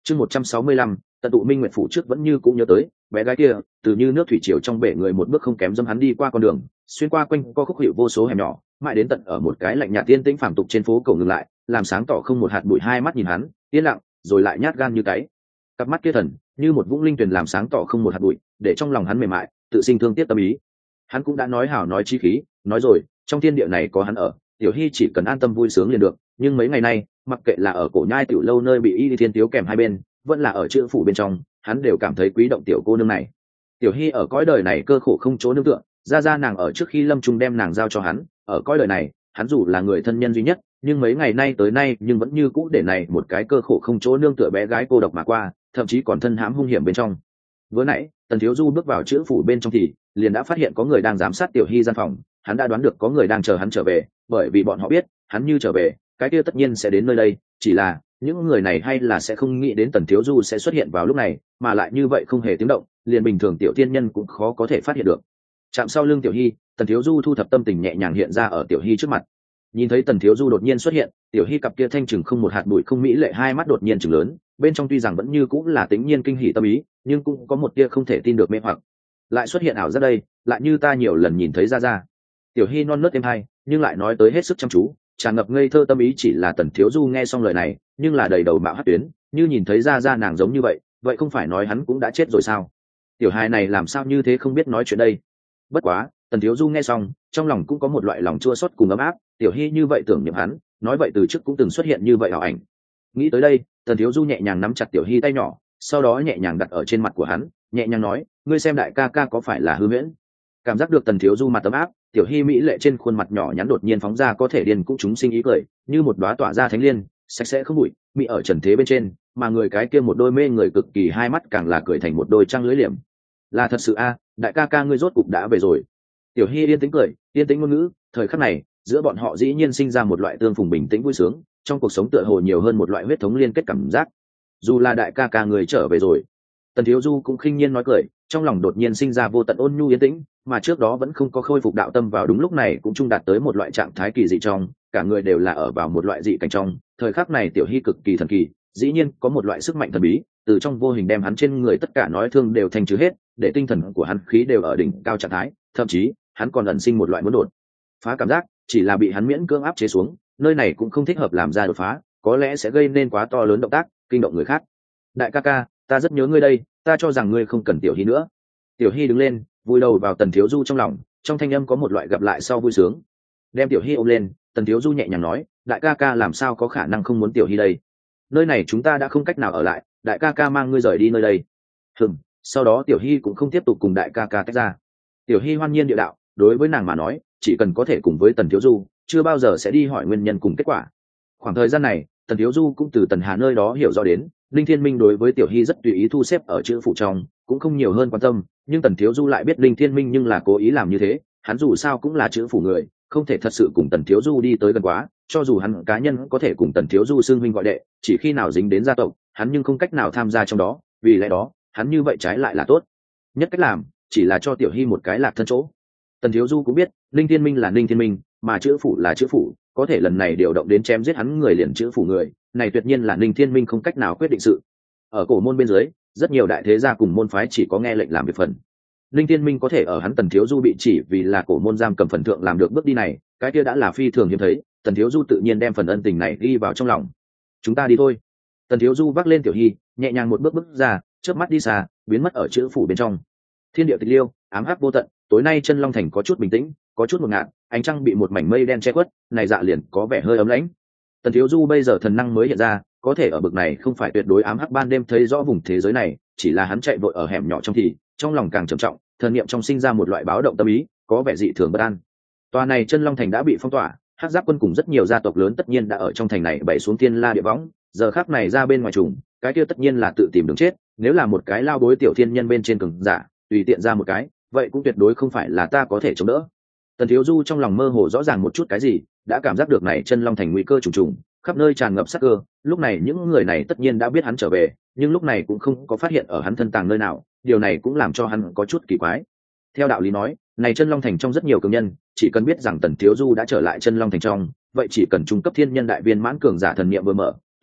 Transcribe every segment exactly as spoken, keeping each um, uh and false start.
chương một trăm sáu mươi lăm, tận tụ minh nguyệt phủ trước vẫn như cũng nhớ tới bé gái kia từ như nước thủy triều trong bể người một bước không kém dâm hắn đi qua con đường, xuyên qua quanh co khúc hiệu vô số hẻm nhỏ, mãi đến tận ở một cái lạnh nhạt tiên tĩnh phàm tục trên phố cầu ngừng lại, làm sáng tỏ không một hạt bụi, hai mắt nhìn hắn yên lặng rồi lại nhát gan như cái cặp mắt kia thần như một vũng linh tuyền, làm sáng tỏ không một hạt bụi, để trong lòng hắn mềm mại tự sinh thương tiếc tâm ý. Hắn cũng đã nói hảo nói chi khí, nói rồi trong thiên địa này có hắn ở, tiểu hy chỉ cần an tâm vui sướng liền được. Nhưng mấy ngày nay mặc kệ là ở cổ nhai tiểu lâu nơi bị y thiên tiếu kèm hai bên, vẫn là ở chữ phủ bên trong, hắn đều cảm thấy quý động tiểu cô nương này. Tiểu hy ở cõi đời này cơ khổ không chỗ nương tựa, ra ra nàng ở trước khi lâm trung đem nàng giao cho hắn. Ở cõi đời này hắn dù là người thân nhân duy nhất, nhưng mấy ngày nay tới nay nhưng vẫn như cũ để này một cái cơ khổ không chỗ nương tựa bé gái cô độc mà qua, thậm chí còn thân hãm hung hiểm bên trong. Vừa nãy Tần Thiếu Du bước vào chữ phủ bên trong thì liền đã phát hiện có người đang giám sát tiểu hy gian phòng. Hắn đã đoán được có người đang chờ hắn trở về, bởi vì bọn họ biết hắn như trở về cái kia tất nhiên sẽ đến nơi đây, chỉ là những người này hay là sẽ không nghĩ đến Tần Thiếu Du sẽ xuất hiện vào lúc này, mà lại như vậy không hề tiếng động, liền bình thường tiểu tiên nhân cũng khó có thể phát hiện được. Chạm sau lưng tiểu hy, Tần Thiếu Du thu thập tâm tình nhẹ nhàng hiện ra ở tiểu hy trước mặt. Nhìn thấy Tần Thiếu Du đột nhiên xuất hiện, tiểu hy cặp kia thanh trừng không một hạt bụi không mỹ lệ hai mắt đột nhiên trừng lớn, bên trong tuy rằng vẫn như cũng là tính nhiên kinh hỉ tâm ý, nhưng cũng có một tia không thể tin được mê hoặc. Lại xuất hiện ảo giác đây, lại như ta nhiều lần nhìn thấy ra ra. Tiểu hy non nớt êm hay, nhưng lại nói tới hết sức chăm chú, tràn ngập ngây thơ tâm ý. Chỉ là Tần Thiếu Du nghe xong lời này, nhưng là đầy đầu mạo hắc tuyến, như nhìn thấy ra ra nàng giống như vậy, vậy không phải nói hắn cũng đã chết rồi sao? Tiểu hài này làm sao như thế không biết nói chuyện đây? Bất quá Tần Thiếu Du nghe xong, trong lòng cũng có một loại lòng chua xót cùng ấm áp. Tiểu hy như vậy tưởng niệm hắn, nói vậy từ trước cũng từng xuất hiện như vậy ảo ảnh. Nghĩ tới đây, Tần Thiếu Du nhẹ nhàng nắm chặt tiểu hy tay nhỏ, sau đó nhẹ nhàng đặt ở trên mặt của hắn, nhẹ nhàng nói, ngươi xem đại ca ca có phải là hư huyễn? Cảm giác được Tần Thiếu Du mặt ấm áp, tiểu hy mỹ lệ trên khuôn mặt nhỏ nhắn đột nhiên phóng ra có thể điên cũng chúng sinh ý cười, như một đóa tỏa ra thánh liên, sạch sẽ không bụi, mỹ ở trần thế bên trên, mà người cái kia một đôi mê người cực kỳ hai mắt càng là cười thành một đôi trăng lưỡi liềm. Là thật sự a, đại ca ca ngươi rốt cục đã về rồi. Tiểu hy yên tĩnh cười, yên tĩnh ngôn ngữ, thời khắc này giữa bọn họ dĩ nhiên sinh ra một loại tương phùng bình tĩnh vui sướng, trong cuộc sống tựa hồ nhiều hơn một loại huyết thống liên kết cảm giác. Dù là đại ca ca người trở về rồi, Tần Thiếu Du cũng khinh nhiên nói cười, trong lòng đột nhiên sinh ra vô tận ôn nhu yên tĩnh, mà trước đó vẫn không có khôi phục đạo tâm vào đúng lúc này cũng trung đạt tới một loại trạng thái kỳ dị trong, cả người đều là ở vào một loại dị cảnh trong. Thời khắc này tiểu hy cực kỳ thần kỳ, dĩ nhiên có một loại sức mạnh thần bí, từ trong vô hình đem hắn trên người tất cả nói thương đều thành trừ hết, để tinh thần của hắn khí đều ở đỉnh cao trạng thái, thậm chí hắn còn ẩn sinh một loại muốn đột phá cảm giác, chỉ là bị hắn miễn cưỡng áp chế xuống. Nơi này cũng không thích hợp làm ra đột phá, có lẽ sẽ gây nên quá to lớn động tác, kinh động người khác. Đại ca ca, ta rất nhớ ngươi đây, ta cho rằng ngươi không cần tiểu hy nữa. Tiểu hy đứng lên, vùi đầu vào Tần Thiếu Du trong lòng, trong thanh âm có một loại gặp lại sau vui sướng. Đem tiểu hy ôm lên, Tần Thiếu Du nhẹ nhàng nói, đại ca ca làm sao có khả năng không muốn tiểu hy đây? Nơi này chúng ta đã không cách nào ở lại, đại ca ca mang ngươi rời đi nơi đây. Hừm. Sau đó tiểu hy cũng không tiếp tục cùng đại ca ca tách ra. Tiểu hy hoan nhiên địa đạo, đối với nàng mà nói, chỉ cần có thể cùng với Tần Thiếu Du, chưa bao giờ sẽ đi hỏi nguyên nhân cùng kết quả. Khoảng thời gian này Tần Thiếu Du cũng từ Tần Hà nơi đó hiểu rõ đến, Linh Thiên Minh đối với tiểu hy rất tùy ý thu xếp ở chữ phụ trong, cũng không nhiều hơn quan tâm. Nhưng Tần Thiếu Du lại biết Linh Thiên Minh nhưng là cố ý làm như thế, hắn dù sao cũng là chữ phủ người, không thể thật sự cùng Tần Thiếu Du đi tới gần quá. Cho dù hắn cá nhân có thể cùng Tần Thiếu Du xưng huynh gọi đệ, chỉ khi nào dính đến gia tộc, hắn nhưng không cách nào tham gia trong đó. Vì lẽ đó hắn như vậy trái lại là tốt nhất cách làm, chỉ là cho tiểu hy một cái lạc thân chỗ. Tần Thiếu Du cũng biết Linh Thiên Minh là Linh Thiên Minh, mà chữ phủ là chữ phủ, có thể lần này điều động đến chém giết hắn người liền chữ phủ người này, tuyệt nhiên là Linh Thiên Minh không cách nào quyết định sự. Ở cổ môn bên dưới, rất nhiều đại thế gia cùng môn phái chỉ có nghe lệnh làm việc phần. Linh Thiên Minh có thể ở hắn Tần Thiếu Du bị chỉ vì là cổ môn giam cầm phần thượng làm được bước đi này, cái kia đã là phi thường hiếm thấy. Tần Thiếu Du tự nhiên đem phần ân tình này ghi vào trong lòng. Chúng ta đi thôi. Tần Thiếu Du vác lên tiểu hy, nhẹ nhàng một bước bước ra, chớp mắt đi xa, biến mất ở chữ phủ bên trong. Thiên địa tịch liêu, ám hắc vô tận, tối nay Chân Long Thành có chút bình tĩnh, có chút ngột ngạt, ánh trăng bị một mảnh mây đen che khuất, này dạ liền có vẻ hơi ấm lãnh. Tần Thiếu Du bây giờ thần năng mới hiện ra, có thể ở bực này không phải tuyệt đối ám hắc ban đêm thấy rõ vùng thế giới này, chỉ là hắn chạy vội ở hẻm nhỏ trong thì trong lòng càng trầm trọng, thần niệm trong sinh ra một loại báo động tâm ý, có vẻ dị thường bất an. Tòa này Chân Long Thành đã bị phong tỏa, Hắc Giáp quân cùng rất nhiều gia tộc lớn tất nhiên đã ở trong thành này bày xuống thiên la địa võng, giờ khắc này ra bên ngoài trùng, cái kia tất nhiên là tự tìm đường chết. Nếu là một cái lao bối tiểu thiên nhân bên trên cường giả, tùy tiện ra một cái, vậy cũng tuyệt đối không phải là ta có thể chống đỡ. Tần Thiếu Du trong lòng mơ hồ rõ ràng một chút cái gì, đã cảm giác được này Chân Long Thành nguy cơ trùng trùng, khắp nơi tràn ngập sát cơ. Lúc này những người này tất nhiên đã biết hắn trở về, nhưng lúc này cũng không có phát hiện ở hắn thân tàng nơi nào, điều này cũng làm cho hắn có chút kỳ quái. Theo đạo lý nói, này Chân Long Thành trong rất nhiều cường nhân, chỉ cần biết rằng Tần Thiếu Du đã trở lại Chân Long Thành trong, vậy chỉ cần trung cấp thiên nhân đại viên mãn cường giả thần niệm vừa mở,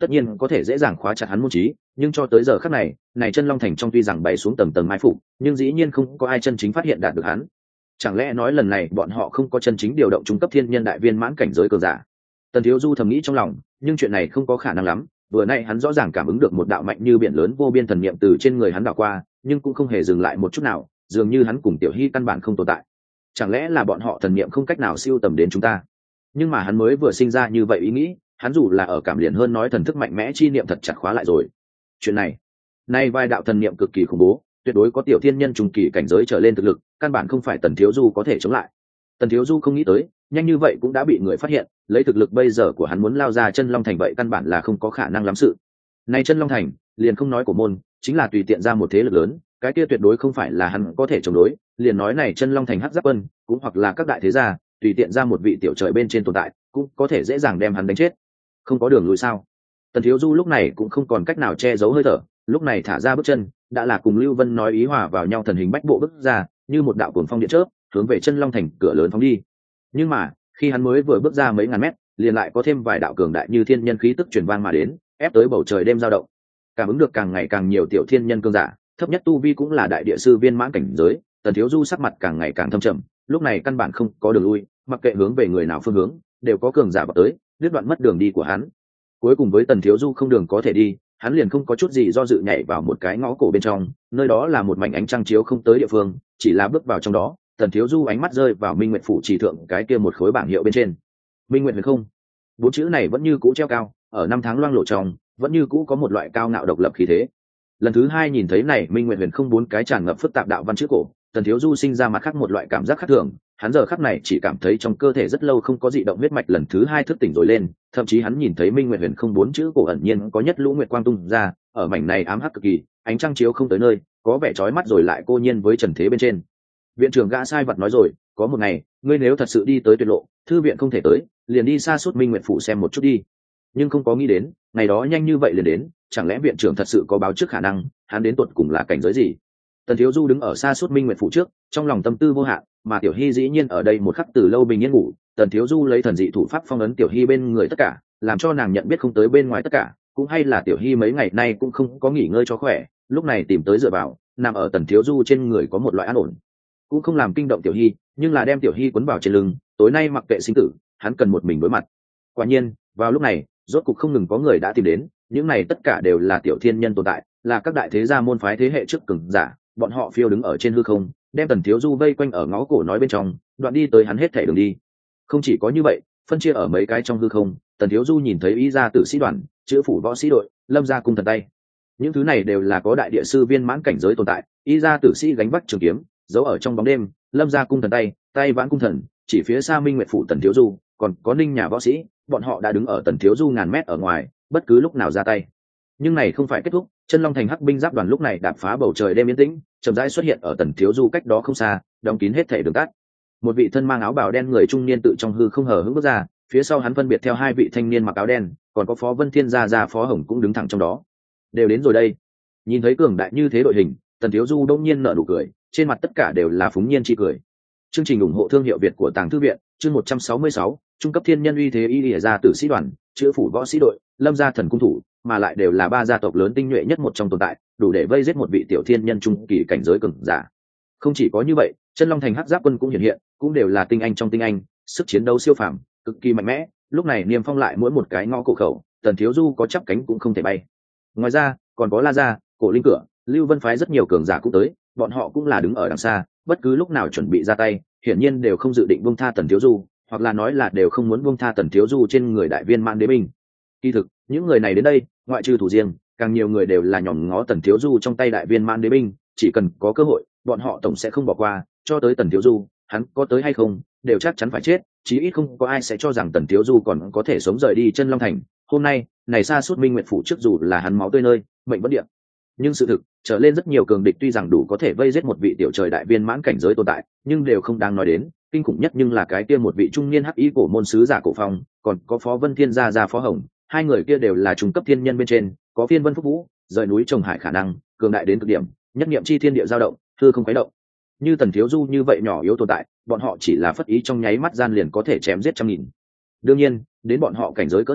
tất nhiên có thể dễ dàng khóa chặt hắn môn trí, nhưng cho tới giờ khắc này này chân long thành trong tuy rằng bày xuống tầng tầng mai phục, nhưng dĩ nhiên không có ai chân chính phát hiện đạt được hắn. Chẳng lẽ nói lần này bọn họ không có chân chính điều động trung cấp thiên nhân đại viên mãn cảnh giới cường giả? Tần Thiếu Du thầm nghĩ trong lòng, nhưng chuyện này không có khả năng lắm. Vừa nay hắn rõ ràng cảm ứng được một đạo mạnh như biển lớn vô biên thần niệm từ trên người hắn đảo qua, nhưng cũng không hề dừng lại một chút nào, dường như hắn cùng Tiểu Hy căn bản không tồn tại. Chẳng lẽ là bọn họ thần niệm không cách nào siêu tầm đến chúng ta? Nhưng mà hắn mới vừa sinh ra như vậy ý nghĩ, hắn dù là ở cảm liền hơn nói thần thức mạnh mẽ chi niệm thật chặt khóa lại rồi. Chuyện này, nay vài đạo thần niệm cực kỳ khủng bố, tuyệt đối có tiểu thiên nhân trùng kỳ cảnh giới trở lên thực lực, căn bản không phải Tần Thiếu Du có thể chống lại. Tần Thiếu Du không nghĩ tới, nhanh như vậy cũng đã bị người phát hiện, lấy thực lực bây giờ của hắn muốn lao ra chân long thành vậy căn bản là không có khả năng lắm sự. Nay chân long thành, liền không nói của môn, chính là tùy tiện ra một thế lực lớn, cái kia tuyệt đối không phải là hắn có thể chống đối, liền nói này chân long thành hắc giáp quân, cũng hoặc là các đại thế gia, tùy tiện ra một vị tiểu trời bên trên tồn tại, cũng có thể dễ dàng đem hắn đánh chết. Không có đường lùi sao? Tần Thiếu Du lúc này cũng không còn cách nào che giấu hơi thở, lúc này thả ra bước chân, đã là cùng Lưu Vân nói ý hòa vào nhau thần hình bách bộ bước ra, như một đạo cuồng phong điện chớp, hướng về chân long thành cửa lớn phóng đi. Nhưng mà, khi hắn mới vừa bước ra mấy ngàn mét, liền lại có thêm vài đạo cường đại như thiên nhân khí tức truyền vang mà đến, ép tới bầu trời đêm dao động. Cảm ứng được càng ngày càng nhiều tiểu thiên nhân cường giả, thấp nhất tu vi cũng là đại địa sư viên mãn cảnh giới, Tần Thiếu Du sắc mặt càng ngày càng thâm trầm, lúc này căn bản không có đường lui, mặc kệ hướng về người nào phương hướng, đều có cường giả vào tới, đứt đoạn mất đường đi của hắn. Cuối cùng với Tần Thiếu Du không đường có thể đi, hắn liền không có chút gì do dự nhảy vào một cái ngõ cổ bên trong, nơi đó là một mảnh ánh trăng chiếu không tới địa phương, chỉ là bước vào trong đó, Tần Thiếu Du ánh mắt rơi vào Minh Nguyệt phủ chỉ thượng cái kia một khối bảng hiệu bên trên. Minh Nguyệt huyền không, bốn chữ này vẫn như cũ treo cao, ở năm tháng loang lộ trong, vẫn như cũ có một loại cao ngạo độc lập khí thế. Lần thứ hai nhìn thấy này Minh Nguyệt huyền không bốn cái tràn ngập phức tạp đạo văn chữ cổ, Tần Thiếu Du sinh ra mặt khác một loại cảm giác khác thường, hắn giờ khắc này chỉ cảm thấy trong cơ thể rất lâu không có dị động huyết mạch lần thứ hai thức tỉnh rồi lên, thậm chí hắn nhìn thấy Minh Nguyệt huyền không bốn chữ cổ ẩn nhiên có nhất lũ nguyệt quang tung ra, ở mảnh này ám hắc cực kỳ, ánh trăng chiếu không tới nơi, có vẻ chói mắt rồi lại cô nhiên với trần thế bên trên. Viện trưởng gã sai vật nói rồi, có một ngày, ngươi nếu thật sự đi tới tuyệt lộ, thư viện không thể tới, liền đi xa suốt Minh Nguyệt phủ xem một chút đi. Nhưng không có nghĩ đến, ngày đó nhanh như vậy liền đến, chẳng lẽ viện trưởng thật sự có báo trước khả năng, hắn đến tuột cùng là cảnh giới gì? Tần Thiếu Du đứng ở xa suốt Minh Nguyệt phủ trước, trong lòng tâm tư vô hạn, mà Tiểu Hy dĩ nhiên ở đây một khắc từ lâu bình yên ngủ. Tần Thiếu Du lấy thần dị thủ pháp phong ấn Tiểu Hy bên người tất cả, làm cho nàng nhận biết không tới bên ngoài tất cả, cũng hay là Tiểu Hy mấy ngày nay cũng không có nghỉ ngơi cho khỏe, lúc này tìm tới dựa vào, nằm ở Tần Thiếu Du trên người có một loại an ổn, cũng không làm kinh động Tiểu Hy, nhưng là đem Tiểu Hy quấn vào trên lưng, tối nay mặc kệ sinh tử, hắn cần một mình đối mặt. Quả nhiên, vào lúc này, rốt cục không ngừng có người đã tìm đến, những này tất cả đều là tiểu thiên nhân tồn tại, là các đại thế gia môn phái thế hệ trước cường giả, bọn họ phiêu đứng ở trên hư không, đem Tần Thiếu Du vây quanh ở ngõ cổ nói bên trong, đoạn đi tới hắn hết thể đường đi. Không chỉ có như vậy, phân chia ở mấy cái trong hư không, Tần Thiếu Du nhìn thấy y gia tử sĩ đoàn, chữ phủ võ sĩ đội, lâm gia cung thần tay. Những thứ này đều là có đại địa sư viên mãn cảnh giới tồn tại, y gia tử sĩ gánh vác trường kiếm, giấu ở trong bóng đêm, lâm gia cung thần tay, tay vãn cung thần, chỉ phía xa Minh Nguyệt phủ Tần Thiếu Du, còn có Ninh nhà võ sĩ, bọn họ đã đứng ở Tần Thiếu Du ngàn mét ở ngoài, bất cứ lúc nào ra tay. Nhưng này không phải kết thúc, chân long thành hắc binh giáp đoàn lúc này đạp phá bầu trời đêm yên tĩnh, chậm rãi xuất hiện ở Tần Thiếu Du cách đó không xa, đóng kín hết thể đường tắt. Một vị thân mang áo bào đen người trung niên tự trong hư không hờ hững bước ra, phía sau hắn phân biệt theo hai vị thanh niên mặc áo đen, còn có Phó Vân Thiên gia gia Phó Hồng cũng đứng thẳng trong đó. Đều đến rồi đây. Nhìn thấy cường đại như thế đội hình, Tần Thiếu Du đông nhiên nở nụ cười, trên mặt tất cả đều là phúng nhiên chi cười. Chương trình ủng hộ thương hiệu Việt của Tàng Thư viện, chương một trăm sáu mươi sáu, trung cấp thiên nhân uy thế y lìa gia tử sĩ đoàn, chữ phủ võ sĩ đội, lâm gia thần cung thủ, mà lại đều là ba gia tộc lớn tinh nhuệ nhất một trong tồn tại, đủ để vây giết một vị tiểu thiên nhân trung kỳ cảnh giới cường giả. Không chỉ có như vậy, chân long thành hắc giáp quân cũng hiện hiện, cũng đều là tinh anh trong tinh anh, sức chiến đấu siêu phàm, cực kỳ mạnh mẽ. Lúc này niêm phong lại mỗi một cái ngõ cổ khẩu, Tần Thiếu Du có chắp cánh cũng không thể bay. Ngoài ra, còn có La gia, Cổ Linh cửa, Lưu Vân phái rất nhiều cường giả cũng tới, bọn họ cũng là đứng ở đằng xa, bất cứ lúc nào chuẩn bị ra tay, hiển nhiên đều không dự định buông tha Tần Thiếu Du, hoặc là nói là đều không muốn buông tha Tần Thiếu Du trên người đại viên mãn đế binh. Kỳ thực, những người này đến đây, ngoại trừ thủ riêng, càng nhiều người đều là nhòm ngó Tần Thiếu Du trong tay đại viên mãn đế binh, chỉ cần có cơ hội, bọn họ tổng sẽ không bỏ qua, cho tới Tần Thiếu Du, hắn có tới hay không, đều chắc chắn phải chết, chí ít không có ai sẽ cho rằng Tần Thiếu Du còn có thể sống rời đi chân long thành. Hôm nay, này xa suốt Minh Nguyệt phủ trước dù là hắn máu tươi nơi, mệnh bất điện. Nhưng sự thực, trở lên rất nhiều cường địch tuy rằng đủ có thể vây giết một vị tiểu trời đại viên mãn cảnh giới tồn tại, nhưng đều không đáng nói đến, kinh khủng nhất nhưng là cái kia một vị trung niên hắc y cổ môn sứ giả cổ phong, còn có Phó Vân Thiên gia gia Phó Hồng, hai người kia đều là trung cấp thiên nhân bên trên, có phiên vân phúc vũ, rời núi trồng hải khả năng, cường đại đến cực điểm, nhất niệm chi thiên địa dao động, hư không khuấy động. Như Tần Thiếu Du như vậy nhỏ yếu tồn tại, bọn họ chỉ là phất ý trong nháy mắt gian liền có thể chém giết trăm nghìn. Đương nhiên, đến bọn họ cảnh giới cỡ này,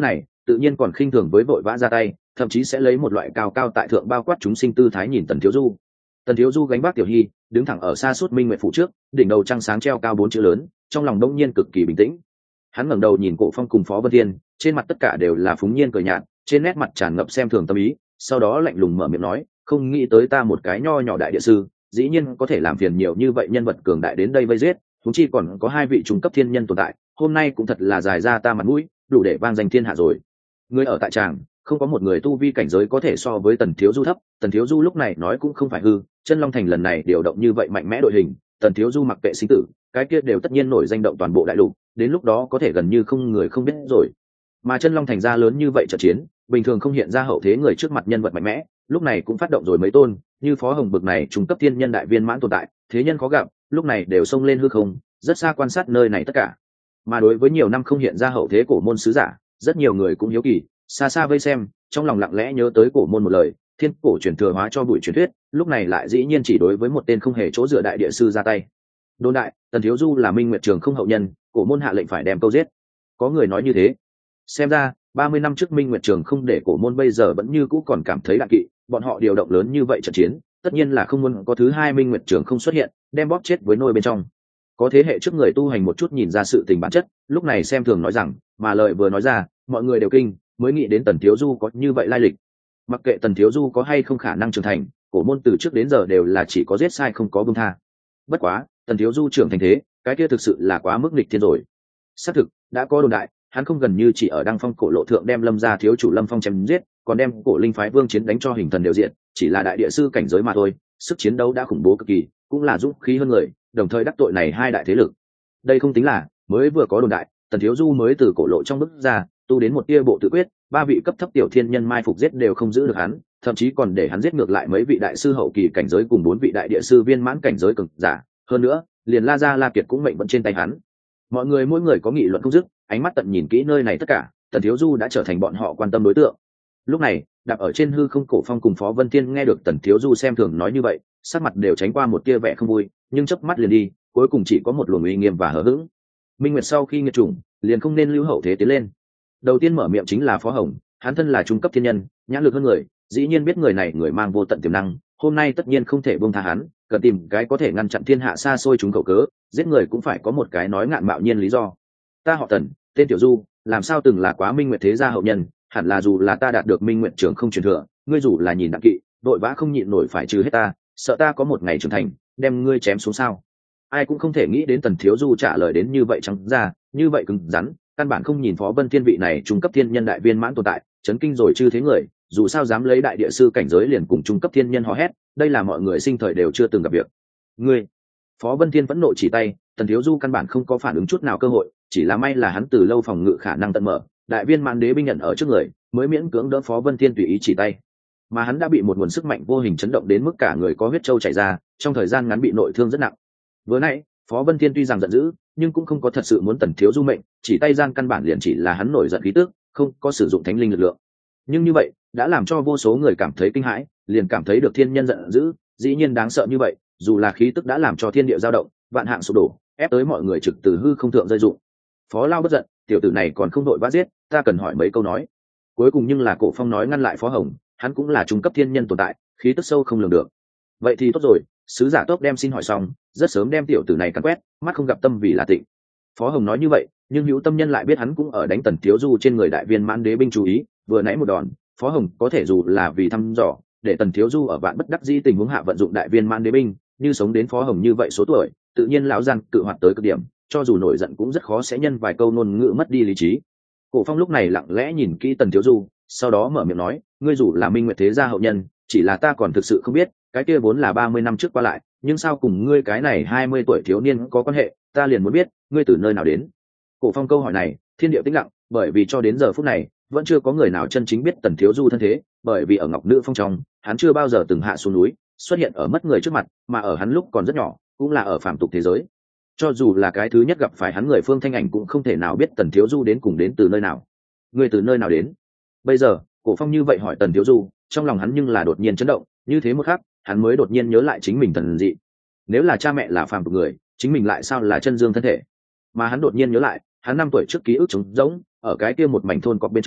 tự nhiên còn khinh thường với vội vã ra tay, thậm chí sẽ lấy một loại cao cao tại thượng bao quát chúng sinh tư thái nhìn Tần Thiếu Du. Tần Thiếu Du gánh vác Tiểu Hy, đứng thẳng ở xa suốt minh nguyệt phủ trước, đỉnh đầu trăng sáng treo cao bốn chữ lớn, trong lòng đông nhiên cực kỳ bình tĩnh. Hắn ngẩng đầu nhìn Cổ Phong cùng Phó Vân Thiên, trên mặt tất cả đều là phúng nhiên cười nhạt, trên nét mặt tràn ngập xem thường tâm ý, sau đó lạnh lùng mở miệng nói, không nghĩ tới ta một cái nho nhỏ đại địa sư, dĩ nhiên có thể làm phiền nhiều như vậy nhân vật cường đại đến đây vây giết, chúng chi còn có hai vị trung cấp thiên nhân tồn tại, hôm nay cũng thật là dài ra ta mặt mũi, đủ để vang danh thiên hạ rồi. Người ở tại tràng, không có một người tu vi cảnh giới có thể so với Tần Thiếu Du thấp. Tần Thiếu Du lúc này nói cũng không phải hư, Chân Long Thành lần này điều động như vậy mạnh mẽ đội hình, Tần Thiếu Du mặc kệ sinh tử, cái kia đều tất nhiên nổi danh động toàn bộ đại lục, đến lúc đó có thể gần như không người không biết rồi. Mà Chân Long Thành ra lớn như vậy trận chiến, bình thường không hiện ra hậu thế người trước mặt nhân vật mạnh mẽ, lúc này cũng phát động rồi mấy tôn, như Phó Hồng bực này trung cấp thiên nhân đại viên mãn tồn tại, thế nhân khó gặp, lúc này đều xông lên hư không, rất xa quan sát nơi này tất cả. Mà đối với nhiều năm không hiện ra hậu thế cổ môn sứ giả, rất nhiều người cũng hiếu kỳ, xa xa vây xem, trong lòng lặng lẽ nhớ tới cổ môn một lời, thiên cổ truyền thừa hóa cho bụi truyền thuyết, lúc này lại dĩ nhiên chỉ đối với một tên không hề chỗ dựa đại địa sư ra tay. Đồn đại, Tần Thiếu Du là Minh Nguyệt Trường không hậu nhân, cổ môn hạ lệnh phải đem câu giết. Có người nói như thế. Xem ra, ba mươi năm trước Minh Nguyệt Trường không để cổ môn bây giờ vẫn như cũ còn cảm thấy đạn kỵ, bọn họ điều động lớn như vậy trận chiến, tất nhiên là không muốn có thứ hai Minh Nguyệt Trường không xuất hiện, đem bóp chết với nôi bên trong. Có thế hệ trước người tu hành một chút nhìn ra sự tình bản chất, lúc này xem thường nói rằng, mà lời vừa nói ra, mọi người đều kinh, mới nghĩ đến Tần Thiếu Du có như vậy lai lịch. Mặc kệ Tần Thiếu Du có hay không khả năng trưởng thành, cổ môn từ trước đến giờ đều là chỉ có giết sai không có buông tha. Bất quá, Tần Thiếu Du trưởng thành thế, cái kia thực sự là quá mức nghịch thiên rồi. Xác thực, đã có đồn đại, hắn không gần như chỉ ở Đăng Phong cổ lộ thượng đem Lâm gia thiếu chủ Lâm Phong chém giết, còn đem cổ linh phái vương chiến đánh cho hình thần đều diện, chỉ là đại địa sư cảnh giới mà thôi, sức chiến đấu đã khủng bố cực kỳ, cũng là dũng khí hơn người, đồng thời đắc tội này hai đại thế lực. Đây không tính là, mới vừa có đồn đại, Tần Thiếu Du mới từ cổ lộ trong bước ra, tu đến một tia bộ tự quyết, ba vị cấp thấp tiểu thiên nhân mai phục giết đều không giữ được hắn, thậm chí còn để hắn giết ngược lại mấy vị đại sư hậu kỳ cảnh giới cùng bốn vị đại địa sư viên mãn cảnh giới cường giả, hơn nữa, liền La Gia La Kiệt cũng mệnh vẫn trên tay hắn. Mọi người mỗi người có nghị luận không dứt, ánh mắt tận nhìn kỹ nơi này tất cả, Tần Thiếu Du đã trở thành bọn họ quan tâm đối tượng. Lúc này, đạp ở trên hư không Cổ Phong cùng Phó Vân Tiên nghe được Tần Thiếu Du xem thường nói như vậy, sắc mặt đều tránh qua một tia vẻ không vui, nhưng chớp mắt liền đi, cuối cùng chỉ có một luồng uy nghiêm và hờ hững. Minh Nguyệt sau khi nghiệt chủng, liền không nên lưu hậu thế tiến lên. Đầu tiên mở miệng chính là Phó Hồng, hắn thân là trung cấp thiên nhân, nhãn lực hơn người, dĩ nhiên biết người này người mang vô tận tiềm năng, hôm nay tất nhiên không thể buông tha hắn, cần tìm cái có thể ngăn chặn thiên hạ xa xôi chúng cậu cớ, giết người cũng phải có một cái nói ngạn mạo nhiên lý do. Ta họ Tần, tên Tiểu Du, làm sao từng là quá Minh Nguyệt thế gia hậu nhân, hẳn là dù là ta đạt được Minh Nguyệt trường không truyền thừa, ngươi dù là nhìn đặng kỵ, đội vã không nhịn nổi phải trừ hết ta, sợ ta có một ngày trưởng thành, đem ngươi chém xuống sao? Ai cũng không thể nghĩ đến Tần Thiếu Du trả lời đến như vậy trắng ra, như vậy cứng rắn, căn bản không nhìn Phó Vân Thiên vị này trung cấp thiên nhân đại viên mãn tồn tại, chấn kinh rồi chư thế người, dù sao dám lấy đại địa sư cảnh giới liền cùng trung cấp thiên nhân hò hét, đây là mọi người sinh thời đều chưa từng gặp việc. Ngươi, Phó Vân Thiên vẫn nộ chỉ tay, Tần Thiếu Du căn bản không có phản ứng chút nào cơ hội, chỉ là may là hắn từ lâu phòng ngự khả năng tận mở, đại viên mãn đế binh nhận ở trước người, mới miễn cưỡng đỡ Phó Vân Thiên tùy ý chỉ tay. Mà hắn đã bị một nguồn sức mạnh vô hình chấn động đến mức cả người có huyết châu chảy ra, trong thời gian ngắn bị nội thương rất nặng. Vừa nãy, Phó Vân Thiên tuy rằng giận dữ, nhưng cũng không có thật sự muốn Tần Thiếu Du mệnh, chỉ tay gian căn bản liền chỉ là hắn nổi giận khí tức, không có sử dụng thánh linh lực lượng. Nhưng như vậy, đã làm cho vô số người cảm thấy kinh hãi, liền cảm thấy được thiên nhân giận dữ, dĩ nhiên đáng sợ như vậy, dù là khí tức đã làm cho thiên địa dao động, vạn hạng sụp đổ, ép tới mọi người trực từ hư không thượng rơi dụng. Phó Lao bất giận, tiểu tử này còn không đội vã giết, ta cần hỏi mấy câu nói. Cuối cùng nhưng là Cổ Phong nói ngăn lại Phó Hồng, hắn cũng là trung cấp thiên nhân tồn tại, khí tức sâu không lường được. Vậy thì tốt rồi, sứ giả tốt đem xin hỏi xong, rất sớm đem tiểu tử này cắn quét, mắt không gặp tâm vì là tịnh. Phó Hồng nói như vậy, nhưng hữu tâm nhân lại biết hắn cũng ở đánh Tần Thiếu Du trên người đại viên mãn đế binh chú ý, vừa nãy một đòn, Phó Hồng có thể dù là vì thăm dò, để Tần Thiếu Du ở vạn bất đắc dĩ tình huống hạ vận dụng đại viên mãn đế binh, như sống đến Phó Hồng như vậy số tuổi, tự nhiên lão gian cự hoạt tới cực điểm, cho dù nổi giận cũng rất khó sẽ nhân vài câu ngôn ngữ mất đi lý trí. Cổ Phong lúc này lặng lẽ nhìn kỹ Tần Thiếu Du, sau đó mở miệng nói, ngươi dù là Minh Nguyệt thế gia hậu nhân, chỉ là ta còn thực sự không biết, cái kia vốn là ba mươi năm trước qua lại, nhưng sao cùng ngươi cái này hai mươi tuổi thiếu niên có quan hệ, ta liền muốn biết, ngươi từ nơi nào đến. Cổ Phong câu hỏi này, thiên địa tĩnh lặng, bởi vì cho đến giờ phút này, vẫn chưa có người nào chân chính biết Tần Thiếu Du thân thế, bởi vì ở Ngọc Nữ Phong trong, hắn chưa bao giờ từng hạ xuống núi, xuất hiện ở mất người trước mặt, mà ở hắn lúc còn rất nhỏ, cũng là ở phàm tục thế giới. Cho dù là cái thứ nhất gặp phải hắn người Phương Thanh Ảnh cũng không thể nào biết Tần Thiếu Du đến cùng đến từ nơi nào. Ngươi từ nơi nào đến? Bây giờ, Cổ Phong như vậy hỏi Tần Thiếu Du, trong lòng hắn nhưng là đột nhiên chấn động, như thế một khắc, hắn mới đột nhiên nhớ lại chính mình thần dị. Nếu là cha mẹ là phàm tục người, chính mình lại sao là chân dương thân thể? Mà hắn đột nhiên nhớ lại, hắn năm tuổi trước ký ức trống rỗng, ở cái kia một mảnh thôn cọp bên trong,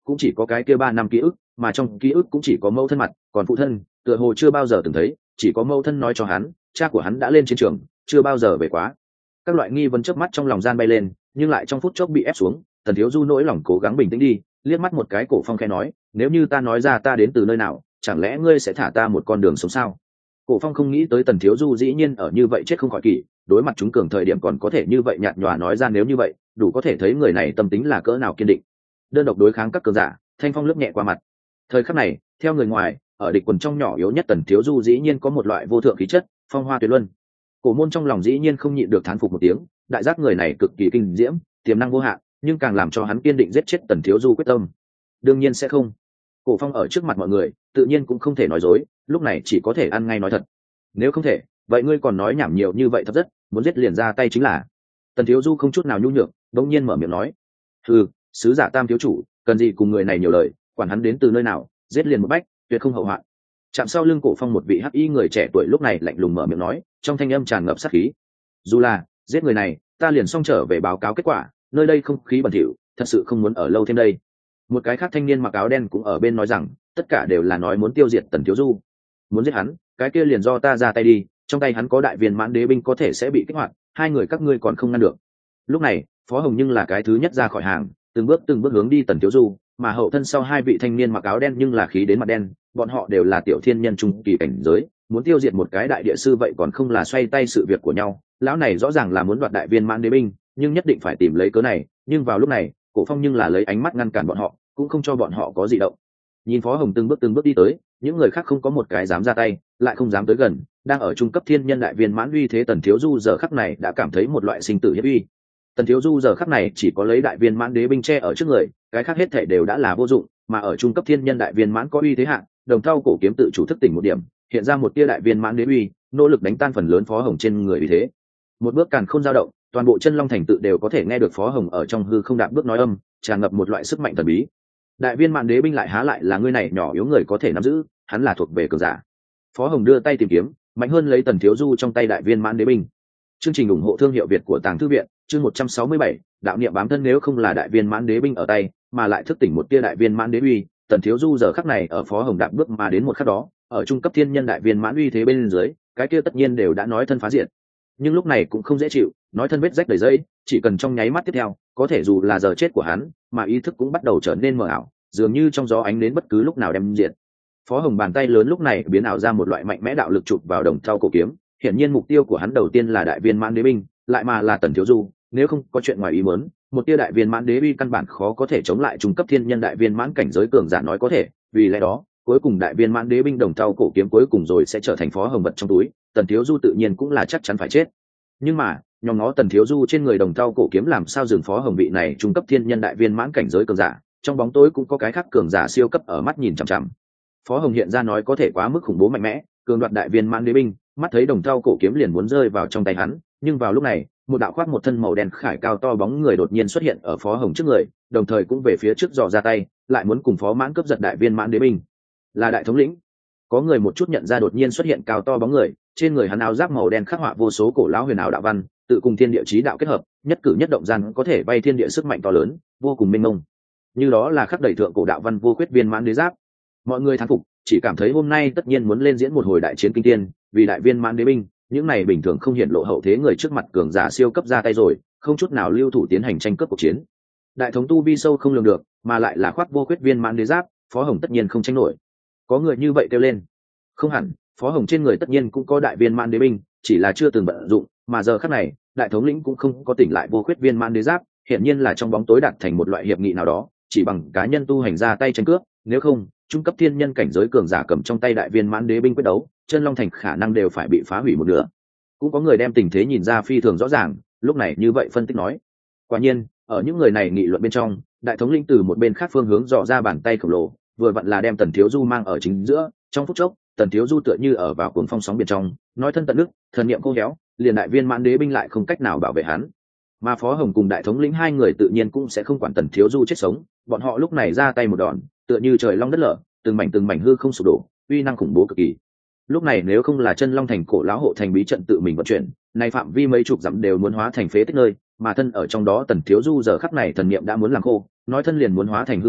cũng chỉ có cái kia ba năm ký ức, mà trong ký ức cũng chỉ có mẫu thân mặt, còn phụ thân tựa hồ chưa bao giờ từng thấy, chỉ có mẫu thân nói cho hắn cha của hắn đã lên chiến trường, chưa bao giờ về quá. Các loại nghi vấn chớp mắt trong lòng gian bay lên, nhưng lại trong phút chốc bị ép xuống. Tần Thiếu Du nỗi lòng cố gắng bình tĩnh đi, liếc mắt một cái Cổ Phong khẽ nói, nếu như ta nói ra ta đến từ nơi nào, chẳng lẽ ngươi sẽ thả ta một con đường sống sao? Cổ Phong không nghĩ tới Tần Thiếu Du dĩ nhiên ở như vậy chết không khỏi kỷ, đối mặt chúng cường thời điểm còn có thể như vậy nhạt nhòa nói ra nếu như vậy, đủ có thể thấy người này tâm tính là cỡ nào kiên định. Đơn độc đối kháng các cường giả, thanh phong lướt nhẹ qua mặt. Thời khắc này, theo người ngoài, ở địch quần trong nhỏ yếu nhất Tần Thiếu Du dĩ nhiên có một loại vô thượng khí chất, phong hoa tuyệt luân. Cổ Môn trong lòng dĩ nhiên không nhịn được thán phục một tiếng, đại giác người này cực kỳ kinh diễm, tiềm năng vô hạn, nhưng càng làm cho hắn kiên định giết chết Tần Thiếu Du quyết tâm. Đương nhiên sẽ không. Cổ Phong ở trước mặt mọi người, tự nhiên cũng không thể nói dối, lúc này chỉ có thể ăn ngay nói thật. Nếu không thể, vậy ngươi còn nói nhảm nhiều như vậy thật rất, muốn giết liền ra tay chính là. Tần Thiếu Du không chút nào nhu nhược, đống nhiên mở miệng nói: "Ừ, sứ giả Tam thiếu chủ, cần gì cùng người này nhiều lời, quản hắn đến từ nơi nào, giết liền một bách, tuyệt không hậu hoạn." Chạm sau lưng Cổ Phong một vị hắc y người trẻ tuổi lúc này lạnh lùng mở miệng nói, trong thanh âm tràn ngập sát khí: "Dù là giết người này, ta liền xong trở về báo cáo kết quả, nơi đây không khí bẩn thỉu, thật sự không muốn ở lâu thêm đây." Một cái khác thanh niên mặc áo đen cũng ở bên nói rằng, tất cả đều là nói muốn tiêu diệt Tần Thiếu Du. Muốn giết hắn, cái kia liền do ta ra tay đi, trong tay hắn có đại viên mãn đế binh có thể sẽ bị kích hoạt, hai người các ngươi còn không ngăn được. Lúc này, Phó Hồng nhưng là cái thứ nhất ra khỏi hàng, từng bước từng bước hướng đi Tần Thiếu Du, mà hậu thân sau hai vị thanh niên mặc áo đen nhưng là khí đến mặt đen, bọn họ đều là tiểu thiên nhân trung kỳ cảnh giới, muốn tiêu diệt một cái đại địa sư vậy còn không là xoay tay sự việc của nhau. Lão này rõ ràng là muốn đoạt đại viên mãn đế binh, nhưng nhất định phải tìm lấy cớ này, nhưng vào lúc này, Cổ Phong nhưng là lấy ánh mắt ngăn cản bọn họ, cũng không cho bọn họ có gì động. Nhìn Phó Hồng từng bước từng bước đi tới, những người khác không có một cái dám ra tay, lại không dám tới gần, đang ở trung cấp thiên nhân đại viên mãn uy thế Tần Thiếu Du giờ khắc này đã cảm thấy một loại sinh tử hiếp uy. Tần Thiếu Du giờ khắc này chỉ có lấy đại viên mãn đế binh che ở trước người, cái khác hết thảy đều đã là vô dụng, mà ở trung cấp thiên nhân đại viên mãn có uy thế hạng, Đồng Thau cổ kiếm tự chủ thức tỉnh một điểm, hiện ra một tia đại viên mãn đế uy, nỗ lực đánh tan phần lớn Phó Hồng trên người uy thế. Một bước càn không dao động, toàn bộ chân long thành tự đều có thể nghe được Phó Hồng ở trong hư không đạp bước nói âm, tràn ngập một loại sức mạnh thần bí. Đại viên mãn đế binh lại há lại là ngươi này nhỏ yếu người có thể nắm giữ, hắn là thuộc về cường giả. Phó Hồng đưa tay tìm kiếm, mạnh hơn lấy Tần Thiếu Du trong tay đại viên mãn đế binh. Chương trình ủng hộ thương hiệu Việt của Tàng Thư viện, chương một trăm sáu mươi bảy, đạo niệm bám thân nếu không là đại viên mãn đế binh ở tay, mà lại thức tỉnh một tia đại viên mãn đế uy, Tần Thiếu Du giờ khắc này ở Phó Hồng đạp bước mà đến một khắc đó, ở trung cấp thiên nhân đại viên mãn uy thế bên dưới, cái kia tất nhiên đều đã nói thân phá diện. Nhưng lúc này cũng không dễ chịu, nói thân vết rách đầy dây, chỉ cần trong nháy mắt tiếp theo, có thể dù là giờ chết của hắn, mà ý thức cũng bắt đầu trở nên mờ ảo, dường như trong gió ánh đến bất cứ lúc nào đem diệt. Phó Hồng bàn tay lớn lúc này biến ảo ra một loại mạnh mẽ đạo lực chụp vào Đồng Thau cổ kiếm, hiển nhiên mục tiêu của hắn đầu tiên là đại viên mãn đế binh, lại mà là Tần Thiếu Du, nếu không có chuyện ngoài ý muốn, một tia đại viên mãn đế binh căn bản khó có thể chống lại trung cấp thiên nhân đại viên mãn cảnh giới cường giả nói có thể, vì lẽ đó, cuối cùng đại viên mãn đế binh Đồng Thau cổ kiếm cuối cùng rồi sẽ trở thành Phó Hồng vật trong túi, Tần Thiếu Du tự nhiên cũng là chắc chắn phải chết. Nhưng mà, nhóm nó Tần Thiếu Du trên người Đồng Thau cổ kiếm làm sao dừng Phó Hồng vị này trung cấp thiên nhân đại viên mãn cảnh giới cường giả, trong bóng tối cũng có cái khác cường giả siêu cấp ở mắt nhìn chằm chằm. Phó Hồng hiện ra nói có thể quá mức khủng bố mạnh mẽ, cường đoạt đại viên mãn đế binh, mắt thấy Đồng Thau cổ kiếm liền muốn rơi vào trong tay hắn, nhưng vào lúc này, một đạo khoác một thân màu đen khải cao to bóng người đột nhiên xuất hiện ở Phó Hồng trước người, đồng thời cũng về phía trước dò ra tay, lại muốn cùng Phó Mãn cướp giật đại viên mãn đế binh. Là đại thống lĩnh. Có người một chút nhận ra đột nhiên xuất hiện cao to bóng người, trên người hắn áo giáp màu đen khắc họa vô số cổ lão huyền ảo đạo văn, tự cùng thiên địa chí đạo kết hợp, nhất cử nhất động gian có thể bay thiên địa sức mạnh to lớn, vô cùng mênh mông. Như đó là khắc đầy thượng cổ đạo văn vô khuyết viên mãn đế giáp. Mọi người thán phục, chỉ cảm thấy hôm nay tất nhiên muốn lên diễn một hồi đại chiến kinh thiên, vì đại viên mãn đế binh, những này bình thường không hiện lộ hậu thế người trước mặt cường giả siêu cấp ra tay rồi, không chút nào lưu thủ tiến hành tranh cướp cuộc chiến. Đại thống tu vi sâu không lường được, mà lại là khoác vô khuyết viên mãn đế giáp, Phó Hồng tất nhiên không tranh nổi. Có người như vậy kêu lên. Không hẳn, Phó Hồng trên người tất nhiên cũng có đại viên mãn đế binh, chỉ là chưa từng vận dụng, mà giờ khắc này, đại thống lĩnh cũng không có tỉnh lại vô khuyết viên mãn đế giáp, hiện nhiên là trong bóng tối đạt thành một loại hiệp nghị nào đó, chỉ bằng cá nhân tu hành ra tay tranh cướp, nếu không, trung cấp thiên nhân cảnh giới cường giả cầm trong tay đại viên mãn đế binh quyết đấu, chân long thành khả năng đều phải bị phá hủy một nửa. Cũng có người đem tình thế nhìn ra phi thường rõ ràng, lúc này như vậy phân tích nói. Quả nhiên, ở những người này nghị luận bên trong, đại thống lĩnh từ một bên khác phương hướng dò ra bàn tay khổng lồ, vừa vặn là đem Tần Thiếu Du mang ở chính giữa, trong phút chốc, Tần Thiếu Du tựa như ở vào cuồng phong sóng biển trong, nói thân tận đức, thần niệm cô héo, liền đại viên mãn đế binh lại không cách nào bảo vệ hắn. Mà Phó Hồng cùng đại thống lĩnh hai người tự nhiên cũng sẽ không quản Tần Thiếu Du chết sống, bọn họ lúc này ra tay một đòn, tựa như trời long đất lở, từng mảnh từng mảnh hư không sụp đổ, uy năng khủng bố cực kỳ. Lúc này nếu không là chân long thành cổ lão hộ thành bí trận tự mình vận chuyển, nay phạm vi mấy chục dặm đều muốn hóa thành phế tích nơi, mà thân ở trong đó Tần Thiếu Du giờ khắc này thần niệm đã muốn làm khô, nói thân liền muốn hóa thành hư vô,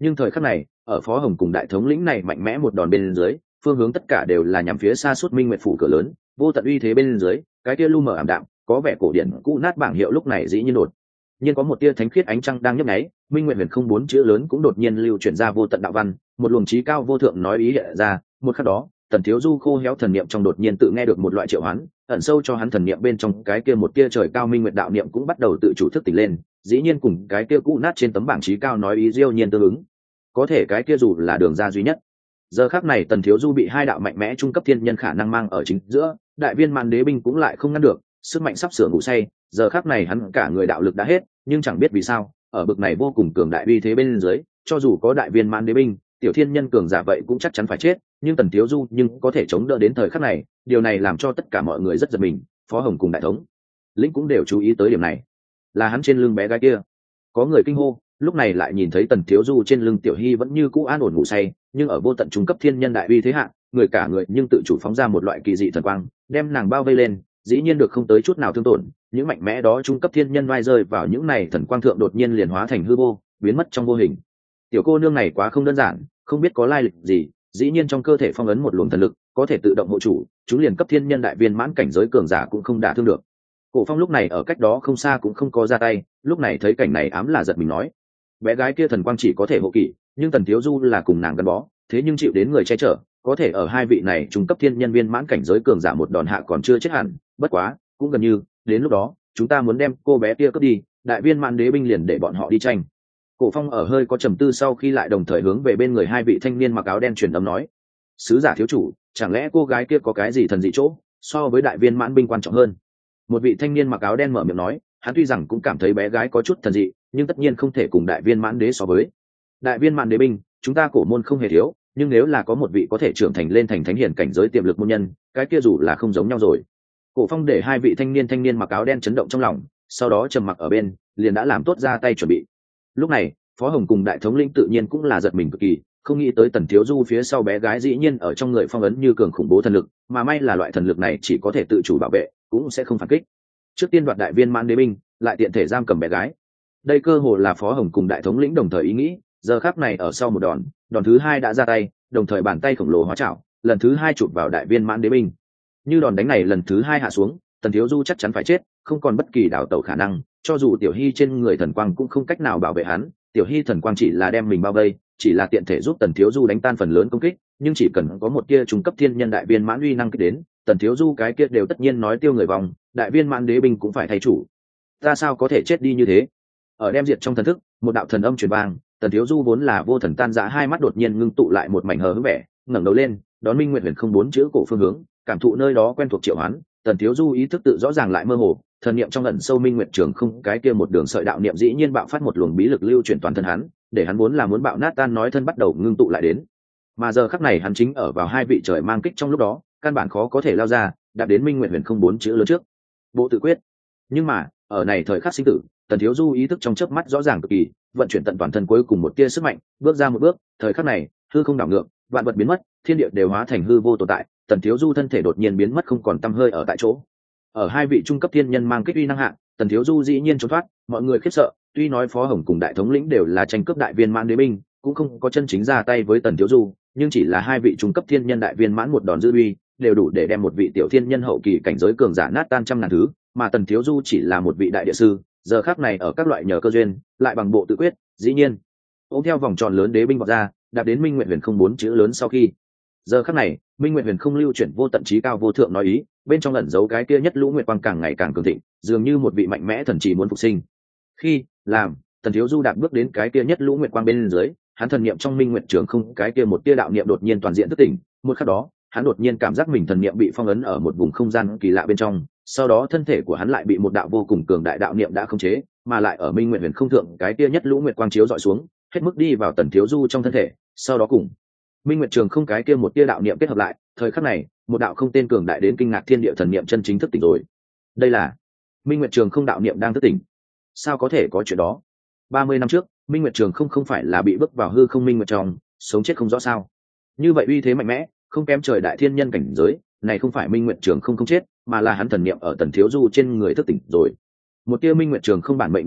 Nhưng thời khắc này ở Phó Hồng cùng đại thống lĩnh này mạnh mẽ một đòn bên dưới, phương hướng tất cả đều là nhằm phía xa suốt Minh Nguyệt phủ cửa lớn, vô tận uy thế bên dưới, cái kia lu mờ ảm đạm có vẻ cổ điển cũ nát bảng hiệu lúc này dĩ nhiên đột nhiên có một tia thánh khiết ánh trăng đang nhấp nháy, Minh Nguyệt huyền không bốn chữ lớn cũng đột nhiên lưu chuyển ra vô tận đạo văn, một luồng chí cao vô thượng nói ý hiện ra. Một khắc đó, Tần Thiếu Du khô héo thần niệm trong đột nhiên tự nghe được một loại triệu hoán, ẩn sâu cho hắn thần niệm bên trong cái kia một tia trời cao minh nguyệt đạo niệm cũng bắt đầu tự chủ thức tỉnh lên, dĩ nhiên cùng cái kia cũ nát trên tấm bảng chí cao nói ý diêu nhiên tương ứng. Có thể cái kia dù là đường ra duy nhất. Giờ khắc này Tần Thiếu Du bị hai đạo mạnh mẽ trung cấp thiên nhân khả năng mang ở chính giữa, đại viên mạn đế binh cũng lại không ngăn được, sức mạnh sắp sửa ngủ say. Giờ khắc này hắn cả người đạo lực đã hết, nhưng chẳng biết vì sao, ở bực này vô cùng cường đại uy thế bên dưới, cho dù có đại viên mãn đế binh, tiểu thiên nhân cường giả vậy cũng chắc chắn phải chết, nhưng Tần Thiếu Du nhưng có thể chống đỡ đến thời khắc này, điều này làm cho tất cả mọi người rất giật mình. Phó Hồng cùng đại thống lĩnh cũng đều chú ý tới điểm này. Là hắn trên lưng bé gái kia. Có người kinh hô, lúc này lại nhìn thấy Tần Thiếu Du trên lưng Tiểu Hy vẫn như cũ an ổn ngủ say, nhưng ở vô tận trung cấp thiên nhân đại uy thế hạ, người cả người nhưng tự chủ phóng ra một loại kỳ dị thần quang, đem nàng bao vây lên, dĩ nhiên được không tới chút nào thương tổn. Những mạnh mẽ đó trung cấp thiên nhân vai rơi vào những này thần quang thượng đột nhiên liền hóa thành hư vô, biến mất trong vô hình. Tiểu cô nương này quá không đơn giản, không biết có lai lịch gì, dĩ nhiên trong cơ thể phong ấn một luồng thần lực, có thể tự động hộ chủ, chúng liền cấp thiên nhân đại viên mãn cảnh giới cường giả cũng không đả thương được. Cổ Phong lúc này ở cách đó không xa cũng không có ra tay, lúc này thấy cảnh này ám là giật mình nói: bé gái kia thần quang chỉ có thể hộ kỵ, nhưng Tần Thiếu Du là cùng nàng gắn bó, thế nhưng chịu đến người che chở, có thể ở hai vị này trung cấp thiên nhân viên mãn cảnh giới cường giả một đòn hạ còn chưa chết hẳn, bất quá cũng gần như đến lúc đó chúng ta muốn đem cô bé kia cướp đi, đại viên mãn đế binh liền để bọn họ đi tranh. Cổ Phong ở hơi có trầm tư sau khi lại đồng thời hướng về bên người hai vị thanh niên mặc áo đen truyền âm nói: sứ giả thiếu chủ, chẳng lẽ cô gái kia có cái gì thần dị chỗ so với đại viên mãn binh quan trọng hơn? Một vị thanh niên mặc áo đen mở miệng nói, hắn tuy rằng cũng cảm thấy bé gái có chút thần dị, nhưng tất nhiên không thể cùng đại viên mãn đế so với. Đại viên mãn đế binh chúng ta cổ môn không hề thiếu, nhưng nếu là có một vị có thể trưởng thành lên thành thánh hiển cảnh giới tiềm lực môn nhân, cái kia dù là không giống nhau rồi. Cổ Phong để hai vị thanh niên thanh niên mặc áo đen chấn động trong lòng, sau đó trầm mặc ở bên, liền đã làm tốt ra tay chuẩn bị. Lúc này Phó Hồng cùng đại thống lĩnh tự nhiên cũng là giật mình cực kỳ, không nghĩ tới Tần Thiếu Du phía sau bé gái dĩ nhiên ở trong người phong ấn như cường khủng bố thần lực, mà may là loại thần lực này chỉ có thể tự chủ bảo vệ, cũng sẽ không phản kích. Trước tiên đoạt đại viên mãn đế binh, lại tiện thể giam cầm bé gái. Đây cơ hồ là Phó Hồng cùng đại thống lĩnh đồng thời ý nghĩ, giờ khắc này ở sau một đòn, đòn thứ hai đã ra tay, đồng thời bàn tay khổng lồ hóa chảo, lần thứ hai chụp vào đại viên mãn đế binh. Như đòn đánh này lần thứ hai hạ xuống, Tần Thiếu Du chắc chắn phải chết, không còn bất kỳ đảo tẩu khả năng, cho dù Tiểu Hy trên người thần quang cũng không cách nào bảo vệ hắn, Tiểu Hy thần quang chỉ là đem mình bao vây, chỉ là tiện thể giúp Tần Thiếu Du đánh tan phần lớn công kích, nhưng chỉ cần có một tia trung cấp thiên nhân đại viên mãn uy năng kích đến, Tần Thiếu Du cái kia đều tất nhiên nói tiêu người vòng, đại viên mãn đế binh cũng phải thay chủ. Ta sao có thể chết đi như thế? Ở đem diệt trong thần thức, một đạo thần âm truyền vang, Tần Thiếu Du vốn là vô thần tan rã hai mắt đột nhiên ngưng tụ lại một mảnh hờ hững vẻ, ngẩng đầu lên, đón Minh Nguyệt Huyền không bốn chữ cổ phương hướng, cảm thụ nơi đó quen thuộc triệu hoán, Tần Thiếu Du ý thức tự rõ ràng lại mơ hồ, thần niệm trong ẩn sâu Minh Nguyệt Trường không cái kia một đường sợi đạo niệm dĩ nhiên bạo phát một luồng bí lực lưu chuyển toàn thân hắn, để hắn muốn là muốn bạo nát tan nói thân bắt đầu ngưng tụ lại đến. Mà giờ khắc này hắn chính ở vào hai vị trời mang kích trong lúc đó, căn bản khó có thể lao ra, đạt đến Minh Nguyệt Huyền không bốn chữ lớn trước. Bộ tự quyết. Nhưng mà, ở này thời khắc sinh tử, Tần Thiếu Du ý thức trong chớp mắt rõ ràng cực kỳ, vận chuyển tận toàn thân cuối cùng một tia sức mạnh, bước ra một bước, thời khắc này, hư không đảo ngược, vạn vật biến mất, thiên địa đều hóa thành hư vô tồn tại, Tần Thiếu Du thân thể đột nhiên biến mất không còn tăm hơi ở tại chỗ. Ở hai vị trung cấp thiên nhân mang kích uy năng hạ, Tần Thiếu Du dĩ nhiên trốn thoát, mọi người khiếp sợ, tuy nói Phó Hồng cùng đại thống lĩnh đều là tranh cướp đại viên mãn đế binh, cũng không có chân chính ra tay với Tần Thiếu Du, nhưng chỉ là hai vị trung cấp thiên nhân đại viên mãn một đòn dư uy, đều đủ để đem một vị tiểu thiên nhân hậu kỳ cảnh giới cường giả nát tan trăm ngàn thứ, mà Tần Thiếu Du chỉ là một vị đại địa sư, giờ khắc này ở các loại nhờ cơ duyên, lại bằng bộ tự quyết, dĩ nhiên ôm theo vòng tròn lớn đế binh vọt ra, đạt đến Minh Nguyệt Huyền không bốn chữ lớn sau khi. Giờ khắc này, Minh Nguyệt Huyền không lưu chuyển vô tận trí cao vô thượng nói ý, bên trong ẩn giấu cái kia nhất lũ nguyệt quang càng ngày càng cường thịnh, dường như một vị mạnh mẽ thần chỉ muốn phục sinh. Khi làm Tần Thiếu Du đạp bước đến cái kia nhất lũ nguyệt quang bên dưới, hắn thần niệm trong Minh Nguyệt Trường không cái kia một tia đạo niệm đột nhiên toàn diện thức tỉnh, một khắc đó, hắn đột nhiên cảm giác mình thần niệm bị phong ấn ở một vùng không gian kỳ lạ bên trong, sau đó thân thể của hắn lại bị một đạo vô cùng cường đại đạo niệm đã khống chế, mà lại ở Minh Nguyệt Huyền không thượng cái kia nhất lũ nguyệt quang chiếu dọi xuống, hết mức đi vào Tần Thiếu Du trong thân thể, sau đó cùng Minh Nguyệt Trường không cái kia một tia đạo niệm kết hợp lại, thời khắc này, một đạo không tên cường đại đến kinh ngạc thiên địa thần niệm chân chính thức tỉnh rồi. Đây là Minh Nguyệt Trường không đạo niệm đang thức tỉnh. Sao có thể có chuyện đó? ba mươi năm trước, Minh Nguyệt Trường không không phải là bị bước vào hư không minh nguyệt trong, sống chết không rõ sao? Như vậy uy thế mạnh mẽ, không kém trời đại thiên nhân cảnh giới, này không phải Minh Nguyệt Trường không không chết, mà là hắn thần niệm ở Tần Thiếu Du trên người thức tỉnh rồi. Một tia Minh Nguyệt Trường không bản mệnh đạo niệm,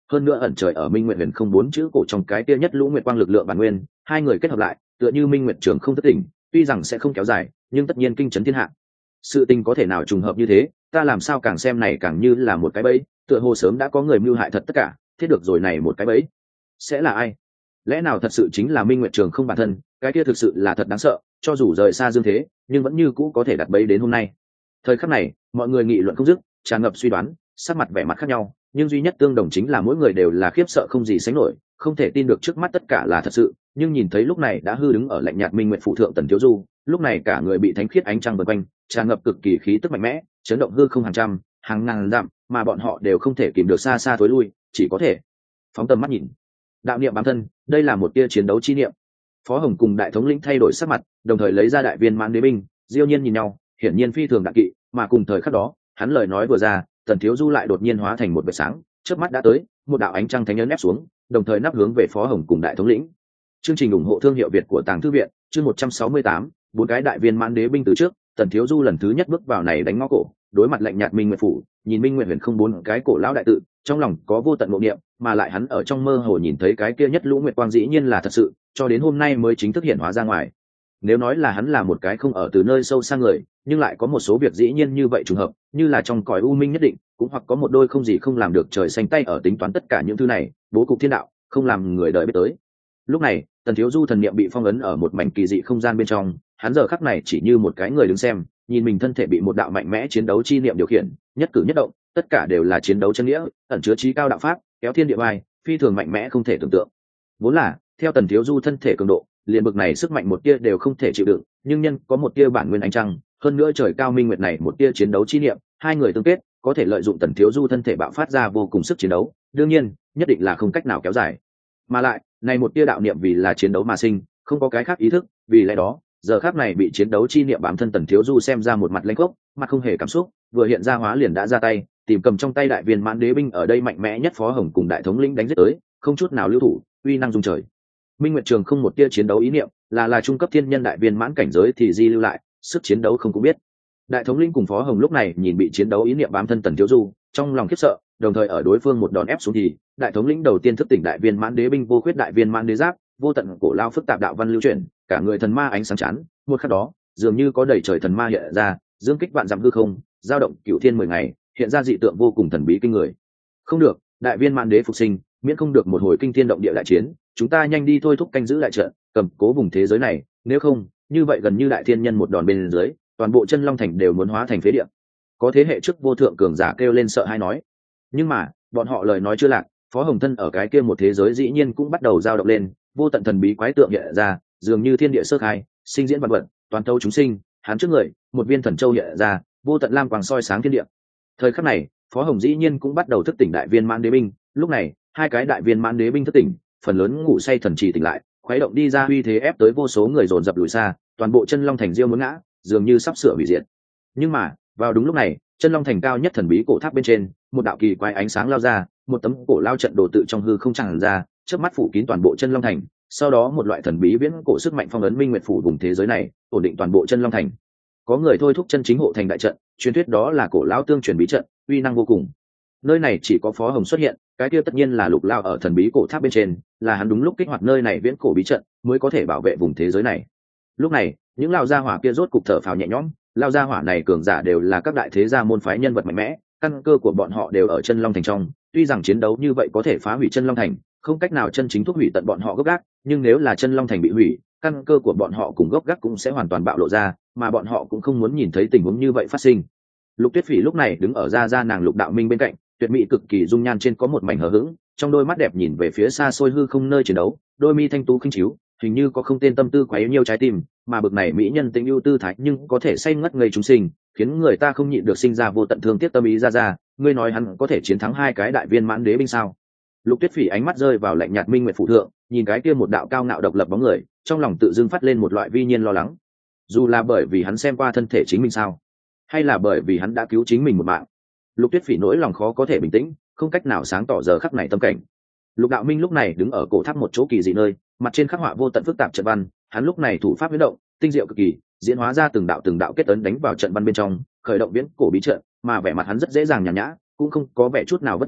hơn nữa ẩn trời ở minh nguyệt huyền không bốn chữ cổ trong cái kia nhất lũ nguyệt quang lực lượng bản nguyên, hai người kết hợp lại tựa như minh nguyệt trường không thất tỉnh, tuy rằng sẽ không kéo dài nhưng tất nhiên kinh chấn thiên hạ. Sự tình có thể nào trùng hợp như thế, ta làm sao càng xem này càng như là một cái bẫy, tựa hồ sớm đã có người mưu hại thật tất cả, thiết được rồi này một cái bẫy. Sẽ là ai? Lẽ nào thật sự chính là minh nguyệt trường không bản thân? Cái kia thực sự là thật đáng sợ, cho dù rời xa dương thế nhưng vẫn như cũ có thể đặt bẫy đến hôm nay. Thời khắc này mọi người nghị luận không dứt, tràn ngập suy đoán, sắc mặt vẻ mặt khác nhau, nhưng duy nhất tương đồng chính là mỗi người đều là khiếp sợ không gì sánh nổi, không thể tin được trước mắt tất cả là thật sự. Nhưng nhìn thấy lúc này đã hư đứng ở lạnh nhạt minh nguyệt phụ thượng Tần Thiếu Du, lúc này cả người bị thánh khiết ánh trăng vần quanh, tràn ngập cực kỳ khí tức mạnh mẽ, chấn động hư không hàng trăm hàng ngàn dặm, mà bọn họ đều không thể kìm được xa xa tối lui, chỉ có thể phóng tầm mắt nhìn. Đạo niệm bám thân, đây là một tia chiến đấu chi niệm. Phó Hồng cùng đại thống lĩnh thay đổi sắc mặt, đồng thời lấy ra đại viên mãn đế binh. Diêu Nhiên nhìn nhau, hiển nhiên phi thường đạn kỵ, mà cùng thời khắc đó hắn lời nói vừa ra, Tần Thiếu Du lại đột nhiên hóa thành một vệt sáng, chớp mắt đã tới, một đạo ánh trăng thánh ấn ép xuống, đồng thời nắp hướng về Phó Hồng cùng đại thống lĩnh. Chương trình ủng hộ thương hiệu Việt của Tàng Thư viện, chương một trăm sáu mươi tám, bốn cái đại viên mãn đế binh từ trước, Tần Thiếu Du lần thứ nhất bước vào này đánh ngõ cổ, đối mặt lạnh nhạt minh nguyệt phủ, nhìn minh nguyệt huyền không bốn cái cổ lão đại tự, trong lòng có vô tận ngộ niệm, mà lại hắn ở trong mơ hồ nhìn thấy cái kia nhất lũ nguyệt quang dĩ nhiên là thật sự, cho đến hôm nay mới chính thức hiện hóa ra ngoài. Nếu nói là hắn là một cái không ở từ nơi sâu xa người, nhưng lại có một số việc dĩ nhiên như vậy trùng hợp, như là trong cõi u minh nhất định, cũng hoặc có một đôi không gì không làm được trời xanh tay ở tính toán tất cả những thứ này, bố cục thiên đạo, không làm người đợi biết tới. Lúc này, Tần Thiếu Du thần niệm bị phong ấn ở một mảnh kỳ dị không gian bên trong, hắn giờ khắc này chỉ như một cái người đứng xem, nhìn mình thân thể bị một đạo mạnh mẽ chiến đấu chi niệm điều khiển, nhất cử nhất động, tất cả đều là chiến đấu chân nghĩa, ẩn chứa chí cao đạo pháp, kéo thiên địa vai, phi thường mạnh mẽ không thể tưởng tượng. Vốn là, theo Tần Thiếu Du thân thể cường độ, liền bực này sức mạnh một tia đều không thể chịu đựng, nhưng nhân có một tia bản nguyên ánh trăng, hơn nữa trời cao minh nguyệt này một tia chiến đấu chi niệm, hai người tương kết, có thể lợi dụng Tần Thiếu Du thân thể bạo phát ra vô cùng sức chiến đấu, đương nhiên, nhất định là không cách nào kéo dài. Mà lại, này một tia đạo niệm vì là chiến đấu mà sinh, không có cái khác ý thức, vì lẽ đó, giờ khắc này bị chiến đấu chi niệm bám thân Tần Thiếu Du xem ra một mặt lãnh khốc, mặt không hề cảm xúc, vừa hiện ra hóa liền đã ra tay, tìm cầm trong tay đại viên mãn đế binh ở đây mạnh mẽ nhất Phó Hồng cùng đại thống lĩnh đánh giết tới, không chút nào lưu thủ, uy năng dung trời. Minh Nguyệt Trường không một tia chiến đấu ý niệm, là là trung cấp thiên nhân đại viên mãn cảnh giới thì di lưu lại, sức chiến đấu không cũng biết. Đại thống lĩnh cùng Phó Hồng lúc này nhìn bị chiến đấu ý niệm bám thân Tần Thiếu Du, trong lòng khiếp sợ, đồng thời ở đối phương một đòn ép xuống thì, đại thống lĩnh đầu tiên thức tỉnh đại viên mãn đế binh vô khuyết đại viên mãn đế giáp, vô tận cổ lao phức tạp đạo văn lưu chuyển, cả người thần ma ánh sáng chán, một khắc đó, dường như có đầy trời thần ma hiện ra, dương kích vạn dặm hư không, dao động cửu thiên mười ngày, hiện ra dị tượng vô cùng thần bí kinh người. Không được, đại viên mãn đế phục sinh, miễn không được một hồi kinh thiên động địa đại chiến, chúng ta nhanh đi thôi thúc canh giữ đại trận, cầm cố vùng thế giới này, nếu không, như vậy gần như đại thiên nhân một đòn bên dưới, toàn bộ chân long thành đều muốn hóa thành phế địa. Có thế hệ trước vô thượng cường giả kêu lên sợ hãi nói. Nhưng mà, bọn họ lời nói chưa lạc, Phó Hồng thân ở cái kia một thế giới dĩ nhiên cũng bắt đầu dao động lên, vô tận thần bí quái tượng hiện ra, dường như thiên địa sơ khai, sinh diễn vạn vật, toàn thâu chúng sinh, hắn trước người, một viên thần châu hiện ra, vô tận lam quang soi sáng thiên địa. Thời khắc này, Phó Hồng dĩ nhiên cũng bắt đầu thức tỉnh đại viên mãn đế binh, lúc này, hai cái đại viên mãn đế binh thức tỉnh, phần lớn ngủ say thần trì tỉnh lại, khuấy động đi ra uy thế ép tới vô số người dồn dập lùi xa, toàn bộ chân long thành diêu muốn ngã, dường như sắp sửa hủy diệt. Nhưng mà, vào đúng lúc này, chân long thành cao nhất thần bí cổ tháp bên trên, một đạo kỳ quái ánh sáng lao ra, một tấm cổ lao trận đồ tự trong hư không tràn ra, chớp mắt phủ kín toàn bộ chân long thành. Sau đó một loại thần bí viễn cổ sức mạnh phong ấn minh nguyệt phủ vùng thế giới này, ổn định toàn bộ chân long thành. Có người thôi thúc chân chính hộ thành đại trận, truyền thuyết đó là cổ lao tương truyền bí trận, uy năng vô cùng. Nơi này chỉ có Phó Hồng xuất hiện, cái kia tất nhiên là Lục Lao ở thần bí cổ tháp bên trên, là hắn đúng lúc kích hoạt nơi này viễn cổ bí trận, mới có thể bảo vệ vùng thế giới này. Lúc này, những lao gia hỏa kia rốt cục thở phào nhẹ nhõm, lao gia hỏa này cường giả đều là các đại thế gia môn phái nhân vật mạnh mẽ, căn cơ của bọn họ đều ở chân long thành trong, tuy rằng chiến đấu như vậy có thể phá hủy chân long thành, không cách nào chân chính thúc hủy tận bọn họ gốc gác, nhưng nếu là chân long thành bị hủy, căn cơ của bọn họ cùng gốc gác cũng sẽ hoàn toàn bạo lộ ra, mà bọn họ cũng không muốn nhìn thấy tình huống như vậy phát sinh. Lục Tuyết Phỉ lúc này đứng ở ra ra nàng Lục Đạo Minh bên cạnh, tuyệt mỹ cực kỳ dung nhan trên có một mảnh hờ hững, trong đôi mắt đẹp nhìn về phía xa xôi hư không nơi chiến đấu, đôi mi thanh tú khinh chiếu, hình như có không tên tâm tư quá yếu nhiều trái tim, mà bực này mỹ nhân tình ưu tư thái nhưng có thể say ngất ngây chúng sinh, khiến người ta không nhịn được sinh ra vô tận thương tiếc tâm ý ra ra. Ngươi nói hắn có thể chiến thắng hai cái đại viên mãn đế binh sao? Lục Tuyết Phỉ ánh mắt rơi vào lạnh nhạt minh nguyệt phụ thượng, nhìn cái kia một đạo cao ngạo độc lập bóng người, trong lòng tự dưng phát lên một loại vi nhiên lo lắng. Dù là bởi vì hắn xem qua thân thể chính mình sao, hay là bởi vì hắn đã cứu chính mình một mạng, Lục Tuyết Phỉ nỗi lòng khó có thể bình tĩnh, không cách nào sáng tỏ giờ khắc này tâm cảnh. Lục Đạo Minh lúc này đứng ở cổ tháp một chỗ kỳ dị nơi, mặt trên khắc họa vô tận phức tạp trận văn, hắn lúc này thủ pháp biến động, tinh diệu cực kỳ, diễn hóa ra từng đạo từng đạo kết ấn đánh vào trận văn bên trong, khởi động viễn cổ bí trận, mà vẻ mặt hắn rất dễ dàng nhàn nhã, cũng không có vẻ chút nào vất vả,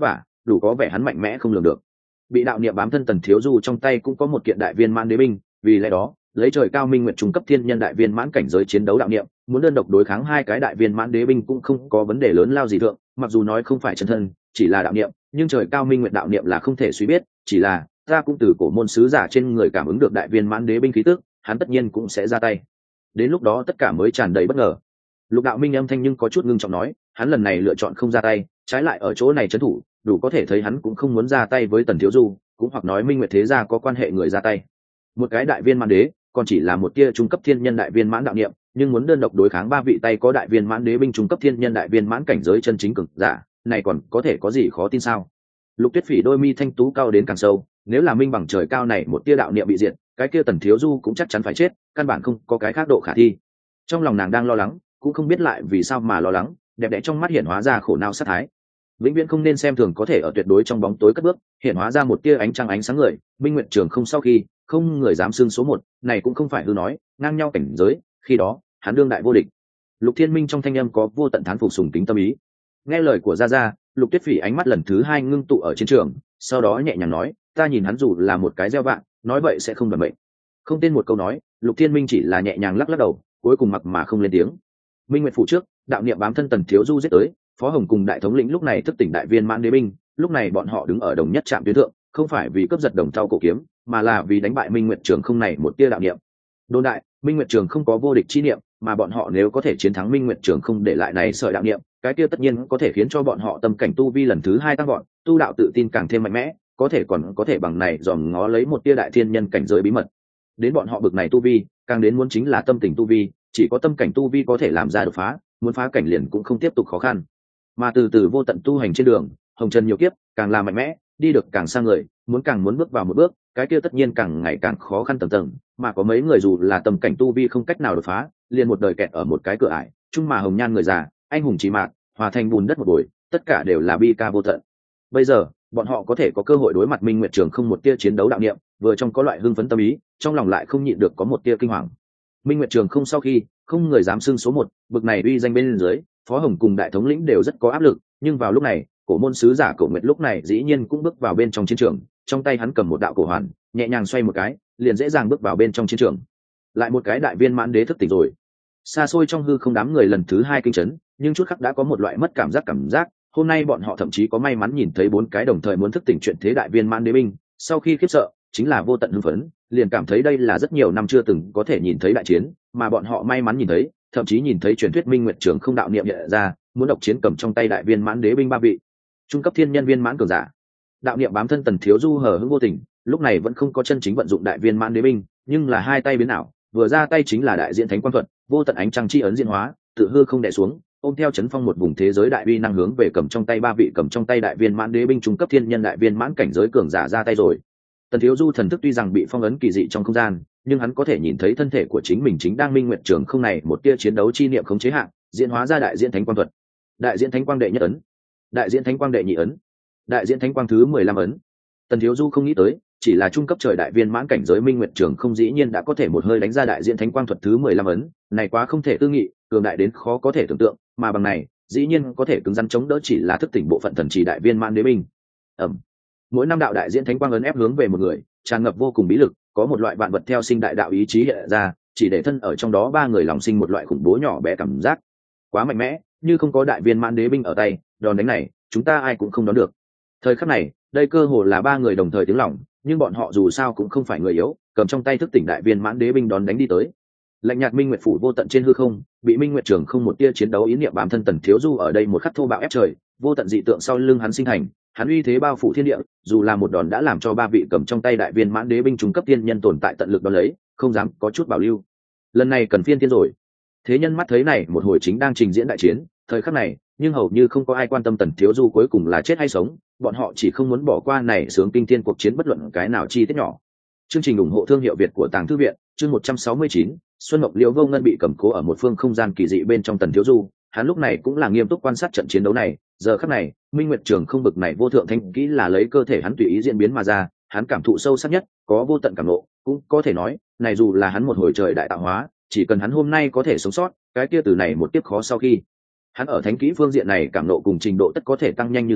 đủ có vẻ hắn mạnh mẽ không lường được. Bị đạo niệm bám thân Tần Thiếu Du trong tay cũng có một kiện đại viên mãn đế binh, vì lẽ đó lấy trời cao minh nguyện trung cấp thiên nhân đại viên mãn cảnh giới chiến đấu đạo niệm, muốn đơn độc đối kháng hai cái đại viên mãn đế binh cũng không có vấn đề lớn lao gì thượng. Mặc dù nói không phải chân thân, chỉ là đạo niệm, nhưng trời cao minh nguyện đạo niệm là không thể suy biết, chỉ là ta cũng từ cổ môn sứ giả trên người cảm ứng được đại viên mãn đế binh khí tức, hắn tất nhiên cũng sẽ ra tay. Đến lúc đó tất cả mới tràn đầy bất ngờ. Lục đạo minh âm thanh nhưng có chút ngưng trọng nói, hắn lần này lựa chọn không ra tay, trái lại ở chỗ này trấn thủ, đủ có thể thấy hắn cũng không muốn ra tay với Tần Thiếu Du, cũng hoặc nói minh nguyệt thế gia có quan hệ người ra tay. Một cái đại viên mãn đế còn chỉ là một tia trung cấp thiên nhân đại viên mãn đạo niệm, nhưng muốn đơn độc đối kháng ba vị tay có đại viên mãn đế binh trung cấp thiên nhân đại viên mãn cảnh giới chân chính cực giả, này còn có thể có gì khó tin sao? Lục Tuyết Phỉ đôi mi thanh tú cao đến càng sâu, nếu là minh bằng trời cao này một tia đạo niệm bị diệt, cái kia Tần Thiếu Du cũng chắc chắn phải chết, căn bản không có cái khác độ khả thi. Trong lòng nàng đang lo lắng, cũng không biết lại vì sao mà lo lắng, đẹp đẽ trong mắt hiện hóa ra khổ não sát thái. Vĩnh viễn không nên xem thường có thể ở tuyệt đối trong bóng tối cất bước, hiện hóa ra một tia ánh trăng ánh sáng người, Minh Nguyệt Trường không sau khi, không người dám xưng số một, này cũng không phải hư nói, ngang nhau cảnh giới, khi đó, hắn đương đại vô địch. Lục Thiên Minh trong thanh âm có vô tận thán phục sùng kính tâm ý. Nghe lời của Gia Gia, Lục Tuyết Phỉ ánh mắt lần thứ hai ngưng tụ ở chiến trường, sau đó nhẹ nhàng nói, ta nhìn hắn dù là một cái gieo bạn, nói vậy sẽ không đoạt mệnh. Không tên một câu nói, Lục Thiên Minh chỉ là nhẹ nhàng lắc lắc đầu, cuối cùng mặc mà không lên tiếng. Minh Nguyệt phủ trước, đạo niệm bám thân Tần Thiếu Du giết tới, Phó Hồng cùng đại thống lĩnh lúc này thức tỉnh đại viên mãn đế binh, lúc này bọn họ đứng ở đồng nhất trạm tuyến thượng, không phải vì cướp giật đồng thau cổ kiếm, mà là vì đánh bại Minh Nguyệt Trường không này một tia đạo niệm. Đồn đại, Minh Nguyệt Trường không có vô địch chi niệm, mà bọn họ nếu có thể chiến thắng Minh Nguyệt Trường không để lại này sợi đạo niệm, cái kia tất nhiên có thể khiến cho bọn họ tâm cảnh tu vi lần thứ hai tăng vọt, tu đạo tự tin càng thêm mạnh mẽ, có thể còn có thể bằng này dòm ngó lấy một tia đại thiên nhân cảnh giới bí mật. Đến bọn họ bực này tu vi, càng đến muốn chính là tâm tình tu vi, chỉ có tâm cảnh tu vi có thể làm ra đột phá, muốn phá cảnh liền cũng không tiếp tục khó khăn. Mà từ từ vô tận tu hành trên đường, hồng trần nhiều kiếp, càng là mạnh mẽ, đi được càng xa người, muốn càng muốn bước vào một bước, cái kia tất nhiên càng ngày càng khó khăn tầng tầng, mà có mấy người dù là tâm cảnh tu vi không cách nào đột phá, liền một đời kẹt ở một cái cửa ải, chung mà hồng nhan người già, anh hùng chỉ mạc, hòa thành bùn đất một buổi, tất cả đều là bi ca vô tận. Bây giờ, bọn họ có thể có cơ hội đối mặt Minh Nguyệt Trường không một tia chiến đấu đạo niệm, vừa trong có loại hưng phấn tâm ý, trong lòng lại không nhịn được có một tia kinh hoàng. Minh Nguyệt Trường không sau khi, không người dám xưng số một, bực này uy danh bên dưới, Phó Hồng cùng đại thống lĩnh đều rất có áp lực, nhưng vào lúc này, cổ môn sứ giả Cổ Nguyệt lúc này dĩ nhiên cũng bước vào bên trong chiến trường, trong tay hắn cầm một đạo cổ hoàn, nhẹ nhàng xoay một cái, liền dễ dàng bước vào bên trong chiến trường. Lại một cái đại viên mãn đế thức tỉnh rồi. Xa xôi trong hư không đám người lần thứ hai kinh chấn, nhưng chút khắc đã có một loại mất cảm giác cảm giác, hôm nay bọn họ thậm chí có may mắn nhìn thấy bốn cái đồng thời muốn thức tỉnh chuyện thế đại viên mãn đế binh, sau khi khiếp sợ, chính là vô tận hưng phấn, liền cảm thấy đây là rất nhiều năm chưa từng có thể nhìn thấy đại chiến, mà bọn họ may mắn nhìn thấy, thậm chí nhìn thấy truyền thuyết Minh Nguyệt Trường không đạo niệm hiện ra, muốn độc chiến cầm trong tay đại viên mãn đế binh ba vị, trung cấp thiên nhân viên mãn cường giả. Đạo niệm bám thân Tần Thiếu Du hờ hững vô tình, lúc này vẫn không có chân chính vận dụng đại viên mãn đế binh, nhưng là hai tay biến ảo, vừa ra tay chính là đại diện thánh quang thuật, vô tận ánh trăng chi ấn diễn hóa, tự hư không đè xuống, ôm theo chấn phong một vùng thế giới đại uy năng hướng về cầm trong tay ba vị cầm trong tay đại viên mãn đế binh trung cấp thiên nhân đại viên mãn cảnh giới cường giả ra tay rồi. Tần Thiếu Du thần thức tuy rằng bị phong ấn kỳ dị trong không gian, nhưng hắn có thể nhìn thấy thân thể của chính mình chính đang Minh Nguyệt Trường không này một tia chiến đấu chi niệm khống chế hạn, diễn hóa ra đại diện thánh quang thuật, đại diện thánh quang đệ nhất ấn, đại diện thánh quang đệ nhị ấn, đại diện thánh quang thứ mười lăm ấn. Tần Thiếu Du không nghĩ tới, chỉ là trung cấp trời đại viên mãn cảnh giới Minh Nguyệt Trường không dĩ nhiên đã có thể một hơi đánh ra đại diện thánh quang thuật thứ mười lăm ấn, này quá không thể tư nghị, cường đại đến khó có thể tưởng tượng, mà bằng này, dĩ nhiên có thể cứng rắn chống đỡ chỉ là thức tỉnh bộ phận thần chỉ đại viên mãn đế binh. Ầm. Mỗi năm đạo đại diễn thánh quang ấn ép hướng về một người, tràn ngập vô cùng bí lực, có một loại vạn vật theo sinh đại đạo ý chí hiện ra, chỉ để thân ở trong đó ba người lòng sinh một loại khủng bố nhỏ bé cảm giác, quá mạnh mẽ, như không có đại viên mãn đế binh ở tay, đòn đánh này, chúng ta ai cũng không đón được. Thời khắc này, đây cơ hồ là ba người đồng thời tiếng lòng, nhưng bọn họ dù sao cũng không phải người yếu, cầm trong tay thức tỉnh đại viên mãn đế binh đón đánh đi tới. Lạnh nhạt Minh Nguyệt phủ vô tận trên hư không, bị Minh Nguyệt Trường không một tia chiến đấu ý niệm bám thân Tần Thiếu Du ở đây một khắc thô bạo ép trời, vô tận dị tượng sau lưng hắn sinh thành, hắn uy thế bao phủ thiên địa, dù là một đòn đã làm cho ba vị cầm trong tay đại viên mãn đế binh trung cấp tiên nhân tồn tại tận lực đón lấy, không dám có chút bảo lưu. Lần này cần phiên thiên rồi. Thế nhân mắt thấy này một hồi chính đang trình diễn đại chiến, thời khắc này, nhưng hầu như không có ai quan tâm Tần Thiếu Du cuối cùng là chết hay sống, bọn họ chỉ không muốn bỏ qua này sướng kinh thiên cuộc chiến bất luận cái nào chi tiết nhỏ. Chương trình ủng hộ thương hiệu Việt của Tàng Thư viện, chương một trăm sáu mươi chín, Xuân Mộng Liễu Vô Ngân bị cầm cố ở một phương không gian kỳ dị bên trong Tần Thiếu Du, hắn lúc này cũng là nghiêm túc quan sát trận chiến đấu này, giờ khắc này, Minh Nguyệt Trường không bực này vô thượng thanh kỹ là lấy cơ thể hắn tùy ý diễn biến mà ra, hắn cảm thụ sâu sắc nhất, có vô tận cảm ngộ, cũng có thể nói, này dù là hắn một hồi trời đại tạo hóa, chỉ cần hắn hôm nay có thể sống sót, cái kia từ này một kiếp khó sau khi, hắn ở thánh kỹ phương diện này cảm ngộ cùng trình độ tất có thể tăng nhanh như gió,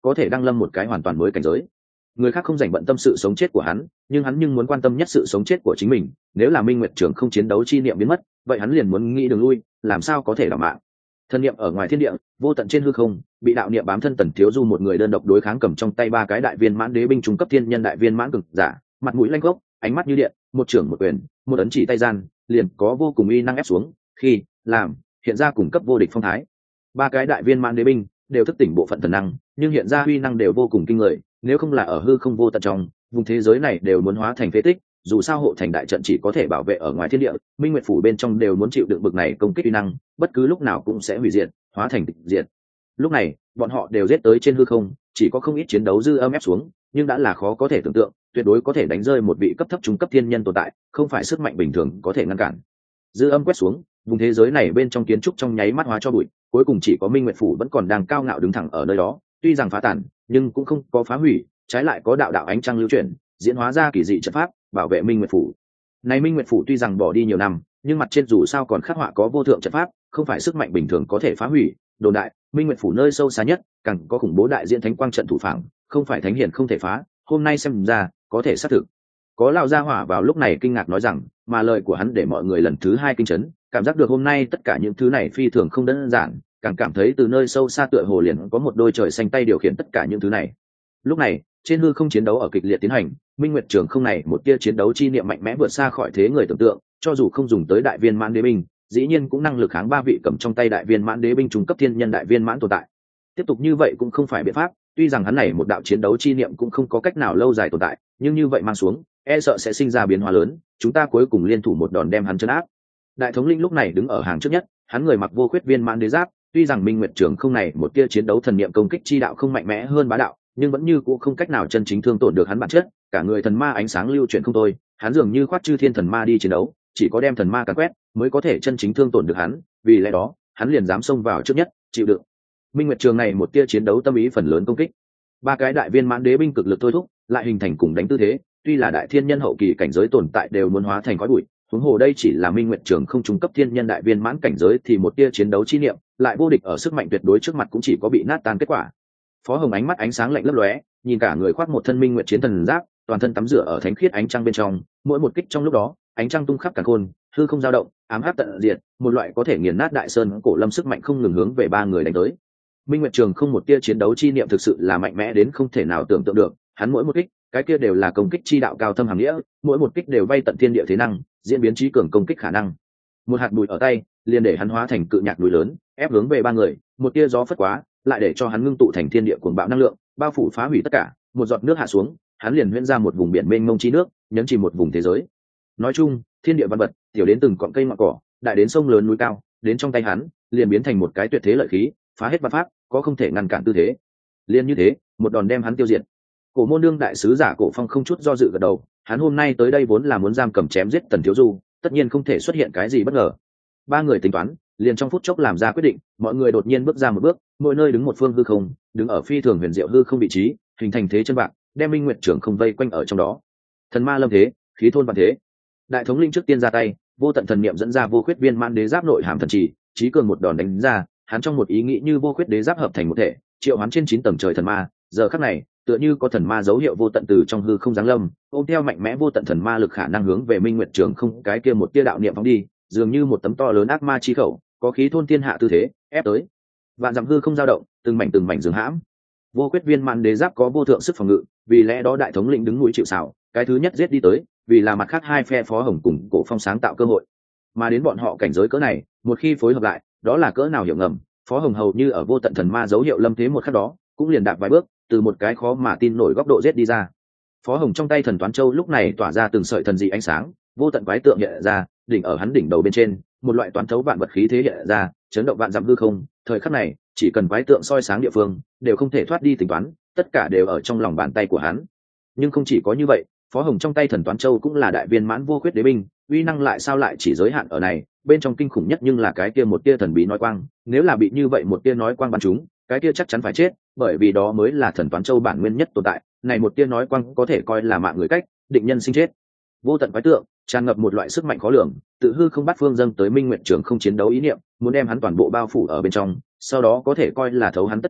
có thể đăng lâm một cái hoàn toàn mới cảnh giới. Người khác không dành bận tâm sự sống chết của hắn, nhưng hắn nhưng muốn quan tâm nhất sự sống chết của chính mình. Nếu là Minh Nguyệt Trường không chiến đấu chi niệm biến mất, vậy hắn liền muốn nghĩ đường lui, làm sao có thể đảm mạng. Thân niệm ở ngoài thiên địa, vô tận trên hư không, bị đạo niệm bám thân Tần Thiếu Du một người đơn độc đối kháng, cầm trong tay ba cái đại viên mãn đế binh trung cấp thiên nhân đại viên mãn cực giả, mặt mũi lanh gốc, ánh mắt như điện, một trưởng một quyền, một ấn chỉ tay gian, liền có vô cùng uy năng ép xuống, khi làm hiện ra cùng cấp vô địch phong thái. Ba cái đại viên mãn đế binh đều thức tỉnh bộ phận thần năng, nhưng hiện ra uy năng đều vô cùng kinh người, nếu không là ở hư không vô tận trong vùng thế giới này đều muốn hóa thành phế tích. Dù sao hộ thành đại trận chỉ có thể bảo vệ ở ngoài thiên địa, Minh Nguyệt phủ bên trong đều muốn chịu đựng bực này công kích uy năng, bất cứ lúc nào cũng sẽ hủy diệt, hóa thành tịch diệt. Lúc này bọn họ đều giết tới trên hư không, chỉ có không ít chiến đấu dư âm ép xuống, nhưng đã là khó có thể tưởng tượng, tuyệt đối có thể đánh rơi một vị cấp thấp trung cấp thiên nhân tồn tại, không phải sức mạnh bình thường có thể ngăn cản. Dư âm quét xuống, vùng thế giới này bên trong kiến trúc trong nháy mắt hóa cho bụi, cuối cùng chỉ có Minh Nguyệt phủ vẫn còn đang cao ngạo đứng thẳng ở nơi đó, tuy rằng phá tàn, nhưng cũng không có phá hủy, trái lại có đạo đạo ánh trăng lưu chuyển, diễn hóa ra kỳ dị trận pháp bảo vệ Minh Nguyệt phủ. Này Minh Nguyệt phủ tuy rằng bỏ đi nhiều năm, nhưng mặt trên dù sao còn khắc họa có vô thượng trận pháp, không phải sức mạnh bình thường có thể phá hủy. Đồn đại, Minh Nguyệt phủ nơi sâu xa nhất, càng có khủng bố đại diện thánh quang trận thủ phảng, không phải thánh hiển không thể phá, hôm nay xem ra có thể xác thực. Có lão gia hỏa vào lúc này kinh ngạc nói rằng, mà lời của hắn để mọi người lần thứ hai kinh chấn, cảm giác được hôm nay tất cả những thứ này phi thường không đơn giản, càng cảm thấy từ nơi sâu xa tựa hồ liền có một đôi trời xanh tay điều khiển tất cả những thứ này. Lúc này trên hư không chiến đấu ở kịch liệt tiến hành, Minh Nguyệt Trường không này một tia chiến đấu chi niệm mạnh mẽ vượt xa khỏi thế người tưởng tượng, cho dù không dùng tới đại viên mãn đế binh, dĩ nhiên cũng năng lực kháng ba vị cầm trong tay đại viên mãn đế binh trung cấp thiên nhân đại viên mãn tồn tại. Tiếp tục như vậy cũng không phải biện pháp, tuy rằng hắn này một đạo chiến đấu chi niệm cũng không có cách nào lâu dài tồn tại, nhưng như vậy mang xuống, e sợ sẽ sinh ra biến hóa lớn, chúng ta cuối cùng liên thủ một đòn đem hắn trấn áp. Đại thống lĩnh lúc này đứng ở hàng trước nhất, hắn người mặc vô khuyết viên mãn đế giáp, tuy rằng Minh Nguyệt Trường không này một tia chiến đấu thần niệm công kích chi đạo không mạnh mẽ hơn bá đạo, nhưng vẫn như cũ không cách nào chân chính thương tổn được hắn bản chất, cả người thần ma ánh sáng lưu chuyển không thôi, hắn dường như khoát chư thiên thần ma đi chiến đấu, chỉ có đem thần ma càn quét mới có thể chân chính thương tổn được hắn, vì lẽ đó, hắn liền dám xông vào trước nhất, chịu đựng. Minh Nguyệt Trường này một tia chiến đấu tâm ý phần lớn công kích. Ba cái đại viên mãn đế binh cực lực thôi thúc, lại hình thành cùng đánh tư thế, tuy là đại thiên nhân hậu kỳ cảnh giới tồn tại đều muốn hóa thành khói bụi, huống hồ đây chỉ là Minh Nguyệt Trường không trung cấp thiên nhân đại viên mãn cảnh giới thì một tia chiến đấu chi niệm, lại vô địch ở sức mạnh tuyệt đối trước mặt cũng chỉ có bị nát tan kết quả. Phó Hồng ánh mắt ánh sáng lạnh lấp lóe, nhìn cả người khoác một thân Minh Nguyệt chiến thần giáp, toàn thân tắm rửa ở thánh khiết ánh trăng bên trong, mỗi một kích trong lúc đó, ánh trăng tung khắp cả khôn, hư không dao động, ám áp tận diệt, một loại có thể nghiền nát đại sơn cổ lâm sức mạnh không ngừng hướng về ba người đánh tới. Minh Nguyệt Trường không một tia chiến đấu chi niệm thực sự là mạnh mẽ đến không thể nào tưởng tượng được, hắn mỗi một kích, cái kia đều là công kích chi đạo cao thâm hàm nghĩa, mỗi một kích đều vay tận thiên địa thế năng, diễn biến trí cường công kích khả năng. Một hạt bụi ở tay, liền để hắn hóa thành cự nhạc núi lớn, ép hướng về ba người, một tia gió phất quá, lại để cho hắn ngưng tụ thành thiên địa cuồng bạo năng lượng, bao phủ phá hủy tất cả, một giọt nước hạ xuống, hắn liền huyễn ra một vùng biển mênh mông chi nước, nhấn chìm một vùng thế giới. Nói chung, thiên địa văn vật, tiểu đến từng cọng cây ngọn cỏ, đại đến sông lớn núi cao, đến trong tay hắn, liền biến thành một cái tuyệt thế lợi khí, phá hết văn pháp, có không thể ngăn cản tư thế. Liên như thế, một đòn đem hắn tiêu diệt. Cổ Môn đương đại sứ giả Cổ Phong không chút do dự gật đầu, hắn hôm nay tới đây vốn là muốn giam cầm chém giết Tần Thiếu Du, tất nhiên không thể xuất hiện cái gì bất ngờ. Ba người tính toán, liền trong phút chốc làm ra quyết định, mọi người đột nhiên bước ra một bước, mỗi nơi đứng một phương hư không, đứng ở phi thường huyền diệu hư không vị trí, hình thành thế chân bạc, đem Minh Nguyệt Trường không vây quanh ở trong đó. Thần ma lâm thế, khí thôn vạn thế. Đại thống linh trước tiên ra tay, vô tận thần niệm dẫn ra vô khuyết viên man đế giáp nội hàm thần chỉ, trí cường một đòn đánh ra, hắn trong một ý nghĩ như vô khuyết đế giáp hợp thành một thể, triệu hắn trên chín tầng trời thần ma, giờ khắc này, tựa như có thần ma dấu hiệu vô tận từ trong hư không giáng lâm, ôm theo mạnh mẽ vô tận thần ma lực khả năng hướng về Minh Nguyệt Trường không cái kia một tia đạo niệm phóng đi, dường như một tấm to lớn ác ma chi khẩu, có khí thôn thiên hạ tư thế, ép tới. Vạn dặm hư không dao động, từng mảnh từng mảnh dường hãm. Vô khuyết viên man đế giáp có vô thượng sức phòng ngự, vì lẽ đó đại thống lĩnh đứng núi chịu sào, cái thứ nhất giết đi tới, vì là mặt khác hai phe Phó Hồng cùng Cổ Phong sáng tạo cơ hội. Mà đến bọn họ cảnh giới cỡ này, một khi phối hợp lại, đó là cỡ nào hiểu ngầm. Phó Hồng hầu như ở vô tận thần ma dấu hiệu lâm thế một khắc đó, cũng liền đạp vài bước, từ một cái khó mà tin nổi góc độ giết đi ra. Phó Hồng trong tay thần toán châu lúc này tỏa ra từng sợi thần dị ánh sáng, vô tận quái tượng hiện ra, đỉnh ở hắn đỉnh đầu bên trên, một loại toán thấu vạn vật khí thế hiện ra, chấn động vạn dặm hư không. Thời khắc này, chỉ cần quái tượng soi sáng địa phương, đều không thể thoát đi tính toán, tất cả đều ở trong lòng bàn tay của hắn. Nhưng không chỉ có như vậy, Phó Hồng trong tay thần toán châu cũng là đại viên mãn vô khuyết đế binh, uy năng lại sao lại chỉ giới hạn ở này, bên trong kinh khủng nhất nhưng là cái kia một tia thần bí nói quang, nếu là bị như vậy một tia nói quang bắn trúng, cái kia chắc chắn phải chết, bởi vì đó mới là thần toán châu bản nguyên nhất tồn tại, này một tia nói quang có thể coi là mạng người cách, định nhân sinh chết. Vô tận quái tượng, tràn ngập một loại sức mạnh khó lường, tự hư không bắt phương dâng tới Minh Nguyệt Trường không chiến đấu ý niệm, muốn đem hắn toàn bộ bao phủ ở bên trong, sau đó có thể coi là thấu hắn tất cả,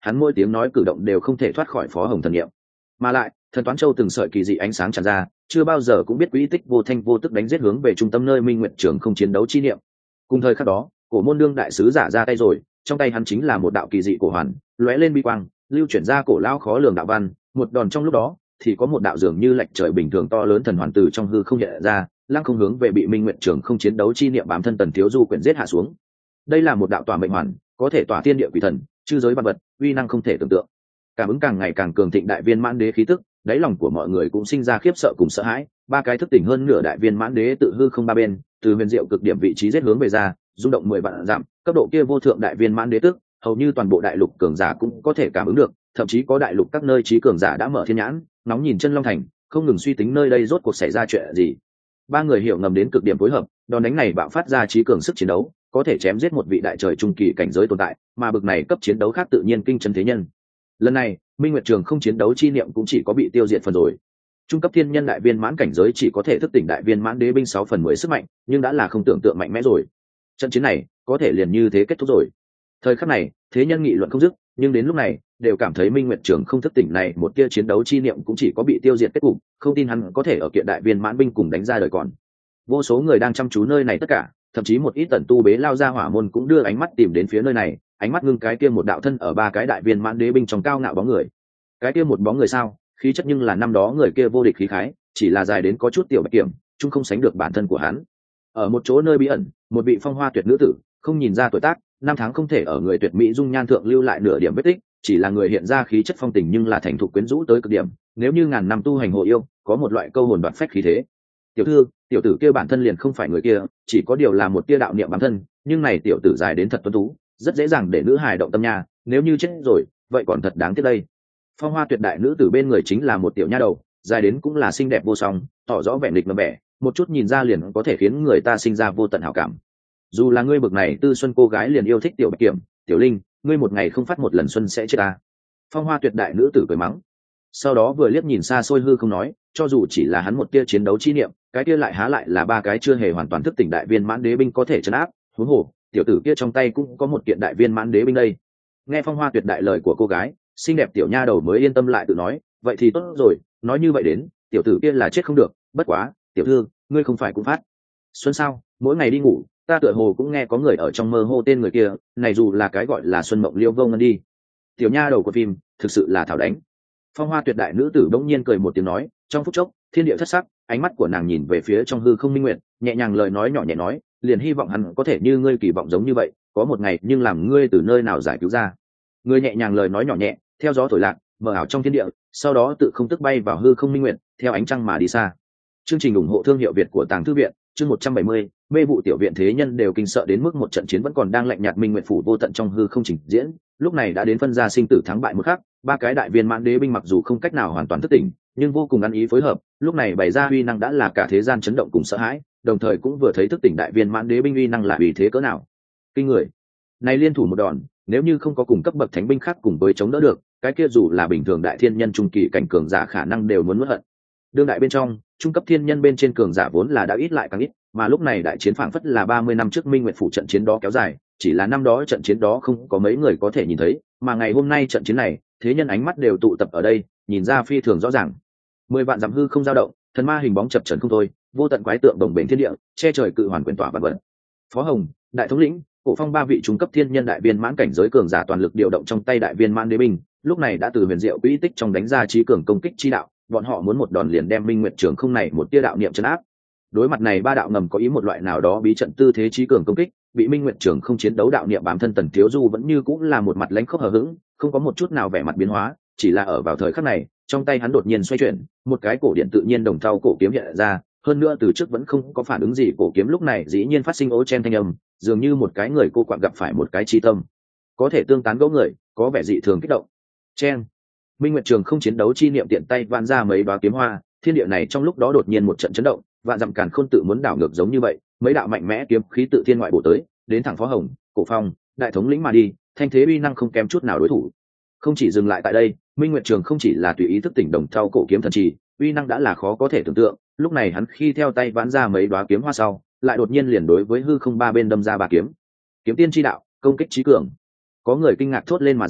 hắn mỗi tiếng nói cử động đều không thể thoát khỏi Phó Hồng thần niệm. Mà lại, thần toán châu từng sợi kỳ dị ánh sáng tràn ra, chưa bao giờ cũng biết quỹ tích vô thanh vô tức đánh giết hướng về trung tâm nơi Minh Nguyệt Trường không chiến đấu chi niệm. Cùng thời khắc đó, Cổ Môn Đương đại sứ giả ra tay rồi, trong tay hắn chính là một đạo kỳ dị cổ hoàn, lóe lên bi quang, lưu chuyển ra cổ lao khó lường đạo văn, một đòn trong lúc đó thì có một đạo dường như lệch trời bình thường to lớn thần hoàn từ trong hư không hiện ra, lăng không hướng về bị Minh Nguyệt Trường không chiến đấu chi niệm bám thân Tần Thiếu Du quyển giết hạ xuống. Đây là một đạo tỏa mệnh hoàn, có thể tỏa thiên địa quỷ thần, chư giới vạn vật, uy năng không thể tưởng tượng. Cảm ứng càng ngày càng cường thịnh đại viên mãn đế khí tức, đáy lòng của mọi người cũng sinh ra khiếp sợ cùng sợ hãi. Ba cái thức tỉnh hơn nửa đại viên mãn đế tự hư không ba bên, từ huyền diệu cực điểm vị trí giết hướng về ra, rung động mười vạn dặm, cấp độ kia vô thượng đại viên mãn đế tức, hầu như toàn bộ đại lục cường giả cũng có thể cảm ứng được, thậm chí có đại lục các nơi trí cường giả đã mở thiên nhãn, nóng nhìn chân long thành, không ngừng suy tính nơi đây rốt cuộc xảy ra chuyện gì. Ba người hiểu ngầm đến cực điểm phối hợp, đòn đánh này bạo phát ra trí cường sức chiến đấu, có thể chém giết một vị đại trời trung kỳ cảnh giới tồn tại, mà bực này cấp chiến đấu khác tự nhiên kinh chân thế nhân. Lần này, Minh Nguyệt Trường không chiến đấu chi niệm cũng chỉ có bị tiêu diệt phần rồi. Trung cấp thiên nhân đại viên mãn cảnh giới chỉ có thể thức tỉnh đại viên mãn đế binh sáu phần mười sức mạnh, nhưng đã là không tưởng tượng mạnh mẽ rồi. Trận chiến này có thể liền như thế kết thúc rồi. Thời khắc này, thế nhân nghị luận không dứt, nhưng đến lúc này, đều cảm thấy Minh Nguyệt Trường không thức tỉnh này một tia chiến đấu chi niệm cũng chỉ có bị tiêu diệt kết cục, không tin hắn có thể ở kiện đại viên mãn binh cùng đánh ra đời còn. Vô số người đang chăm chú nơi này tất cả, thậm chí một ít tần tu bế lao ra hỏa môn cũng đưa ánh mắt tìm đến phía nơi này, ánh mắt ngưng cái kia một đạo thân ở ba cái đại viên mãn đế binh trong cao ngạo bóng người. Cái kia một bóng người sao, khí chất nhưng là năm đó người kia vô địch khí khái, chỉ là dài đến có chút tiểu bạch kiểm, chung không sánh được bản thân của hắn. Ở một chỗ nơi bí ẩn, một vị phong hoa tuyệt nữ tử, không nhìn ra tuổi tác, năm tháng không thể ở người tuyệt mỹ dung nhan thượng lưu lại nửa điểm vết tích, chỉ là người hiện ra khí chất phong tình nhưng là thành thục quyến rũ tới cực điểm, nếu như ngàn năm tu hành hộ yêu, có một loại câu hồn đoạt phách khí thế. Tiểu thư, tiểu tử kia bản thân liền không phải người kia, chỉ có điều là một tia đạo niệm bản thân, nhưng này tiểu tử dài đến thật tuấn tú, rất dễ dàng để nữ hài động tâm nha, nếu như chết rồi, vậy còn thật đáng tiếc đây. Phong hoa tuyệt đại nữ tử bên người chính là một tiểu nha đầu, dài đến cũng là xinh đẹp vô song, tỏ rõ vẻ nghịch ngợm vẻ, một chút nhìn ra liền có thể khiến người ta sinh ra vô tận hảo cảm. Dù là ngươi bực này tư xuân cô gái liền yêu thích tiểu bạch kiểm, tiểu linh, ngươi một ngày không phát một lần xuân sẽ chết ta. Phong hoa tuyệt đại nữ tử cười mắng, sau đó vừa liếc nhìn xa xôi hư không nói, cho dù chỉ là hắn một tia chiến đấu chi niệm, cái kia lại há lại là ba cái chưa hề hoàn toàn thức tỉnh đại viên mãn đế binh có thể trấn áp. Huống hồ, tiểu tử kia trong tay cũng có một kiện đại viên mãn đế binh đây. Nghe phong hoa tuyệt đại lời của cô gái, xinh đẹp tiểu nha đầu mới yên tâm lại tự nói, vậy thì tốt rồi, nói như vậy đến, tiểu tử kia là chết không được, bất quá, tiểu thư, ngươi không phải cũng phát xuân sao? Mỗi ngày đi ngủ, ta tựa hồ cũng nghe có người ở trong mơ hô tên người kia, này dù là cái gọi là xuân mộng liêu vô ngân đi. Tiểu nha đầu của phim, thực sự là thảo đánh. Phong hoa tuyệt đại nữ tử đống nhiên cười một tiếng nói, trong phút chốc, thiên địa thất sắc, ánh mắt của nàng nhìn về phía trong hư không minh nguyệt, nhẹ nhàng lời nói nhỏ nhẹ nói, liền hy vọng hắn có thể như ngươi kỳ vọng giống như vậy, có một ngày nhưng làm ngươi từ nơi nào giải cứu ra. Ngươi nhẹ nhàng lời nói nhỏ nhẹ, theo gió thổi lạc, mờ ảo trong thiên địa, sau đó tự không tức bay vào hư không minh nguyệt, theo ánh trăng mà đi xa. Chương trình ủng hộ thương hiệu Việt của Tàng Thư viện, chương một trăm bảy mươi, mê vụ tiểu viện thế nhân đều kinh sợ đến mức một trận chiến vẫn còn đang lạnh nhạt minh nguyệt phủ vô tận trong hư không trình diễn, lúc này đã đến phân ra sinh tử thắng bại một khắc, ba cái đại viên mãn đế binh mặc dù không cách nào hoàn toàn thức tỉnh, nhưng vô cùng ăn ý phối hợp, lúc này bày ra uy năng đã là cả thế gian chấn động cùng sợ hãi, đồng thời cũng vừa thấy thức tỉnh đại viên mãn đế binh uy năng là uy thế cỡ nào kinh người. Này liên thủ một đòn, nếu như không có cùng cấp bậc thánh binh khác cùng với chống đỡ được, cái kia dù là bình thường đại thiên nhân trung kỳ cảnh cường giả khả năng đều muốn nuốt hận. Đương đại bên trong, trung cấp thiên nhân bên trên cường giả vốn là đã ít lại càng ít, mà lúc này đại chiến phảng phất là ba mươi năm trước Minh Nguyệt phủ trận chiến đó kéo dài, chỉ là năm đó trận chiến đó không có mấy người có thể nhìn thấy, mà ngày hôm nay trận chiến này, thế nhân ánh mắt đều tụ tập ở đây, nhìn ra phi thường rõ ràng. Mười vạn dặm hư không dao động, thần ma hình bóng chập chờn không thôi, vô tận quái tượng đồng bền thiên địa, che trời cự hoàn quyền tỏa vạn vật. Phó Hồng, đại thống lĩnh, Cổ Phong ba vị trung cấp thiên nhân đại viên mãn cảnh giới cường giả toàn lực điều động trong tay đại viên mãn đế binh, lúc này đã từ huyền diệu quỹ tích trong đánh ra trí cường công kích chi đạo, bọn họ muốn một đòn liền đem Minh Nguyệt Trường không này một tia đạo niệm trấn áp. Đối mặt này ba đạo ngầm có ý một loại nào đó bí trận tư thế trí cường công kích, bị Minh Nguyệt Trường không chiến đấu đạo niệm bám thân Tần Thiếu Du vẫn như cũng là một mặt lãnh khốc hờ hững, không có một chút nào vẻ mặt biến hóa, chỉ là ở vào thời khắc này, trong tay hắn đột nhiên xoay chuyển, một cái cổ điện tự nhiên đồng thau cổ kiếm hiện ra, hơn nữa từ trước vẫn không có phản ứng gì, cổ kiếm lúc này dĩ nhiên phát sinh ố chen thanh âm, dường như một cái người cô quạng gặp phải một cái chi tâm, có thể tương tán gẫu người, có vẻ dị thường kích động. Chen. Minh Nguyệt Trường không chiến đấu chi niệm tiện tay vạn ra mấy đóa kiếm hoa, thiên địa này trong lúc đó đột nhiên một trận chấn động, vạn dặm càn khôn tự muốn đảo ngược giống như vậy, mấy đạo mạnh mẽ kiếm khí tự thiên ngoại bổ tới, đến thẳng Phó Hồng, Cổ Phong, đại thống lĩnh mà đi, thanh thế uy năng không kém chút nào đối thủ. Không chỉ dừng lại tại đây, Minh Nguyệt Trường không chỉ là tùy ý thức tỉnh đồng thau cổ kiếm thần trì, uy năng đã là khó có thể tưởng tượng, lúc này hắn khi theo tay vãn ra mấy đóa kiếm hoa sau, lại đột nhiên liền đối với hư không ba bên đâm ra ba kiếm. Kiếm tiên chi đạo, công kích trí cường. Có người kinh ngạc thốt lên mà ra,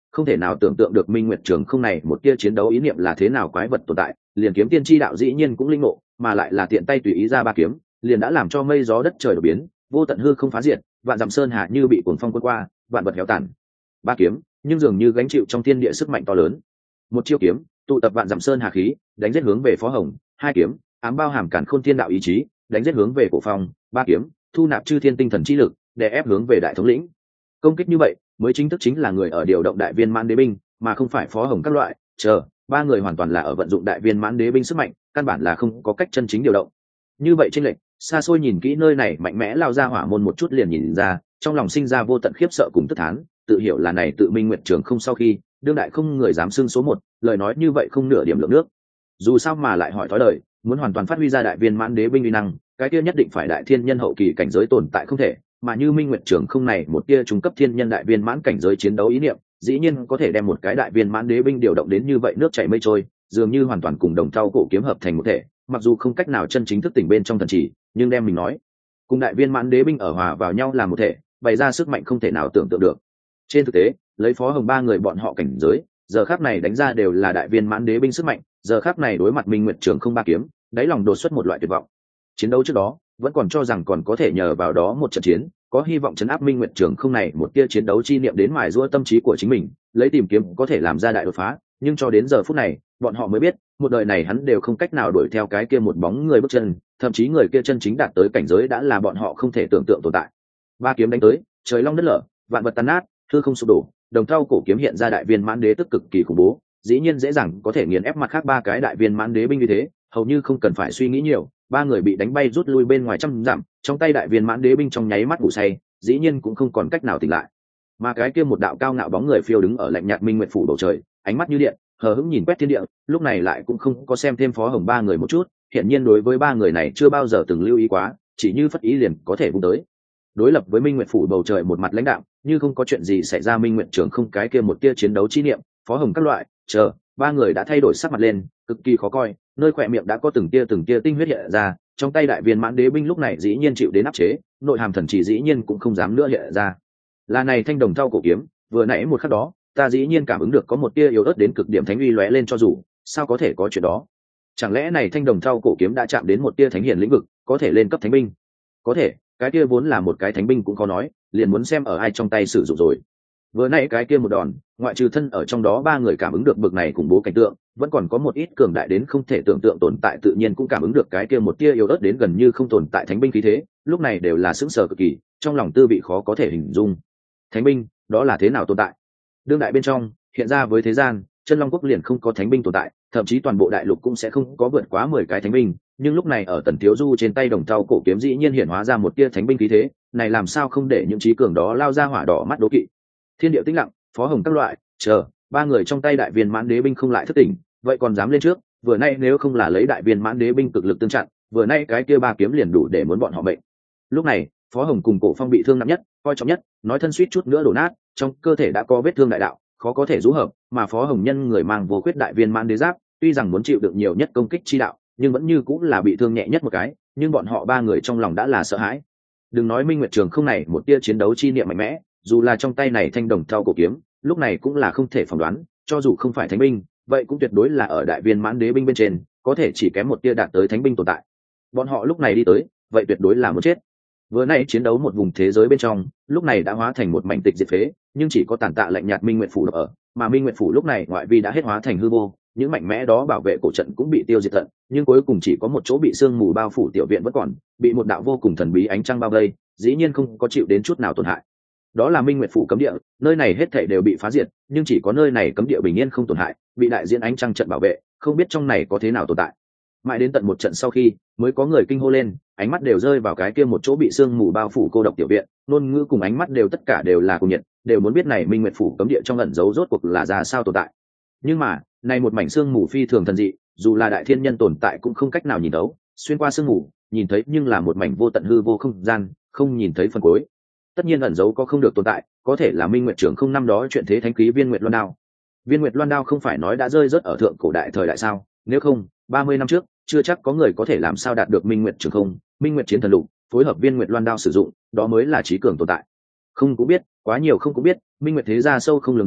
không thể nào tưởng tượng được minh nguyệt trường không này một tia chiến đấu ý niệm là thế nào quái vật tồn tại, liền kiếm tiên tri đạo dĩ nhiên cũng linh ngộ, mà lại là tiện tay tùy ý ra ba kiếm liền đã làm cho mây gió đất trời đổ biến, vô tận hư không phá diệt, vạn dặm sơn hà như bị cuồng phong cuốn qua, vạn vật héo tàn. Ba kiếm nhưng dường như gánh chịu trong thiên địa sức mạnh to lớn. Một chiêu kiếm tụ tập vạn dặm sơn hà khí, đánh giết hướng về Phó Hồng. Hai kiếm ám bao hàm cản khôn thiên đạo ý chí, đánh giết hướng về Cổ Phong. Ba kiếm thu nạp chư thiên tinh thần chi lực, để ép hướng về đại thống lĩnh. Công kích như vậy mới chính thức chính là người ở điều động đại viên mãn đế binh, mà không phải Phó Hồng các loại. Chờ ba người hoàn toàn là ở vận dụng đại viên mãn đế binh sức mạnh, căn bản là không có cách chân chính điều động. Như vậy trên lệnh xa xôi nhìn kỹ nơi này mạnh mẽ lao ra hỏa môn một chút liền nhìn ra, trong lòng sinh ra vô tận khiếp sợ cùng tức thán, tự hiểu là này tự minh nguyệt trường không sau khi đương đại không người dám xưng số một, lời nói như vậy không nửa điểm lượng nước. Dù sao mà lại hỏi thói lời, muốn hoàn toàn phát huy ra đại viên mãn đế binh uy năng, cái kia nhất định phải đại thiên nhân hậu kỳ cảnh giới tồn tại không thể, mà như minh nguyệt trường không này một tia trung cấp thiên nhân đại viên mãn cảnh giới chiến đấu ý niệm, dĩ nhiên có thể đem một cái đại viên mãn đế binh điều động đến như vậy nước chảy mây trôi, dường như hoàn toàn cùng đồng thau cổ kiếm hợp thành một thể, mặc dù không cách nào chân chính thức tỉnh bên trong thần chỉ, nhưng đem mình nói cùng đại viên mãn đế binh ở hòa vào nhau làm một thể, bày ra sức mạnh không thể nào tưởng tượng được. Trên thực tế lấy Phó Hồng ba người bọn họ cảnh giới giờ khắc này đánh ra đều là đại viên mãn đế binh sức mạnh, giờ khắc này đối mặt minh nguyệt trường không ba kiếm, đáy lòng đột xuất một loại tuyệt vọng. Chiến đấu trước đó vẫn còn cho rằng còn có thể nhờ vào đó một trận chiến có hy vọng chấn áp minh nguyệt trường không này một tia chiến đấu chi niệm đến mài giũa tâm trí của chính mình, lấy tìm kiếm có thể làm ra đại đột phá, nhưng cho đến giờ phút này bọn họ mới biết một đời này hắn đều không cách nào đuổi theo cái kia một bóng người bước chân, thậm chí người kia chân chính đạt tới cảnh giới đã là bọn họ không thể tưởng tượng tồn tại. Ba kiếm đánh tới, trời long đất lở, vạn vật tan nát, hư không sụp đổ, đồng thau cổ kiếm hiện ra đại viên mãn đế tức cực kỳ khủng bố, dĩ nhiên dễ dàng có thể nghiền ép mặt khác ba cái đại viên mãn đế binh như thế, hầu như không cần phải suy nghĩ nhiều, ba người bị đánh bay rút lui bên ngoài trăm dặm, trong tay đại viên mãn đế binh trong nháy mắt ngủ say, dĩ nhiên cũng không còn cách nào tỉnh lại. Mà cái kia một đạo cao ngạo bóng người phiêu đứng ở lạnh nhạt minh nguyệt phủ bầu trời, ánh mắt như điện, hờ hững nhìn quét thiên địa, lúc này lại cũng không có xem thêm Phó Hồng ba người một chút, hiển nhiên đối với ba người này chưa bao giờ từng lưu ý quá, chỉ như phất ý liền có thể vung tới. Đối lập với minh nguyệt phủ bầu trời một mặt lãnh đạm, như không có chuyện gì xảy ra minh nguyệt trường không cái kia một tia chiến đấu chi niệm, Phó Hồng các loại, chờ ba người đã thay đổi sắc mặt lên, cực kỳ khó coi, nơi khỏe miệng đã có từng tia từng tia tinh huyết hiện ra, trong tay đại viên mãn đế binh lúc này dĩ nhiên chịu đến áp chế, nội hàm thần chỉ dĩ nhiên cũng không dám nữa hiện ra. Là này thanh đồng thau cổ kiếm, vừa nãy một khắc đó ta dĩ nhiên cảm ứng được có một tia yếu ớt đến cực điểm thánh uy lóe lên, cho dù sao có thể có chuyện đó, chẳng lẽ này thanh đồng thau cổ kiếm đã chạm đến một tia thánh hiển lĩnh vực, có thể lên cấp thánh binh? Có thể, cái kia vốn là một cái thánh binh cũng khó nói, liền muốn xem ở ai trong tay sử dụng rồi. Vừa nãy cái kia một đòn, ngoại trừ thân ở trong đó ba người cảm ứng được bực này khủng bố cảnh tượng, vẫn còn có một ít cường đại đến không thể tưởng tượng tồn tại tự nhiên cũng cảm ứng được cái kia một tia yếu ớt đến gần như không tồn tại thánh binh khí thế, lúc này đều là sững sờ cực kỳ, trong lòng tư vị khó có thể hình dung. Thánh binh, đó là thế nào tồn tại? Đương đại bên trong, hiện ra với thế gian, chân long quốc liền không có thánh binh tồn tại, thậm chí toàn bộ đại lục cũng sẽ không có vượt quá mười cái thánh binh, nhưng lúc này ở Tần Tiếu Du trên tay đồng thau cổ kiếm dĩ nhiên hiện hóa ra một tia thánh binh khí thế, này làm sao không để những trí cường đó lao ra hỏa đỏ mắt đố kỵ. Thiên địa tĩnh lặng, Phó Hồng các loại, chờ ba người trong tay đại viên mãn đế binh không lại thất tỉnh, vậy còn dám lên trước, vừa nay nếu không là lấy đại viên mãn đế binh cực lực tương chặn, vừa nay cái kia ba kiếm liền đủ để muốn bọn họ mệnh. Lúc này Phó Hồng cùng Cổ Phong bị thương nặng nhất, coi trọng nhất, nói thân suýt chút nữa đổ nát, trong cơ thể đã có vết thương đại đạo, khó có thể rũ hợp, mà Phó Hồng nhân người mang vô khuyết đại viên mãn đế giáp, tuy rằng muốn chịu được nhiều nhất công kích chi đạo, nhưng vẫn như cũng là bị thương nhẹ nhất một cái, nhưng bọn họ ba người trong lòng đã là sợ hãi. Đừng nói minh nguyệt trường không này một tia chiến đấu chi niệm mạnh mẽ, dù là trong tay này thanh đồng thau cổ kiếm, lúc này cũng là không thể phỏng đoán, cho dù không phải thánh binh, vậy cũng tuyệt đối là ở đại viên mãn đế binh bên trên, có thể chỉ kém một tia đạt tới thánh binh tồn tại. Bọn họ lúc này đi tới, vậy tuyệt đối là muốn chết. Vừa nay chiến đấu một vùng thế giới bên trong, lúc này đã hóa thành một mảnh tịch diệt phế, nhưng chỉ có tàn tạ lạnh nhạt minh nguyệt phủ ở, mà minh nguyệt phủ lúc này ngoại vi đã hết hóa thành hư vô, những mạnh mẽ đó bảo vệ cổ trận cũng bị tiêu diệt tận, nhưng cuối cùng chỉ có một chỗ bị sương mù bao phủ tiểu viện vẫn còn, bị một đạo vô cùng thần bí ánh trăng bao vây, dĩ nhiên không có chịu đến chút nào tổn hại. Đó là minh nguyệt phủ cấm địa, nơi này hết thảy đều bị phá diệt, nhưng chỉ có nơi này cấm địa bình yên không tổn hại, bị đại diện ánh trăng trận bảo vệ, không biết trong này có thế nào tồn tại. Mãi đến tận một trận sau khi, mới có người kinh hô lên, ánh mắt đều rơi vào cái kia một chỗ bị sương mù bao phủ cô độc tiểu viện, ngôn ngữ cùng ánh mắt đều tất cả đều là cùng nhiệt, đều muốn biết này minh nguyệt phủ cấm địa trong ẩn giấu rốt cuộc là ra sao tồn tại. Nhưng mà này một mảnh sương mù phi thường thần dị, dù là đại thiên nhân tồn tại cũng không cách nào nhìn thấu, xuyên qua sương mù nhìn thấy nhưng là một mảnh vô tận hư vô không gian, không nhìn thấy phần cuối. Tất nhiên ẩn giấu có không được tồn tại, có thể là minh nguyệt trưởng không năm đó chuyện thế thánh khí viên nguyệt loan đao. Viên nguyệt loan đao không phải nói đã rơi rớt ở thượng cổ đại thời đại sao? Nếu không ba mươi năm trước chưa chắc có người có thể làm sao đạt được minh nguyệt trưởng không, minh nguyệt chiến thần lục phối hợp viên nguyệt loan đao sử dụng, đó mới là trí cường tồn tại. Không cũng biết, quá nhiều không cũng biết, minh nguyệt thế gia sâu không lường được,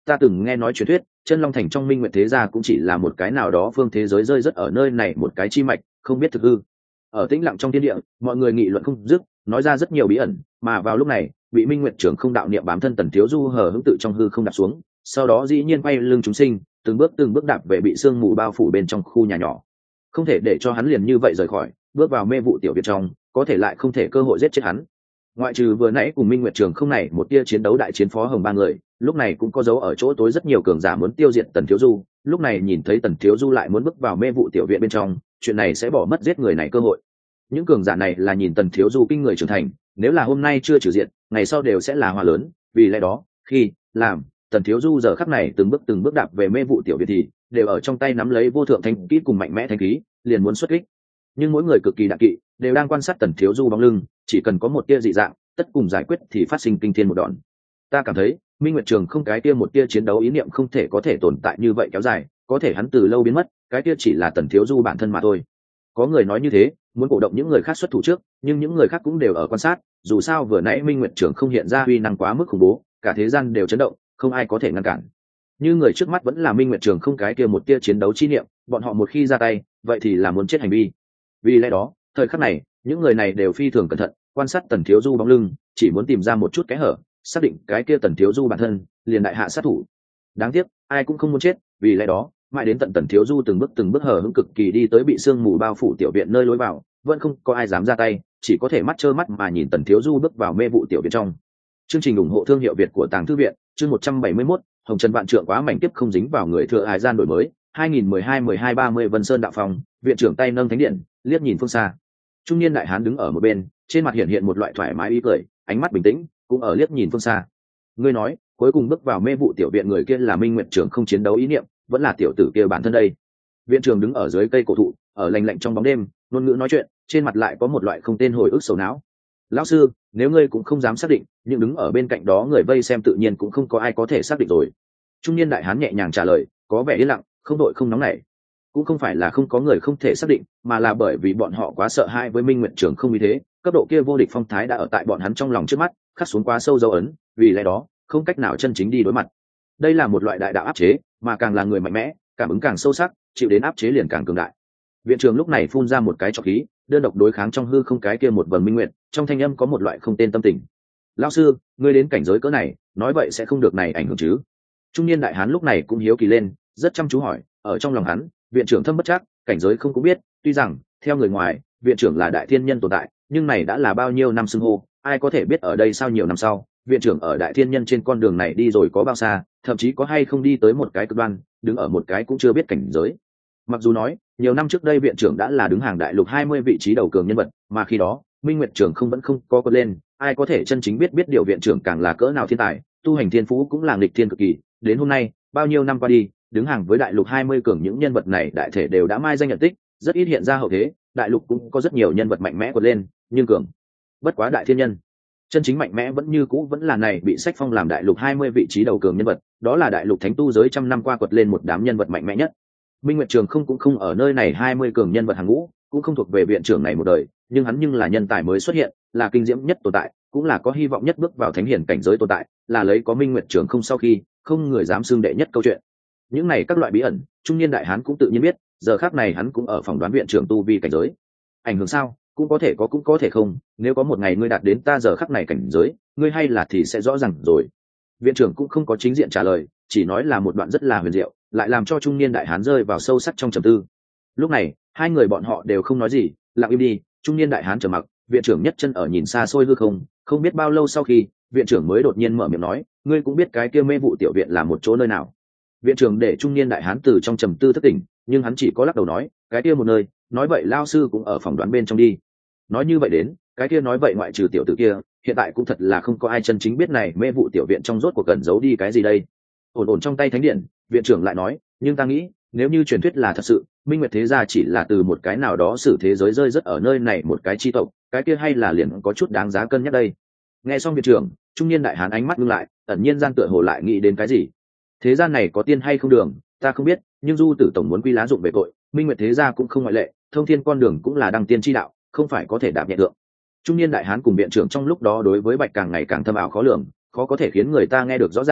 ta từng nghe nói truyền thuyết chân long thành trong minh nguyệt thế gia cũng chỉ là một cái nào đó phương thế giới rơi rất ở nơi này một cái chi mạch, không biết thực hư. Ở tĩnh lặng trong thiên địa, mọi người nghị luận không dứt, nói ra rất nhiều bí ẩn, mà vào lúc này bị minh nguyệt trưởng không đạo niệm bám thân Tần Thiếu Du hờ hững tự trong hư không đạp xuống, sau đó dĩ nhiên quay lưng chúng sinh, từng bước từng bước đạp về bị sương mù bao phủ bên trong khu nhà nhỏ. Không thể để cho hắn liền như vậy rời khỏi, bước vào mê vụ tiểu viện trong, có thể lại không thể cơ hội giết chết hắn. Ngoại trừ vừa nãy cùng minh nguyệt trường không này một tia chiến đấu đại chiến phó hồng ba người, lúc này cũng có dấu ở chỗ tối rất nhiều cường giả muốn tiêu diệt Tần Thiếu Du. Lúc này nhìn thấy Tần Thiếu Du lại muốn bước vào mê vụ tiểu viện bên trong, chuyện này sẽ bỏ mất giết người này cơ hội. Những cường giả này là nhìn Tần Thiếu Du kinh người trưởng thành, nếu là hôm nay chưa trừ diện, ngày sau đều sẽ là hòa lớn. Vì lẽ đó, khi làm Tần Thiếu Du giờ khắc này từng bước từng bước đạp về mê vụ tiểu viện thì đều ở trong tay nắm lấy vô thượng thanh kỹ cùng mạnh mẽ thanh khí, liền muốn xuất kích. Nhưng mỗi người cực kỳ đạm kỵ, đều đang quan sát Tần Thiếu Du bóng lưng, chỉ cần có một tia dị dạng, tất cùng giải quyết thì phát sinh kinh thiên một đòn. Ta cảm thấy minh nguyệt trường không cái tia một tia chiến đấu ý niệm không thể có thể tồn tại như vậy kéo dài, có thể hắn từ lâu biến mất, cái tia chỉ là Tần Thiếu Du bản thân mà thôi. Có người nói như thế, muốn cổ động những người khác xuất thủ trước, nhưng những người khác cũng đều ở quan sát, dù sao vừa nãy minh nguyệt trường không hiện ra uy năng quá mức khủng bố, cả thế gian đều chấn động, không ai có thể ngăn cản. Như người trước mắt vẫn là minh nguyệt trường không cái tia một tia chiến đấu chi niệm, bọn họ một khi ra tay, vậy thì là muốn chết hành vi. Vì lẽ đó, thời khắc này, những người này đều phi thường cẩn thận, quan sát Tần Thiếu Du bóng lưng, chỉ muốn tìm ra một chút cái hở, xác định cái kia Tần Thiếu Du bản thân, liền đại hạ sát thủ. Đáng tiếc, ai cũng không muốn chết, vì lẽ đó, mãi đến tận Tần Thiếu Du từng bước từng bước hở hững cực kỳ đi tới bị sương mù bao phủ tiểu viện nơi lối vào, vẫn không có ai dám ra tay, chỉ có thể mắt trơ mắt mà nhìn Tần Thiếu Du bước vào mê vụ tiểu viện trong. Chương trình ủng hộ thương hiệu Việt của Tàng Thư viện, chương một trăm bảy mươi mốt, Hồng Trần Vạn Trượng quá mảnh tiếp không dính vào người thừa hải gian đổi mới, hai nghìn mười hai mười hai ba mươi Vân Sơn đạo phòng, viện trưởng tay nâng thánh điện, liếc nhìn phương xa. Trung niên đại hán đứng ở một bên, trên mặt hiện hiện một loại thoải mái ý cười, ánh mắt bình tĩnh, cũng ở liếc nhìn phương xa. Ngươi nói, cuối cùng bước vào mê vụ tiểu viện người kia là Minh Nguyệt trưởng không chiến đấu ý niệm, vẫn là tiểu tử kia bản thân đây. Viện trưởng đứng ở dưới cây cổ thụ, ở lạnh lạnh trong bóng đêm, ngôn ngữ nói chuyện, trên mặt lại có một loại không tên hồi ức sầu não. Lão sư, nếu ngươi cũng không dám xác định, nhưng đứng ở bên cạnh đó người vây xem tự nhiên cũng không có ai có thể xác định rồi. Trung niên đại hán nhẹ nhàng trả lời, có vẻ yên lặng, không đội không nóng nảy. Cũng không phải là không có người không thể xác định, mà là bởi vì bọn họ quá sợ hãi với Minh Nguyệt trưởng không như thế, cấp độ kia vô địch phong thái đã ở tại bọn hắn trong lòng trước mắt, khắc xuống quá sâu dấu ấn, vì lẽ đó không cách nào chân chính đi đối mặt. Đây là một loại đại đạo áp chế, mà càng là người mạnh mẽ, cảm ứng càng sâu sắc, chịu đến áp chế liền càng cường đại. Viện trưởng lúc này phun ra một cái trọc khí, đơn độc đối kháng trong hư không cái kia một vầng minh nguyệt, trong thanh âm có một loại không tên tâm tình. Lão sư, ngươi đến cảnh giới cỡ này, nói vậy sẽ không được này ảnh hưởng chứ? Trung niên đại hán lúc này cũng hiếu kỳ lên, rất chăm chú hỏi, ở trong lòng hắn, viện trưởng thâm bất chắc, cảnh giới không cũng biết, tuy rằng theo người ngoài, viện trưởng là đại thiên nhân tồn tại, nhưng này đã là bao nhiêu năm xưng hô, ai có thể biết ở đây sau nhiều năm sau, viện trưởng ở đại thiên nhân trên con đường này đi rồi có bao xa, thậm chí có hay không đi tới một cái cực đoan, đứng ở một cái cũng chưa biết cảnh giới. Mặc dù nói, nhiều năm trước đây viện trưởng đã là đứng hàng đại lục hai mươi vị trí đầu cường nhân vật, mà khi đó, Minh Nguyệt trưởng không vẫn không có có lên, ai có thể chân chính biết biết điều viện trưởng càng là cỡ nào thiên tài, tu hành thiên phú cũng là nghịch thiên cực kỳ, đến hôm nay, bao nhiêu năm qua đi, đứng hàng với đại lục hai mươi cường những nhân vật này đại thể đều đã mai danh nhận tích, rất ít hiện ra hậu thế, đại lục cũng có rất nhiều nhân vật mạnh mẽ quật lên, nhưng cường bất quá đại thiên nhân chân chính mạnh mẽ vẫn như cũ vẫn là này bị sách phong làm đại lục hai mươi vị trí đầu cường nhân vật, đó là đại lục thánh tu giới trăm năm qua quật lên một đám nhân vật mạnh mẽ nhất. Minh Nguyệt Trường không cũng không ở nơi này hai mươi cường nhân vật hàng ngũ, cũng không thuộc về viện trưởng này một đời, nhưng hắn nhưng là nhân tài mới xuất hiện, là kinh diễm nhất tồn tại, cũng là có hy vọng nhất bước vào thánh hiển cảnh giới tồn tại, là lấy có Minh Nguyệt Trường không sau khi, không người dám xưng đệ nhất câu chuyện. Những này các loại bí ẩn, trung niên đại hán cũng tự nhiên biết, giờ khắc này hắn cũng ở phòng đoán viện trưởng tu vi cảnh giới. Ảnh hưởng sao? Cũng có thể có cũng có thể không, nếu có một ngày ngươi đạt đến ta giờ khắc này cảnh giới, ngươi hay là thì sẽ rõ ràng rồi. Viện trưởng cũng không có chính diện trả lời, chỉ nói là một đoạn rất là huyền diệu, lại làm cho trung niên đại hán rơi vào sâu sắc trong trầm tư. Lúc này, hai người bọn họ đều không nói gì, lặng im đi, trung niên đại hán trầm mặc, viện trưởng nhất chân ở nhìn xa xôi hư không, không biết bao lâu sau khi, viện trưởng mới đột nhiên mở miệng nói, ngươi cũng biết cái kia mê vụ tiểu viện là một chỗ nơi nào. Viện trưởng để trung niên đại hán từ trong trầm tư thức tỉnh, nhưng hắn chỉ có lắc đầu nói, cái kia một nơi, nói vậy lao sư cũng ở phòng đoán bên trong đi. Nói như vậy đến, cái kia nói vậy ngoại trừ tiểu tử kia, hiện tại cũng thật là không có ai chân chính biết này mê vụ tiểu viện trong rốt cuộc cần giấu đi cái gì đây. Ổn ổn trong tay thánh điện, viện trưởng lại nói, nhưng ta nghĩ, nếu như truyền thuyết là thật sự, Minh Nguyệt thế gia chỉ là từ một cái nào đó xử thế giới rơi rất ở nơi này một cái chi tộc, cái kia hay là liền có chút đáng giá cân nhắc đây. Nghe xong viện trưởng, trung niên đại hán ánh mắt ngưng lại, ẩn nhiên gian tựa hồ lại nghĩ đến cái gì. Thế gian này có tiên hay không đường, ta không biết, nhưng Du tử tổng muốn quy lá dụng về tội, Minh Nguyệt thế gia cũng không ngoại lệ, thông thiên con đường cũng là đăng tiên chi đạo, không phải có thể đạp nhẹ được. Trung niên đại hán cùng viện trưởng trong lúc đó đối với bạch càng ngày càng thâm ảo khó lường, khó có thể khiến người ta nghe được rõ ràng,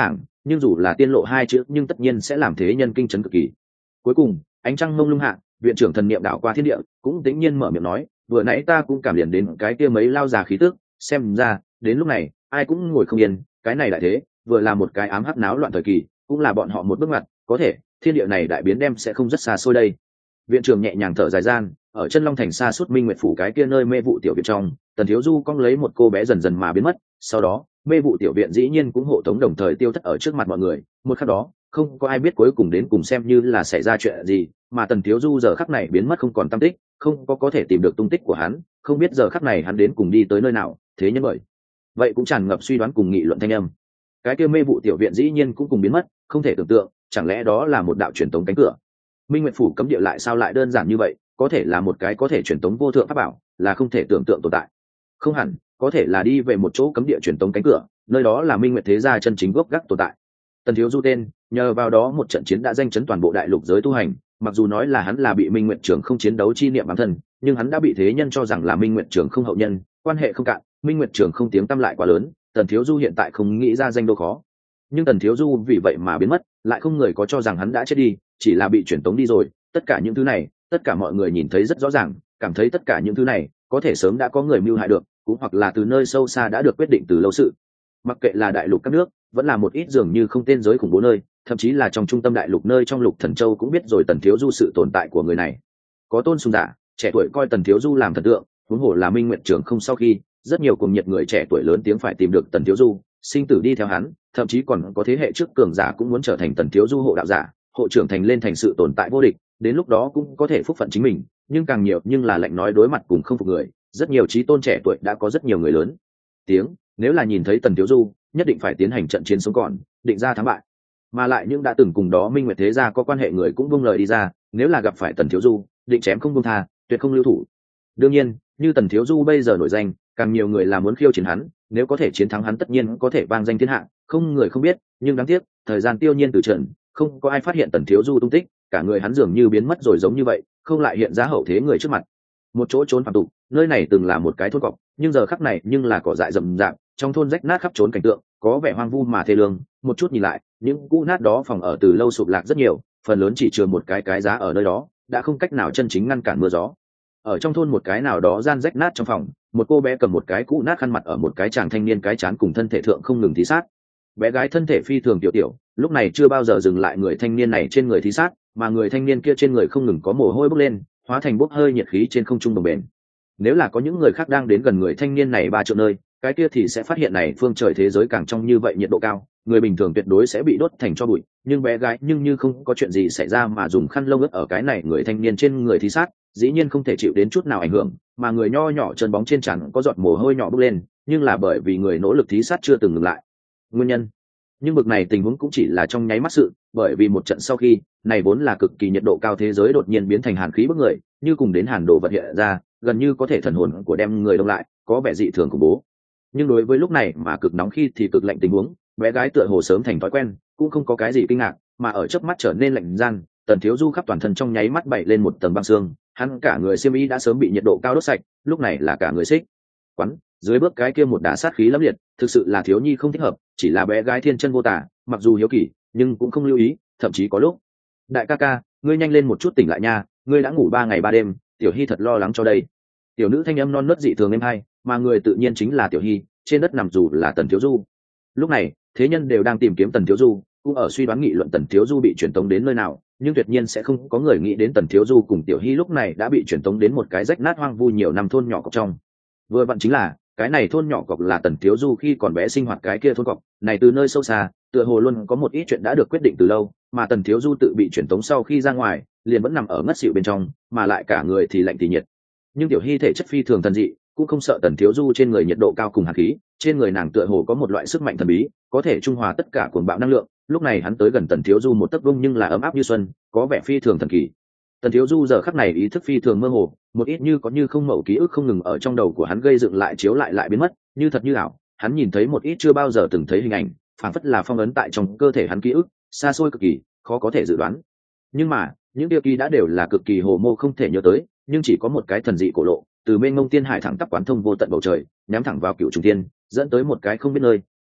nhưng dù là tiên lộ hai chữ nhưng tất nhiên sẽ làm thế nhân kinh chấn cực kỳ. Cuối cùng ánh trăng mông lung hạ, viện trưởng thần niệm đảo qua thiên địa cũng tĩnh nhiên mở miệng nói, vừa nãy ta cũng cảm liền đến cái kia mấy lao già khí tức, xem ra đến lúc này ai cũng ngồi không yên. Cái này đại thế vừa là một cái ám hắc náo loạn thời kỳ, cũng là bọn họ một bước ngoặt, có thể thiên địa này đại biến đem sẽ không rất xa xôi đây. Viện trưởng nhẹ nhàng thở dài gian, ở chân long thành xa suốt minh nguyệt phủ cái kia nơi mê vụ tiểu viện trong, Tần Thiếu Du cong lấy một cô bé dần dần mà biến mất. Sau đó mê vụ tiểu viện dĩ nhiên cũng hộ tống đồng thời tiêu thất ở trước mặt mọi người. Một khắc đó không có ai biết cuối cùng đến cùng xem như là xảy ra chuyện gì, mà Tần Thiếu Du giờ khắc này biến mất không còn tăm tích, không có có thể tìm được tung tích của hắn, không biết giờ khắc này hắn đến cùng đi tới nơi nào. Thế nhân bởi vậy cũng tràn ngập suy đoán cùng nghị luận thanh âm. Cái kia mê vụ tiểu viện dĩ nhiên cũng cùng biến mất, không thể tưởng tượng, chẳng lẽ đó là một đạo truyền tống cánh cửa? Minh Nguyệt phủ cấm địa lại sao lại đơn giản như vậy, có thể là một cái có thể truyền tống vô thượng pháp bảo, là không thể tưởng tượng tồn tại. Không hẳn, có thể là đi về một chỗ cấm địa truyền tống cánh cửa, nơi đó là Minh Nguyệt thế gia chân chính gốc gác tồn tại. Tần Thiếu Du tên, nhờ vào đó một trận chiến đã danh chấn toàn bộ đại lục giới tu hành, mặc dù nói là hắn là bị Minh Nguyệt trưởng không chiến đấu chi niệm bản thân, nhưng hắn đã bị thế nhân cho rằng là Minh Nguyệt trưởng không hậu nhân, quan hệ không cạn, Minh Nguyệt trưởng không tiếng tăm lại quá lớn, Tần Thiếu Du hiện tại không nghĩ ra danh đô khó. Nhưng Tần Thiếu Du vì vậy mà biến mất, lại không người có cho rằng hắn đã chết đi, chỉ là bị chuyển tống đi rồi. Tất cả những thứ này, tất cả mọi người nhìn thấy rất rõ ràng, cảm thấy tất cả những thứ này có thể sớm đã có người mưu hại được, cũng hoặc là từ nơi sâu xa đã được quyết định từ lâu sự. Mặc kệ là đại lục các nước, vẫn là một ít dường như không tên giới khủng bố nơi, thậm chí là trong trung tâm đại lục nơi trong Lục Thần Châu cũng biết rồi Tần Thiếu Du sự tồn tại của người này. Có tôn sùng giả, trẻ tuổi coi Tần Thiếu Du làm thần tượng, huống hồ là Minh Nguyệt trưởng không sau khi, rất nhiều cùng nhiệt người trẻ tuổi lớn tiếng phải tìm được Tần Thiếu Du, sinh tử đi theo hắn, thậm chí còn có thế hệ trước cường giả cũng muốn trở thành Tần Thiếu Du hộ đạo giả, hộ trưởng thành lên thành sự tồn tại vô địch, đến lúc đó cũng có thể phúc phận chính mình, nhưng càng nhiều nhưng là lạnh nói đối mặt cùng không phục người, rất nhiều trí tôn trẻ tuổi đã có rất nhiều người lớn tiếng, nếu là nhìn thấy Tần Thiếu Du, nhất định phải tiến hành trận chiến sống còn, định ra thắng bại. Mà lại những đã từng cùng đó Minh Nguyệt thế gia có quan hệ người cũng buông lời đi ra, nếu là gặp phải Tần Thiếu Du, định chém không buông tha, tuyệt không lưu thủ. Đương nhiên, như Tần Thiếu Du bây giờ nổi danh, càng nhiều người là muốn khiêu chiến hắn, nếu có thể chiến thắng hắn tất nhiên có thể vang danh thiên hạ, không người không biết, nhưng đáng tiếc, thời gian tiêu nhiên từ trận, không có ai phát hiện Tần Thiếu Du tung tích, cả người hắn dường như biến mất rồi giống như vậy, không lại hiện ra hậu thế người trước mặt. Một chỗ trốn phàm tục, nơi này từng là một cái thôn cọp, nhưng giờ khắc này nhưng là cỏ dại rậm rạp, trong thôn rách nát khắp trốn cảnh tượng, có vẻ hoang vu mà thê lương. Một chút nhìn lại, những cũ nát đó phòng ở từ lâu sụp lạc rất nhiều, phần lớn chỉ chừa một cái cái giá ở nơi đó, đã không cách nào chân chính ngăn cản mưa gió. Ở trong thôn một cái nào đó gian rách nát trong phòng, một cô bé cầm một cái cũ nát khăn mặt ở một cái chàng thanh niên cái chán cùng thân thể thượng không ngừng thí sát. Bé gái thân thể phi thường tiểu tiểu, lúc này chưa bao giờ dừng lại người thanh niên này trên người thí sát, mà người thanh niên kia trên người không ngừng có mồ hôi bốc lên, hóa thành bốc hơi nhiệt khí trên không trung đồng bền. Nếu là có những người khác đang đến gần người thanh niên này ba triệu nơi, cái kia thì sẽ phát hiện này phương trời thế giới càng trong như vậy nhiệt độ cao, người bình thường tuyệt đối sẽ bị đốt thành tro bụi, nhưng bé gái nhưng như không có chuyện gì xảy ra mà dùng khăn lông ướt ở cái này người thanh niên trên người thí sát, dĩ nhiên không thể chịu đến chút nào ảnh hưởng, mà người nho nhỏ chân bóng trên trán có giọt mồ hôi nhỏ bốc lên, nhưng là bởi vì người nỗ lực thí sát chưa từng ngừng lại. Nguyên nhân, nhưng bực này tình huống cũng chỉ là trong nháy mắt sự, bởi vì một trận sau khi, này vốn là cực kỳ nhiệt độ cao thế giới đột nhiên biến thành hàn khí bức người, như cùng đến hàn đồ vật hiện ra, gần như có thể thần hồn của đem người đông lại, có vẻ dị thường khủng bố. Nhưng đối với lúc này mà cực nóng khi thì cực lạnh tình huống, bé gái tựa hồ sớm thành thói quen, cũng không có cái gì kinh ngạc, mà ở chớp mắt trở nên lạnh gian, Tần Thiếu Du khắp toàn thân trong nháy mắt bảy lên một tầng băng xương, hắn cả người xiêm y đã sớm bị nhiệt độ cao đốt sạch, lúc này là cả người xích quắn, dưới bước cái kia một đá sát khí lẫm liệt, thực sự là thiếu nhi không thích hợp, chỉ là bé gái thiên chân vô tả, mặc dù hiếu kỳ, nhưng cũng không lưu ý, thậm chí có lúc, đại ca ca, ngươi nhanh lên một chút tỉnh lại nha, ngươi đã ngủ ba ngày ba đêm, Tiểu Hy thật lo lắng cho đây. Tiểu nữ thanh âm non nớt dị thường êm hay, mà người tự nhiên chính là Tiểu Hy, trên đất nằm dù là Tần Thiếu Du. Lúc này, thế nhân đều đang tìm kiếm Tần Thiếu Du, cũng ở suy đoán nghị luận Tần Thiếu Du bị truyền tống đến nơi nào, nhưng tuyệt nhiên sẽ không có người nghĩ đến Tần Thiếu Du cùng Tiểu Hy lúc này đã bị truyền tống đến một cái rách nát hoang vu nhiều năm thôn nhỏ cọc trong. Vừa vặn chính là, cái này thôn nhỏ cọc là Tần Thiếu Du khi còn bé sinh hoạt cái kia thôn cọc, này từ nơi sâu xa, tựa hồ luôn có một ít chuyện đã được quyết định từ lâu, mà Tần Thiếu Du tự bị truyền tống sau khi ra ngoài, liền vẫn nằm ở ngất xỉu bên trong, mà lại cả người thì lạnh thì nhiệt. Nhưng Tiểu Hy thể chất phi thường thần dị, cũng không sợ Tần Thiếu Du trên người nhiệt độ cao cùng hàn khí, trên người nàng tựa hồ có một loại sức mạnh thần bí, có thể trung hòa tất cả cuồng bạo năng lượng. Lúc này hắn tới gần Tần Thiếu Du một tấc vung nhưng là ấm áp như xuân, có vẻ phi thường thần kỳ. Tần Thiếu Du giờ khắc này ý thức phi thường mơ hồ, một ít như có như không mẩu ký ức không ngừng ở trong đầu của hắn gây dựng lại chiếu lại lại biến mất, như thật như ảo. Hắn nhìn thấy một ít chưa bao giờ từng thấy hình ảnh, phảng phất là phong ấn tại trong cơ thể hắn ký ức, xa xôi cực kỳ, khó có thể dự đoán. Nhưng mà, những điều kỳ đã đều là cực kỳ hồ mô không thể nhớ tới, nhưng chỉ có một cái thần dị cổ lộ, từ mênh mông tiên hải thẳng tắp quán thông vô tận bầu trời, nhắm thẳng vào cựu trùng tiên, dẫn tới một cái không biết nơi,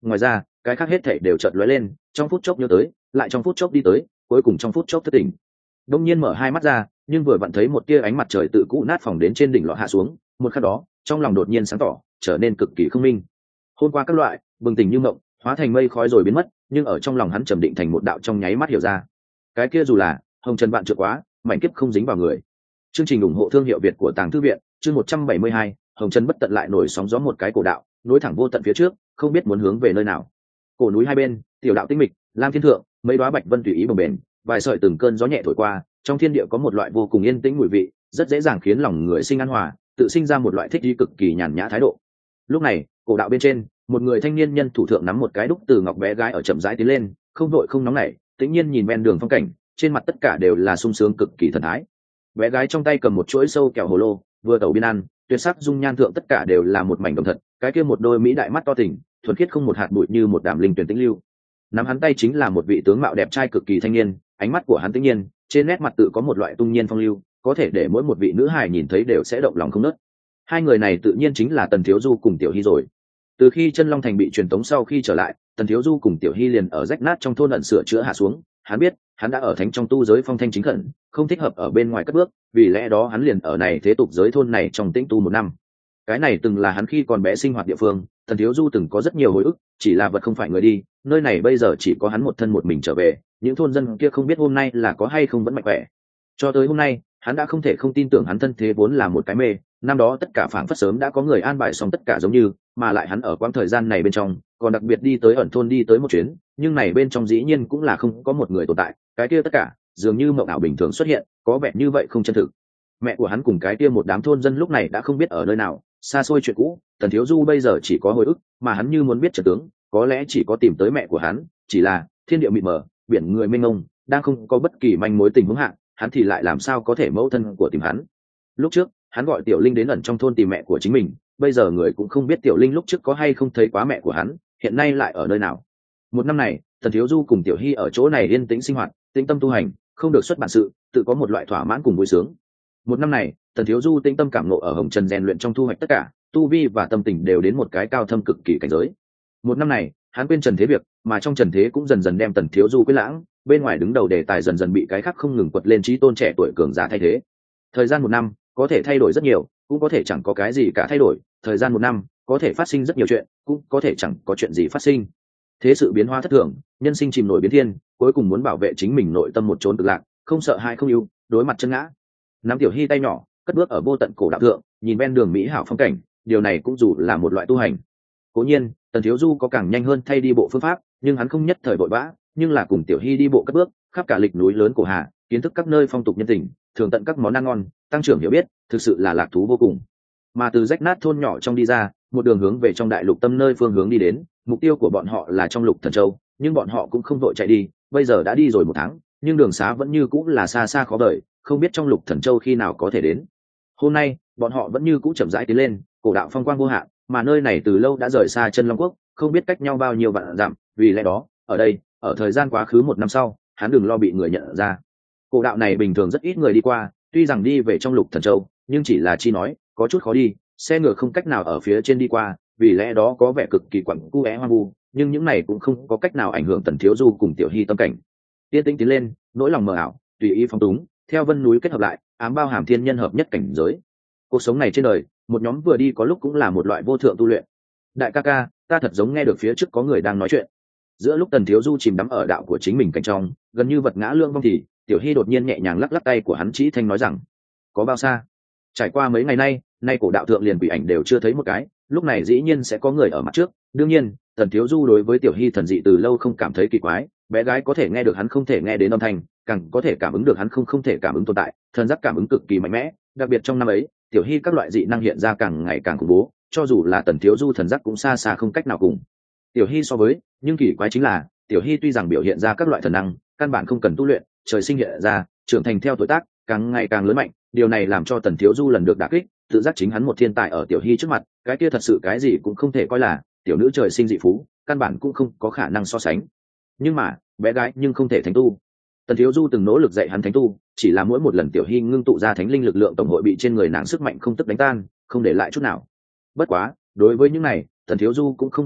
ngoài ra cái khác hết thảy đều chợt lóe lên, trong phút chốc nhớ tới, lại trong phút chốc đi tới, cuối cùng trong phút chốc thức tỉnh. Đông nhiên mở hai mắt ra, nhưng vừa vặn thấy một tia ánh mặt trời tự cũ nát phòng đến trên đỉnh lọ hạ xuống, một khắc đó trong lòng đột nhiên sáng tỏ, trở nên cực kỳ không minh. Hôm qua các loại bừng tỉnh như mộng, hóa thành mây khói rồi biến mất, nhưng ở trong lòng hắn trầm định thành một đạo trong nháy mắt hiểu ra. Cái kia dù là hồng trần vạn trượng quá, mảnh kiếp không dính vào người. Chương trình ủng hộ thương hiệu Việt của Tàng Thư viện, chương một trăm bảy mươi hai, hồng trần bất tận lại nổi sóng gió một cái cổ đạo, nối thẳng vô tận phía trước, không biết muốn hướng về nơi nào. Cổ núi hai bên, tiểu đạo tĩnh mịch, lam thiên thượng, mấy đóa bạch vân tùy ý bồng bềnh, vài sợi từng cơn gió nhẹ thổi qua, trong thiên địa có một loại vô cùng yên tĩnh mùi vị, rất dễ dàng khiến lòng người sinh an hòa, tự sinh ra một loại thích ý cực kỳ nhàn nhã thái độ. Lúc này, cổ đạo bên trên, một người thanh niên nhân thủ thượng nắm một cái đúc từ ngọc bé gái ở chậm rãi tiến lên, không vội không nóng nảy, tĩnh nhiên nhìn ven đường phong cảnh, trên mặt tất cả đều là sung sướng cực kỳ thần thái. Bé gái trong tay cầm một chuỗi sâu kẹo hồ lô, vừa tẩu biên ăn, tuyệt sắc dung nhan thượng tất cả đều là một mảnh đồng thật, cái kia một đôi mỹ đại mắt to tỉnh, thuần khiết không một hạt bụi như một đàm linh tuyển tĩnh lưu. Nắm hắn tay chính là một vị tướng mạo đẹp trai cực kỳ thanh niên, ánh mắt của hắn tĩnh nhiên, trên nét mặt tự có một loại tung nhiên phong lưu, có thể để mỗi một vị nữ hài nhìn thấy đều sẽ động lòng không nớt. Hai người này tự nhiên chính là Tần Thiếu Du cùng Tiểu Hy rồi. Từ khi Chân Long Thành bị truyền tống sau khi trở lại, Tần Thiếu Du cùng Tiểu Hy liền ở rách nát trong thôn ẩn sửa chữa hạ xuống. Hắn biết, hắn đã ở thánh trong tu giới phong thanh chính khẩn, không thích hợp ở bên ngoài cất bước, vì lẽ đó hắn liền ở này thế tục giới thôn này trong tĩnh tu một năm. Cái này từng là hắn khi còn bé sinh hoạt địa phương, Tần Thiếu Du từng có rất nhiều hồi ức, chỉ là vật không phải người đi, nơi này bây giờ chỉ có hắn một thân một mình trở về, những thôn dân kia không biết hôm nay là có hay không vẫn mạnh khỏe. Cho tới hôm nay, hắn đã không thể không tin tưởng hắn thân thế vốn là một cái mê, năm đó tất cả phảng phất sớm đã có người an bài xong tất cả giống như, mà lại hắn ở quãng thời gian này bên trong, còn đặc biệt đi tới ẩn thôn đi tới một chuyến, nhưng này bên trong dĩ nhiên cũng là không có một người tồn tại, cái kia tất cả dường như mộng ảo bình thường xuất hiện, có vẻ như vậy không chân thực. Mẹ của hắn cùng cái kia một đám thôn dân lúc này đã không biết ở nơi nào, xa xôi chuyện cũ, Tần Thiếu Du bây giờ chỉ có hồi ức, mà hắn như muốn biết trận tướng, có lẽ chỉ có tìm tới mẹ của hắn, chỉ là thiên địa mịt mờ, biển người mênh mông, đang không có bất kỳ manh mối tình huống hạ, hắn thì lại làm sao có thể mẫu thân của tìm hắn. Lúc trước hắn gọi Tiểu Linh đến ẩn trong thôn tìm mẹ của chính mình, bây giờ người cũng không biết Tiểu Linh lúc trước có hay không thấy quá mẹ của hắn, hiện nay lại ở nơi nào. Một năm này, Tần Thiếu Du cùng Tiểu Hy ở chỗ này yên tĩnh sinh hoạt, tĩnh tâm tu hành, không được xuất bản sự, tự có một loại thỏa mãn cùng vui sướng. Một năm này, Tần Thiếu Du tĩnh tâm cảm ngộ ở hồng trần rèn luyện trong thu hoạch tất cả, tu vi và tâm tình đều đến một cái cao thâm cực kỳ cảnh giới. Một năm này, hắn quên trần thế việc, mà trong trần thế cũng dần dần đem Tần Thiếu Du quên lãng, bên ngoài đứng đầu đề tài dần dần bị cái khác không ngừng quật lên trí tôn trẻ tuổi cường giả thay thế. Thời gian một năm có thể thay đổi rất nhiều, cũng có thể chẳng có cái gì cả thay đổi. Thời gian một năm có thể phát sinh rất nhiều chuyện, cũng có thể chẳng có chuyện gì phát sinh. Thế sự biến hóa thất thường, nhân sinh chìm nổi biến thiên, cuối cùng muốn bảo vệ chính mình nội tâm một chốn cực lạc, không sợ hãi không ưu, đối mặt chân ngã. Nắm Tiểu Hy tay nhỏ, cất bước ở vô tận cổ đạo thượng, nhìn ven đường mỹ hảo phong cảnh, điều này cũng dù là một loại tu hành. Cố nhiên, Tần Thiếu Du có càng nhanh hơn thay đi bộ phương pháp, nhưng hắn không nhất thời vội vã, nhưng là cùng Tiểu Hy đi bộ cất bước, khắp cả lịch núi lớn cổ hà, kiến thức các nơi phong tục nhân tình, thường tận các món ăn ngon, tăng trưởng hiểu biết, thực sự là lạc thú vô cùng. Mà từ rách nát thôn nhỏ trong đi ra, một đường hướng về trong đại lục tâm nơi phương hướng đi đến, mục tiêu của bọn họ là trong lục thần châu, nhưng bọn họ cũng không vội chạy đi, bây giờ đã đi rồi một tháng, nhưng đường xá vẫn như cũ là xa xa khó đợi, không biết trong lục thần châu khi nào có thể đến. Hôm nay, bọn họ vẫn như cũ chậm rãi tiến lên, cổ đạo phong quang vô hạn, mà nơi này từ lâu đã rời xa Chân Long Quốc, không biết cách nhau bao nhiêu vạn dặm, vì lẽ đó, ở đây, ở thời gian quá khứ một năm sau, hắn đừng lo bị người nhận ra. Cổ đạo này bình thường rất ít người đi qua, tuy rằng đi về trong lục thần châu, nhưng chỉ là chi nói, có chút khó đi, xe ngựa không cách nào ở phía trên đi qua, vì lẽ đó có vẻ cực kỳ quẩn cu é hoang vu, nhưng những này cũng không có cách nào ảnh hưởng Tần Thiếu Du cùng Tiểu Hy tâm cảnh. Tiên tĩnh tiến lên, nỗi lòng mờ ảo, tùy ý phóng túng, theo vân núi kết hợp lại, ám bao hàm thiên nhân hợp nhất cảnh giới. Cuộc sống này trên đời, một nhóm vừa đi có lúc cũng là một loại vô thượng tu luyện. Đại ca ca, ta thật giống nghe được phía trước có người đang nói chuyện. Giữa lúc Tần Thiếu Du chìm đắm ở đạo của chính mình cảnh trong, gần như vật ngã lương vong thì Tiểu Hy đột nhiên nhẹ nhàng lắc lắc tay của hắn chỉ thanh nói rằng: có bao xa? Trải qua mấy ngày nay, nay cổ đạo thượng liền quỷ ảnh đều chưa thấy một cái, lúc này dĩ nhiên sẽ có người ở mặt trước. Đương nhiên, Tần Thiếu Du đối với Tiểu Hy thần dị từ lâu không cảm thấy kỳ quái, bé gái có thể nghe được hắn không thể nghe đến âm thanh, càng có thể cảm ứng được hắn không không thể cảm ứng tồn tại, thần giác cảm ứng cực kỳ mạnh mẽ, đặc biệt trong năm ấy, Tiểu Hy các loại dị năng hiện ra càng ngày càng khủng bố, cho dù là Tần Thiếu Du thần giác cũng xa xa không cách nào cùng Tiểu Hy so với, nhưng kỳ quái chính là, Tiểu Hy tuy rằng biểu hiện ra các loại thần năng, căn bản không cần tu luyện, trời sinh hiện ra, trưởng thành theo tuổi tác, càng ngày càng lớn mạnh, điều này làm cho Tần Thiếu Du lần được đả kích, tự giác chính hắn một thiên tài ở Tiểu Hy trước mặt, cái kia thật sự cái gì cũng không thể coi là, tiểu nữ trời sinh dị phú, căn bản cũng không có khả năng so sánh. Nhưng mà, bé gái nhưng không thể thánh tu. Tần Thiếu Du từng nỗ lực dạy hắn thánh tu, chỉ là mỗi một lần Tiểu Hy ngưng tụ ra thánh linh lực lượng tổng hội bị trên người nàng sức mạnh không tức đánh tan, không để lại chút nào. Bất quá, đối với những này, Tần Thiếu Du cũng không bắt buộc,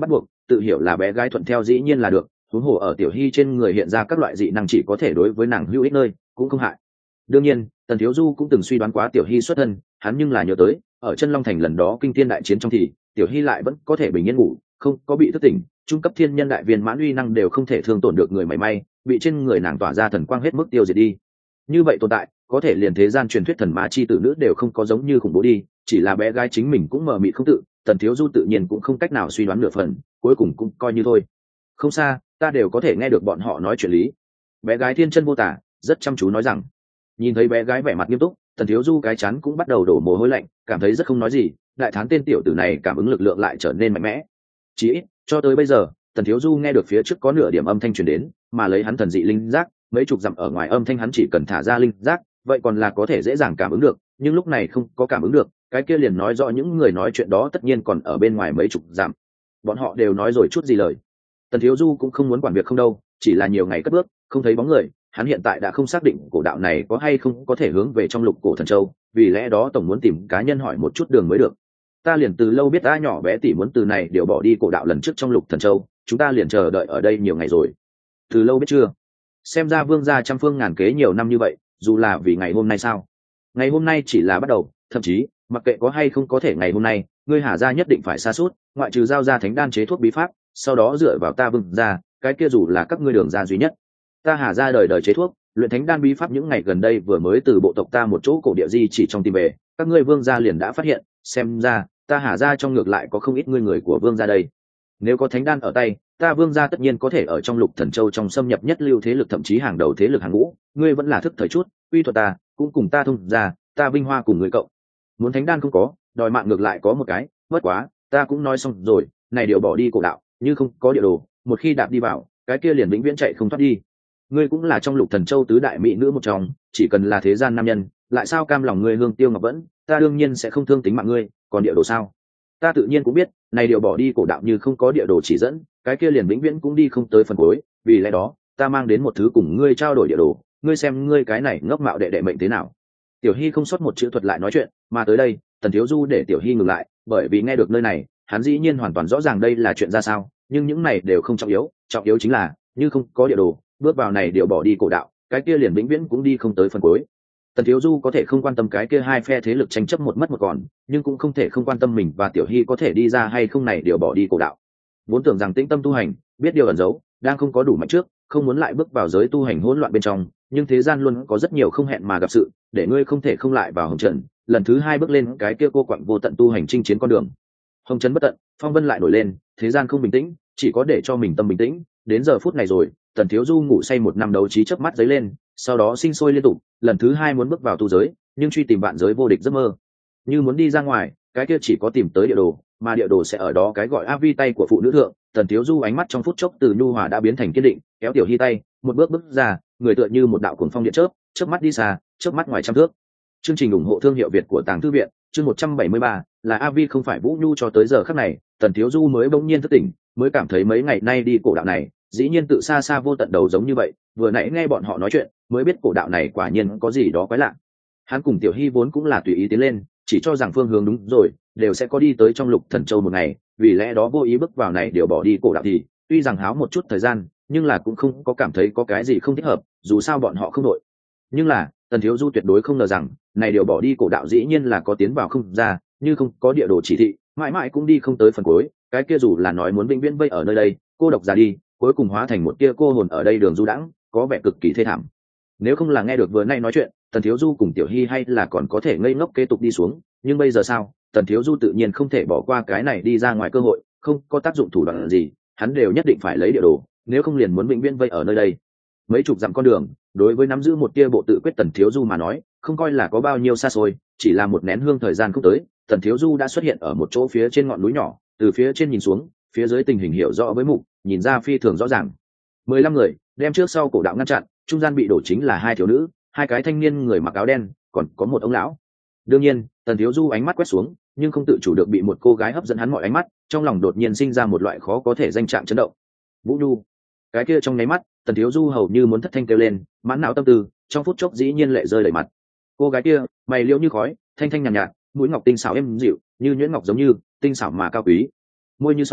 tự hiểu là bé gái thuận theo dĩ nhiên là được, huống hồ ở Tiểu Hy trên người hiện ra các loại dị năng chỉ có thể đối với nàng hữu ích nơi, cũng không hại. Đương nhiên, Tần Thiếu Du cũng từng suy đoán quá Tiểu Hy xuất thân, hắn nhưng là nhớ tới, ở Chân Long Thành lần đó kinh thiên đại chiến trong thì, Tiểu Hy lại vẫn có thể bình yên ngủ, không có bị thức tỉnh, trung cấp thiên nhân đại viên mãn uy năng đều không thể thương tổn được người mảy may, bị trên người nàng tỏa ra thần quang hết mức tiêu diệt đi. Như vậy tồn tại, có thể liền thế gian truyền thuyết thần ma chi tử nữ đều không có giống như khủng bố đi, chỉ là bé gái chính mình cũng mờ mịt không tự, Tần Thiếu Du tự nhiên cũng không cách nào suy đoán nửa phần, cuối cùng cũng coi như thôi. Không xa, ta đều có thể nghe được bọn họ nói chuyện lý. Bé gái thiên chân vô tả, rất chăm chú nói rằng. Nhìn thấy bé gái vẻ mặt nghiêm túc, Tần Thiếu Du cái chán cũng bắt đầu đổ mồ hôi lạnh, cảm thấy rất không nói gì, đại thán tên tiểu tử này cảm ứng lực lượng lại trở nên mạnh mẽ. Chỉ ít, cho tới bây giờ, Tần Thiếu Du nghe được phía trước có nửa điểm âm thanh truyền đến, mà lấy hắn thần dị linh giác, mấy chục dặm ở ngoài âm thanh hắn chỉ cần thả ra linh giác, vậy còn là có thể dễ dàng cảm ứng được, nhưng lúc này không có cảm ứng được, cái kia liền nói rõ những người nói chuyện đó tất nhiên còn ở bên ngoài mấy chục dặm. Bọn họ đều nói rồi chút gì lời. Tần Thiếu Du cũng không muốn quản việc không đâu, chỉ là nhiều ngày cất bước, không thấy bóng người, hắn hiện tại đã không xác định cổ đạo này có hay không có thể hướng về trong lục cổ thần châu, vì lẽ đó tổng muốn tìm cá nhân hỏi một chút đường mới được. Ta liền từ lâu biết ta nhỏ bé tỷ muốn từ này điều bỏ đi cổ đạo lần trước trong lục thần châu, chúng ta liền chờ đợi ở đây nhiều ngày rồi. Từ lâu biết chưa? Xem ra Vương gia trăm phương ngàn kế nhiều năm như vậy, dù là vì ngày hôm nay sao? Ngày hôm nay chỉ là bắt đầu, thậm chí mặc kệ có hay không có thể ngày hôm nay, ngươi Hà gia nhất định phải sa sút, ngoại trừ giao ra thánh đan chế thuốc bí pháp, sau đó dựa vào ta Vương gia, cái kia dù là các ngươi đường ra duy nhất. Ta Hà gia đời đời chế thuốc, luyện thánh đan bí pháp những ngày gần đây vừa mới từ bộ tộc ta một chỗ cổ địa di chỉ trong tìm về, các ngươi Vương gia liền đã phát hiện, xem ra ta Hà gia trong ngược lại có không ít ngươi người của Vương gia đây. Nếu có thánh đan ở tay, ta Vương gia tất nhiên có thể ở trong lục thần châu trong xâm nhập nhất lưu thế lực, thậm chí hàng đầu thế lực hàng ngũ, ngươi vẫn là thức thời chút, uy thuật ta cũng cùng ta thông ra, ta Vinh Hoa cùng ngươi cậu. Muốn thánh đan không có, đòi mạng ngược lại có một cái, bất quá, ta cũng nói xong rồi, này điều bỏ đi cổ đạo, như không có địa đồ, một khi đạp đi vào, cái kia liền vĩnh viễn chạy không thoát đi. Ngươi cũng là trong lục thần châu tứ đại mỹ nữ một trong, chỉ cần là thế gian nam nhân, lại sao cam lòng ngươi Hương Tiêu Ngọc Vẫn, ta đương nhiên sẽ không thương tính mạng ngươi, còn địa đồ sao? Ta tự nhiên cũng biết, này điều bỏ đi cổ đạo như không có địa đồ chỉ dẫn, cái kia liền vĩnh viễn cũng đi không tới phần cuối, vì lẽ đó, ta mang đến một thứ cùng ngươi trao đổi địa đồ, ngươi xem ngươi cái này ngốc mạo đệ đệ mệnh thế nào. Tiểu Hy không sót một chữ thuật lại nói chuyện, mà tới đây, Tần Thiếu Du để Tiểu Hy ngừng lại, bởi vì nghe được nơi này, hắn dĩ nhiên hoàn toàn rõ ràng đây là chuyện ra sao, nhưng những này đều không trọng yếu, trọng yếu chính là, như không có địa đồ, bước vào này điều bỏ đi cổ đạo, cái kia liền vĩnh viễn cũng đi không tới phần cuối. Tần Thiếu Du có thể không quan tâm cái kia hai phe thế lực tranh chấp một mất một còn, nhưng cũng không thể không quan tâm mình và Tiểu Hy có thể đi ra hay không này điều bỏ đi cổ đạo. Vốn tưởng rằng tĩnh tâm tu hành, biết điều ẩn giấu, đang không có đủ mạnh trước, không muốn lại bước vào giới tu hành hỗn loạn bên trong, nhưng thế gian luôn có rất nhiều không hẹn mà gặp sự, để ngươi không thể không lại vào hồng trần, lần thứ hai bước lên cái kia cô quặng vô tận tu hành chinh chiến con đường. Hồng trần bất tận, phong vân lại nổi lên, thế gian không bình tĩnh, chỉ có để cho mình tâm bình tĩnh, đến giờ phút này rồi, Tần Thiếu Du ngủ say một năm đấu trí chớp mắt giấy lên, sau đó sinh sôi liên tục, lần thứ hai muốn bước vào tu giới, nhưng truy tìm vạn giới vô địch giấc mơ. Như muốn đi ra ngoài, cái kia chỉ có tìm tới địa đồ, mà địa đồ sẽ ở đó cái gọi a vi tay của phụ nữ thượng. Tần Thiếu Du ánh mắt trong phút chốc từ nhu hòa đã biến thành kiên định, kéo Tiểu Hy tay, một bước bước ra, người tựa như một đạo cuồng phong điện chớp, chớp mắt đi xa, chớp mắt ngoài trăm thước. Chương trình ủng hộ thương hiệu Việt của Tàng Thư viện, chương một trăm bảy mươi ba, là a vi không phải Vũ Nhu. Cho tới giờ khắc này, Tần Thiếu Du mới bỗng nhiên thức tỉnh, mới cảm thấy mấy ngày nay đi cổ đạo này, dĩ nhiên tự xa xa vô tận đầu giống như vậy, vừa nãy nghe bọn họ nói chuyện, mới biết cổ đạo này quả nhiên có gì đó quái lạ. Hắn cùng Tiểu Hy vốn cũng là tùy ý tiến lên, chỉ cho rằng phương hướng đúng rồi, đều sẽ có đi tới trong lục thần châu một ngày, vì lẽ đó vô ý bước vào này điều bỏ đi cổ đạo thì, tuy rằng háo một chút thời gian, nhưng là cũng không có cảm thấy có cái gì không thích hợp, dù sao bọn họ không đội. Nhưng là, Tần Thiếu Du tuyệt đối không ngờ rằng, này điều bỏ đi cổ đạo dĩ nhiên là có tiến vào không ra, như không có địa đồ chỉ thị, mãi mãi cũng đi không tới phần cuối, cái kia dù là nói muốn vĩnh viễn vây ở nơi đây, cô độc ra đi, cuối cùng hóa thành một tia cô hồn ở đây đường du đãng, có vẻ cực kỳ thê thảm. Nếu không là nghe được vừa nay nói chuyện, Tần Thiếu Du cùng Tiểu Hy hay là còn có thể ngây ngốc kế tục đi xuống, nhưng bây giờ sao? Tần Thiếu Du tự nhiên không thể bỏ qua cái này đi ra ngoài cơ hội, không có tác dụng thủ đoạn gì, hắn đều nhất định phải lấy địa đồ, nếu không liền muốn vĩnh viễn vây ở nơi đây. Mấy chục dặm con đường, đối với nắm giữ một tia bộ tự quyết Tần Thiếu Du mà nói, không coi là có bao nhiêu xa xôi, chỉ là một nén hương thời gian không tới, Tần Thiếu Du đã xuất hiện ở một chỗ phía trên ngọn núi nhỏ, từ phía trên nhìn xuống, phía dưới tình hình hiểu rõ với mục, nhìn ra phi thường rõ ràng. Mười lăm người đem trước sau cổ đạo ngăn chặn, trung gian bị đổ chính là hai thiếu nữ, hai cái thanh niên người mặc áo đen, còn có một ông lão. Đương nhiên, Tần Thiếu Du ánh mắt quét xuống, nhưng không tự chủ được bị một cô gái hấp dẫn hắn mọi ánh mắt, trong lòng đột nhiên sinh ra một loại khó có thể danh trạng chấn động. Vũ Nhu. Cái kia trong nháy mắt, Tần Thiếu Du hầu như muốn thất thanh kêu lên, mãn não tâm tư, trong phút chốc dĩ nhiên lệ rơi đầy mặt. Cô gái kia, mày liễu như khói, thanh thanh nhàn nhạt, nhạt, mũi ngọc tinh xảo êm dịu, như nhuyễn ngọc giống như, tinh xảo mà cao quý. Môi như son,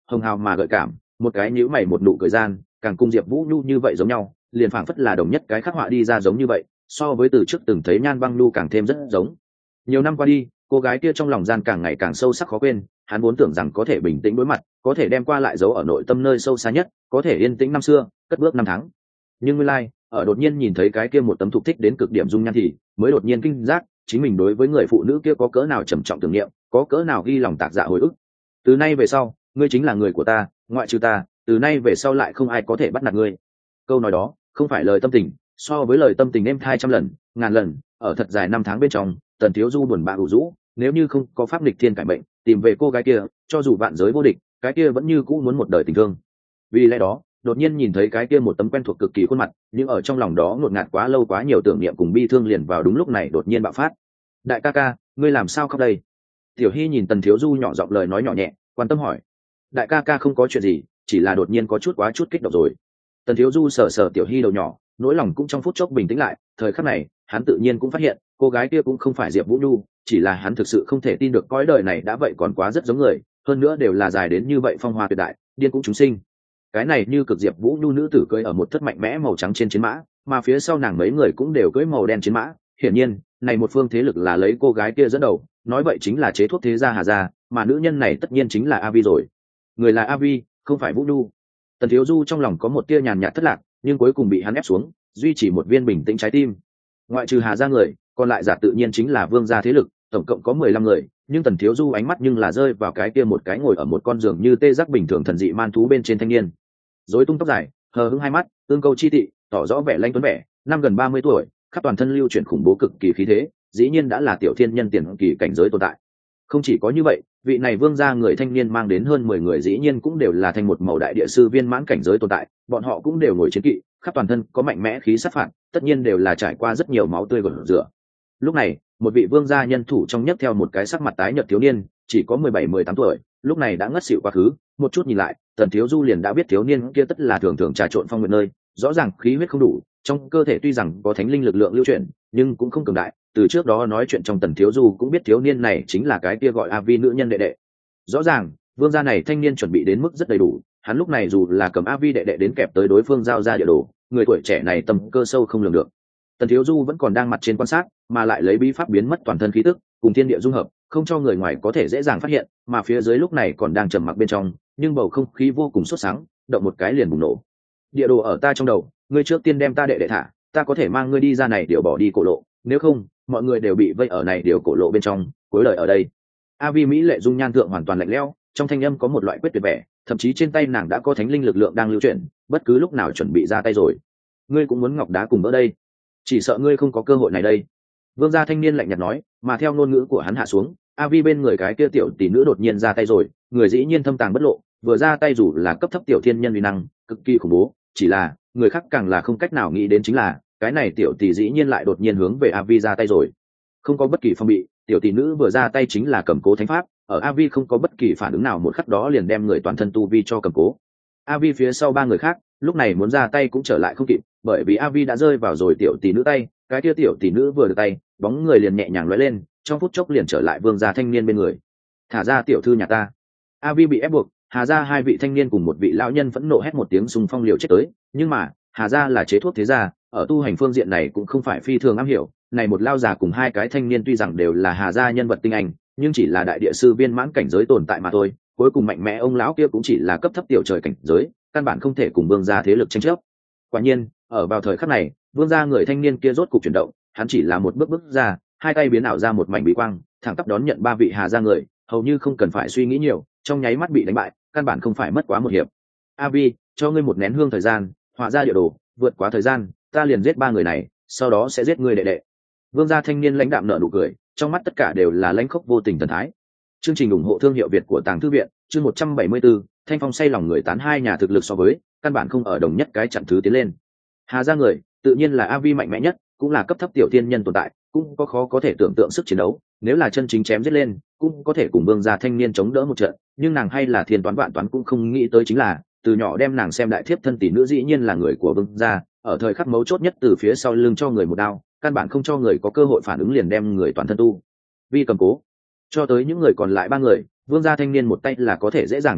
hồng hào mà gợi cảm, một cái nhíu mày một nụ cười gian, càng cung Diệp Vũ Nhu như vậy giống nhau, liền phảng phất là đồng nhất cái khắc họa đi ra giống như vậy, so với từ trước từng thấy Nhan Băng Nhu càng thêm rất giống. Nhiều năm qua đi, cô gái kia trong lòng gian càng ngày càng sâu sắc khó quên, hắn vốn tưởng rằng có thể bình tĩnh đối mặt, có thể đem qua lại giấu ở nội tâm nơi sâu xa nhất, có thể yên tĩnh năm xưa, cất bước năm tháng. Nhưng nguyên lai, like, ở đột nhiên nhìn thấy cái kia một tấm thục thích đến cực điểm dung nhan thì mới đột nhiên kinh giác, chính mình đối với người phụ nữ kia có cỡ nào trầm trọng tưởng niệm, có cỡ nào ghi lòng tạc dạ hồi ức. Từ nay về sau, ngươi chính là người của ta, ngoại trừ ta, từ nay về sau lại không ai có thể bắt nạt ngươi. Câu nói đó, không phải lời tâm tình, so với lời tâm tình em hai trăm lần, ngàn lần, ở thật dài năm tháng bên trong, Tần Thiếu Du buồn bã ủ rũ, nếu như không có pháp nghịch thiên cải mệnh, tìm về cô gái kia, cho dù vạn giới vô địch, cái kia vẫn như cũ muốn một đời tình thương. Vì lẽ đó, đột nhiên nhìn thấy cái kia một tấm quen thuộc cực kỳ khuôn mặt, nhưng ở trong lòng đó ngột ngạt quá lâu quá nhiều tưởng niệm cùng bi thương liền vào đúng lúc này đột nhiên bạo phát. Đại ca ca, ngươi làm sao khóc đây? Tiểu Hy nhìn Tần Thiếu Du nhỏ giọng lời nói nhỏ nhẹ, quan tâm hỏi. Đại ca ca không có chuyện gì, chỉ là đột nhiên có chút quá chút kích động rồi. Tần Thiếu Du sờ sờ Tiểu Hy đầu nhỏ, nỗi lòng cũng trong phút chốc bình tĩnh lại. Thời khắc này, hắn tự nhiên cũng phát hiện, cô gái kia cũng không phải Diệp Vũ Nhu, chỉ là hắn thực sự không thể tin được cõi đời này đã vậy còn quá rất giống người, hơn nữa đều là dài đến như vậy phong hoa tuyệt đại, điên cũng chúng sinh. Cái này như cực Diệp Vũ Nhu nữ tử cưỡi ở một thất mạnh mẽ màu trắng trên chiến mã, mà phía sau nàng mấy người cũng đều cưỡi màu đen chiến mã. Hiển nhiên, này một phương thế lực là lấy cô gái kia dẫn đầu, nói vậy chính là chế thuốc thế gia Hà gia, mà nữ nhân này tất nhiên chính là A Vi rồi. Người là A Vi, không phải Vũ Nhu. Tần Thiếu Du trong lòng có một tia nhàn nhạt thất lạc, nhưng cuối cùng bị hắn ép xuống, duy trì một viên bình tĩnh trái tim. Ngoại trừ Hà gia người, còn lại giả tự nhiên chính là Vương gia thế lực, tổng cộng có mười lăm người, nhưng Tần Thiếu Du ánh mắt nhưng là rơi vào cái kia một cái ngồi ở một con giường như tê giác bình thường thần dị man thú bên trên thanh niên. Rối tung tóc dài, hờ hững hai mắt, tương câu chi tị, tỏ rõ vẻ lanh tuấn vẻ, năm gần ba mươi tuổi, khắp toàn thân lưu chuyển khủng bố cực kỳ khí thế, dĩ nhiên đã là tiểu thiên nhân tiền kỳ cảnh giới tồn tại. Không chỉ có như vậy, vị này Vương gia người thanh niên mang đến hơn mười người dĩ nhiên cũng đều là thành một màu đại địa sư viên mãn cảnh giới tồn tại, bọn họ cũng đều ngồi chiến kỵ, khắp toàn thân có mạnh mẽ khí sát phạt, tất nhiên đều là trải qua rất nhiều máu tươi gột rửa. Lúc này, một vị vương gia nhân thủ trong nhấc theo một cái sắc mặt tái nhợt thiếu niên, chỉ có mười bảy mười tám tuổi, lúc này đã ngất xỉu quá khứ, một chút nhìn lại, Tần Thiếu Du liền đã biết thiếu niên kia tất là thường thường trà trộn phong nguyện nơi, rõ ràng khí huyết không đủ, trong cơ thể tuy rằng có thánh linh lực lượng lưu chuyển, nhưng cũng không cường đại, từ trước đó nói chuyện trong Tần Thiếu Du cũng biết thiếu niên này chính là cái kia gọi A Vi nữ nhân đệ đệ. Rõ ràng, vương gia này thanh niên chuẩn bị đến mức rất đầy đủ, hắn lúc này dù là cầm A Vi đệ đệ đến kẹp tới đối phương giao ra địa đồ, người tuổi trẻ này tầm cơ sâu không lường được. Tần Thiếu Du vẫn còn đang mặt trên quan sát, mà lại lấy bí pháp biến mất toàn thân khí tức, cùng thiên địa dung hợp, không cho người ngoài có thể dễ dàng phát hiện, mà phía dưới lúc này còn đang trầm mặc bên trong, nhưng bầu không khí vô cùng sốt sáng, động một cái liền bùng nổ. Địa đồ ở ta trong đầu, ngươi trước tiên đem ta đệ đệ thả, ta có thể mang ngươi đi ra này điều bỏ đi cổ lộ, nếu không, mọi người đều bị vây ở này điều cổ lộ bên trong, cuối đời ở đây. A Vi mỹ lệ dung nhan thượng hoàn toàn lạnh lẽo, trong thanh âm có một loại quyết tuyệt vẻ, thậm chí trên tay nàng đã có thánh linh lực lượng đang lưu chuyển, bất cứ lúc nào chuẩn bị ra tay rồi. Ngươi cũng muốn ngọc đá cùng vỡ đây, chỉ sợ ngươi không có cơ hội này đây. Vương gia thanh niên lạnh nhạt nói, mà theo ngôn ngữ của hắn hạ xuống, A Vi bên người cái kia tiểu tỷ nữ đột nhiên ra tay rồi, người dĩ nhiên thâm tàng bất lộ, vừa ra tay dù là cấp thấp tiểu thiên nhân uy năng, cực kỳ khủng bố, chỉ là người khác càng là không cách nào nghĩ đến chính là cái này tiểu tỷ dĩ nhiên lại đột nhiên hướng về A Vi ra tay rồi. Không có bất kỳ phong bị, tiểu tỷ nữ vừa ra tay chính là cầm cố thánh pháp, ở A Vi không có bất kỳ phản ứng nào một khắc đó liền đem người toàn thân tu vi cho cầm cố. A Vi phía sau ba người khác lúc này muốn ra tay cũng trở lại không kịp, bởi vì A Vi đã rơi vào rồi tiểu tỷ nữ tay, cái kia tiểu tỷ nữ vừa được tay, bóng người liền nhẹ nhàng lóe lên, trong phút chốc liền trở lại vương gia thanh niên bên người. Thả ra tiểu thư nhà ta. A Vi bị ép buộc, Hà gia hai vị thanh niên cùng một vị lão nhân phẫn nộ hét một tiếng xung phong liều chết tới, nhưng mà Hà gia là chế thuốc thế gia, ở tu hành phương diện này cũng không phải phi thường am hiểu, này một lao già cùng hai cái thanh niên tuy rằng đều là Hà gia nhân vật tinh anh, nhưng chỉ là đại địa sư viên mãn cảnh giới tồn tại mà thôi, cuối cùng mạnh mẽ ông lão kia cũng chỉ là cấp thấp tiểu trời cảnh giới, căn bản không thể cùng vương gia thế lực tranh chấp. Quả nhiên, ở vào thời khắc này, vương gia người thanh niên kia rốt cục chuyển động, hắn chỉ là một bước bước ra, hai tay biến ảo ra một mảnh bí quang, thẳng tắp đón nhận ba vị Hà gia người, hầu như không cần phải suy nghĩ nhiều, trong nháy mắt bị đánh bại, căn bản không phải mất quá một hiệp. A Vi, cho ngươi một nén hương thời gian, họa ra địa đồ, vượt quá thời gian, ta liền giết ba người này, sau đó sẽ giết ngươi đệ đệ. Vương gia thanh niên lãnh đạm nở nụ cười, trong mắt tất cả đều là lãnh khốc vô tình thần thái. Chương trình ủng hộ thương hiệu Việt của Tàng Thư viện, chương một trăm bảy mươi tư, Thanh Phong say lòng người tán hai nhà thực lực so với, căn bản không ở đồng nhất cái chặng thứ tiến lên. Hà gia người, tự nhiên là A Vi mạnh mẽ nhất, cũng là cấp thấp tiểu tiên nhân tồn tại, cũng có khó có thể tưởng tượng sức chiến đấu, nếu là chân chính chém giết lên, cũng có thể cùng Vương gia thanh niên chống đỡ một trận, nhưng nàng hay là thiên toán vạn toán cũng không nghĩ tới chính là, từ nhỏ đem nàng xem đại thiếp thân tỷ nữ dĩ nhiên là người của Vương gia, ở thời khắc mấu chốt nhất từ phía sau lưng cho người một đao, căn bản không cho người có cơ hội phản ứng liền đem người toàn thân tu Vi cầm cố. Cho tới những người còn lại ba người, Vương gia thanh niên một tay là có thể dễ dàng trấn áp,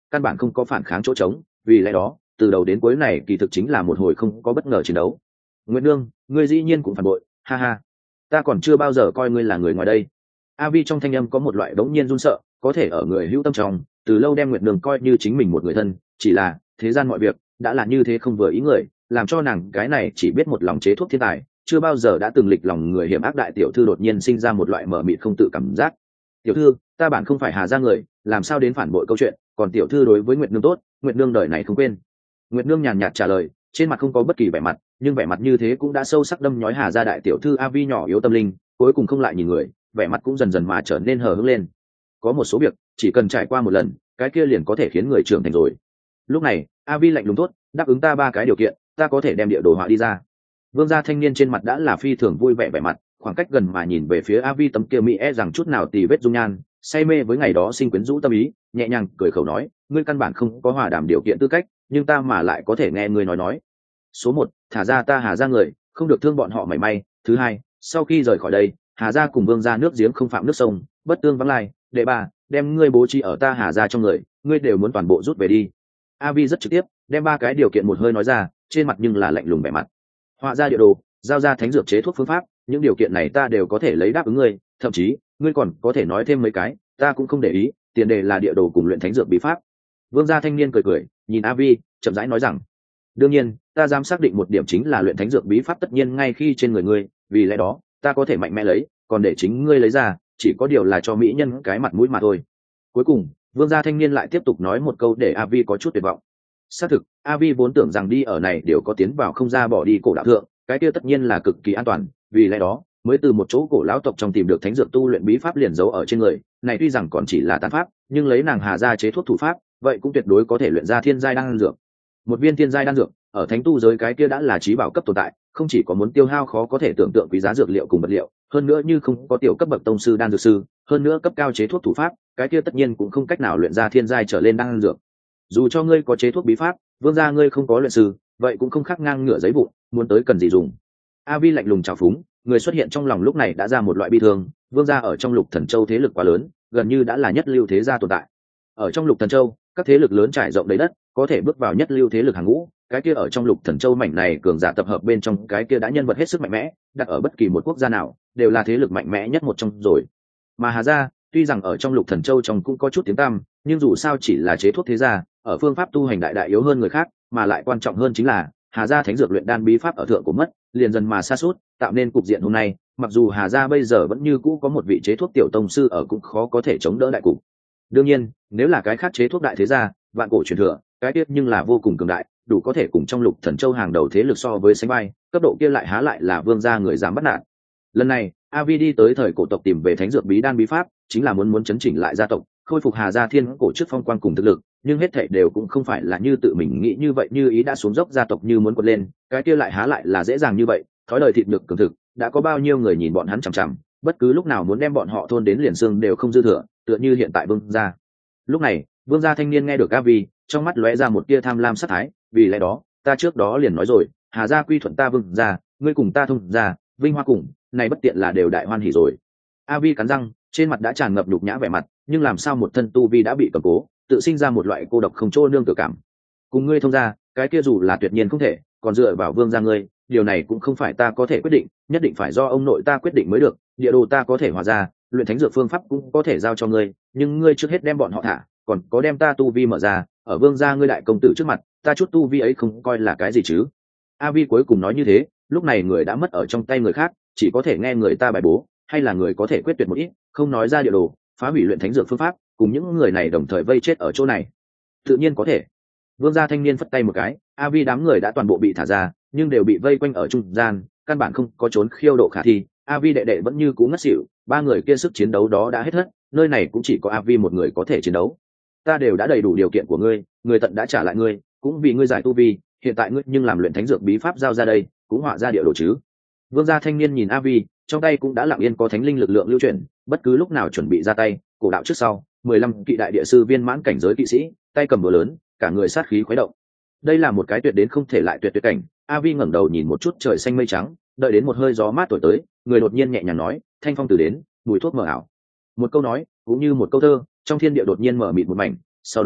căn bản không có phản kháng chỗ trống, vì lẽ đó từ đầu đến cuối này kỳ thực chính là một hồi không có bất ngờ chiến đấu. Nguyệt Nương, ngươi dĩ nhiên cũng phản bội, ha ha, ta còn chưa bao giờ coi ngươi là người ngoài đây. A Vi trong thanh âm có một loại bỗng nhiên run sợ, có thể ở người hữu tâm trong từ lâu đem Nguyệt Nương coi như chính mình một người thân, chỉ là thế gian mọi việc đã là như thế không vừa ý người, làm cho nàng cái này chỉ biết một lòng chế thuốc thiên tài, chưa bao giờ đã từng lịch lòng người hiểm ác đại tiểu thư đột nhiên sinh ra một loại mờ mịt không tự cảm giác. Tiểu thư, ta bản không phải Hà gia người, làm sao đến phản bội câu chuyện, còn tiểu thư đối với Nguyệt Nương tốt, Nguyệt Nương đời này không quên. Nguyệt Nương nhàn nhạt trả lời, trên mặt không có bất kỳ vẻ mặt, nhưng vẻ mặt như thế cũng đã sâu sắc đâm nhói Hà gia đại tiểu thư A Vi nhỏ yếu tâm linh, cuối cùng không lại nhìn người, vẻ mặt cũng dần dần mà trở nên hờ hững lên. Có một số việc chỉ cần trải qua một lần, cái kia liền có thể khiến người trưởng thành rồi. Lúc này A Vi lạnh lùng tốt, đáp ứng ta ba cái điều kiện, ta có thể đem địa đồ họa đi ra. Vương gia thanh niên trên mặt đã là phi thường vui vẻ vẻ mặt, khoảng cách gần mà nhìn về phía A Vi tấm kia mỹ e rằng chút nào tì vết dung nhan, say mê với ngày đó sinh quyến rũ tâm ý, nhẹ nhàng cười khẩu nói, ngươi căn bản không có hòa đàm điều kiện tư cách, nhưng ta mà lại có thể nghe ngươi nói nói. Số một, thả ra ta Hà gia người, không được thương bọn họ mảy may. Thứ hai, sau khi rời khỏi đây, Hà gia cùng Vương gia nước giếng không phạm nước sông, bất tương vắng lai. Đệ ba, đem ngươi bố trí ở ta Hà gia trong người, ngươi đều muốn toàn bộ rút về đi. A Vi rất trực tiếp, đem ba cái điều kiện một hơi nói ra, trên mặt nhưng là lạnh lùng vẻ mặt. Họa ra địa đồ, giao ra thánh dược chế thuốc phương pháp, những điều kiện này ta đều có thể lấy đáp ứng ngươi, thậm chí ngươi còn có thể nói thêm mấy cái, ta cũng không để ý, tiền đề là địa đồ cùng luyện thánh dược bí pháp. Vương gia thanh niên cười cười, nhìn A Vi, chậm rãi nói rằng, đương nhiên, ta dám xác định một điểm chính là luyện thánh dược bí pháp tất nhiên ngay khi trên người ngươi, vì lẽ đó, ta có thể mạnh mẽ lấy, còn để chính ngươi lấy ra, chỉ có điều là cho mỹ nhân cái mặt mũi mà thôi. Cuối cùng, Vương gia thanh niên lại tiếp tục nói một câu để A Vi có chút tuyệt vọng. Xác thực, A Vi vốn tưởng rằng đi ở này đều có tiến vào không ra bỏ đi cổ đạo thượng, cái kia tất nhiên là cực kỳ an toàn, vì lẽ đó mới từ một chỗ cổ lão tộc trong tìm được thánh dược tu luyện bí pháp liền giấu ở trên người, này tuy rằng còn chỉ là tán pháp, nhưng lấy nàng Hà gia chế thuốc thủ pháp, vậy cũng tuyệt đối có thể luyện ra thiên giai đan dược. Một viên thiên giai đan dược, ở thánh tu giới cái kia đã là trí bảo cấp tồn tại, không chỉ có muốn tiêu hao khó có thể tưởng tượng quý giá dược liệu cùng vật liệu, hơn nữa như không có tiểu cấp bậc tông sư đan dược sư, hơn nữa cấp cao chế thuốc thủ pháp, cái kia tất nhiên cũng không cách nào luyện ra thiên giai trở lên đan dược. Dù cho ngươi có chế thuốc bí pháp, Vương gia ngươi không có luyện sư, vậy cũng không khác ngang ngửa giấy vụn, muốn tới cần gì dùng. A Vi lạnh lùng chào phúng, người xuất hiện trong lòng lúc này đã ra một loại bi thương, Vương gia ở trong Lục Thần Châu thế lực quá lớn, gần như đã là nhất lưu thế gia tồn tại. Ở trong Lục Thần Châu, các thế lực lớn trải rộng đầy đất, có thể bước vào nhất lưu thế lực hàng ngũ, cái kia ở trong Lục Thần Châu mảnh này cường giả tập hợp bên trong, cái kia đã nhân vật hết sức mạnh mẽ, đặt ở bất kỳ một quốc gia nào, đều là thế lực mạnh mẽ nhất một trong rồi. Mà Hà gia, tuy rằng ở trong Lục Thần Châu trong cũng có chút tiếng tăm, nhưng dù sao chỉ là chế thuốc thế gia, ở phương pháp tu hành đại đại yếu hơn người khác, mà lại quan trọng hơn chính là Hà gia thánh dược luyện đan bí pháp ở thượng của mất, liền dần mà sa sút, tạo nên cục diện hôm nay, mặc dù Hà gia bây giờ vẫn như cũ có một vị chế thuốc tiểu tông sư ở, cũng khó có thể chống đỡ đại cục. Đương nhiên, nếu là cái khác chế thuốc đại thế gia, vạn cổ truyền thừa, cái tiết nhưng là vô cùng cường đại, đủ có thể cùng trong Lục Thần Châu hàng đầu thế lực so với sánh vai, cấp độ kia lại há lại là Vương gia người dám bắt nạt. Lần này, A Vi đi tới thời cổ tộc tìm về thánh dược bí đan bí pháp, chính là muốn muốn chấn chỉnh lại gia tộc, khôi phục Hà gia thiên cổ trước phong quang cùng thực lực, nhưng hết thảy đều cũng không phải là như tự mình nghĩ như vậy, như ý đã xuống dốc gia tộc như muốn quật lên, cái kia lại há lại là dễ dàng như vậy, thói đời thịt nhược cường thực, đã có bao nhiêu người nhìn bọn hắn chằm chằm, bất cứ lúc nào muốn đem bọn họ thôn đến liền xương đều không dư thừa, tựa như hiện tại Vương gia. Lúc này, Vương gia thanh niên nghe được A Vi, trong mắt lóe ra một tia tham lam sát thái, vì lẽ đó, ta trước đó liền nói rồi, Hà gia quy thuận ta Vương gia, ngươi cùng ta thông gia, vinh hoa cùng, này bất tiện là đều đại hoan hỉ rồi. A Vi cắn răng, trên mặt đã tràn ngập nhục nhã vẻ mặt, nhưng làm sao một thân tu vi đã bị cầm cố, tự sinh ra một loại cô độc không chỗ nương tựa cảm. Cùng ngươi thông gia, cái kia dù là tuyệt nhiên không thể, còn dựa vào Vương gia ngươi, điều này cũng không phải ta có thể quyết định, nhất định phải do ông nội ta quyết định mới được. Địa đồ ta có thể hòa ra, luyện thánh dược phương pháp cũng có thể giao cho ngươi, nhưng ngươi trước hết đem bọn họ thả, còn có đem ta tu vi mở ra, ở Vương gia ngươi đại công tử trước mặt, ta chút tu vi ấy không coi là cái gì chứ. A Vi cuối cùng nói như thế, lúc này người đã mất ở trong tay người khác, chỉ có thể nghe người ta bài bố, hay là người có thể quyết tuyệt một ít, không nói ra địa đồ, phá hủy luyện thánh dược phương pháp, cùng những người này đồng thời vây chết ở chỗ này. Tự nhiên có thể. Vương gia thanh niên phất tay một cái, A Vi đám người đã toàn bộ bị thả ra, nhưng đều bị vây quanh ở trung gian, căn bản không có trốn khiêu độ khả thi. A Vi đệ đệ vẫn như cũ ngất xỉu, ba người kia sức chiến đấu đó đã hết hết, nơi này cũng chỉ có A Vi một người có thể chiến đấu. Ta đều đã đầy đủ điều kiện của ngươi, người tận đã trả lại ngươi, cũng vì ngươi giải tu vi, hiện tại ngươi nhưng làm luyện thánh dược bí pháp giao ra đây, cũng họa ra địa đồ chứ. Vương gia thanh niên nhìn A Vi, trong tay cũng đã lặng yên có thánh linh lực lượng lưu chuyển, bất cứ lúc nào chuẩn bị ra tay, cổ đạo trước sau, mười lăm kỵ đại địa sư viên mãn cảnh giới kỵ sĩ, tay cầm búa lớn, cả người sát khí khuấy động. Đây là một cái tuyệt đến không thể lại tuyệt tuyệt cảnh. A Vi ngẩng đầu nhìn một chút trời xanh mây trắng, đợi đến một hơi gió mát thổi tới, người đột nhiên nhẹ nhàng nói, thanh phong từ đến, mùi thuốc mờ ảo. Một câu nói, cũng như một câu thơ, trong thiên địa đột nhiên mở mịt một mảnh, sau đó,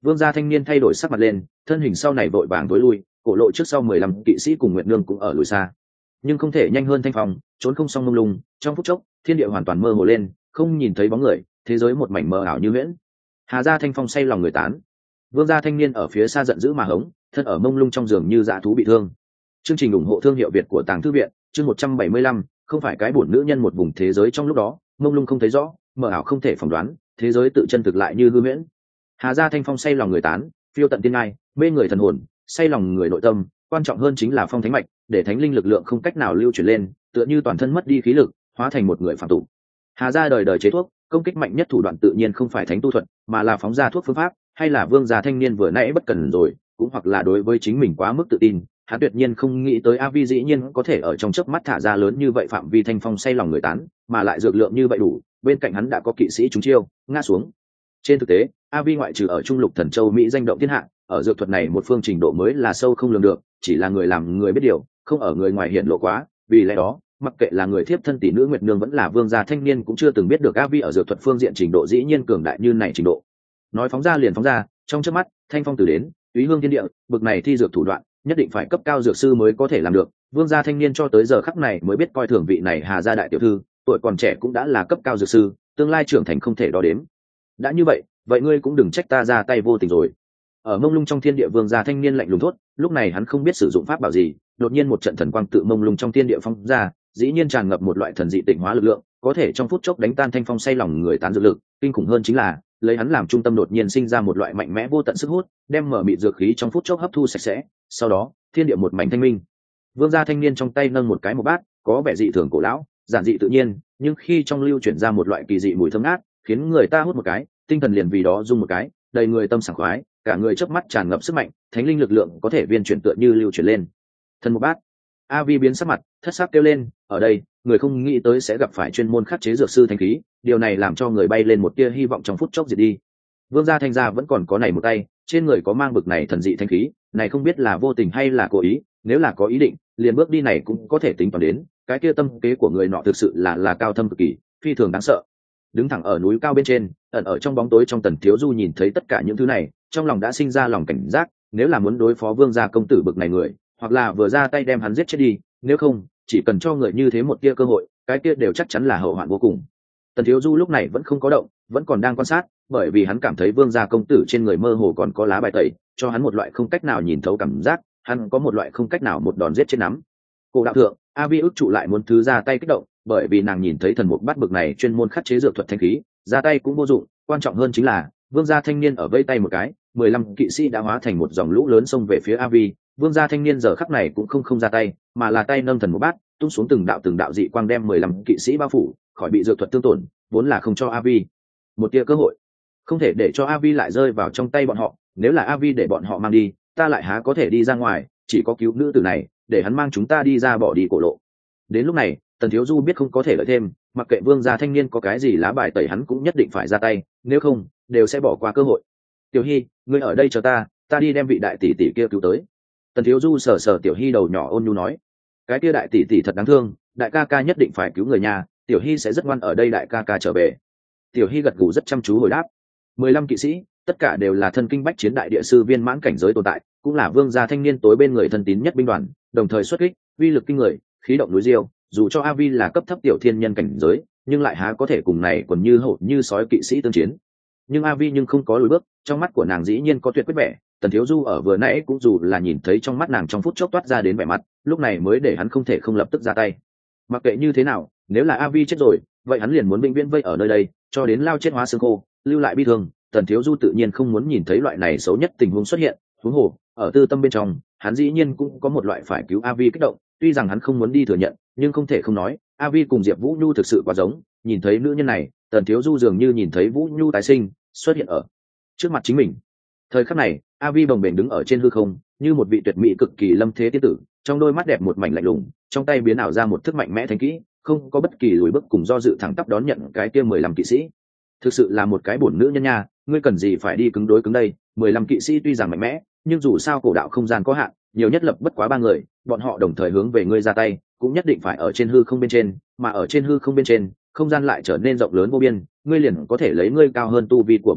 Vương gia thanh niên thay đổi sắc mặt lên, thân hình sau này vội vàng tối lui, cổ lộ trước sau mười lăm kỵ sĩ cùng Nguyệt Nương cũng ở lùi xa, nhưng không thể nhanh hơn Thanh Phong, trốn không xong mông lung. Trong phút chốc, thiên địa hoàn toàn mơ hồ lên, không nhìn thấy bóng người, thế giới một mảnh mờ ảo như huyễn. Hà gia Thanh Phong say lòng người tán, Vương gia thanh niên ở phía xa giận dữ mà hống, thân ở mông lung trong giường như dã thú bị thương. Chương trình ủng hộ thương hiệu Việt của Tàng Thư viện, chương một trăm bảy mươi lăm, không phải cái bổn nữ nhân một vùng thế giới trong lúc đó, mông lung không thấy rõ, mờ ảo không thể phỏng đoán, thế giới tự chân thực lại như hư huyễn. Hà gia Thanh Phong say lòng người tán, phiêu tận tiên ngai, mê người thần hồn, say lòng người nội tâm, quan trọng hơn chính là phong thánh mạch, để thánh linh lực lượng không cách nào lưu chuyển lên, tựa như toàn thân mất đi khí lực, hóa thành một người phàm tục. Hà gia đời đời chế thuốc, công kích mạnh nhất thủ đoạn tự nhiên không phải thánh tu thuật, mà là phóng ra thuốc phương pháp, hay là Vương gia thanh niên vừa nãy bất cần rồi, cũng hoặc là đối với chính mình quá mức tự tin, hắn tuyệt nhiên không nghĩ tới A Vi dĩ nhiên có thể ở trong chớp mắt thả ra lớn như vậy phạm vi thanh phong say lòng người tán, mà lại dược lượng như vậy đủ, bên cạnh hắn đã có kỵ sĩ trúng chiêu, ngã xuống. Trên thực tế, A Vi ngoại trừ ở Trung Lục Thần Châu Mỹ danh động thiên hạ, ở dược thuật này một phương trình độ mới là sâu không lường được, chỉ là người làm người biết điều, không ở người ngoài hiện lộ quá, vì lẽ đó, mặc kệ là người thiếp thân tỷ nữ Nguyệt Nương vẫn là Vương gia thanh niên cũng chưa từng biết được A Vi ở dược thuật phương diện trình độ dĩ nhiên cường đại như này trình độ. Nói phóng ra liền phóng ra, trong chớp mắt, thanh phong từ đến, úy hương thiên địa, bực này thi dược thủ đoạn, nhất định phải cấp cao dược sư mới có thể làm được. Vương gia thanh niên cho tới giờ khắc này mới biết coi thường vị này Hà gia đại tiểu thư, tuổi còn trẻ cũng đã là cấp cao dược sư, tương lai trưởng thành không thể đo đếm. Đã như vậy, vậy ngươi cũng đừng trách ta ra tay vô tình rồi. Ở mông lung trong thiên địa, Vương gia thanh niên lạnh lùng thốt, lúc này hắn không biết sử dụng pháp bảo gì, đột nhiên một trận thần quang tự mông lung trong thiên địa phóng ra, dĩ nhiên tràn ngập một loại thần dị tịnh hóa lực lượng, có thể trong phút chốc đánh tan thanh phong say lòng người tán dược lực. Kinh khủng hơn chính là, lấy hắn làm trung tâm đột nhiên sinh ra một loại mạnh mẽ vô tận sức hút, đem mở mịt dược khí trong phút chốc hấp thu sạch sẽ. Sau đó, thiên địa một mảnh thanh minh. Vương gia thanh niên trong tay nâng một cái một bát, có vẻ dị thường cổ lão, giản dị tự nhiên, nhưng khi trong lưu chuyển ra một loại kỳ dị mùi thơm ngát, khiến người ta hút một cái, tinh thần liền vì đó rung một cái, đầy người tâm sảng khoái, cả người chớp mắt tràn ngập sức mạnh, thánh linh lực lượng có thể viên chuyển tựa như lưu chuyển lên. Thần một bát, A Vi biến sắc mặt, thất sắc kêu lên, ở đây, người không nghĩ tới sẽ gặp phải chuyên môn khắc chế dược sư thanh khí, điều này làm cho người bay lên một tia hy vọng trong phút chốc diệt đi. Vương gia thanh gia vẫn còn có này một tay, trên người có mang bực này thần dị thanh khí, này không biết là vô tình hay là cố ý, nếu là có ý định, liền bước đi này cũng có thể tính toán đến, cái kia tâm kế của người nọ thực sự là là cao thâm cực kỳ, phi thường đáng sợ. Đứng thẳng ở núi cao bên trên, ẩn ở trong bóng tối trong Tần Thiếu Du nhìn thấy tất cả những thứ này, trong lòng đã sinh ra lòng cảnh giác, nếu là muốn đối phó Vương gia công tử bực này người, hoặc là vừa ra tay đem hắn giết chết đi, nếu không, chỉ cần cho người như thế một tia cơ hội, cái kia đều chắc chắn là hậu hoạn vô cùng. Tần Thiếu Du lúc này vẫn không có động, vẫn còn đang quan sát, bởi vì hắn cảm thấy Vương gia công tử trên người mơ hồ còn có lá bài tẩy, cho hắn một loại không cách nào nhìn thấu cảm giác, hắn có một loại không cách nào một đòn giết chết nắm. Cổ đạo thượng, A Vi ức trụ lại muốn thứ ra tay kích động, bởi vì nàng nhìn thấy thần mục bát bực này chuyên môn khắc chế dược thuật thanh khí, ra tay cũng vô dụng, quan trọng hơn chính là, Vương gia thanh niên ở vây tay một cái, mười lăm kỵ sĩ đã hóa thành một dòng lũ lớn xông về phía A Vi. Vương gia thanh niên giờ khắc này cũng không không ra tay, mà là tay nâng thần mục bát, tung xuống từng đạo từng đạo dị quang đem mười lăm kỵ sĩ bao phủ, khỏi bị dược thuật tương tổn, vốn là không cho A Vi một tia cơ hội, không thể để cho A Vi lại rơi vào trong tay bọn họ, nếu là A Vi để bọn họ mang đi, ta lại há có thể đi ra ngoài, chỉ có cứu nữ tử này, để hắn mang chúng ta đi ra bỏ đi cổ lộ. Đến lúc này, Tần Thiếu Du biết không có thể lợi thêm, mặc kệ Vương gia thanh niên có cái gì lá bài tẩy hắn cũng nhất định phải ra tay, nếu không, đều sẽ bỏ qua cơ hội. Tiểu Hy, ngươi ở đây chờ ta, ta đi đem vị đại tỷ tỷ kia cứu tới. Tần Thiếu Du sờ sờ Tiểu Hy đầu nhỏ ôn nhu nói, cái kia đại tỷ tỷ thật đáng thương, đại ca ca nhất định phải cứu người nhà, Tiểu Hy sẽ rất ngoan ở đây, đại ca ca trở về. Tiểu Hy gật gù rất chăm chú hồi đáp. Mười lăm kỵ sĩ, tất cả đều là thân kinh bách chiến đại địa sư viên mãn cảnh giới tồn tại, cũng là Vương gia thanh niên tối bên người thân tín nhất binh đoàn, đồng thời xuất kích, uy lực kinh người, khí động núi diêu. Dù cho A Vi là cấp thấp tiểu thiên nhân cảnh giới, nhưng lại há có thể cùng này quần như hổ như sói kỵ sĩ tương chiến. Nhưng A Vi nhưng không có lùi bước, trong mắt của nàng dĩ nhiên có tuyệt quyết vẻ. Tần Thiếu Du ở vừa nãy cũng dù là nhìn thấy trong mắt nàng trong phút chốc toát ra đến vẻ mặt, lúc này mới để hắn không thể không lập tức ra tay. Mặc kệ như thế nào, nếu là A Vi chết rồi, vậy hắn liền muốn vĩnh viễn vây ở nơi đây, cho đến lao chết hóa xương khô, lưu lại bi thương. Tần Thiếu Du tự nhiên không muốn nhìn thấy loại này xấu nhất tình huống xuất hiện, huống hồ, ở tư tâm bên trong, hắn dĩ nhiên cũng có một loại phải cứu A Vi kích động, tuy rằng hắn không muốn đi thừa nhận, nhưng không thể không nói, A Vi cùng Diệp Vũ Nhu thực sự quá giống, nhìn thấy nữ nhân này, Tần Thiếu Du dường như nhìn thấy Vũ Nhu tái sinh, xuất hiện ở trước mặt chính mình. Thời khắc này, A Vi bồng bềnh đứng ở trên hư không, như một vị tuyệt mỹ cực kỳ lâm thế tiên tử, trong đôi mắt đẹp một mảnh lạnh lùng, trong tay biến ảo ra một thức mạnh mẽ thánh kỹ, không có bất kỳ lùi bước cùng do dự thẳng tắp đón nhận cái kia mười lăm kỵ sĩ. Thực sự là một cái bổn nữ nhân nha, ngươi cần gì phải đi cứng đối cứng đây, mười lăm kỵ sĩ tuy rằng mạnh mẽ, nhưng dù sao cổ đạo không gian có hạn, nhiều nhất lập bất quá ba người, bọn họ đồng thời hướng về ngươi ra tay, cũng nhất định phải ở trên hư không bên trên, mà ở trên hư không bên trên, không gian lại trở nên rộng lớn vô biên, ngươi liền có thể lấy ngươi cao hơn tu vi của bọn họ,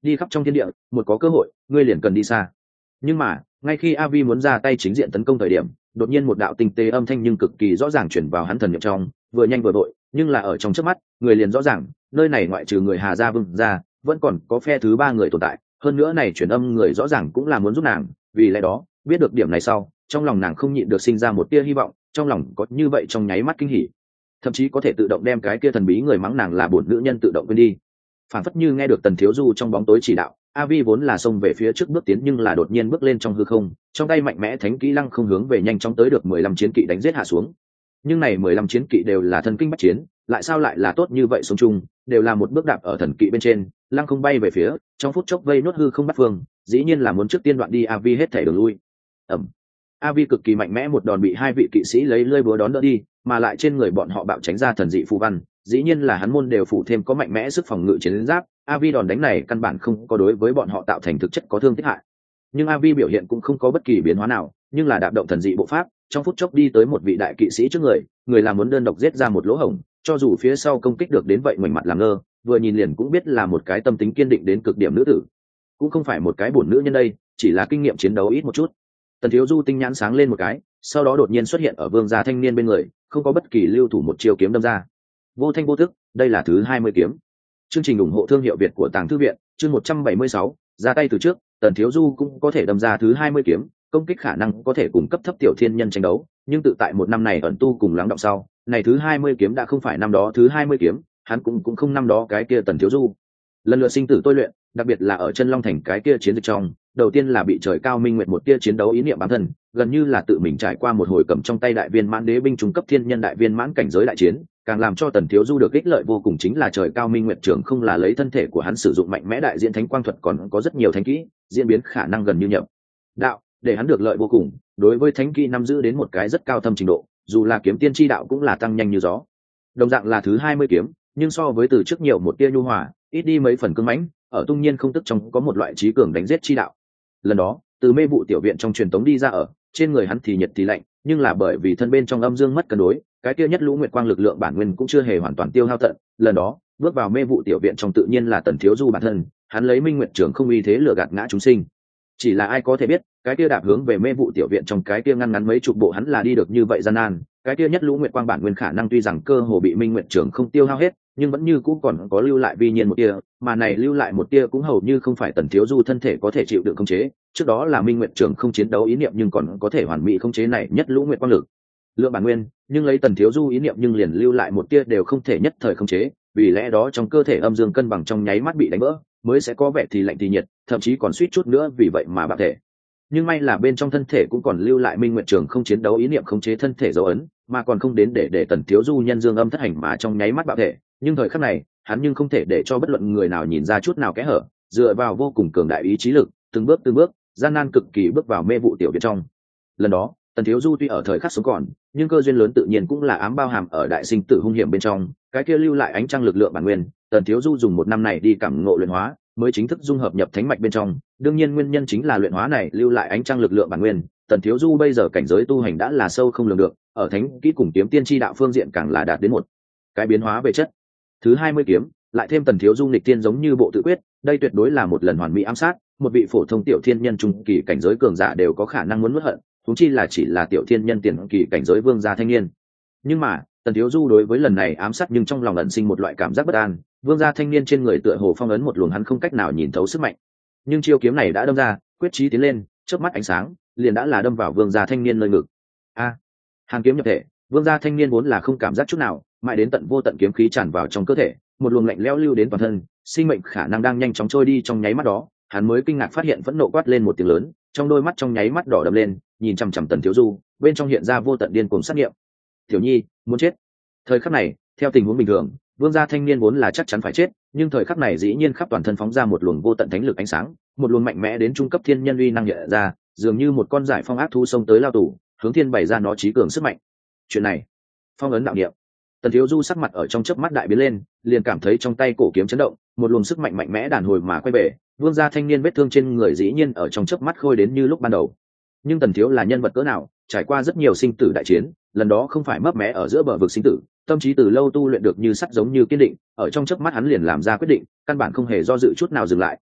đi khắp trong thiên địa, một có cơ hội ngươi liền cần đi xa. Nhưng mà ngay khi Avi muốn ra tay chính diện tấn công thời điểm, đột nhiên một đạo tinh tế âm thanh nhưng cực kỳ rõ ràng truyền vào hắn thần niệm trong, vừa nhanh vừa vội, nhưng là ở trong chớp mắt người liền rõ ràng nơi này ngoại trừ người Hà gia Vương gia vẫn còn có phe thứ ba người tồn tại, hơn nữa này truyền âm người rõ ràng cũng là muốn giúp nàng. Vì lẽ đó biết được điểm này sau, trong lòng nàng không nhịn được sinh ra một tia hy vọng, trong lòng có như vậy trong nháy mắt kinh hỉ, thậm chí có thể tự động đem cái kia thần bí người mắng nàng là bổn nữ nhân tự động quên đi. Phản phất như nghe được Tần Thiếu Du trong bóng tối chỉ đạo, Avi vốn là xông về phía trước bước tiến nhưng là đột nhiên bước lên trong hư không, trong tay mạnh mẽ thánh kỹ lăng không hướng về nhanh chóng tới được mười lăm chiến kỵ đánh giết hạ xuống. Nhưng này mười lăm chiến kỵ đều là thần kinh bách chiến, lại sao lại là tốt như vậy, sống chung đều là một bước đạp ở thần kỵ bên trên, lăng không bay về phía, trong phút chốc vây nốt hư không bắt phương, dĩ nhiên là muốn trước tiên đoạn đi Avi hết thể đường lui. Ầm. Avi cực kỳ mạnh mẽ một đòn bị hai vị kỵ sĩ lấy lơi búa đón đỡ đi, mà lại trên người bọn họ bạo tránh ra thần dị phù văn, dĩ nhiên là hắn môn đều phủ thêm có mạnh mẽ sức phòng ngự chiến giáp. Avi đòn đánh này căn bản không có đối với bọn họ tạo thành thực chất có thương tích hại. Nhưng Avi biểu hiện cũng không có bất kỳ biến hóa nào, nhưng là đạp động thần dị bộ pháp, trong phút chốc đi tới một vị đại kỵ sĩ trước người, người làm muốn đơn độc giết ra một lỗ hổng, cho dù phía sau công kích được đến vậy ngoảnh mặt làm ngơ, vừa nhìn liền cũng biết là một cái tâm tính kiên định đến cực điểm nữ tử, cũng không phải một cái bổn nữ nhân đây, chỉ là kinh nghiệm chiến đấu ít một chút. Tần Thiếu Du tinh nhãn sáng lên một cái, sau đó đột nhiên xuất hiện ở Vương gia thanh niên bên người, không có bất kỳ lưu thủ, một chiêu kiếm đâm ra, vô thanh vô tức. Đây là thứ hai mươi kiếm. Chương trình ủng hộ thương hiệu Việt của Tàng Thư viện, chương một trăm bảy mươi sáu, ra tay từ trước, Tần Thiếu Du cũng có thể đâm ra thứ hai mươi kiếm, công kích khả năng có thể cùng cấp thấp tiểu thiên nhân tranh đấu, nhưng tự tại một năm này ẩn tu cùng lắng đọng sau, này thứ hai mươi kiếm đã không phải năm đó thứ hai mươi kiếm, hắn cũng cũng không năm đó cái kia Tần Thiếu Du. Lần lượt sinh tử tôi luyện, đặc biệt là ở chân Long Thành cái kia chiến dịch trong, đầu tiên là bị trời cao minh nguyệt một tia chiến đấu ý niệm bám thân, gần như là tự mình trải qua một hồi cầm trong tay đại viên mãn đế binh trung cấp thiên nhân đại viên mãn cảnh giới đại chiến, càng làm cho Tần Thiếu Du được ích lợi vô cùng chính là trời cao minh nguyệt trưởng không là lấy thân thể của hắn sử dụng mạnh mẽ đại diện thánh quang thuật, còn có rất nhiều thánh kỹ diễn biến khả năng gần như nhập đạo, để hắn được lợi vô cùng. Đối với thánh kỹ nắm giữ đến một cái rất cao thâm trình độ, dù là kiếm tiên chi đạo cũng là tăng nhanh như gió. Đồng dạng là thứ hai mươi kiếm, nhưng so với từ trước nhiều một tia nhu hòa, ít đi mấy phần cứng mãnh, ở tung nhiên không tức trong có một loại trí cường đánh giết chi đạo. Lần đó từ mê vụ tiểu viện trong truyền tống đi ra, ở trên người hắn thì nhiệt thì lạnh, nhưng là bởi vì thân bên trong âm dương mất cân đối, cái kia nhất lũ nguyệt quang lực lượng bản nguyên cũng chưa hề hoàn toàn tiêu hao tận. Lần đó bước vào mê vụ tiểu viện trong tự nhiên là Tần Thiếu Du bản thân, hắn lấy minh nguyệt trưởng không uy thế lừa gạt ngã chúng sinh. Chỉ là ai có thể biết, cái kia đạp hướng về mê vụ tiểu viện trong cái kia ngăn ngắn mấy chục bộ hắn là đi được như vậy gian nan. Cái kia nhất lũ nguyệt quang bản nguyên khả năng tuy rằng cơ hồ bị minh nguyệt trưởng không tiêu hao hết, nhưng vẫn như cũ còn có lưu lại vi nhiên một tia, mà này lưu lại một tia cũng hầu như không phải Tần Thiếu Du thân thể có thể chịu đựng khống chế. Trước đó là minh nguyệt trưởng không chiến đấu ý niệm, nhưng còn có thể hoàn mỹ khống chế này nhất lũ nguyệt quang lực lượng bản nguyên, nhưng lấy Tần Thiếu Du ý niệm nhưng liền lưu lại một tia đều không thể nhất thời khống chế, vì lẽ đó trong cơ thể âm dương cân bằng trong nháy mắt bị đánh vỡ, mới sẽ có vẻ thì lạnh thì nhiệt, thậm chí còn suýt chút nữa vì vậy mà bạo thể. Nhưng may là bên trong thân thể cũng còn lưu lại minh nguyệt trường không chiến đấu ý niệm khống chế thân thể dấu ấn, mà còn không đến để để Tần Thiếu Du nhân dương âm thất hành mà trong nháy mắt bạo thể. Nhưng thời khắc này hắn nhưng không thể để cho bất luận người nào nhìn ra chút nào kẽ hở, dựa vào vô cùng cường đại ý chí lực, từng bước từng bước gian nan cực kỳ bước vào mê vụ tiểu viện trong. Lần đó Tần Thiếu Du tuy ở thời khắc sống còn, nhưng cơ duyên lớn tự nhiên cũng là ám bao hàm ở đại sinh tử hung hiểm bên trong, cái kia lưu lại ánh trăng lực lượng bản nguyên, Tần Thiếu Du dùng một năm này đi cảm ngộ luyện hóa, mới chính thức dung hợp nhập thánh mạch bên trong. Đương nhiên nguyên nhân chính là luyện hóa này lưu lại ánh trăng lực lượng bản nguyên, Tần Thiếu Du bây giờ cảnh giới tu hành đã là sâu không lường được, ở thánh kỹ cùng kiếm tiên chi đạo phương diện càng là đạt đến một cái biến hóa về chất. Thứ hai mươi kiếm, lại thêm Tần Thiếu Du nghịch tiên giống như bộ tự quyết, đây tuyệt đối là một lần hoàn mỹ ám sát, một vị phổ thông tiểu thiên nhân trung kỳ cảnh giới cường giả đều có khả năng muốn nuốt hận, huống chi là chỉ là tiểu thiên nhân tiền kỳ cảnh giới vương gia thanh niên. Nhưng mà Tần Thiếu Du đối với lần này ám sát nhưng trong lòng ẩn sinh một loại cảm giác bất an, vương gia thanh niên trên người tựa hồ phong ấn một luồng hắn không cách nào nhìn thấu sức mạnh. Nhưng chiêu kiếm này đã đâm ra, quyết chí tiến lên, chớp mắt ánh sáng liền đã là đâm vào vương gia thanh niên nơi ngực. A, à, hàn kiếm nhập thể, vương gia thanh niên vốn là không cảm giác chút nào, mãi đến tận vô tận kiếm khí tràn vào trong cơ thể, một luồng lạnh lẽo lưu đến toàn thân, sinh mệnh khả năng đang nhanh chóng trôi đi. Trong nháy mắt đó hắn mới kinh ngạc phát hiện phẫn nộ quát lên một tiếng lớn, trong đôi mắt trong nháy mắt đỏ đậm lên, nhìn chằm chằm Tần Thiếu Du, bên trong hiện ra vô tận điên cuồng sát nghiệm. Tiểu nhi muốn chết. Thời khắc này theo tình huống bình thường vương gia thanh niên vốn là chắc chắn phải chết, nhưng thời khắc này dĩ nhiên khắp toàn thân phóng ra một luồng vô tận thánh lực ánh sáng, một luồng mạnh mẽ đến trung cấp thiên nhân uy năng hiện ra, dường như một con giải phong ác thu xông tới lao tù, hướng thiên bày ra nó trí cường sức mạnh. Chuyện này phong ấn đạo niệm. Tần Thiếu Du sắc mặt ở trong chớp mắt đại biến lên, liền cảm thấy trong tay cổ kiếm chấn động, một luồng sức mạnh mạnh mẽ đàn hồi mà quay về. Vương gia thanh niên vết thương trên người dĩ nhiên ở trong chớp mắt khôi đến như lúc ban đầu. Nhưng Tần Thiếu là nhân vật cỡ nào, trải qua rất nhiều sinh tử đại chiến, lần đó không phải mấp mé ở giữa bờ vực sinh tử, tâm trí từ lâu tu luyện được như sắt giống như kiên định, ở trong chớp mắt hắn liền làm ra quyết định, căn bản không hề do dự chút nào dừng lại,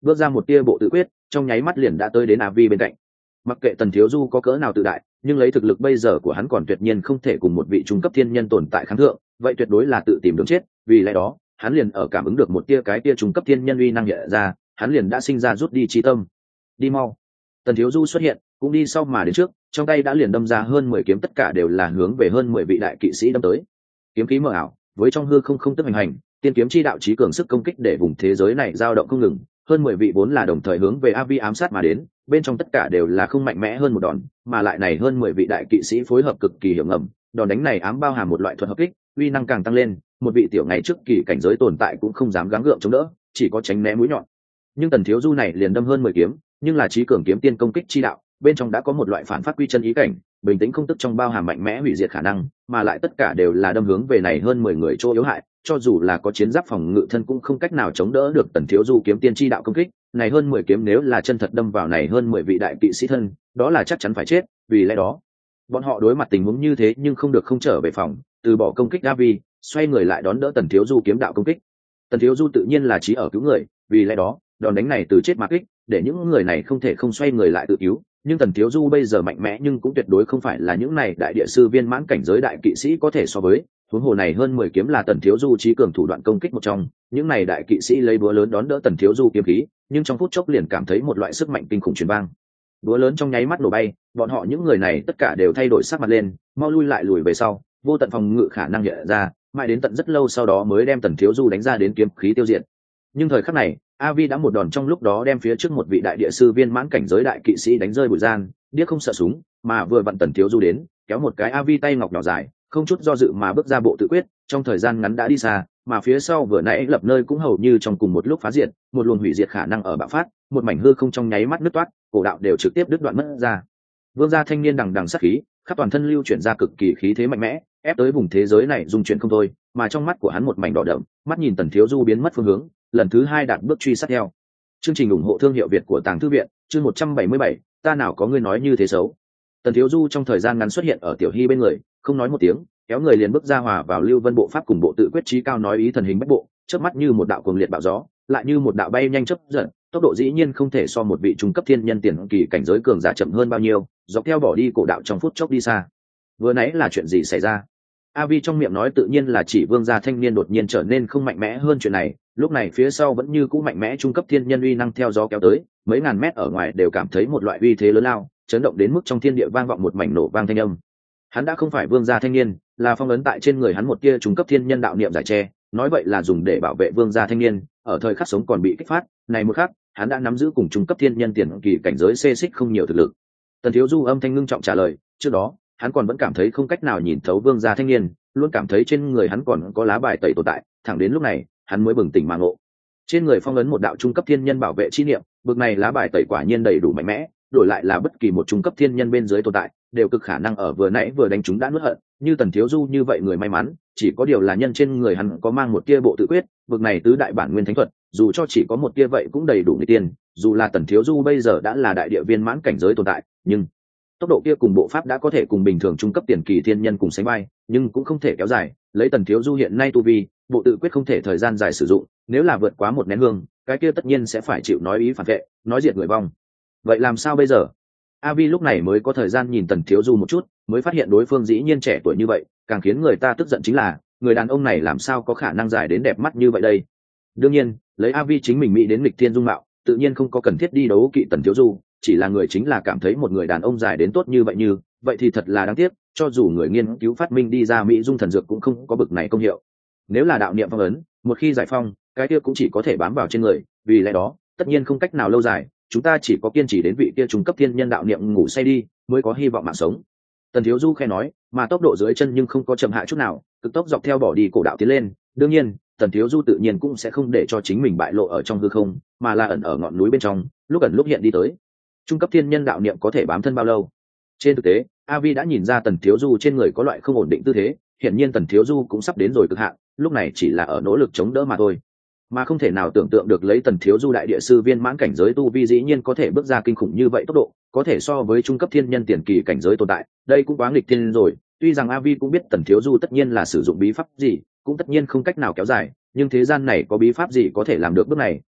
bước ra một tia bộ tự quyết, trong nháy mắt liền đã tới đến Avi bên cạnh. Mặc kệ Tần Thiếu Du có cỡ nào tự đại, nhưng lấy thực lực bây giờ của hắn còn tuyệt nhiên không thể cùng một vị trung cấp thiên nhân tồn tại kháng thượng, vậy tuyệt đối là tự tìm đường chết. Vì lẽ đó, hắn liền ở cảm ứng được một tia cái tia trung cấp thiên nhân uy năng hiện ra, hắn liền đã sinh ra rút đi chi tâm. Đi mau. Tần Thiếu Du xuất hiện, cũng đi sau mà đến trước, trong tay đã liền đâm ra hơn mười kiếm, tất cả đều là hướng về hơn mười vị đại kỵ sĩ đâm tới. Kiếm khí mờ ảo, với trong hư không không tức hành hành, tiên kiếm chi đạo chí cường sức công kích để vùng thế giới này dao động không ngừng, hơn mười vị vốn là đồng thời hướng về Avi ám sát mà đến, bên trong tất cả đều là không mạnh mẽ hơn một đòn, mà lại này hơn mười vị đại kỵ sĩ phối hợp cực kỳ hiệu ngầm, đòn đánh này ám bao hàm một loại thuật hợp kích, uy năng càng tăng lên, một vị tiểu ngày trước kỳ cảnh giới tồn tại cũng không dám gắng gượng chống đỡ, chỉ có tránh né mũi nhọn. Nhưng Tần Thiếu Du này liền đâm hơn mười kiếm, nhưng là chí cường kiếm tiên công kích chi đạo, bên trong đã có một loại phản phát quy chân ý cảnh, bình tĩnh không tức trong bao hàm mạnh mẽ hủy diệt khả năng, mà lại tất cả đều là đâm hướng về này hơn mười người chỗ yếu hại, cho dù là có chiến giáp phòng ngự thân cũng không cách nào chống đỡ được Tần Thiếu Du kiếm tiên chi đạo công kích, này hơn mười kiếm nếu là chân thật đâm vào này hơn mười vị đại kỵ sĩ thân, đó là chắc chắn phải chết, vì lẽ đó, bọn họ đối mặt tình huống như thế nhưng không được không trở về phòng, từ bỏ công kích Gavi, xoay người lại đón đỡ Tần Thiếu Du kiếm đạo công kích. Tần Thiếu Du tự nhiên là trí ở cứu người, vì lẽ đó, đòn đánh này từ chết mà kích, để những người này không thể không xoay người lại tự cứu, nhưng Tần Thiếu Du bây giờ mạnh mẽ nhưng cũng tuyệt đối không phải là những này đại địa sư viên mãn cảnh giới đại kỵ sĩ có thể so với, huống hồ này hơn mười kiếm là Tần Thiếu Du trí cường thủ đoạn công kích một trong, những này đại kỵ sĩ lấy búa lớn đón đỡ Tần Thiếu Du kiếm khí, nhưng trong phút chốc liền cảm thấy một loại sức mạnh kinh khủng truyền vang. Búa lớn trong nháy mắt nổ bay, bọn họ những người này tất cả đều thay đổi sắc mặt lên, mau lui lại lùi về sau, vô tận phòng ngự khả năng hiện ra, mãi đến tận rất lâu sau đó mới đem Tần Thiếu Du đánh ra đến kiếm khí tiêu diệt. Nhưng thời khắc này, Avi đã một đòn trong lúc đó đem phía trước một vị đại địa sư viên mãn cảnh giới đại kỵ sĩ đánh rơi bụi gian, điếc không sợ súng, mà vừa vặn Tần Thiếu Du đến, kéo một cái Avi tay ngọc nhỏ dài, không chút do dự mà bước ra bộ tự quyết, trong thời gian ngắn đã đi xa, mà phía sau vừa nãy lập nơi cũng hầu như trong cùng một lúc phá diệt, một luồng hủy diệt khả năng ở bạo phát, một mảnh hư không trong nháy mắt nứt toát, cổ đạo đều trực tiếp đứt đoạn mất ra. Vương gia thanh niên đằng đằng sát khí, khắp toàn thân lưu chuyển ra cực kỳ khí thế mạnh mẽ, ép tới vùng thế giới này dung chuyển không thôi, mà trong mắt của hắn một mảnh đỏ đậm, mắt nhìn Tần Thiếu Du biến mất phương hướng, lần thứ hai đạt bước truy sát theo. Chương trình ủng hộ thương hiệu Việt của Tàng Thư viện, chương một trăm bảy mươi bảy, ta nào có ngươi nói như thế xấu. Tần Thiếu Du trong thời gian ngắn xuất hiện ở Tiểu Hy bên người, không nói một tiếng, kéo người liền bước ra hòa vào Lưu Vân bộ pháp cùng bộ tự quyết trí cao nói ý thần hình bách bộ, chớp mắt như một đạo cuồng liệt bạo gió, lại như một đạo bay nhanh chớp giật, tốc độ dĩ nhiên không thể so một vị trung cấp thiên nhân tiền kỳ cảnh giới cường giả chậm hơn bao nhiêu, dọc theo bỏ đi cổ đạo trong phút chốc đi xa. Vừa nãy là chuyện gì xảy ra? Avi trong miệng nói tự nhiên là chỉ Vương gia thanh niên đột nhiên trở nên không mạnh mẽ hơn chuyện này, lúc này phía sau vẫn như cũ mạnh mẽ trung cấp thiên nhân uy năng theo gió kéo tới, mấy ngàn mét ở ngoài đều cảm thấy một loại uy thế lớn lao, chấn động đến mức trong thiên địa vang vọng một mảnh nổ vang thanh âm. Hắn đã không phải Vương gia thanh niên, là phong ấn tại trên người hắn một tia trung cấp thiên nhân đạo niệm giải tre, nói vậy là dùng để bảo vệ Vương gia thanh niên, ở thời khắc sống còn bị kích phát, này một khắc, hắn đã nắm giữ cùng trung cấp thiên nhân tiền kỳ cảnh giới xê xích không nhiều thực lực. Tần Thiếu Du âm thanh ngưng trọng trả lời, trước đó, hắn còn vẫn cảm thấy không cách nào nhìn thấu Vương gia thanh niên, luôn cảm thấy trên người hắn còn có lá bài tẩy tồn tại, thẳng đến lúc này, hắn mới bừng tỉnh mà ngộ. Trên người phong ấn một đạo trung cấp thiên nhân bảo vệ chi niệm, bực này lá bài tẩy quả nhiên đầy đủ mạnh mẽ, đổi lại là bất kỳ một trung cấp thiên nhân bên dưới tồn tại, đều cực khả năng ở vừa nãy vừa đánh chúng đã nuốt hận, như Tần Thiếu Du như vậy người may mắn, chỉ có điều là nhân trên người hắn có mang một tia bộ tự quyết, bực này tứ đại bản nguyên thánh thuật, dù cho chỉ có một tia vậy cũng đầy đủ người tiên, dù là Tần Thiếu Du bây giờ đã là đại địa viên mãn cảnh giới tồn tại, nhưng tốc độ kia cùng bộ pháp đã có thể cùng bình thường trung cấp tiền kỳ thiên nhân cùng sánh vai, nhưng cũng không thể kéo dài, lấy Tần Thiếu Du hiện nay tu vi, bộ tự quyết không thể thời gian dài sử dụng, nếu là vượt quá một nén hương, cái kia tất nhiên sẽ phải chịu nói ý phản vệ, nói diệt người vong. Vậy làm sao bây giờ? Avi lúc này mới có thời gian nhìn Tần Thiếu Du một chút, mới phát hiện đối phương dĩ nhiên trẻ tuổi như vậy, càng khiến người ta tức giận chính là, người đàn ông này làm sao có khả năng dài đến đẹp mắt như vậy đây. Đương nhiên, lấy Avi chính mình mỹ đến nghịch thiên dung mạo, tự nhiên không có cần thiết đi đấu kỵ Tần Thiếu Du, chỉ là người chính là cảm thấy một người đàn ông dài đến tốt như vậy như, vậy thì thật là đáng tiếc, cho dù người nghiên cứu phát minh đi ra mỹ dung thần dược cũng không có bực này công hiệu. Nếu là đạo niệm phong ấn, một khi giải phong, cái kia cũng chỉ có thể bám vào trên người, vì lẽ đó, tất nhiên không cách nào lâu dài, chúng ta chỉ có kiên trì đến vị kia trung cấp thiên nhân đạo niệm ngủ say đi, mới có hy vọng mạng sống. Tần Thiếu Du khẽ nói, mà tốc độ dưới chân nhưng không có chậm hạ chút nào, cực tốc dọc theo bỏ đi cổ đạo tiến lên, đương nhiên, Tần Thiếu Du tự nhiên cũng sẽ không để cho chính mình bại lộ ở trong hư không, mà là ẩn ở ngọn núi bên trong, lúc ẩn lúc hiện đi tới. Trung cấp thiên nhân đạo niệm có thể bám thân bao lâu? Trên thực tế, Avi đã nhìn ra Tần Thiếu Du trên người có loại không ổn định tư thế, hiển nhiên Tần Thiếu Du cũng sắp đến rồi cực hạn, lúc này chỉ là ở nỗ lực chống đỡ mà thôi. Mà không thể nào tưởng tượng được lấy Tần Thiếu Du đại địa sư viên mãn cảnh giới tu vi dĩ nhiên có thể bước ra kinh khủng như vậy tốc độ, có thể so với trung cấp thiên nhân tiền kỳ cảnh giới tồn tại, đây cũng quá nghịch thiên rồi. Tuy rằng Avi cũng biết Tần Thiếu Du tất nhiên là sử dụng bí pháp gì, cũng tất nhiên không cách nào kéo dài, nhưng thế gian này có bí pháp gì có thể làm được bước này,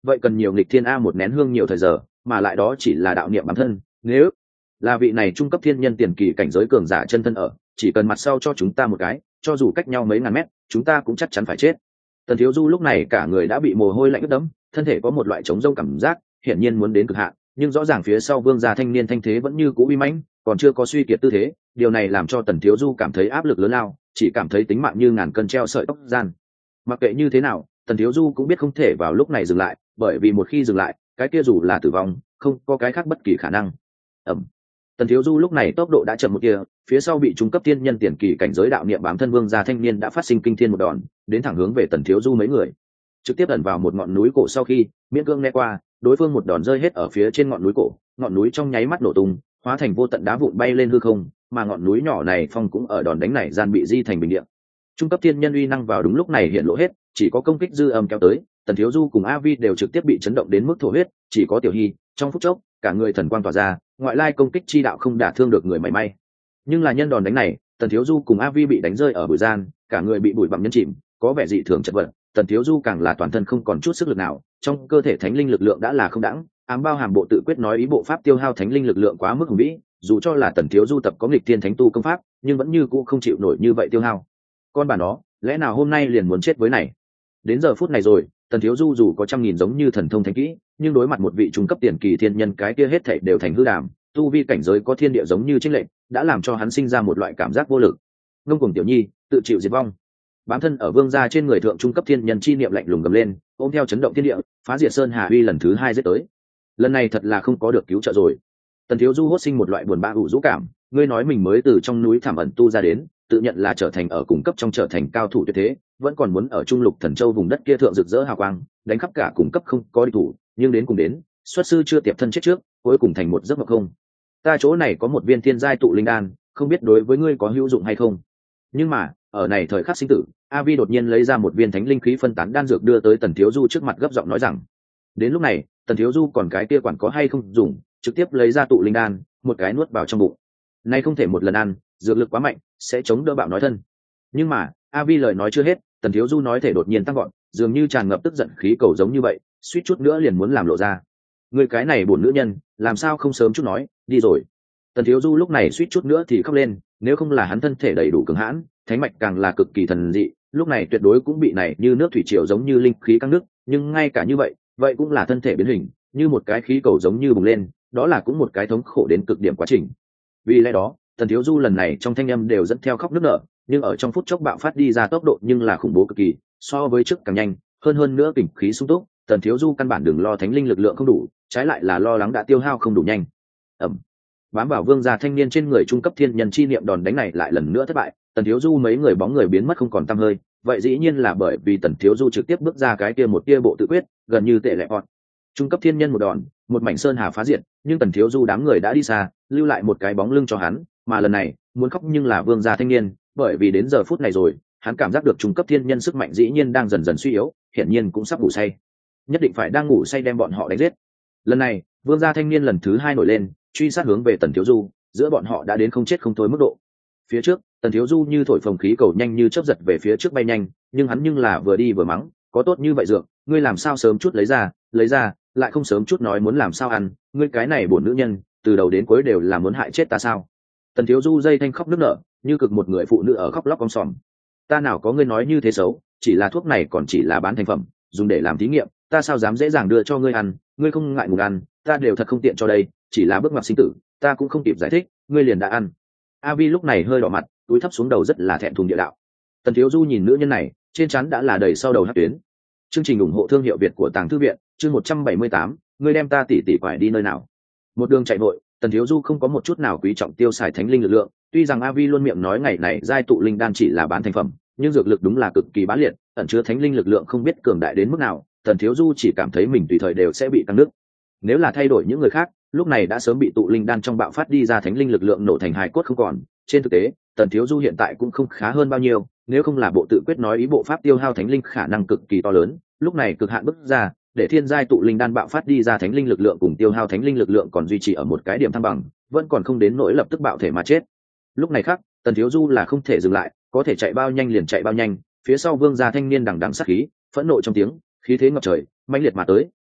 vậy cần nhiều nghịch thiên a một nén hương nhiều thời giờ, mà lại đó chỉ là đạo niệm bản thân. Nếu là vị này trung cấp thiên nhân tiền kỳ cảnh giới cường giả chân thân ở, chỉ cần mặt sau cho chúng ta một cái, cho dù cách nhau mấy ngàn mét, chúng ta cũng chắc chắn phải chết. Tần Thiếu Du lúc này cả người đã bị mồ hôi lạnh ướt đẫm, thân thể có một loại trống rỗng cảm giác, hiển nhiên muốn đến cực hạn, nhưng rõ ràng phía sau Vương gia thanh niên thanh thế vẫn như cũ uy mãnh, còn chưa có suy kiệt tư thế, điều này làm cho Tần Thiếu Du cảm thấy áp lực lớn lao, chỉ cảm thấy tính mạng như ngàn cân treo sợi tóc gian. Mặc kệ như thế nào, Tần Thiếu Du cũng biết không thể vào lúc này dừng lại, bởi vì một khi dừng lại, cái kia dù là tử vong, không có cái khác bất kỳ khả năng. Ầm. Tần Thiếu Du lúc này tốc độ đã chậm một kia, phía sau bị trung cấp thiên nhân tiền kỳ cảnh giới đạo niệm bám thân Vương gia thanh niên đã phát sinh kinh thiên một đòn, đến thẳng hướng về Tần Thiếu Du mấy người, trực tiếp ẩn vào một ngọn núi cổ. Sau khi miễn cương né qua, đối phương một đòn rơi hết ở phía trên ngọn núi cổ, ngọn núi trong nháy mắt nổ tung, hóa thành vô tận đá vụn bay lên hư không, mà ngọn núi nhỏ này phong cũng ở đòn đánh này gian bị di thành bình địa. Trung cấp thiên nhân uy năng vào đúng lúc này hiện lộ hết, chỉ có công kích dư âm kéo tới, Tần Thiếu Du cùng A Vi đều trực tiếp bị chấn động đến mức thổ huyết, chỉ có Tiểu Hy trong phút chốc cả người thần quang tỏa ra, ngoại lai công kích chi đạo không đả thương được người mảy may. Nhưng là nhân đòn đánh này, Tần Thiếu Du cùng A Vi bị đánh rơi ở bụi gian, cả người bị bụi bặm nhấn chìm, có vẻ dị thường chật vật. Tần Thiếu Du càng là toàn thân không còn chút sức lực nào, trong cơ thể thánh linh lực lượng đã là không đãng, ám bao hàm bộ tự quyết nói ý bộ pháp tiêu hao thánh linh lực lượng quá mức hùng vĩ, dù cho là Tần Thiếu Du tập có nghịch thiên thánh tu công pháp, nhưng vẫn như cũ không chịu nổi như vậy tiêu hao. Con bà nó, lẽ nào hôm nay liền muốn chết với này? Đến giờ phút này rồi, Tần Thiếu Du dù có trăm nghìn giống như thần thông thánh kỹ, nhưng đối mặt một vị trung cấp tiền kỳ thiên nhân, cái kia hết thảy đều thành hư đàm, tu vi cảnh giới có thiên địa giống như chênh lệch, đã làm cho hắn sinh ra một loại cảm giác vô lực. Ngông cuồng Tiểu Nhi, tự chịu diệt vong. Bám thân ở Vương gia trên người thượng trung cấp thiên nhân chi niệm lạnh lùng gầm lên, ôm theo chấn động thiên địa, phá diệt sơn hà uy lần thứ hai giết tới. Lần này thật là không có được cứu trợ rồi. Tần Thiếu Du hốt sinh một loại buồn bã ủ rũ cảm, ngươi nói mình mới từ trong núi thảm ẩn tu ra đến, tự nhận là trở thành ở cùng cấp trong trở thành cao thủ tuyệt thế, vẫn còn muốn ở trung lục thần châu vùng đất kia thượng rực rỡ hào quang, đánh khắp cả cùng cấp không có địch thủ, nhưng đến cùng đến, xuất sư chưa tiệp thân chết trước, cuối cùng thành một giấc mộng không. Ta chỗ này có một viên thiên giai tụ linh đan, không biết đối với ngươi có hữu dụng hay không. Nhưng mà, ở này thời khắc sinh tử, A Vi đột nhiên lấy ra một viên thánh linh khí phân tán đan dược đưa tới Tần Thiếu Du trước mặt, gấp giọng nói rằng. Đến lúc này, Tần Thiếu Du còn cái kia quản có hay không dùng, trực tiếp lấy ra tụ linh đan, một cái nuốt vào trong bụng. Nay không thể một lần ăn, dược lực quá mạnh, sẽ chống đỡ bạo nói thân. Nhưng mà, A Vi lời nói chưa hết, Tần Thiếu Du nói thể đột nhiên tăng gọn, dường như tràn ngập tức giận khí cầu giống như vậy, suýt chút nữa liền muốn làm lộ ra. Người cái này buồn nữ nhân, làm sao không sớm chút nói, đi rồi. Tần Thiếu Du lúc này suýt chút nữa thì khóc lên, nếu không là hắn thân thể đầy đủ cường hãn, thánh mạch càng là cực kỳ thần dị, lúc này tuyệt đối cũng bị này như nước thủy triều giống như linh khí căng nước, nhưng ngay cả như vậy, vậy cũng là thân thể biến hình, như một cái khí cầu giống như bùng lên, đó là cũng một cái thống khổ đến cực điểm quá trình. Vì lẽ đó, Tần Thiếu Du lần này trong thanh âm đều dẫn theo khóc nức nở, nhưng ở trong phút chốc bạo phát đi ra tốc độ nhưng là khủng bố cực kỳ, so với trước càng nhanh, hơn hơn nữa kình khí sung túc, Tần Thiếu Du căn bản đừng lo thánh linh lực lượng không đủ, trái lại là lo lắng đã tiêu hao không đủ nhanh. Ầm. Bám vào Vương gia thanh niên trên người trung cấp thiên nhân chi niệm đòn đánh này lại lần nữa thất bại, Tần Thiếu Du mấy người bóng người biến mất không còn tăm hơi, vậy dĩ nhiên là bởi vì Tần Thiếu Du trực tiếp bước ra cái kia một tia bộ tự quyết, gần như tệ lệ bọn. Trung cấp thiên nhân một đòn, một mảnh sơn hà phá diệt, nhưng Tần Thiếu Du đám người đã đi xa, lưu lại một cái bóng lưng cho hắn, mà lần này, muốn khóc nhưng là Vương gia thanh niên, bởi vì đến giờ phút này rồi, hắn cảm giác được trung cấp thiên nhân sức mạnh dĩ nhiên đang dần dần suy yếu, hiển nhiên cũng sắp ngủ say. Nhất định phải đang ngủ say đem bọn họ đánh giết. Lần này, Vương gia thanh niên lần thứ hai nổi lên, truy sát hướng về Tần Thiếu Du, giữa bọn họ đã đến không chết không thôi mức độ. Phía trước, Tần Thiếu Du như thổi phồng khí cầu nhanh như chớp giật về phía trước bay nhanh, nhưng hắn nhưng là vừa đi vừa mắng, có tốt như vậy dược, ngươi làm sao sớm chút lấy ra, lấy ra, lại không sớm chút nói muốn làm sao ăn, ngươi cái này bổn nữ nhân, từ đầu đến cuối đều là muốn hại chết ta sao? Tần Thiếu Du dây thanh khóc nức nở, như cực một người phụ nữ ở khóc lóc om sòm. Ta nào có ngươi nói như thế xấu, chỉ là thuốc này còn chỉ là bán thành phẩm, dùng để làm thí nghiệm, ta sao dám dễ dàng đưa cho ngươi ăn, ngươi không ngại ngùng ăn, ta đều thật không tiện cho đây, chỉ là bước ngoặt sinh tử, ta cũng không kịp giải thích, ngươi liền đã ăn. A Vi lúc này hơi đỏ mặt, túi thấp xuống đầu rất là thẹn thùng địa đạo. Tần Thiếu Du nhìn nữ nhân này, trên trán đã là đầy sau đầu hắc tuyến. Chương trình ủng hộ thương hiệu Việt của Tàng Thư viện, chương một trăm bảy mươi tám, ngươi đem ta tỉ tỉ quải đi nơi nào? Một đường chạy vội, Tần Thiếu Du không có một chút nào quý trọng tiêu xài thánh linh lực lượng, tuy rằng A Vi luôn miệng nói ngày này giai tụ linh đan chỉ là bán thành phẩm, nhưng dược lực đúng là cực kỳ bá liệt, ẩn chứa thánh linh lực lượng không biết cường đại đến mức nào, Tần Thiếu Du chỉ cảm thấy mình tùy thời đều sẽ bị căng nứt. Nếu là thay đổi những người khác, lúc này đã sớm bị tụ linh đan trong bạo phát đi ra thánh linh lực lượng nổ thành hài cốt không còn. Trên thực tế, Tần Thiếu Du hiện tại cũng không khá hơn bao nhiêu, nếu không là bộ tự quyết nói ý bộ pháp tiêu hao thánh linh khả năng cực kỳ to lớn, lúc này cực hạn bức ra, để thiên giai tụ linh đan bạo phát đi ra thánh linh lực lượng cùng tiêu hao thánh linh lực lượng còn duy trì ở một cái điểm thăng bằng, vẫn còn không đến nỗi lập tức bạo thể mà chết. Lúc này khác, Tần Thiếu Du là không thể dừng lại, có thể chạy bao nhanh liền chạy bao nhanh, phía sau Vương gia thanh niên đằng đằng sát khí, phẫn nộ trong tiếng, khí thế ngập trời, mãnh liệt mà tới,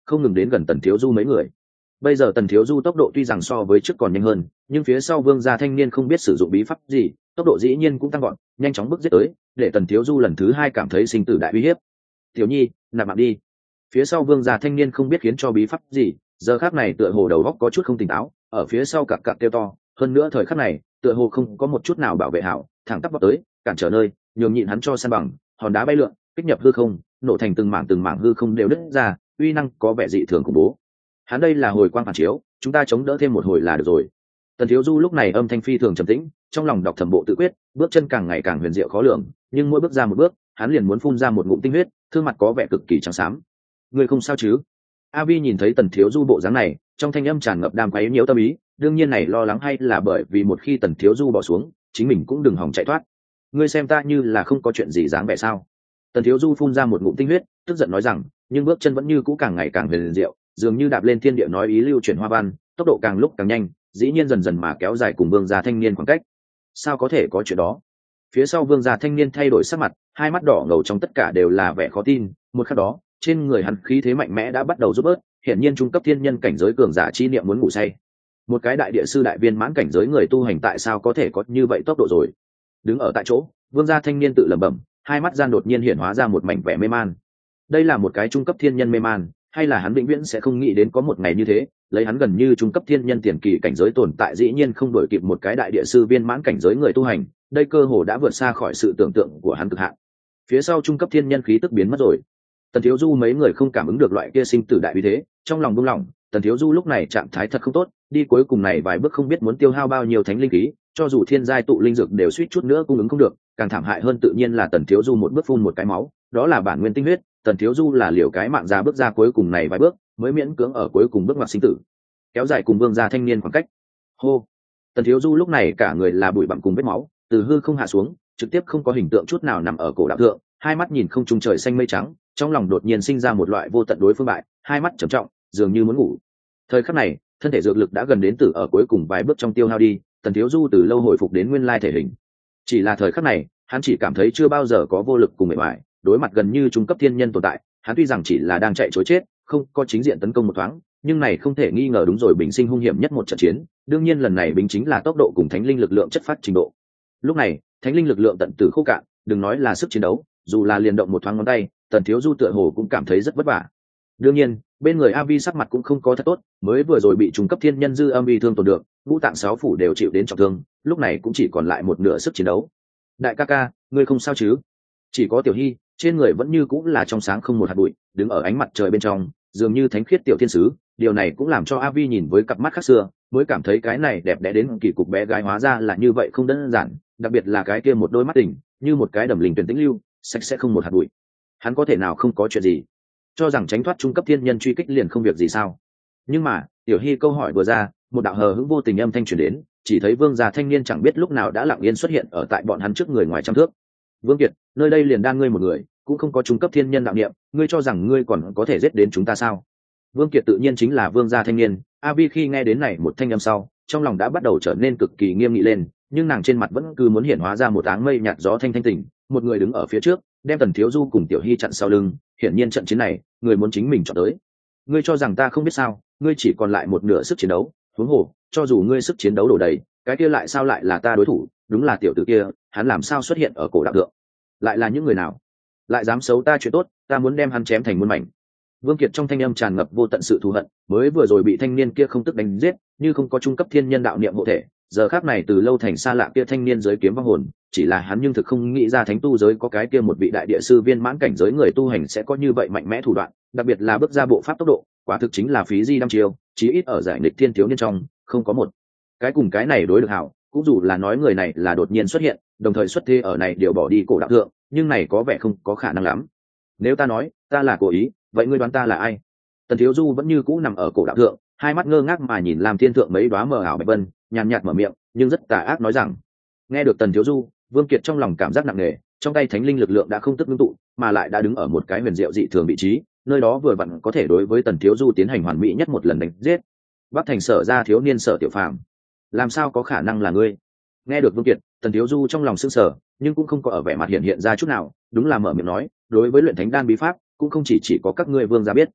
không ngừng đến gần tần thiếu du mấy người. Bây giờ tần thiếu du tốc độ tuy rằng so với trước còn nhanh hơn, nhưng phía sau vương gia thanh niên không biết sử dụng bí pháp gì, tốc độ dĩ nhiên cũng tăng gọn, nhanh chóng bước giết tới, để tần thiếu du lần thứ hai cảm thấy sinh tử đại uy hiếp. Tiểu nhi, nạp mạng đi. Phía sau vương gia thanh niên không biết khiến cho bí pháp gì, giờ khắc này tựa hồ đầu óc có chút không tỉnh táo, ở phía sau cặc cặc kêu to, hơn nữa thời khắc này tựa hồ không có một chút nào bảo vệ hảo, thẳng tắp vào tới, cản trở nơi, nhường nhịn hắn cho san bằng, hòn đá bay lượn, kích nhập hư không, nổ thành từng mảng từng mảng hư không đều đứt ra, uy năng có vẻ dị thường khủng bố. Hắn đây là hồi quang phản chiếu, chúng ta chống đỡ thêm một hồi là được rồi. Tần thiếu du lúc này âm thanh phi thường trầm tĩnh, trong lòng đọc thầm bộ tự quyết, bước chân càng ngày càng huyền diệu khó lường, nhưng mỗi bước ra một bước hắn liền muốn phun ra một ngụm tinh huyết, thương mặt có vẻ cực kỳ trắng xám. Người không sao chứ? A Vi nhìn thấy tần thiếu du bộ dáng này, trong thanh âm tràn ngập đam quấy nhiễu tâm ý, đương nhiên này lo lắng hay là bởi vì một khi tần thiếu du bỏ xuống, chính mình cũng đừng hòng chạy thoát. Ngươi xem ta như là không có chuyện gì dáng vẻ sao? Tần thiếu du phun ra một ngụm tinh huyết, tức giận nói rằng, nhưng bước chân vẫn như cũ càng ngày càng huyền diệu, dường như đạp lên thiên địa nói ý lưu chuyển hoa văn, tốc độ càng lúc càng nhanh, dĩ nhiên dần dần mà kéo dài cùng vương gia thanh niên khoảng cách. Sao có thể có chuyện đó? Phía sau vương gia thanh niên thay đổi sắc mặt, hai mắt đỏ ngầu trong tất cả đều là vẻ khó tin, một khắc đó trên người hắn khí thế mạnh mẽ đã bắt đầu rút bớt, hiển nhiên trung cấp thiên nhân cảnh giới cường giả chi niệm muốn ngủ say. Một cái đại địa sư đại viên mãn cảnh giới người tu hành tại sao có thể có như vậy tốc độ rồi? Đứng ở tại chỗ, vương gia thanh niên tự lẩm bẩm, hai mắt gian đột nhiên hiện hóa ra một mảnh vẻ mê man. Đây là một cái trung cấp thiên nhân mê man, hay là hắn vĩnh viễn sẽ không nghĩ đến có một ngày như thế, lấy hắn gần như trung cấp thiên nhân tiền kỳ cảnh giới tồn tại dĩ nhiên không đổi kịp một cái đại địa sư viên mãn cảnh giới người tu hành, đây cơ hồ đã vượt xa khỏi sự tưởng tượng của hắn cực hạn. Phía sau trung cấp thiên nhân khí tức biến mất rồi. Tần thiếu du mấy người không cảm ứng được loại kia sinh tử đại uy thế, trong lòng buông lỏng. Tần thiếu du lúc này trạng thái thật không tốt, đi cuối cùng này vài bước không biết muốn tiêu hao bao nhiêu thánh linh khí, cho dù thiên giai tụ linh dược đều suýt chút nữa cung ứng không được, càng thảm hại hơn tự nhiên là tần thiếu du một bước phun một cái máu, đó là bản nguyên tinh huyết. Tần thiếu du là liều cái mạng ra bước ra cuối cùng này vài bước mới miễn cưỡng ở cuối cùng bước ngoặt sinh tử, kéo dài cùng vương gia thanh niên khoảng cách. Hô. Tần thiếu du lúc này cả người là bụi bặm cùng vết máu, từ hư không hạ xuống, trực tiếp không có hình tượng chút nào nằm ở cổ đạo thượng, hai mắt nhìn không trung trời xanh mây trắng, trong lòng đột nhiên sinh ra một loại vô tận đối phương bại, hai mắt trầm trọng, dường như muốn ngủ. Thời khắc này, thân thể dược lực đã gần đến tử ở cuối cùng vài bước trong tiêu hao đi, tần thiếu du từ lâu hồi phục đến nguyên lai thể hình. Chỉ là thời khắc này, hắn chỉ cảm thấy chưa bao giờ có vô lực cùng mệt mỏi, đối mặt gần như trung cấp thiên nhân tồn tại, hắn tuy rằng chỉ là đang chạy trối chết, không có chính diện tấn công một thoáng, nhưng này không thể nghi ngờ đúng rồi bình sinh hung hiểm nhất một trận chiến, đương nhiên lần này bình chính là tốc độ cùng thánh linh lực lượng chất phát trình độ. Lúc này, thánh linh lực lượng tận từ khô cạn, đừng nói là sức chiến đấu, dù là liền động một thoáng ngón tay, tần thiếu du tựa hồ cũng cảm thấy rất vất vả. Đương nhiên, bên người A Vi sắc mặt cũng không có thật tốt, mới vừa rồi bị trung cấp thiên nhân dư âm vi thương tổn được, ngũ tạng sáu phủ đều chịu đến trọng thương, lúc này cũng chỉ còn lại một nửa sức chiến đấu. Đại ca ca, ngươi không sao chứ? Chỉ có Tiểu Hy, trên người vẫn như cũng là trong sáng không một hạt bụi, đứng ở ánh mặt trời bên trong, dường như thánh khiết tiểu thiên sứ. Điều này cũng làm cho A Vi nhìn với cặp mắt khác xưa, mới cảm thấy cái này đẹp đẽ đến kỳ cục bé gái hóa ra là như vậy không đơn giản, đặc biệt là cái kia một đôi mắt tỉnh, như một cái đầm lình tuyển tĩnh lưu, sạch sẽ không một hạt bụi. Hắn có thể nào không có chuyện gì? Cho rằng tránh thoát trung cấp thiên nhân truy kích liền không việc gì sao? Nhưng mà, Tiểu Hy câu hỏi vừa ra, một đạo hờ hững vô tình âm thanh truyền đến, chỉ thấy vương gia thanh niên chẳng biết lúc nào đã lặng yên xuất hiện ở tại bọn hắn trước người ngoài trăm thước. Vương Kiệt, nơi đây liền đang ngươi một người, cũng không có trung cấp thiên nhân đạo niệm, ngươi cho rằng ngươi còn có thể giết đến chúng ta sao? Vương Kiệt tự nhiên chính là vương gia thanh niên. A Vi khi nghe đến này một thanh âm sau, trong lòng đã bắt đầu trở nên cực kỳ nghiêm nghị lên, nhưng nàng trên mặt vẫn cứ muốn hiển hóa ra một áng mây nhạt gió thanh thanh tỉnh, một người đứng ở phía trước, đem Tần Thiếu Du cùng Tiểu Hy chặn sau lưng, hiển nhiên trận chiến này, người muốn chính mình chọn tới. Ngươi cho rằng ta không biết sao? Ngươi chỉ còn lại một nửa sức chiến đấu, huống hồ, cho dù ngươi sức chiến đấu đổ đầy, cái kia lại sao lại là ta đối thủ? Đúng là tiểu tử kia, hắn làm sao xuất hiện ở cổ đạo thượng? Lại là những người nào? Lại dám xấu ta chuyện tốt, ta muốn đem hắn chém thành muôn mảnh. Vương Kiệt trong thanh âm tràn ngập vô tận sự thù hận, mới vừa rồi bị thanh niên kia không tức đánh giết, như không có trung cấp thiên nhân đạo niệm hộ thể, giờ khắc này từ lâu thành xa lạ kia thanh niên giới kiếm vong hồn, chỉ là hắn nhưng thực không nghĩ ra thánh tu giới có cái kia một vị đại địa sư viên mãn cảnh giới người tu hành sẽ có như vậy mạnh mẽ thủ đoạn, đặc biệt là bước ra bộ pháp tốc độ, quả thực chính là phí di đăm chiêu, chí ít ở giải nghịch thiên thiếu niên trong, không có một cái cùng cái này đối được hảo, cũng dù là nói người này là đột nhiên xuất hiện, đồng thời xuất thế ở này đều bỏ đi cổ đạo thượng, nhưng này có vẻ không có khả năng lắm. Nếu ta nói, ta là cố ý, vậy ngươi đoán ta là ai? Tần Thiếu Du vẫn như cũ nằm ở cổ đạo thượng, hai mắt ngơ ngác mà nhìn làm thiên thượng mấy đóa mờ ảo bạch vân, nhàn nhạt mở miệng, nhưng rất tà ác nói rằng. Nghe được Tần Thiếu Du, Vương Kiệt trong lòng cảm giác nặng nề, trong tay thánh linh lực lượng đã không tức ngưng tụ, mà lại đã đứng ở một cái huyền diệu dị thường vị trí, nơi đó vừa vặn có thể đối với Tần Thiếu Du tiến hành hoàn mỹ nhất một lần đánh giết. Bắc Thành Sở ra thiếu niên Sở Tiểu Phàm, làm sao có khả năng là ngươi? Nghe được Vương Kiệt, Tần Thiếu Du trong lòng sững sờ, nhưng cũng không có ở vẻ mặt hiện hiện ra chút nào, đúng là mở miệng nói, đối với luyện thánh đan bí pháp, cũng không chỉ chỉ có các ngươi vương gia biết.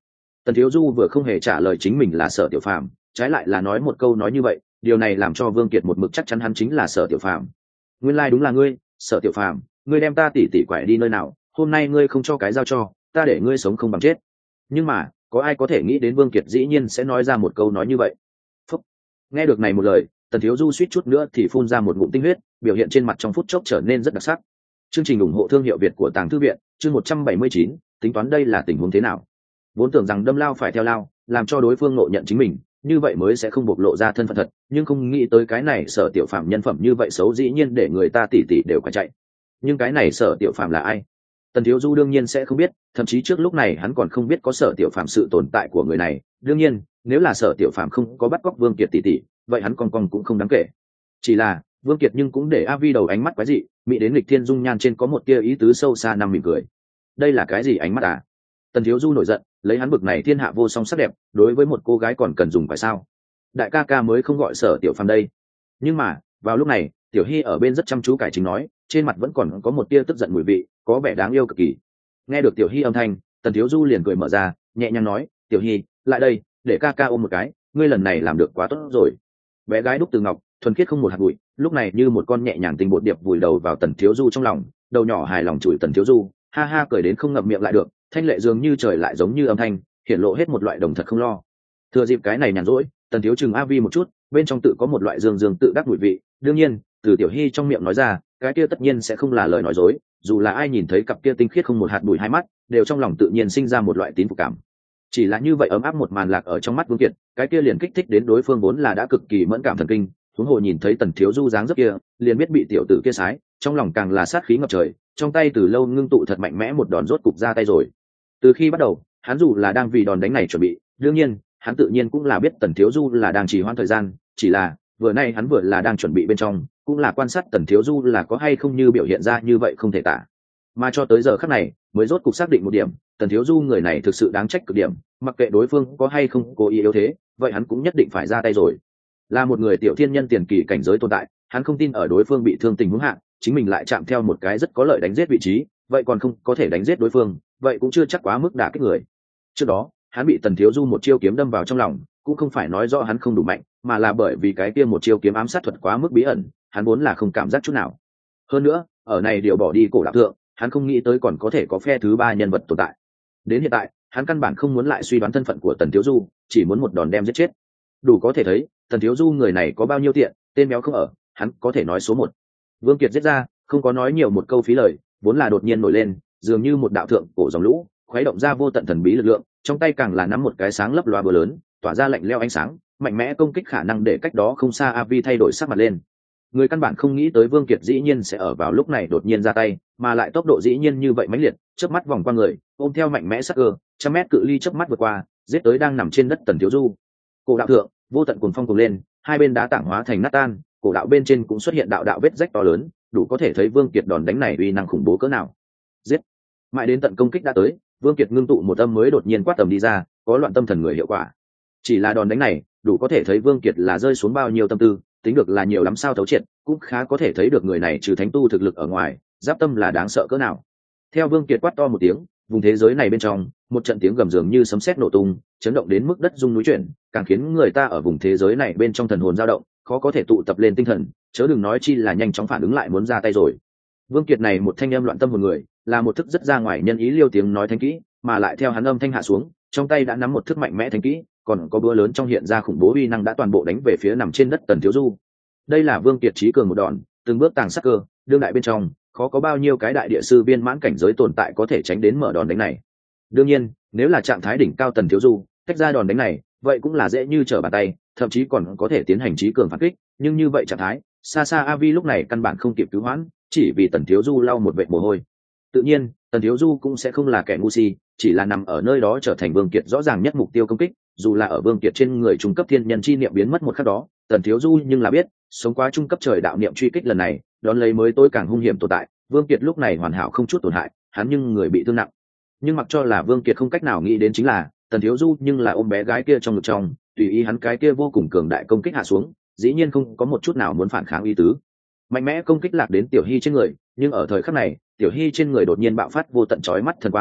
Tần Thiếu Du vừa không hề trả lời chính mình là Sở Tiểu Phàm, trái lại là nói một câu nói như vậy, điều này làm cho Vương Kiệt một mực chắc chắn hắn chính là Sở Tiểu Phàm. Nguyên lai like đúng là ngươi, Sở Tiểu Phàm, ngươi đem ta tỉ tỉ quải đi nơi nào, hôm nay ngươi không cho cái giao cho, ta để ngươi sống không bằng chết. Nhưng mà, có ai có thể nghĩ đến Vương Kiệt dĩ nhiên sẽ nói ra một câu nói như vậy. Phúc. Nghe được này một lời, Tần Thiếu Du suýt chút nữa thì phun ra một ngụm tinh huyết, biểu hiện trên mặt trong phút chốc trở nên rất đặc sắc. Chương trình ủng hộ thương hiệu Việt của Tàng Thư viện, chương một trăm bảy mươi chín, tính toán đây là tình huống thế nào? Vốn tưởng rằng đâm lao phải theo lao, làm cho đối phương ngộ nhận chính mình, như vậy mới sẽ không bộc lộ ra thân phận thật, nhưng không nghĩ tới cái này Sở Tiểu Phàm nhân phẩm như vậy xấu dĩ nhiên để người ta tỉ tỉ đều phải chạy. Nhưng cái này Sở Tiểu Phàm là ai? Tần Thiếu Du đương nhiên sẽ không biết, thậm chí trước lúc này hắn còn không biết có Sở Tiểu Phàm sự tồn tại của người này. Đương nhiên, nếu là Sở Tiểu Phàm không có bắt cóc Vương Kiệt tỷ tỷ, vậy hắn còn còn cũng không đáng kể. Chỉ là Vương Kiệt nhưng cũng để A Vi đầu ánh mắt quái dị, mỹ đến lịch thiên dung nhan trên có một tia ý tứ sâu xa nằm mỉm cười. Đây là cái gì ánh mắt à? Tần Thiếu Du nổi giận, lấy hắn bực này thiên hạ vô song sắc đẹp, đối với một cô gái còn cần dùng phải sao? Đại ca ca mới không gọi Sở Tiểu Phàm đây. Nhưng mà vào lúc này, Tiểu Hy ở bên rất chăm chú cải chính nói, trên mặt vẫn còn có một tia tức giận mùi vị, có vẻ đáng yêu cực kỳ. Nghe được Tiểu Hy âm thanh, Tần Thiếu Du liền cười mở ra, nhẹ nhàng nói, Tiểu Hy, lại đây, để ca ca ôm một cái, ngươi lần này làm được quá tốt rồi. Bé gái đúc từ ngọc, thuần khiết không một hạt bụi, lúc này như một con nhẹ nhàng tình bột điệp vùi đầu vào Tần Thiếu Du trong lòng, đầu nhỏ hài lòng chửi Tần Thiếu Du, ha ha cười đến không ngậm miệng lại được, thanh lệ dường như trời lại giống như âm thanh, hiển lộ hết một loại đồng thật không lo. Thừa dịp cái này nhàn rỗi, Tần Thiếu chừng A Vi một chút, bên trong tự có một loại dương dương tự đắc mùi vị, đương nhiên, từ Tiểu Hy trong miệng nói ra, cái kia tất nhiên sẽ không là lời nói dối, dù là ai nhìn thấy cặp kia tinh khiết không một hạt bụi hai mắt, đều trong lòng tự nhiên sinh ra một loại tín phục cảm. Chỉ là như vậy ấm áp một màn lạc ở trong mắt Vương Kiệt, cái kia liền kích thích đến đối phương vốn là đã cực kỳ mẫn cảm thần kinh, huống hồ nhìn thấy Tần Thiếu Du dáng dấp kia, liền biết bị tiểu tử kia sái, trong lòng càng là sát khí ngập trời, trong tay từ lâu ngưng tụ thật mạnh mẽ một đòn rốt cục ra tay rồi. Từ khi bắt đầu, hắn dù là đang vì đòn đánh này chuẩn bị, đương nhiên, hắn tự nhiên cũng là biết Tần Thiếu Du là đang trì hoãn thời gian, chỉ là vừa nay hắn vừa là đang chuẩn bị bên trong, cũng là quan sát Tần Thiếu Du là có hay không như biểu hiện ra như vậy không thể tả. Mà cho tới giờ khắc này, mới rốt cục xác định một điểm, Tần Thiếu Du người này thực sự đáng trách cực điểm, mặc kệ đối phương có hay không cố ý yếu thế, vậy hắn cũng nhất định phải ra tay rồi. Là một người tiểu thiên nhân tiền kỳ cảnh giới tồn tại, hắn không tin ở đối phương bị thương tình huống hạ, chính mình lại chạm theo một cái rất có lợi đánh giết vị trí, vậy còn không có thể đánh giết đối phương, vậy cũng chưa chắc quá mức đả kích người. Trước đó, hắn bị Tần Thiếu Du một chiêu kiếm đâm vào trong lòng, cũng không phải nói rõ hắn không đủ mạnh, mà là bởi vì cái kia một chiêu kiếm ám sát thuật quá mức bí ẩn, hắn vốn là không cảm giác chút nào. Hơn nữa, ở này điều bỏ đi cổ đạo thượng, hắn không nghĩ tới còn có thể có phe thứ ba nhân vật tồn tại. Đến hiện tại, hắn căn bản không muốn lại suy đoán thân phận của Tần Thiếu Du, chỉ muốn một đòn đem giết chết. Đủ có thể thấy, Tần Thiếu Du người này có bao nhiêu tiện, tên béo không ở, hắn có thể nói số một. Vương Kiệt giết ra, không có nói nhiều một câu phí lời, vốn là đột nhiên nổi lên, dường như một đạo thượng cổ dòng lũ, khuấy động ra vô tận thần bí lực lượng, trong tay càng là nắm một cái sáng lấp loa bờ lớn, tỏa ra lạnh lẽo ánh sáng, mạnh mẽ công kích khả năng để cách đó không xa A Vi thay đổi sắc mặt lên. Người căn bản không nghĩ tới Vương Kiệt dĩ nhiên sẽ ở vào lúc này đột nhiên ra tay, mà lại tốc độ dĩ nhiên như vậy mãnh liệt, chớp mắt vòng qua người, ôm theo mạnh mẽ sắc cơ, trăm mét cự ly chớp mắt vượt qua, giết tới đang nằm trên đất Tần Thiếu Du. Cổ đạo thượng, vô tận cuồng phong cuồng lên, hai bên đá tảng hóa thành nát tan, cổ đạo bên trên cũng xuất hiện đạo đạo vết rách to lớn, đủ có thể thấy Vương Kiệt đòn đánh này uy năng khủng bố cỡ nào. Giết! Mãi đến tận công kích đã tới, Vương Kiệt ngưng tụ một âm mới đột nhiên quát tầm đi ra, có loạn tâm thần người hiệu quả. Chỉ là đòn đánh này, đủ có thể thấy Vương Kiệt là rơi xuống bao nhiêu tâm tư, tính được là nhiều lắm sao thấu triệt, cũng khá có thể thấy được người này trừ thánh tu thực lực ở ngoài, giáp tâm là đáng sợ cỡ nào. Theo Vương Kiệt quát to một tiếng, vùng thế giới này bên trong, một trận tiếng gầm dường như sấm sét nổ tung, chấn động đến mức đất rung núi chuyển, càng khiến người ta ở vùng thế giới này bên trong thần hồn dao động, khó có thể tụ tập lên tinh thần, chớ đừng nói chi là nhanh chóng phản ứng lại muốn ra tay rồi. Vương Kiệt này một thanh âm loạn tâm hồn người, là một thức rất ra ngoài nhân ý liêu tiếng nói thánh kỹ, mà lại theo hắn âm thanh hạ xuống, trong tay đã nắm một thức mạnh mẽ thánh kỹ, còn có búa lớn trong hiện ra khủng bố uy năng đã toàn bộ đánh về phía nằm trên đất Tần Thiếu Du. Đây là Vương Kiệt trí cường một đòn, từng bước tàng sắc cơ, đương đại bên trong, khó có bao nhiêu cái đại địa sư viên mãn cảnh giới tồn tại có thể tránh đến mở đòn đánh này. Đương nhiên, nếu là trạng thái đỉnh cao Tần Thiếu Du, tách ra đòn đánh này, vậy cũng là dễ như trở bàn tay, thậm chí còn có thể tiến hành trí cường phản kích, nhưng như vậy trạng thái, xa xa A Vi lúc này căn bản không kịp cứu hoãn, chỉ vì Tần Thiếu Du lau một vệt mồ hôi. Tự nhiên, Tần Thiếu Du cũng sẽ không là kẻ ngu si, chỉ là nằm ở nơi đó trở thành Vương Kiệt rõ ràng nhất mục tiêu công kích, dù là ở Vương Kiệt trên người trung cấp thiên nhân chi niệm biến mất một khắc đó, Tần Thiếu Du nhưng là biết, sống quá trung cấp trời đạo niệm truy kích lần này, đón lấy mới tối càng hung hiểm tồn tại, Vương Kiệt lúc này hoàn hảo không chút tổn hại, hắn nhưng người bị thương nặng. Nhưng mặc cho là Vương Kiệt không cách nào nghĩ đến chính là, Tần Thiếu Du nhưng là ôm bé gái kia trong ngực trong, tùy ý hắn cái kia vô cùng cường đại công kích hạ xuống, dĩ nhiên không có một chút nào muốn phản kháng ý tứ. Mạnh mẽ công kích lạc đến Tiểu Hy trên người, nhưng ở thời khắc này, Tiểu Hy trên người đột nhiên bạo phát vô tận chói mắt thần quang,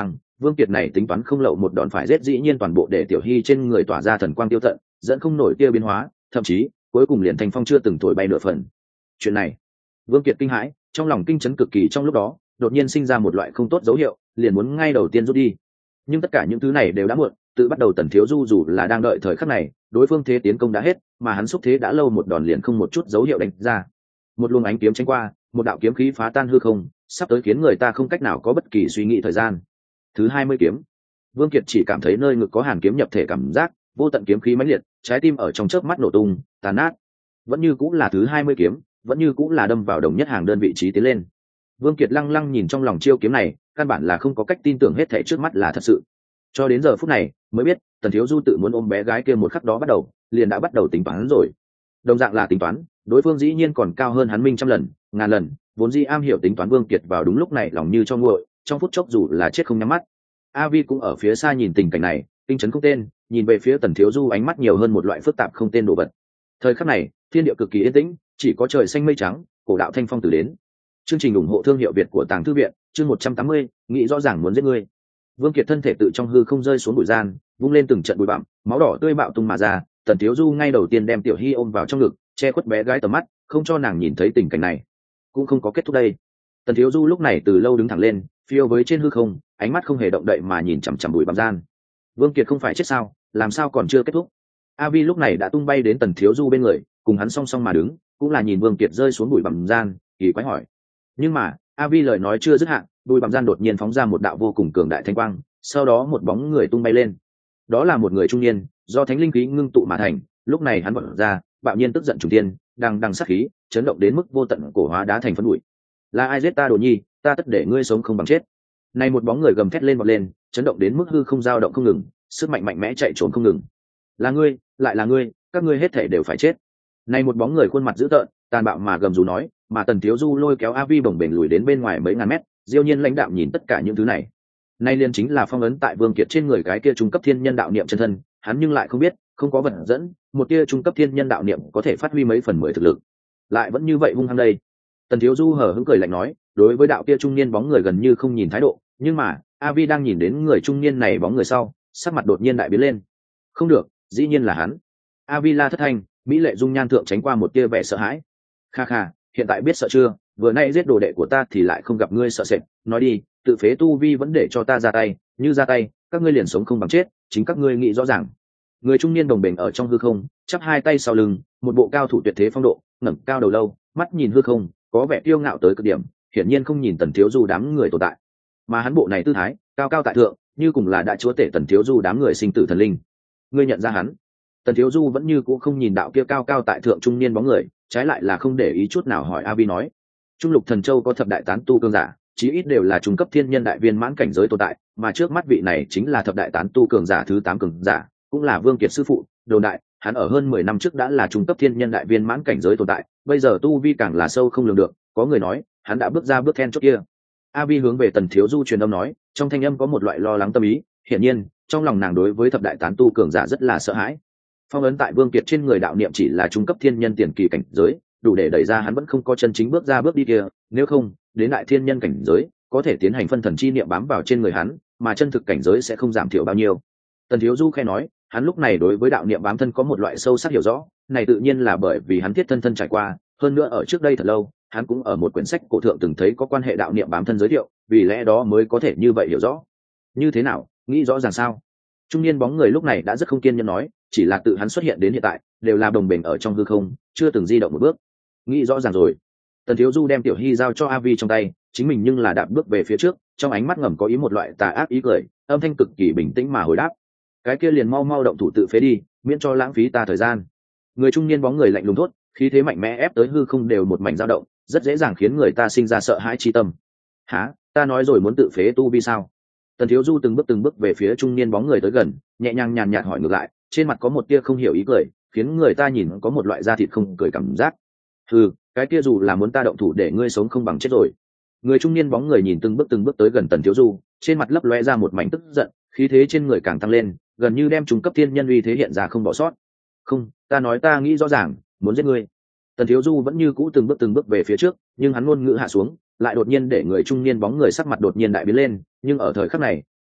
Vương Kiệt này tính toán không lậu một đòn phải giết dĩ nhiên toàn bộ để Tiểu Hy trên người tỏa ra thần quang tiêu tận, dẫn không nổi tia biến hóa, thậm chí cuối cùng liền thành phong chưa từng thổi bay nửa phần. Chuyện này, Vương Kiệt kinh hãi, trong lòng kinh chấn cực kỳ, trong lúc đó đột nhiên sinh ra một loại không tốt dấu hiệu, liền muốn ngay đầu tiên rút đi. Nhưng tất cả những thứ này đều đã muộn, tự bắt đầu Tần Thiếu Du dù là đang đợi thời khắc này, đối phương thế tiến công đã hết, mà hắn xúc thế đã lâu một đòn liền không một chút dấu hiệu đánh ra. Một luồng ánh kiếm tránh qua, một đạo kiếm khí phá tan hư không, sắp tới khiến người ta không cách nào có bất kỳ suy nghĩ thời gian. Thứ hai mươi kiếm, Vương Kiệt chỉ cảm thấy nơi ngực có hàn kiếm nhập thể cảm giác, vô tận kiếm khí mãnh liệt, trái tim ở trong chớp mắt nổ tung, tàn nát. Vẫn như cũng là thứ hai mươi kiếm, vẫn như cũng là đâm vào đồng nhất hàng đơn vị trí tiến lên. Vương Kiệt lăng lăng nhìn trong lòng chiêu kiếm này, căn bản là không có cách tin tưởng hết thảy trước mắt là thật sự. Cho đến giờ phút này, mới biết, Tần Thiếu Du tự muốn ôm bé gái kia một khắc đó bắt đầu, liền đã bắt đầu tính toán rồi. Đồng dạng là tính toán, đối phương dĩ nhiên còn cao hơn hắn minh trăm lần, ngàn lần, vốn dĩ am hiểu tính toán Vương Kiệt vào đúng lúc này lòng như cho nguội, trong phút chốc dù là chết không nhắm mắt. A Vi cũng ở phía xa nhìn tình cảnh này, kinh chấn không tên, nhìn về phía Tần Thiếu Du ánh mắt nhiều hơn một loại phức tạp không tên đồ vật. Thời khắc này, thiên địa cực kỳ yên tĩnh, chỉ có trời xanh mây trắng, cổ đạo thanh phong từ đến. Chương trình ủng hộ thương hiệu Việt của Tàng Thư viện, chương một trăm tám mươi, nghĩ rõ ràng muốn giết ngươi. Vương Kiệt thân thể tự trong hư không rơi xuống bụi gian, vung lên từng trận bụi bặm, máu đỏ tươi bạo tung mà ra. Tần Thiếu Du ngay đầu tiên đem Tiểu Hy ôm vào trong ngực, che khuất bé gái tầm mắt, không cho nàng nhìn thấy tình cảnh này. Cũng không có kết thúc đây. Tần Thiếu Du lúc này từ lâu đứng thẳng lên, phiêu với trên hư không, ánh mắt không hề động đậy mà nhìn chằm chằm bụi bặm gian. Vương Kiệt không phải chết sao, làm sao còn chưa kết thúc? A Vi lúc này đã tung bay đến Tần Thiếu Du bên người, cùng hắn song song mà đứng, cũng là nhìn Vương Kiệt rơi xuống bụi bặm gian, kỳ quái hỏi. Nhưng mà, A Vi lời nói chưa dứt hạn, bụi bặm gian đột nhiên phóng ra một đạo vô cùng cường đại thanh quang, sau đó một bóng người tung bay lên. Đó là một người trung niên, do thánh linh khí ngưng tụ mà thành, lúc này hắn bật ra, bạo nhiên tức giận trùng thiên, đang đằng sát khí, chấn động đến mức vô tận cổ hóa đá thành phấn bụi. Là ai giết ta Đồ Nhi, ta tất để ngươi sống không bằng chết. Này một bóng người gầm thét lên vọt lên, chấn động đến mức hư không dao động không ngừng, sức mạnh mạnh mẽ chạy trốn không ngừng. Là ngươi, lại là ngươi, các ngươi hết thể đều phải chết. Này một bóng người khuôn mặt dữ tợn, tàn bạo mà gầm rú nói, mà Tần Thiếu Du lôi kéo A Vi bồng bềnh lùi đến bên ngoài mấy ngàn mét, diêu nhiên lãnh đạm nhìn tất cả những thứ này. Nay liên chính là phong ấn tại Vương Kiệt trên người cái kia trung cấp thiên nhân đạo niệm chân thân, hắn nhưng lại không biết, không có vận dẫn, một tia trung cấp thiên nhân đạo niệm có thể phát huy mấy phần mười thực lực, lại vẫn như vậy hung hăng đây. Tần Thiếu Du hờ hững cười lạnh nói, đối với đạo kia trung niên bóng người gần như không nhìn thái độ, nhưng mà A Vi đang nhìn đến người trung niên này bóng người sau, sắc mặt đột nhiên đại biến lên. Không được, dĩ nhiên là hắn. A Vi la thất thanh, mỹ lệ dung nhan thượng tránh qua một tia vẻ sợ hãi. Kha kha, hiện tại biết sợ chưa? Vừa nay giết đồ đệ của ta thì lại không gặp ngươi sợ sệt, nói đi, tự phế tu vi vẫn để cho ta ra tay, như ra tay, các ngươi liền sống không bằng chết, chính các ngươi nghĩ rõ ràng. Người trung niên đồng bền ở trong hư không, chắp hai tay sau lưng, một bộ cao thủ tuyệt thế phong độ, ngẩng cao đầu lâu, mắt nhìn hư không, có vẻ kiêu ngạo tới cực điểm, hiển nhiên không nhìn Tần Thiếu Du đám người tồn tại. Mà hắn bộ này tư thái, cao cao tại thượng, như cùng là đại chúa tể Tần Thiếu Du đám người sinh tử thần linh. Ngươi nhận ra hắn? Tần Thiếu Du vẫn như cũ không nhìn đạo kia cao cao tại thượng trung niên bóng người, trái lại là không để ý chút nào hỏi A Vi nói. Trung Lục Thần Châu có thập đại tán tu cường giả, chí ít đều là trung cấp thiên nhân đại viên mãn cảnh giới tồn tại, mà trước mắt vị này chính là thập đại tán tu cường giả thứ tám cường giả, cũng là Vương Kiệt sư phụ, Đồn Đại, hắn ở hơn mười năm trước đã là trung cấp thiên nhân đại viên mãn cảnh giới tồn tại, bây giờ tu vi càng là sâu không lường được, có người nói, hắn đã bước ra bước then chốt kia. A Vi hướng về Tần Thiếu Du truyền âm nói, trong thanh âm có một loại lo lắng tâm ý, hiển nhiên, trong lòng nàng đối với thập đại tán tu cường giả rất là sợ hãi. Phong ấn tại Vương Kiệt trên người đạo niệm chỉ là trung cấp thiên nhân tiền kỳ cảnh giới, đủ để đẩy ra hắn vẫn không có chân chính bước ra bước đi kia, nếu không, đến đại thiên nhân cảnh giới, có thể tiến hành phân thần chi niệm bám vào trên người hắn, mà chân thực cảnh giới sẽ không giảm thiểu bao nhiêu. Tần Thiếu Du khẽ nói, hắn lúc này đối với đạo niệm bám thân có một loại sâu sắc hiểu rõ, này tự nhiên là bởi vì hắn thiết thân thân trải qua, hơn nữa ở trước đây thật lâu, hắn cũng ở một quyển sách cổ thượng từng thấy có quan hệ đạo niệm bám thân giới thiệu, vì lẽ đó mới có thể như vậy hiểu rõ. Như thế nào, nghĩ rõ ràng sao? Trung niên bóng người lúc này đã rất không kiên nhẫn nói, chỉ là tự hắn xuất hiện đến hiện tại, đều là đồng bền ở trong hư không, chưa từng di động một bước. Nghĩ rõ ràng rồi. Tần Thiếu Du đem Tiểu Hy giao cho A Vi trong tay, chính mình nhưng là đạp bước về phía trước, trong ánh mắt ngầm có ý một loại tà ác ý cười, âm thanh cực kỳ bình tĩnh mà hồi đáp. Cái kia liền mau mau động thủ tự phế đi, miễn cho lãng phí ta thời gian. Người trung niên bóng người lạnh lùng thốt, khí thế mạnh mẽ ép tới hư không đều một mảnh dao động, rất dễ dàng khiến người ta sinh ra sợ hãi chi tâm. Hả, ta nói rồi muốn tự phế tu vi sao? Tần Thiếu Du từng bước từng bước về phía trung niên bóng người tới gần, nhẹ nhàng nhàn nhạt hỏi ngược lại, trên mặt có một tia không hiểu ý cười, khiến người ta nhìn có một loại da thịt không cười cảm giác. Hừ, cái kia dù là muốn ta động thủ để ngươi sống không bằng chết rồi. Người trung niên bóng người nhìn từng bước từng bước tới gần Tần Thiếu Du, trên mặt lấp lóe ra một mảnh tức giận, khí thế trên người càng tăng lên, gần như đem trung cấp thiên nhân uy thế hiện ra không bỏ sót. Không, ta nói ta nghĩ rõ ràng, muốn giết ngươi. Tần Thiếu Du vẫn như cũ từng bước từng bước về phía trước, nhưng hắn ngôn ngữ hạ xuống, lại đột nhiên để người trung niên bóng người sắc mặt đột nhiên đại biến lên, nhưng ở thời khắc này,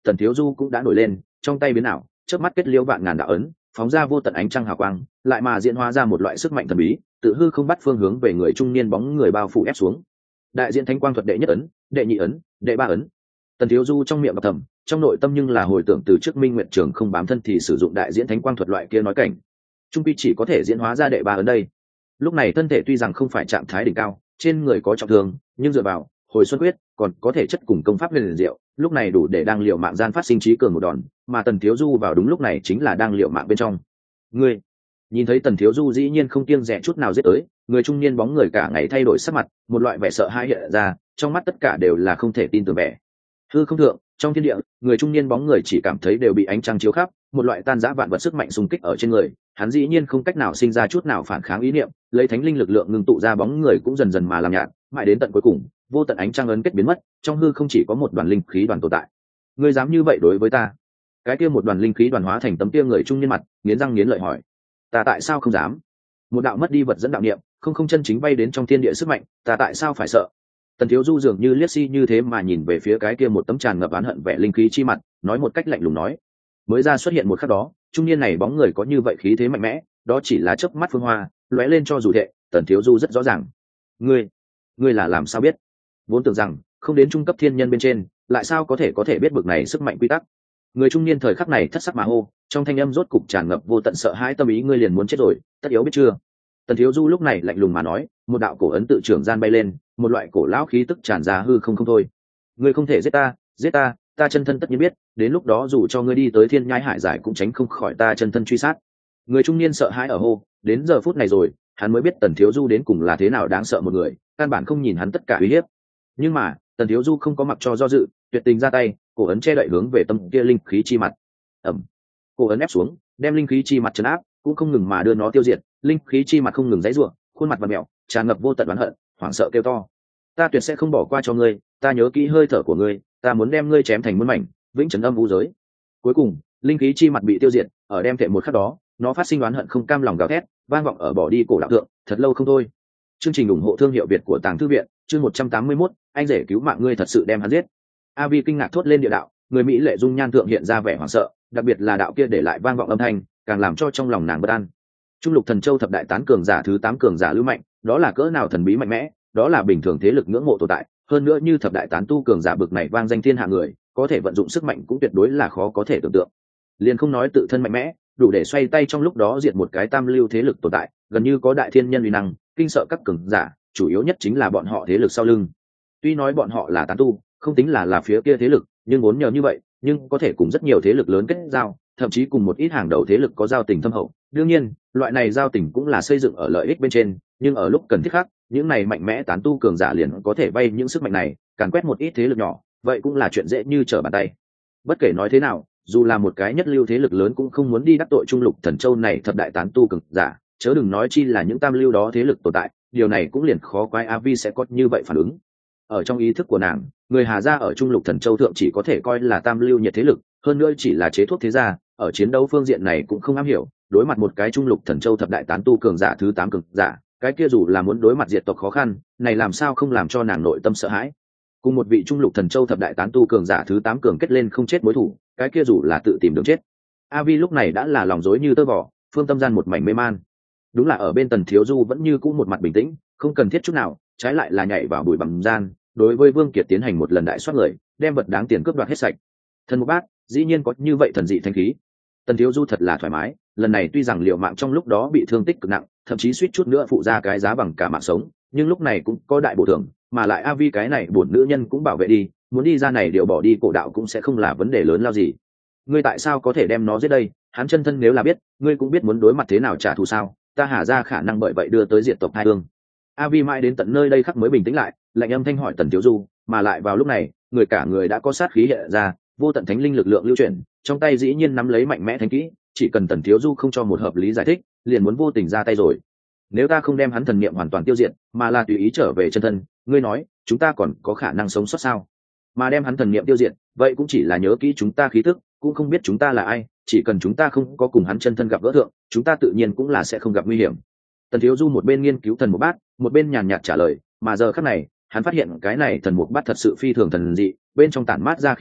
Tần Thiếu Du cũng đã nổi lên, trong tay biến ảo, chớp mắt kết liễu vạn ngàn đạo ấn, phóng ra vô tận ánh trăng hào quang, lại mà diễn hóa ra một loại sức mạnh thần bí, tự hư không bắt phương hướng về người trung niên bóng người bao phủ ép xuống. Đại diện thánh quang thuật đệ nhất ấn, đệ nhị ấn, đệ ba ấn. Tần Thiếu Du trong miệng đọc thầm, trong nội tâm nhưng là hồi tưởng từ trước Minh Nguyệt Trường không bám thân thì sử dụng đại diễn thánh quang thuật loại kia nói cảnh, trung pi chỉ có thể diễn hóa ra đệ ba ấn đây. Lúc này thân thể tuy rằng không phải trạng thái đỉnh cao, trên người có trọng thương, nhưng dựa vào hồi xuân quyết còn có thể chất cùng công pháp liền diệu, lúc này đủ để đang liều mạng gian phát sinh trí cường một đòn, mà Tần Thiếu Du vào đúng lúc này chính là đang liều mạng bên trong. Ngươi nhìn thấy Tần Thiếu Du dĩ nhiên không kiêng dè chút nào giết tới, người trung niên bóng người cả ngày thay đổi sắc mặt, một loại vẻ sợ hãi hiện ra, trong mắt tất cả đều là không thể tin tưởng vẻ. Hư không thượng, trong thiên địa, người trung niên bóng người chỉ cảm thấy đều bị ánh trăng chiếu khắp, một loại tan rã vạn vật sức mạnh xung kích ở trên người, hắn dĩ nhiên không cách nào sinh ra chút nào phản kháng ý niệm, lấy thánh linh lực lượng ngưng tụ ra bóng người cũng dần dần mà làm nhạt, mãi đến tận cuối cùng, vô tận ánh trăng ấn kết biến mất, trong hư không chỉ có một đoàn linh khí đoàn tồn tại. Ngươi dám như vậy đối với ta? Cái kia một đoàn linh khí đoàn hóa thành tấm kia người trung niên mặt, nghiến răng nghiến lợi hỏi. Ta tại sao không dám? Một đạo mất đi vật dẫn đạo niệm, không không chân chính bay đến trong thiên địa sức mạnh, ta tại sao phải sợ? Tần Thiếu Du dường như liếc si như thế mà nhìn về phía cái kia một tấm tràn ngập oán hận vẻ linh khí chi mặt, nói một cách lạnh lùng nói. Mới ra xuất hiện một khắc đó, trung niên này bóng người có như vậy khí thế mạnh mẽ, đó chỉ là chớp mắt phương hoa, lóe lên cho dù thệ. Tần Thiếu Du rất rõ ràng. Ngươi, ngươi là làm sao biết? Vốn tưởng rằng không đến trung cấp thiên nhân bên trên, lại sao có thể có thể biết bực này sức mạnh quy tắc? Người trung niên thời khắc này thất sắc mà hô, trong thanh âm rốt cục tràn ngập vô tận sợ hãi tâm ý, ngươi liền muốn chết rồi, tất yếu biết chưa? Tần Thiếu Du lúc này lạnh lùng mà nói, một đạo cổ ấn tự trưởng gian bay lên, một loại cổ lão khí tức tràn ra hư không không thôi. Ngươi không thể giết ta, giết ta, ta chân thân tất nhiên biết, đến lúc đó dù cho ngươi đi tới thiên nhai hải giải cũng tránh không khỏi ta chân thân truy sát. Người trung niên sợ hãi ở hô, đến giờ phút này rồi, hắn mới biết Tần Thiếu Du đến cùng là thế nào đáng sợ một người, căn bản không nhìn hắn tất cả uy hiếp. Nhưng mà, Tần Thiếu Du không có mặc cho do dự, tuyệt tình ra tay, cổ ấn che đậy hướng về tâm kia linh khí chi mặt. Ầm. Cổ ấn ép xuống, đem linh khí chi mặt trấn áp, cũng không ngừng mà đưa nó tiêu diệt, linh khí chi mặt không ngừng giãy giụa, khuôn mặt vặn mèo, tràn ngập vô tận oán hận, hoảng sợ kêu to. Ta tuyệt sẽ không bỏ qua cho ngươi, ta nhớ kỹ hơi thở của ngươi, ta muốn đem ngươi chém thành muôn mảnh, vĩnh trấn âm u giới. Cuối cùng, linh khí chi mặt bị tiêu diệt, ở đem thể một khắc đó, nó phát sinh oán hận không cam lòng gào thét, vang vọng ở bỏ đi cổ đạo thượng, thật lâu không thôi. Chương trình ủng hộ thương hiệu Việt của Tàng Thư viện, chương một trăm tám mươi mốt, anh rể cứu mạng ngươi thật sự đem hắn giết. A Vi kinh ngạc thốt lên địa đạo, người mỹ lệ dung nhan thượng hiện ra vẻ hoảng sợ, đặc biệt là đạo kia để lại vang vọng âm thanh, càng làm cho trong lòng nàng bất an. Trung Lục Thần Châu thập đại tán cường giả thứ tám cường giả Lưu Mạnh, đó là cỡ nào thần bí mạnh mẽ, đó là bình thường thế lực ngưỡng mộ tồn tại, hơn nữa như thập đại tán tu cường giả bực này vang danh thiên hạ người, có thể vận dụng sức mạnh cũng tuyệt đối là khó có thể tưởng tượng. Liền không nói tự thân mạnh mẽ, đủ để xoay tay trong lúc đó diệt một cái tam lưu thế lực tồn tại, gần như có đại thiên nhân uy năng, kinh sợ các cường giả, chủ yếu nhất chính là bọn họ thế lực sau lưng. Tuy nói bọn họ là tán tu, không tính là là phía kia thế lực, nhưng vốn nhờ như vậy, nhưng có thể cùng rất nhiều thế lực lớn kết giao, thậm chí cùng một ít hàng đầu thế lực có giao tình thâm hậu. Đương nhiên, loại này giao tình cũng là xây dựng ở lợi ích bên trên, nhưng ở lúc cần thiết khác, những này mạnh mẽ tán tu cường giả liền có thể vay những sức mạnh này, càn quét một ít thế lực nhỏ, vậy cũng là chuyện dễ như trở bàn tay. Bất kể nói thế nào, dù là một cái nhất lưu thế lực lớn cũng không muốn đi đắc tội Trung Lục Thần Châu này thập đại tán tu cường giả, chớ đừng nói chi là những tam lưu đó thế lực tồn tại, điều này cũng liền khó quái A Vi sẽ có như vậy phản ứng. Ở trong ý thức của nàng, người Hà gia ở Trung Lục Thần Châu thượng chỉ có thể coi là tam lưu nhiệt thế lực, hơn nữa chỉ là chế thuốc thế gia, ở chiến đấu phương diện này cũng không am hiểu, đối mặt một cái Trung Lục Thần Châu thập đại tán tu cường giả thứ tám cường giả, cái kia dù là muốn đối mặt diệt tộc khó khăn, này làm sao không làm cho nàng nội tâm sợ hãi. Cùng một vị Trung Lục Thần Châu thập đại tán tu cường giả thứ tám cường kết lên không chết mối thủ, cái kia dù là tự tìm đường chết. A Vi lúc này đã là lòng rối như tơ vò, phương tâm gian một mảnh mê man. Đúng là ở bên Tần Thiếu Du vẫn như cũ một mặt bình tĩnh, không cần thiết chút nào, trái lại là nhảy vào bụi bặm gian, đối với Vương Kiệt tiến hành một lần đại soát người, đem vật đáng tiền cướp đoạt hết sạch. Thần một bát, dĩ nhiên có như vậy thần dị thanh khí. Tần Thiếu Du thật là thoải mái, lần này tuy rằng liều mạng trong lúc đó bị thương tích cực nặng, thậm chí suýt chút nữa phụ ra cái giá bằng cả mạng sống, nhưng lúc này cũng có đại bổ thưởng, mà lại A Vi cái này bổn nữ nhân cũng bảo vệ đi, muốn đi ra này điều bỏ đi cổ đạo cũng sẽ không là vấn đề lớn lao gì. Ngươi tại sao có thể đem nó giết đây? Hắn chân thân nếu là biết, ngươi cũng biết muốn đối mặt thế nào trả thù sao? Ta Hà ra khả năng bởi vậy đưa tới diệt tộc hai hương. A Vi mãi đến tận nơi đây khắc mới bình tĩnh lại, lạnh âm thanh hỏi Tần Thiếu Du, mà lại vào lúc này, người cả người đã có sát khí hiện ra, vô tận thánh linh lực lượng lưu chuyển, trong tay dĩ nhiên nắm lấy mạnh mẽ thánh kỹ, chỉ cần Tần Thiếu Du không cho một hợp lý giải thích, liền muốn vô tình ra tay rồi. Nếu ta không đem hắn thần niệm hoàn toàn tiêu diệt, mà là tùy ý trở về chân thân, ngươi nói, chúng ta còn có khả năng sống sót sao? Mà đem hắn thần niệm tiêu diệt, vậy cũng chỉ là nhớ kỹ chúng ta khí tức, cũng không biết chúng ta là ai, chỉ cần chúng ta không có cùng hắn chân thân gặp gỡ thượng, chúng ta tự nhiên cũng là sẽ không gặp nguy hiểm. Tần Thiếu Du một bên nghiên cứu thần một bát, một bên nhàn nhạt trả lời, mà giờ khắc này, hắn phát hiện cái này thần một bát thật sự phi thường thần dị, bên trong tản mát ra khí tức,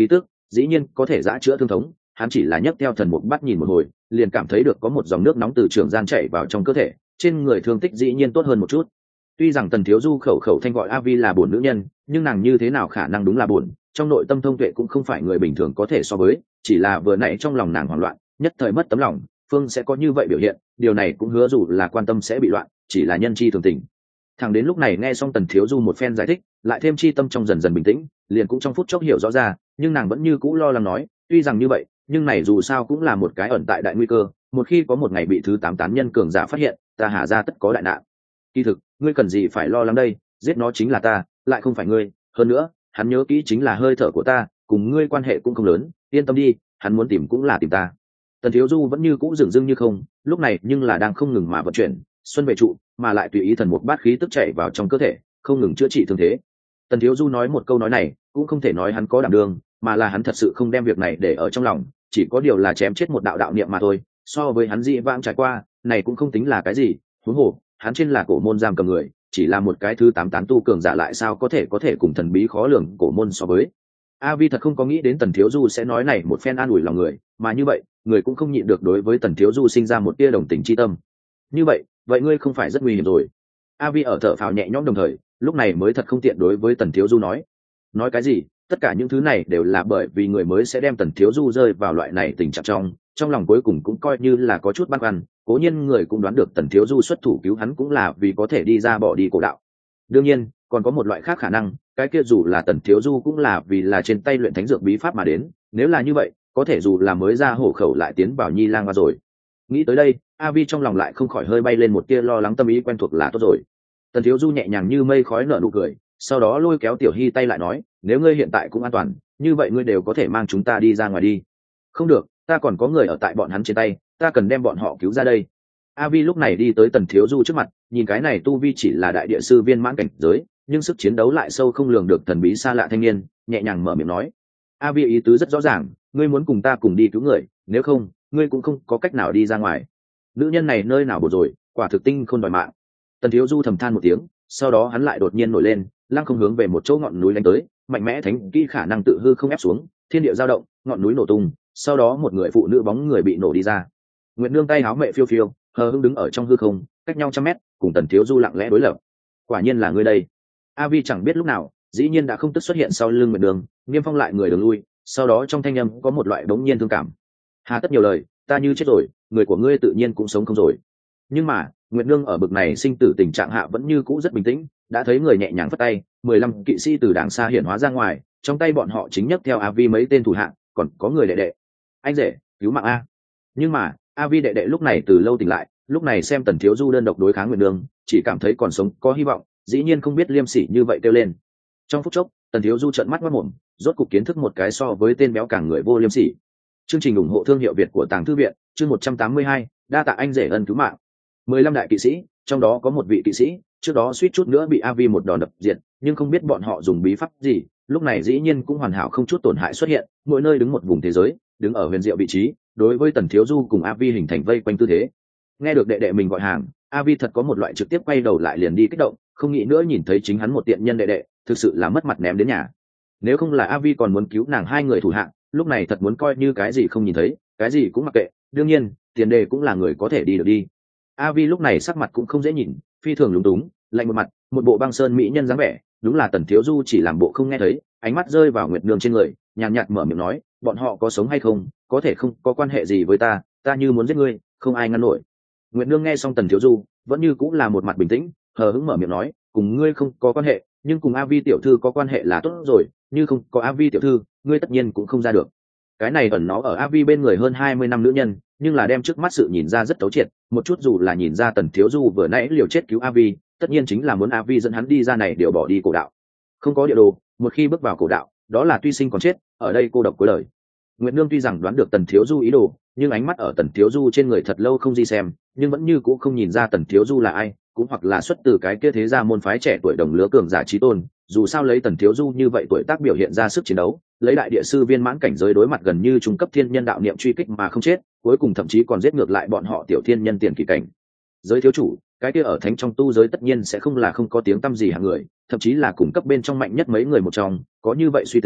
dĩ nhiên có thể giã chữa thương thống. Hắn chỉ là nhấc theo thần mục bắt nhìn một hồi, liền cảm thấy được có một dòng nước nóng từ trường gian chảy vào trong cơ thể, trên người thương tích dĩ nhiên tốt hơn một chút. Tuy rằng Tần Thiếu Du khẩu khẩu thanh gọi A Vi là bổn nữ nhân, nhưng nàng như thế nào khả năng đúng là bổn, trong nội tâm thông tuệ cũng không phải người bình thường có thể so với, chỉ là vừa nãy trong lòng nàng hoảng loạn, nhất thời mất tấm lòng, Phương sẽ có như vậy biểu hiện, điều này cũng hứa dù là quan tâm sẽ bị loạn, chỉ là nhân chi thường tình. Thằng đến lúc này nghe xong Tần Thiếu Du một phen giải thích, lại thêm chi tâm trong dần dần bình tĩnh, liền cũng trong phút chốc hiểu rõ ra, nhưng nàng vẫn như cũ lo lắng nói, tuy rằng như vậy, nhưng này dù sao cũng là một cái ẩn tại đại nguy cơ, một khi có một ngày bị thứ tám tán nhân cường giả phát hiện, ta Hà gia tất có đại nạn. Kỳ thực, ngươi cần gì phải lo lắng đây, giết nó chính là ta, lại không phải ngươi, hơn nữa, hắn nhớ kỹ chính là hơi thở của ta, cùng ngươi quan hệ cũng không lớn, yên tâm đi, hắn muốn tìm cũng là tìm ta. Tần Thiếu Du vẫn như cũ dửng dưng như không, lúc này nhưng là đang không ngừng mà vận chuyển xuân về trụ, mà lại tùy ý thần một bát khí tức chảy vào trong cơ thể, không ngừng chữa trị thương thế. Tần Thiếu Du nói một câu nói này, cũng không thể nói hắn có đảm đương, mà là hắn thật sự không đem việc này để ở trong lòng, chỉ có điều là chém chết một đạo đạo niệm mà thôi. So với hắn dị vãng trải qua, này cũng không tính là cái gì. Huống hồ, hắn trên là cổ môn giam cầm người, chỉ là một cái thứ tám tán tu cường giả lại sao có thể có thể cùng thần bí khó lường cổ môn so với. A Vi thật không có nghĩ đến Tần Thiếu Du sẽ nói này một phen an ủi lòng người, mà như vậy, người cũng không nhịn được đối với Tần Thiếu Du sinh ra một tia đồng tình chi tâm. Như vậy, vậy ngươi không phải rất nguy hiểm rồi? A Vi ở thở phào nhẹ nhõm đồng thời, lúc này mới thật không tiện đối với Tần Thiếu Du nói. Nói cái gì? Tất cả những thứ này đều là bởi vì người mới sẽ đem Tần Thiếu Du rơi vào loại này tình trạng trong, trong lòng cuối cùng cũng coi như là có chút băn khoăn. Cố nhiên người cũng đoán được Tần Thiếu Du xuất thủ cứu hắn cũng là vì có thể đi ra bỏ đi cổ đạo. Đương nhiên, còn có một loại khác khả năng, cái kia dù là Tần Thiếu Du cũng là vì là trên tay luyện thánh dược bí pháp mà đến, nếu là như vậy, có thể dù là mới ra hổ khẩu lại tiến vào Nhi Lang qua rồi. Nghĩ tới đây, A Vi trong lòng lại không khỏi hơi bay lên một tia lo lắng, tâm ý quen thuộc là tốt rồi. Tần Thiếu Du nhẹ nhàng như mây khói nở nụ cười, sau đó lôi kéo Tiểu Hy tay lại nói, nếu ngươi hiện tại cũng an toàn, như vậy ngươi đều có thể mang chúng ta đi ra ngoài đi. Không được, ta còn có người ở tại bọn hắn trên tay, ta cần đem bọn họ cứu ra đây. A Vi lúc này đi tới Tần Thiếu Du trước mặt, nhìn cái này tu vi chỉ là đại địa sư viên mãn cảnh giới, nhưng sức chiến đấu lại sâu không lường được thần bí xa lạ thanh niên, nhẹ nhàng mở miệng nói. A Vi ý tứ rất rõ ràng, ngươi muốn cùng ta cùng đi cứu người, nếu không, ngươi cũng không có cách nào đi ra ngoài. Nữ nhân này nơi nào bột rồi, quả thực tinh khôn đòi mạng. Tần Thiếu Du thầm than một tiếng, sau đó hắn lại đột nhiên nổi lên, lăng không hướng về một chỗ ngọn núi đánh tới, mạnh mẽ thánh kỹ khả năng tự hư không ép xuống, thiên địa dao động, ngọn núi nổ tung, sau đó một người phụ nữ bóng người bị nổ đi ra. Nguyệt Nương tay áo mẹ phiêu phiêu, hờ hững đứng ở trong hư không, cách nhau trăm mét, cùng Tần Thiếu Du lặng lẽ đối lập. Quả nhiên là ngươi đây. A Vi chẳng biết lúc nào, dĩ nhiên đã không tức xuất hiện sau lưng Nguyệt Nương, Niêm Phong lại người đường lui, sau đó trong thanh âm có một loại bỗng nhiên thương cảm. Hà tất nhiều lời, ta như chết rồi, người của ngươi tự nhiên cũng sống không rồi. Nhưng mà, Nguyệt Nương ở bực này sinh tử tình trạng hạ vẫn như cũ rất bình tĩnh, đã thấy người nhẹ nhàng phất tay, mười lăm kỵ sĩ từ đàng xa hiện hóa ra ngoài, trong tay bọn họ chính nhấc theo A Vi mấy tên thủ hạ, còn có người đệ đệ. Anh rể, cứu mạng a. Nhưng mà, A Vi đệ đệ lúc này từ lâu tỉnh lại, lúc này xem Tần Thiếu Du đơn độc đối kháng Nguyệt Nương, chỉ cảm thấy còn sống có hy vọng, dĩ nhiên không biết liêm sỉ như vậy kêu lên. Trong phút chốc, Tần Thiếu Du trợn mắt mắt mồm, rốt cục kiến thức một cái so với tên béo càng người vô liêm sỉ. Chương trình ủng hộ thương hiệu Việt của Tàng Thư viện, chương một trăm tám mươi hai, đa tạ anh rể ân cứu mạng. mười lăm đại kỵ sĩ, trong đó có một vị kỵ sĩ, trước đó suýt chút nữa bị A Vi một đòn đập diệt, nhưng không biết bọn họ dùng bí pháp gì, lúc này dĩ nhiên cũng hoàn hảo không chút tổn hại xuất hiện, mỗi nơi đứng một vùng thế giới, đứng ở huyền diệu vị trí, đối với Tần Thiếu Du cùng A Vi hình thành vây quanh tư thế. Nghe được đệ đệ mình gọi hàng, A Vi thật có một loại trực tiếp quay đầu lại liền đi kích động, không nghĩ nữa nhìn thấy chính hắn một tiện nhân đệ đệ, thực sự là mất mặt ném đến nhà. Nếu không là A Vi còn muốn cứu nàng hai người thủ hạng, lúc này thật muốn coi như cái gì không nhìn thấy, cái gì cũng mặc kệ, đương nhiên, tiền đề cũng là người có thể đi được đi. A Vi lúc này sắc mặt cũng không dễ nhìn, phi thường lúng túng, lạnh một mặt, một bộ băng sơn mỹ nhân dáng vẻ, đúng là Tần Thiếu Du chỉ làm bộ không nghe thấy, ánh mắt rơi vào Nguyệt Nương trên người, nhàn nhạt mở miệng nói, bọn họ có sống hay không, có thể không có quan hệ gì với ta, ta như muốn giết ngươi, không ai ngăn nổi. Nguyệt Nương nghe xong Tần Thiếu Du, vẫn như cũng là một mặt bình tĩnh, hờ hững mở miệng nói, cùng ngươi không có quan hệ, nhưng cùng A Vi tiểu thư có quan hệ là tốt rồi, như không có A Vi tiểu thư, ngươi tất nhiên cũng không ra được. Cái này ẩn nó ở A Vi bên người hơn hai mươi năm nữ nhân, nhưng là đem trước mắt sự nhìn ra rất thấu triệt, một chút dù là nhìn ra Tần Thiếu Du vừa nãy liều chết cứu A Vi, tất nhiên chính là muốn A Vi dẫn hắn đi ra này đều bỏ đi cổ đạo. Không có địa đồ, một khi bước vào cổ đạo, đó là tuy sinh còn chết, ở đây cô độc cuối đời. Nguyệt Nương tuy rằng đoán được Tần Thiếu Du ý đồ, nhưng ánh mắt ở Tần Thiếu Du trên người thật lâu không di xem, nhưng vẫn như cũng không nhìn ra Tần Thiếu Du là ai, cũng hoặc là xuất từ cái kia thế gia môn phái trẻ tuổi đồng lứa cường giả chí tôn, dù sao lấy Tần Thiếu Du như vậy tuổi tác biểu hiện ra sức chiến đấu, lấy đại địa sư viên mãn cảnh giới đối mặt gần như trung cấp thiên nhân đạo niệm truy kích mà không chết, cuối cùng thậm chí còn giết ngược lại bọn họ tiểu thiên nhân tiền kỳ cảnh. Giới thiếu chủ, cái kia ở thánh trong tu giới tất nhiên sẽ không là không có tiếng tăm gì hạng người, thậm chí là cùng cấp bên trong mạnh nhất mấy người một trong, có như vậy suy tính,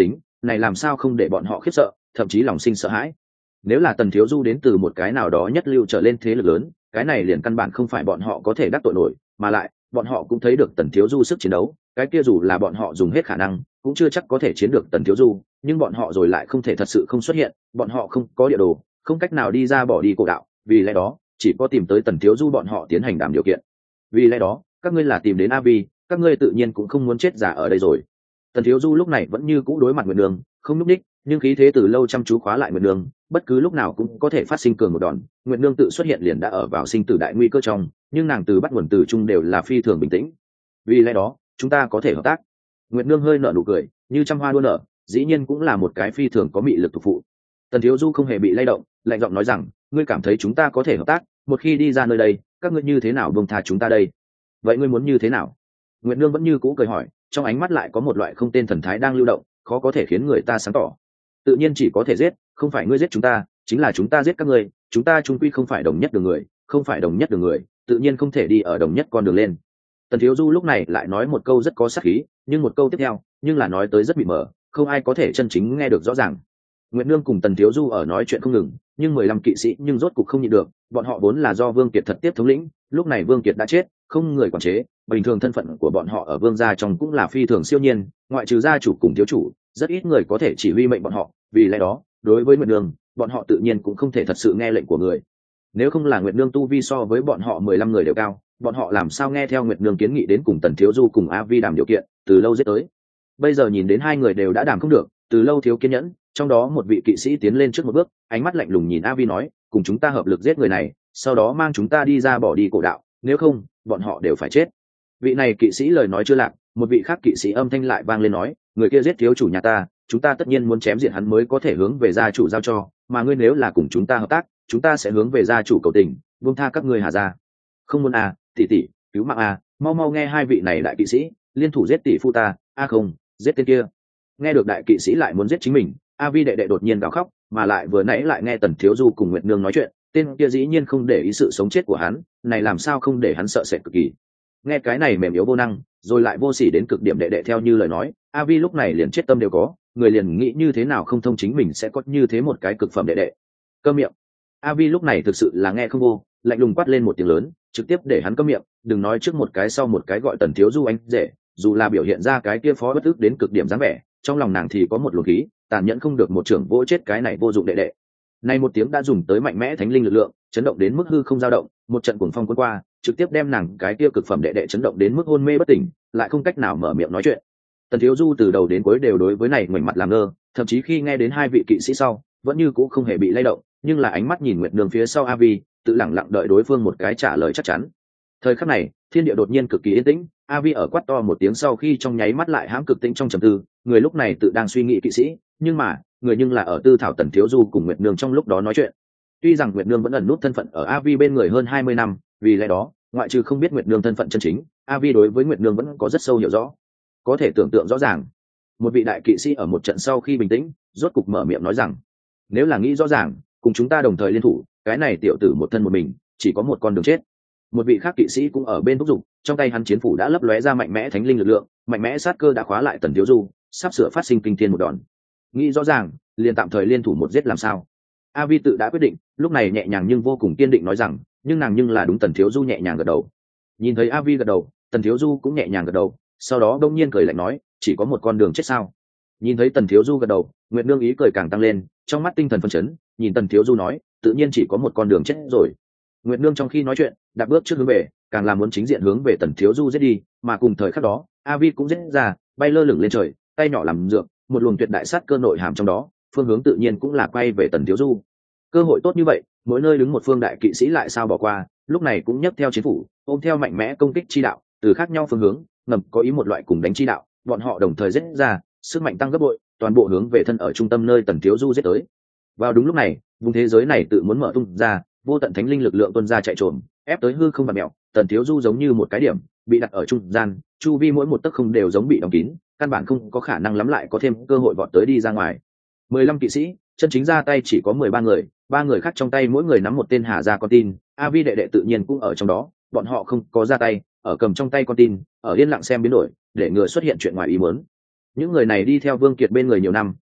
này làm sao không để bọn họ khiếp sợ, thậm chí lòng sinh sợ hãi. Nếu là Tần Thiếu Du đến từ một cái nào đó nhất lưu trở lên thế lực lớn, cái này liền căn bản không phải bọn họ có thể đắc tội nổi, mà lại bọn họ cũng thấy được Tần Thiếu Du sức chiến đấu, cái kia dù là bọn họ dùng hết khả năng cũng chưa chắc có thể chiến được Tần Thiếu Du, nhưng bọn họ rồi lại không thể thật sự không xuất hiện, bọn họ không có địa đồ, không cách nào đi ra bỏ đi cổ đạo, vì lẽ đó chỉ có tìm tới Tần Thiếu Du bọn họ tiến hành đàm điều kiện. Vì lẽ đó các ngươi là tìm đến A Vi, các ngươi tự nhiên cũng không muốn chết giả ở đây rồi. Tần Thiếu Du lúc này vẫn như cũ đối mặt Nguyệt Nương, không núp đích, nhưng khí thế từ lâu chăm chú khóa lại Nguyệt Nương, bất cứ lúc nào cũng có thể phát sinh cường một đòn. Nguyệt Nương tự xuất hiện liền đã ở vào sinh tử đại nguy cơ trong, nhưng nàng từ bắt nguồn từ chung đều là phi thường bình tĩnh. Vì lẽ đó chúng ta có thể hợp tác. Nguyệt Nương hơi nở nụ cười, như trăm hoa đua nở, dĩ nhiên cũng là một cái phi thường có mị lực thuộc phụ. Tần Thiếu Du không hề bị lay động, lạnh giọng nói rằng, ngươi cảm thấy chúng ta có thể hợp tác, một khi đi ra nơi đây, các ngươi như thế nào buông tha chúng ta đây? Vậy ngươi muốn như thế nào? Nguyệt Nương vẫn như cũ cười hỏi, trong ánh mắt lại có một loại không tên thần thái đang lưu động, khó có thể khiến người ta sáng tỏ. Tự nhiên chỉ có thể giết, không phải ngươi giết chúng ta, chính là chúng ta giết các ngươi, chúng ta chung quy không phải đồng nhất đường người, không phải đồng nhất đường người, tự nhiên không thể đi ở đồng nhất con đường lên. Tần Thiếu Du lúc này lại nói một câu rất có sát khí, nhưng một câu tiếp theo, nhưng là nói tới rất bị mờ, không ai có thể chân chính nghe được rõ ràng. Nguyệt Nương cùng Tần Thiếu Du ở nói chuyện không ngừng, nhưng mười lăm kỵ sĩ nhưng rốt cục không nhịn được, bọn họ vốn là do Vương Kiệt thật tiếp thống lĩnh, lúc này Vương Kiệt đã chết, không người quản chế, bình thường thân phận của bọn họ ở vương gia trong cũng là phi thường siêu nhiên, ngoại trừ gia chủ cùng thiếu chủ, rất ít người có thể chỉ huy mệnh bọn họ, vì lẽ đó, đối với Nguyệt Nương, bọn họ tự nhiên cũng không thể thật sự nghe lệnh của người. Nếu không là Nguyệt Nương tu vi so với bọn họ mười lăm người đều cao, bọn họ làm sao nghe theo Nguyệt Nương kiến nghị đến cùng Tần Thiếu Du cùng A Vi đàm điều kiện, từ lâu giết tới. Bây giờ nhìn đến hai người đều đã đàm không được, từ lâu thiếu kiên nhẫn, trong đó một vị kỵ sĩ tiến lên trước một bước, ánh mắt lạnh lùng nhìn A Vi nói, cùng chúng ta hợp lực giết người này, sau đó mang chúng ta đi ra bỏ đi cổ đạo, nếu không, bọn họ đều phải chết. Vị này kỵ sĩ lời nói chưa lạc, một vị khác kỵ sĩ âm thanh lại vang lên nói, người kia giết thiếu chủ nhà ta, chúng ta tất nhiên muốn chém diện hắn mới có thể hướng về gia chủ giao cho, mà ngươi nếu là cùng chúng ta hợp tác, chúng ta sẽ hướng về gia chủ cầu tình, buông tha các ngươi Hà gia. Không muốn à, tỷ tỷ, cứu mạng à, mau mau nghe hai vị này đại kỵ sĩ, liên thủ giết tỷ phu ta, a à không, giết tên kia. Nghe được đại kỵ sĩ lại muốn giết chính mình, A Vi đệ đệ đột nhiên gào khóc, mà lại vừa nãy lại nghe Tần Thiếu Du cùng Nguyệt Nương nói chuyện, tên kia dĩ nhiên không để ý sự sống chết của hắn, này làm sao không để hắn sợ sệt cực kỳ. Nghe cái này mềm yếu vô năng, rồi lại vô sỉ đến cực điểm đệ đệ theo như lời nói, A Vi lúc này liền chết tâm đều có, người liền nghĩ như thế nào không thông chính mình sẽ có như thế một cái cực phẩm đệ đệ. Câm miệng. A Vi lúc này thực sự là nghe không vô, lạnh lùng quát lên một tiếng lớn, trực tiếp để hắn câm miệng, đừng nói trước một cái sau một cái gọi Tần Thiếu Du anh rể, dù là biểu hiện ra cái kia phó bất ức đến cực điểm dáng vẻ, trong lòng nàng thì có một luồng khí, tàn nhẫn không được một trưởng vỗ chết cái này vô dụng đệ đệ. Nay một tiếng đã dùng tới mạnh mẽ thánh linh lực lượng, chấn động đến mức hư không dao động, một trận cuồng phong cuốn qua, trực tiếp đem nàng cái kia cực phẩm đệ đệ chấn động đến mức hôn mê bất tỉnh, lại không cách nào mở miệng nói chuyện. Tần Thiếu Du từ đầu đến cuối đều đối với này ngoảnh mặt làm ngơ, thậm chí khi nghe đến hai vị kỵ sĩ sau, vẫn như cũ không hề bị lay động, nhưng là ánh mắt nhìn Nguyệt Nương phía sau A Vi, tự lặng lặng đợi đối phương một cái trả lời chắc chắn. Thời khắc này, thiên địa đột nhiên cực kỳ yên tĩnh, A Vi ở quát to một tiếng sau khi trong nháy mắt lại hãm cực tĩnh trong trầm tư, người lúc này tự đang suy nghĩ kỵ sĩ, nhưng mà, người nhưng là ở tư thảo Tần Thiếu Du cùng Nguyệt Nương trong lúc đó nói chuyện. Tuy rằng Nguyệt Nương vẫn ẩn nút thân phận ở A Vi bên người hơn hai mươi năm, vì lẽ đó, ngoại trừ không biết Nguyệt Nương thân phận chân chính, A Vi đối với Nguyệt Nương vẫn có rất sâu hiểu rõ. Có thể tưởng tượng rõ ràng, một vị đại kỵ sĩ ở một trận sau khi bình tĩnh, rốt cục mở miệng nói rằng, nếu là nghĩ rõ ràng, cùng chúng ta đồng thời liên thủ, cái này tiểu tử một thân một mình, chỉ có một con đường chết. Một vị khác kỵ sĩ cũng ở bên thúc giục, trong tay hắn chiến phủ đã lấp lóe ra mạnh mẽ thánh linh lực lượng, mạnh mẽ sát cơ đã khóa lại Tần Thiếu Du, sắp sửa phát sinh kinh thiên một đòn. Nghĩ rõ ràng, liền tạm thời liên thủ một giết làm sao? A Vi tự đã quyết định, lúc này nhẹ nhàng nhưng vô cùng kiên định nói rằng, nhưng nàng nhưng là đúng. Tần Thiếu Du nhẹ nhàng gật đầu. Nhìn thấy A Vi gật đầu, Tần Thiếu Du cũng nhẹ nhàng gật đầu, sau đó đông nhiên cười lạnh nói, chỉ có một con đường chết sao? Nhìn thấy Tần Thiếu Du gật đầu, Nguyệt Nương ý cười càng tăng lên, trong mắt tinh thần phấn chấn, nhìn Tần Thiếu Du nói, tự nhiên chỉ có một con đường chết rồi. Nguyệt Nương trong khi nói chuyện, đạp bước trước hướng về, càng là muốn chính diện hướng về Tần Thiếu Du giết đi, mà cùng thời khắc đó, A Vi cũng giết ra, bay lơ lửng lên trời, tay nhỏ làm dược, một luồng tuyệt đại sát cơ nội hàm trong đó, phương hướng tự nhiên cũng là quay về Tần Thiếu Du. Cơ hội tốt như vậy, mỗi nơi đứng một phương đại kỵ sĩ lại sao bỏ qua, lúc này cũng nhấc theo chiến phủ, ôm theo mạnh mẽ công kích chi đạo, từ khác nhau phương hướng, ngầm có ý một loại cùng đánh chi đạo, bọn họ đồng thời giết ra, sức mạnh tăng gấp bội, toàn bộ hướng về thân ở trung tâm nơi Tần Thiếu Du giết tới. Vào đúng lúc này, vùng thế giới này tự muốn mở tung ra, vô tận thánh linh lực lượng tuôn ra chạy trộm, ép tới hư không và mèo, Tần Thiếu Du giống như một cái điểm, bị đặt ở trung gian, chu vi mỗi một tấc không đều giống bị đóng kín, căn bản không có khả năng lắm lại có thêm cơ hội vọt tới đi ra ngoài. Mười lăm kỵ sĩ, chân chính ra tay chỉ có mười ba người, ba người khác trong tay mỗi người nắm một tên Hà gia con tin, A Vi đệ đệ tự nhiên cũng ở trong đó, bọn họ không có ra tay, ở cầm trong tay con tin, ở yên lặng xem biến đổi, để ngừa xuất hiện chuyện ngoài ý muốn. Những người này đi theo Vương Kiệt bên người nhiều năm,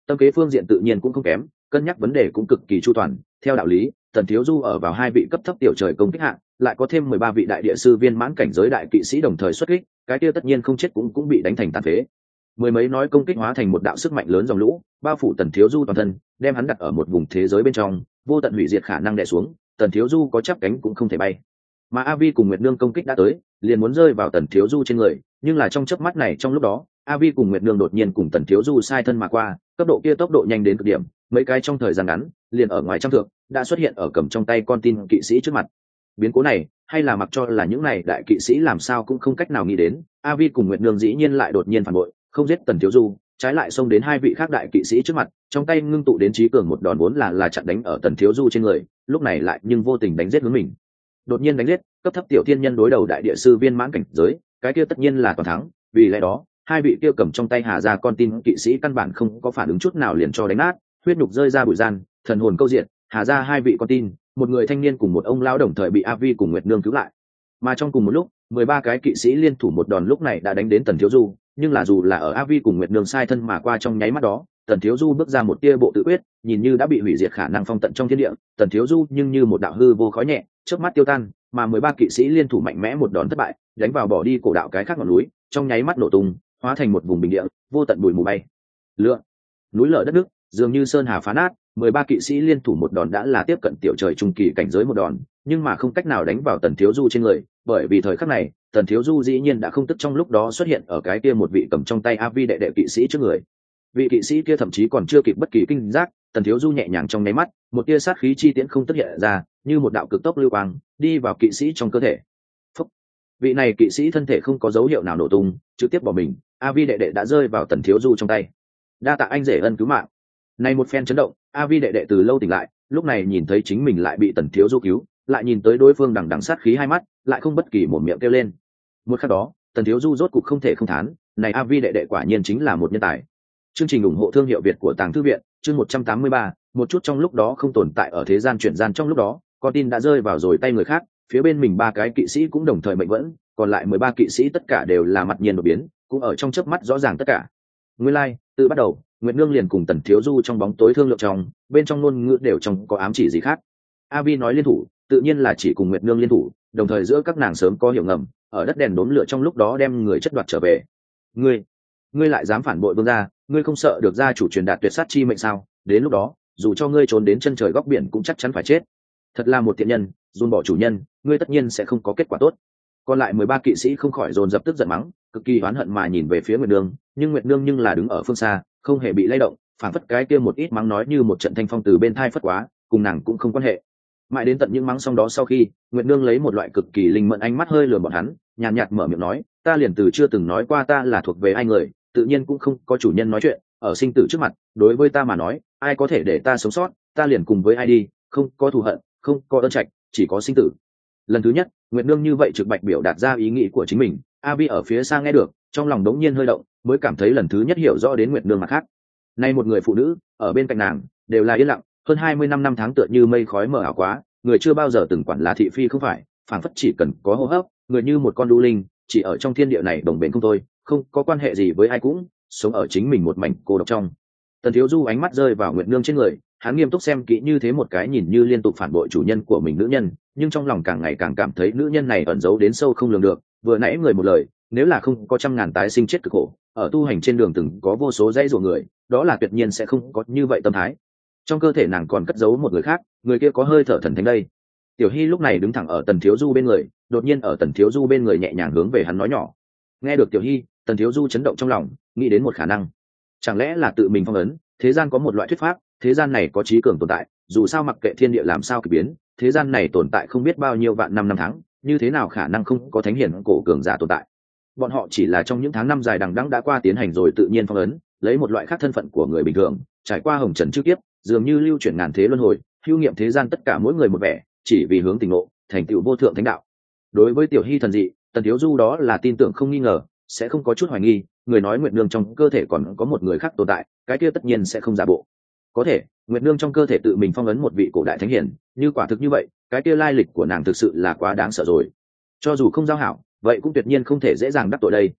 tâm kế phương diện tự nhiên cũng không kém, cân nhắc vấn đề cũng cực kỳ chu toàn. Theo đạo lý, Tần Thiếu Du ở vào hai vị cấp thấp tiểu trời công kích hạng, lại có thêm mười ba vị đại địa sư viên mãn cảnh giới đại kỵ sĩ đồng thời xuất kích, cái kia tất nhiên không chết cũng cũng bị đánh thành tàn phế. Mười mấy nói công kích hóa thành một đạo sức mạnh lớn dòng lũ, bao phủ Tần Thiếu Du toàn thân, đem hắn đặt ở một vùng thế giới bên trong, vô tận hủy diệt khả năng đè xuống, Tần Thiếu Du có chắp cánh cũng không thể bay. Mà A Vi cùng Nguyệt Nương công kích đã tới, liền muốn rơi vào Tần Thiếu Du trên người, nhưng là trong chớp mắt này trong lúc đó, A Vi cùng Nguyệt Nương đột nhiên cùng Tần Thiếu Du sai thân mà qua, tốc độ kia tốc độ nhanh đến cực điểm, mấy cái trong thời gian ngắn, liền ở ngoài trăm thượng, đã xuất hiện ở cầm trong tay con tin kỵ sĩ trước mặt. Biến cố này, hay là mặc cho là những này đại kỵ sĩ làm sao cũng không cách nào nghĩ đến, A Vi cùng Nguyệt Nương dĩ nhiên lại đột nhiên phản bội, không giết Tần Thiếu Du, trái lại xông đến hai vị khác đại kỵ sĩ trước mặt, trong tay ngưng tụ đến trí cường một đòn vốn là là chặn đánh ở Tần Thiếu Du trên người, lúc này lại nhưng vô tình đánh giết hướng mình. Đột nhiên đánh giết, cấp thấp tiểu thiên nhân đối đầu đại địa sư viên mãn cảnh giới, cái kia tất nhiên là toàn thắng, vì lẽ đó, hai vị kia cầm trong tay Hà ra con tin kỵ sĩ căn bản không có phản ứng chút nào liền cho đánh nát, huyết nhục rơi ra bụi gian, thần hồn câu diện, Hà ra hai vị con tin, một người thanh niên cùng một ông lão đồng thời bị A Vi cùng Nguyệt Nương cứu lại. Mà trong cùng một lúc, mười ba cái kỵ sĩ liên thủ một đòn lúc này đã đánh đến Tần Thiếu Du, nhưng là dù là ở A Vi cùng Nguyệt Nương sai thân mà qua trong nháy mắt đó, Tần Thiếu Du bước ra một tia bộ tự quyết, nhìn như đã bị hủy diệt khả năng phong tận trong thiên địa, Tần Thiếu Du nhưng như một đạo hư vô khói nhẹ, chớp mắt tiêu tan, mà mười ba kỵ sĩ liên thủ mạnh mẽ một đòn thất bại, đánh vào bỏ đi cổ đạo cái khác ngọn núi, trong nháy mắt nổ tung, hóa thành một vùng bình địa, vô tận bụi mù bay. Lựa, núi lở đất nước, dường như sơn hà phá nát, mười ba kỵ sĩ liên thủ một đòn đã là tiếp cận tiểu trời trung kỳ cảnh giới một đòn, nhưng mà không cách nào đánh vào Tần Thiếu Du trên người, bởi vì thời khắc này, Tần Thiếu Du dĩ nhiên đã không tức trong lúc đó xuất hiện ở cái kia một vị cầm trong tay A Vi đệ đệ kỵ sĩ trước người. Vị kỵ sĩ kia thậm chí còn chưa kịp bất kỳ kinh giác, Tần Thiếu Du nhẹ nhàng trong nháy mắt, một tia sát khí chi tiễn không tức hiện ra, như một đạo cực tốc lưu quang, đi vào kỵ sĩ trong cơ thể. Phúc. Vị này kỵ sĩ thân thể không có dấu hiệu nào nổ tung, trực tiếp bỏ mình, A Vi đệ đệ đã rơi vào Tần Thiếu Du trong tay. Đa tạ anh rể ân cứu mạng. Này một phen chấn động, A Vi đệ đệ từ lâu tỉnh lại, lúc này nhìn thấy chính mình lại bị Tần Thiếu Du cứu, lại nhìn tới đối phương đằng đằng sát khí hai mắt, lại không bất kỳ một miệng kêu lên. Một khắc đó, Tần Thiếu Du rốt cục không thể không thán, này A Vi đệ đệ quả nhiên chính là một nhân tài. Chương trình ủng hộ thương hiệu Việt của Tàng Thư viện, chương một trăm tám mươi ba, một chút trong lúc đó không tồn tại ở thế gian chuyển gian trong lúc đó, con tin đã rơi vào rồi tay người khác, phía bên mình ba cái kỵ sĩ cũng đồng thời mệnh vẫn, còn lại mười ba kỵ sĩ tất cả đều là mặt nhiên đột biến, cũng ở trong chớp mắt rõ ràng tất cả. Nguyên lai, like, từ bắt đầu, Nguyệt Nương liền cùng Tần Thiếu Du trong bóng tối thương lượng trong, bên trong ngôn ngữ đều trong có ám chỉ gì khác. A Vi nói liên thủ, tự nhiên là chỉ cùng Nguyệt Nương liên thủ, đồng thời giữa các nàng sớm có hiểu ngầm, ở đất đèn đốn lửa trong lúc đó đem người chất đoạt trở về. Ngươi, ngươi lại dám phản bội vương gia, ngươi không sợ được gia chủ truyền đạt tuyệt sát chi mệnh sao? Đến lúc đó, dù cho ngươi trốn đến chân trời góc biển cũng chắc chắn phải chết. Thật là một thiện nhân, dồn bỏ chủ nhân, ngươi tất nhiên sẽ không có kết quả tốt. Còn lại mười ba kỵ sĩ không khỏi dồn dập tức giận mắng, cực kỳ oán hận mà nhìn về phía Nguyệt Nương, nhưng Nguyệt Nương nhưng là đứng ở phương xa, không hề bị lay động, phản phất cái kia một ít mắng nói như một trận thanh phong từ bên thai phất quá, cùng nàng cũng không quan hệ. Mãi đến tận những mắng xong đó sau khi, Nguyệt Nương lấy một loại cực kỳ linh mẫn ánh mắt hơi lườm bọn hắn, nhàn nhạt mở miệng nói, ta liền từ chưa từng nói qua ta là thuộc về ai người, tự nhiên cũng không có chủ nhân nói chuyện, ở sinh tử trước mặt, đối với ta mà nói, ai có thể để ta sống sót, ta liền cùng với ai đi, không có thù hận, không có ơn trạch, chỉ có sinh tử. Lần thứ nhất, Nguyệt Nương như vậy trực bạch biểu đạt ra ý nghĩ của chính mình, A Vi ở phía xa nghe được, trong lòng đống nhiên hơi động, mới cảm thấy lần thứ nhất hiểu rõ đến Nguyệt Nương mặt khác. Nay một người phụ nữ, ở bên cạnh nàng, đều là yên lặng, hơn hai mươi năm năm tháng tựa như mây khói mờ ảo quá, người chưa bao giờ từng quản là thị phi không phải, phảng phất chỉ cần có hô hấp, người như một con đu linh, chỉ ở trong thiên địa này đồng bền không thôi, không có quan hệ gì với ai cũng, sống ở chính mình một mảnh cô độc trong. Tần Thiếu Du ánh mắt rơi vào Nguyệt Nương trên người, hắn nghiêm túc xem kỹ như thế một cái nhìn như liên tục phản bội chủ nhân của mình nữ nhân, nhưng trong lòng càng ngày càng cảm thấy nữ nhân này ẩn giấu đến sâu không lường được. Vừa nãy người một lời, nếu là không có trăm ngàn tái sinh chết cực khổ, ở tu hành trên đường từng có vô số dãy rủa người, đó là tuyệt nhiên sẽ không có như vậy tâm thái. Trong cơ thể nàng còn cất giấu một người khác, người kia có hơi thở thần thánh đây. Tiểu Hy lúc này đứng thẳng ở Tần Thiếu Du bên người, đột nhiên ở Tần Thiếu Du bên người nhẹ nhàng hướng về hắn nói nhỏ. Nghe được Tiểu Hy, Tần Thiếu Du chấn động trong lòng, nghĩ đến một khả năng. Chẳng lẽ là tự mình phong ấn? Thế gian có một loại thuyết pháp, thế gian này có trí cường tồn tại, dù sao mặc kệ thiên địa làm sao kỳ biến, thế gian này tồn tại không biết bao nhiêu vạn năm năm tháng, như thế nào khả năng không có thánh hiển cổ cường giả tồn tại. Bọn họ chỉ là trong những tháng năm dài đằng đẵng đã qua tiến hành rồi tự nhiên phong ấn, lấy một loại khác thân phận của người bình thường, trải qua hồng trần trước kiếp, dường như lưu chuyển ngàn thế luân hồi, hưu nghiệm thế gian tất cả mỗi người một vẻ, chỉ vì hướng tình ngộ, thành tựu vô thượng thánh đạo. Đối với Tiểu Hy thần dị, Tần Thiếu Du đó là tin tưởng không nghi ngờ, sẽ không có chút hoài nghi, người nói Nguyệt Nương trong cơ thể còn có một người khác tồn tại, cái kia tất nhiên sẽ không giả bộ. Có thể, Nguyệt Nương trong cơ thể tự mình phong ấn một vị cổ đại thánh hiển, như quả thực như vậy, cái kia lai lịch của nàng thực sự là quá đáng sợ rồi. Cho dù không giao hảo, vậy cũng tuyệt nhiên không thể dễ dàng đắc tội đây.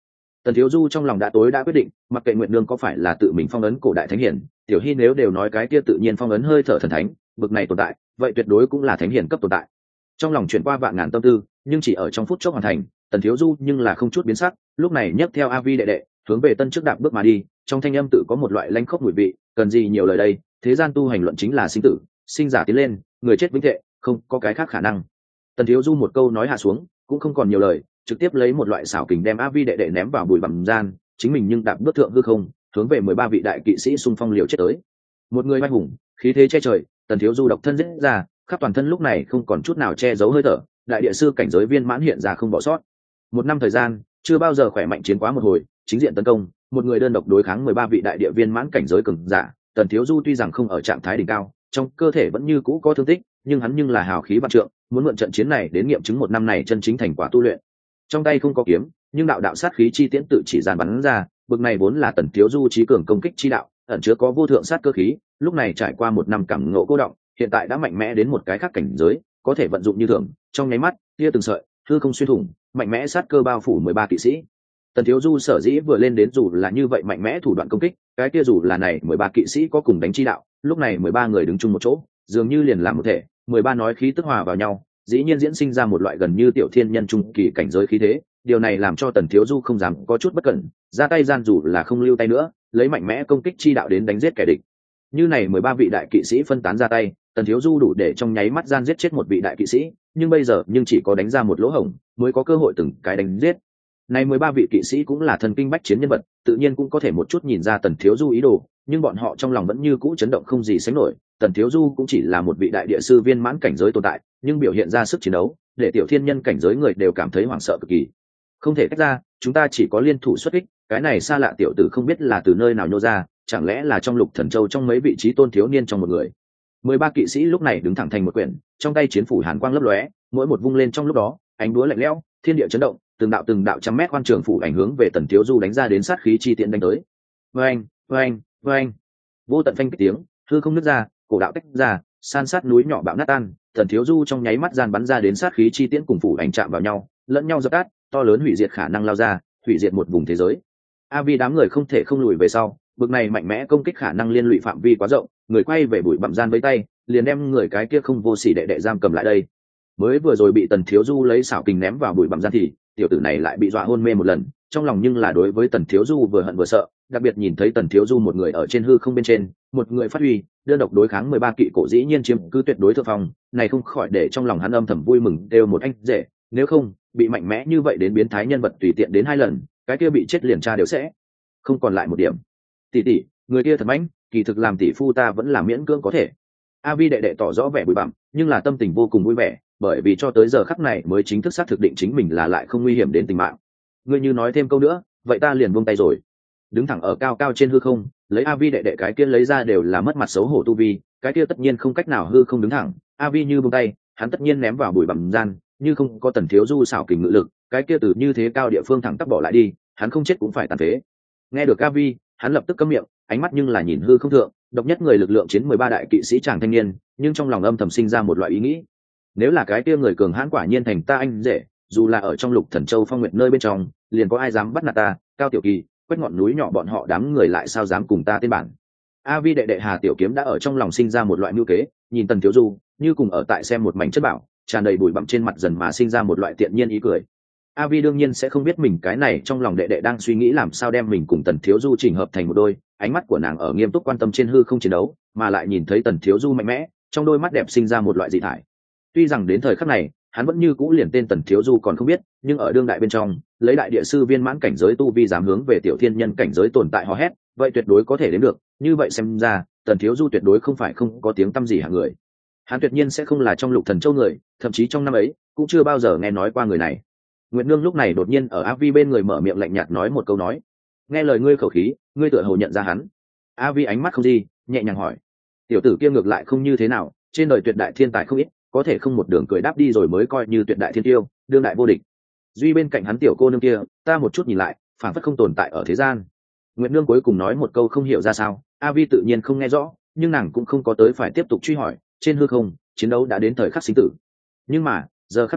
Tần Thiếu Du trong lòng đã tối đã quyết định, mặc kệ Nguyệt Nương có phải là tự mình phong ấn cổ đại thánh hiển, Tiểu Hy nếu đều nói cái kia tự nhiên phong ấn hơi thở thần thánh, bực này tồn tại, vậy tuyệt đối cũng là thánh hiển cấp tồn tại. Trong lòng chuyển qua vạn ngàn tâm tư, nhưng chỉ ở trong phút chốc hoàn thành, Tần Thiếu Du nhưng là không chút biến sắc, lúc này nhấc theo A Vi đệ đệ, hướng về tân trước đạp bước mà đi, trong thanh âm tự có một loại lanh khốc mùi vị, cần gì nhiều lời đây, thế gian tu hành luận chính là sinh tử, sinh giả tiến lên, người chết vĩnh thệ, không có cái khác khả năng. Tần Thiếu Du một câu nói hạ xuống, cũng không còn nhiều lời, trực tiếp lấy một loại xảo kình đem A Vi đệ đệ ném vào bụi bặm gian, chính mình nhưng đạp bước thượng hư không, hướng về mười ba vị đại kỵ sĩ xung phong liều chết tới. Một người oai hùng, khí thế che trời, Tần Thiếu Du độc thân giết ra, khắp toàn thân lúc này không còn chút nào che giấu hơi thở, đại địa sư cảnh giới viên mãn hiện ra không bỏ sót. Một năm thời gian, chưa bao giờ khỏe mạnh chiến quá một hồi, chính diện tấn công, một người đơn độc đối kháng mười ba vị đại địa viên mãn cảnh giới cường giả. Tần Thiếu Du tuy rằng không ở trạng thái đỉnh cao, trong cơ thể vẫn như cũ có thương tích, nhưng hắn nhưng là hào khí vạn trượng, muốn mượn trận chiến này đến nghiệm chứng một năm này chân chính thành quả tu luyện. Trong tay không có kiếm, nhưng đạo đạo sát khí chi tiễn tự chỉ dàn bắn ra, bực này vốn là Tần Thiếu Du trí cường công kích chi đạo, ẩn chứa có vô thượng sát cơ khí, lúc này trải qua một năm cảm ngộ cô động, hiện tại đã mạnh mẽ đến một cái khác cảnh giới, có thể vận dụng như thường, trong nháy mắt, tia từng sợi, hư không xuyên thủng, mạnh mẽ sát cơ bao phủ mười ba kỵ sĩ. Tần Thiếu Du sở dĩ vừa lên đến dù là như vậy mạnh mẽ thủ đoạn công kích, cái kia dù là này mười ba kỵ sĩ có cùng đánh chi đạo, lúc này mười ba người đứng chung một chỗ, dường như liền làm một thể, mười ba nói khí tức hòa vào nhau, dĩ nhiên diễn sinh ra một loại gần như tiểu thiên nhân trung kỳ cảnh giới khí thế, điều này làm cho Tần Thiếu Du không dám có chút bất cẩn, ra tay gian dù là không lưu tay nữa, lấy mạnh mẽ công kích chi đạo đến đánh giết kẻ địch. Như này mười ba vị đại kỵ sĩ phân tán ra tay, Tần Thiếu Du đủ để trong nháy mắt gian giết chết một vị đại kỵ sĩ, nhưng bây giờ nhưng chỉ có đánh ra một lỗ hổng, mới có cơ hội từng cái đánh giết. Này mười ba vị kỵ sĩ cũng là thần kinh bách chiến nhân vật, tự nhiên cũng có thể một chút nhìn ra Tần Thiếu Du ý đồ, nhưng bọn họ trong lòng vẫn như cũ chấn động không gì sánh nổi. Tần Thiếu Du cũng chỉ là một vị đại địa sư viên mãn cảnh giới tồn tại, nhưng biểu hiện ra sức chiến đấu, để tiểu thiên nhân cảnh giới người đều cảm thấy hoảng sợ cực kỳ. Không thể tách ra, chúng ta chỉ có liên thủ xuất kích, cái này xa lạ tiểu tử không biết là từ nơi nào nhô ra, chẳng lẽ là trong Lục Thần Châu trong mấy vị trí tôn thiếu niên trong một người. Mười ba kỵ sĩ lúc này đứng thẳng thành một quyển, trong tay chiến phủ hàn quang lấp lóe, mỗi một vung lên trong lúc đó, ánh đúa lạnh lẽo, thiên địa chấn động, từng đạo từng đạo trăm mét quan trường phủ ảnh hướng về Tần Thiếu Du đánh ra đến sát khí chi tiện đánh tới. Oeng, oeng, oeng. Vô tận phanh kích tiếng, hư không nứt ra, cổ đạo tách ra, san sát núi nhỏ bạo nát tan, Tần Thiếu Du trong nháy mắt gian bắn ra đến sát khí chi tiễn cùng phủ ảnh chạm vào nhau, lẫn nhau dập tắt, to lớn hủy diệt khả năng lao ra, hủy diệt một vùng thế giới. A Vi đám người không thể không lùi về sau, bực này mạnh mẽ công kích khả năng liên lụy phạm vi quá rộng, người quay về bụi bặm gian với tay, liền đem người cái kia không vô sỉ đệ đệ giam cầm lại đây. Mới vừa rồi bị Tần Thiếu Du lấy xảo kình ném vào bụi bặm gian thì tiểu tử này lại bị dọa hôn mê một lần, trong lòng nhưng là đối với Tần Thiếu Du vừa hận vừa sợ, đặc biệt nhìn thấy Tần Thiếu Du một người ở trên hư không bên trên, một người phát huy, đơn độc đối kháng mười ba kỵ cổ dĩ nhiên chiếm cứ tuyệt đối thượng phong, này không khỏi để trong lòng hắn âm thầm vui mừng đều một anh rể, nếu không, bị mạnh mẽ như vậy đến biến thái nhân vật tùy tiện đến hai lần, cái kia bị chết liền tra đều sẽ không còn lại một điểm. Tỷ tỷ, người kia thật mãnh, kỳ thực làm tỷ phu ta vẫn là miễn cưỡng có thể. A Vi đệ đệ tỏ rõ vẻ bụi bặm, nhưng là tâm tình vô cùng vui vẻ, bởi vì cho tới giờ khắc này mới chính thức xác thực định chính mình là lại không nguy hiểm đến tính mạng. Ngươi như nói thêm câu nữa, vậy ta liền buông tay rồi. Đứng thẳng ở cao cao trên hư không, lấy A Vi đệ đệ cái kia lấy ra đều là mất mặt xấu hổ tu vi, cái kia tất nhiên không cách nào hư không đứng thẳng. A Vi như buông tay, hắn tất nhiên ném vào bụi bặm gian, như không có Tần Thiếu Du xảo kình ngự lực, cái kia từ như thế cao địa phương thẳng tắp bỏ lại đi, hắn không chết cũng phải tàn phế. Nghe được A Vi, hắn lập tức câm miệng, ánh mắt nhưng là nhìn hư không thượng, độc nhất người lực lượng chiến mười ba đại kỵ sĩ chàng thanh niên, nhưng trong lòng âm thầm sinh ra một loại ý nghĩ. Nếu là cái kia người cường hãn quả nhiên thành ta anh rể, dù là ở trong Lục Thần Châu Phong Nguyệt nơi bên trong, liền có ai dám bắt nạt ta, Cao Tiểu Kỳ, quét ngọn núi nhỏ bọn họ đám người lại sao dám cùng ta tên bản. A Vi đệ đệ Hà Tiểu Kiếm đã ở trong lòng sinh ra một loại mưu kế, nhìn Tần Thiếu Du, như cùng ở tại xem một mảnh chất bảo, tràn đầy bụi bặm trên mặt dần mà sinh ra một loại tiện nhiên ý cười. A Vi đương nhiên sẽ không biết mình cái này trong lòng đệ đệ đang suy nghĩ làm sao đem mình cùng Tần Thiếu Du chỉnh hợp thành một đôi, ánh mắt của nàng ở nghiêm túc quan tâm trên hư không chiến đấu, mà lại nhìn thấy Tần Thiếu Du mạnh mẽ, trong đôi mắt đẹp sinh ra một loại dị thải. Tuy rằng đến thời khắc này, hắn vẫn như cũ liền tên Tần Thiếu Du còn không biết, nhưng ở đương đại bên trong, lấy đại địa sư viên mãn cảnh giới tu vi dám hướng về tiểu thiên nhân cảnh giới tồn tại hò hét, vậy tuyệt đối có thể đến được, như vậy xem ra, Tần Thiếu Du tuyệt đối không phải không có tiếng tăm gì hạng người. Hắn tuyệt nhiên sẽ không là trong Lục Thần Châu người, thậm chí trong năm ấy, cũng chưa bao giờ nghe nói qua người này. Nguyệt Nương lúc này đột nhiên ở A Vi bên người mở miệng lạnh nhạt nói một câu nói. Nghe lời ngươi khẩu khí, ngươi tựa hồ nhận ra hắn. A Vi ánh mắt không gì, nhẹ nhàng hỏi. Tiểu tử kia ngược lại không như thế nào, trên đời tuyệt đại thiên tài không ít, có thể không một đường cười đáp đi rồi mới coi như tuyệt đại thiên tiêu, đương đại vô địch. Duy bên cạnh hắn tiểu cô nương kia, ta một chút nhìn lại, phảng phất không tồn tại ở thế gian. Nguyệt Nương cuối cùng nói một câu không hiểu ra sao, A Vi tự nhiên không nghe rõ, nhưng nàng cũng không có tới phải tiếp tục truy hỏi, trên hư không, chiến đấu đã đến thời khắc sinh tử. Nhưng mà, giờ khắc này,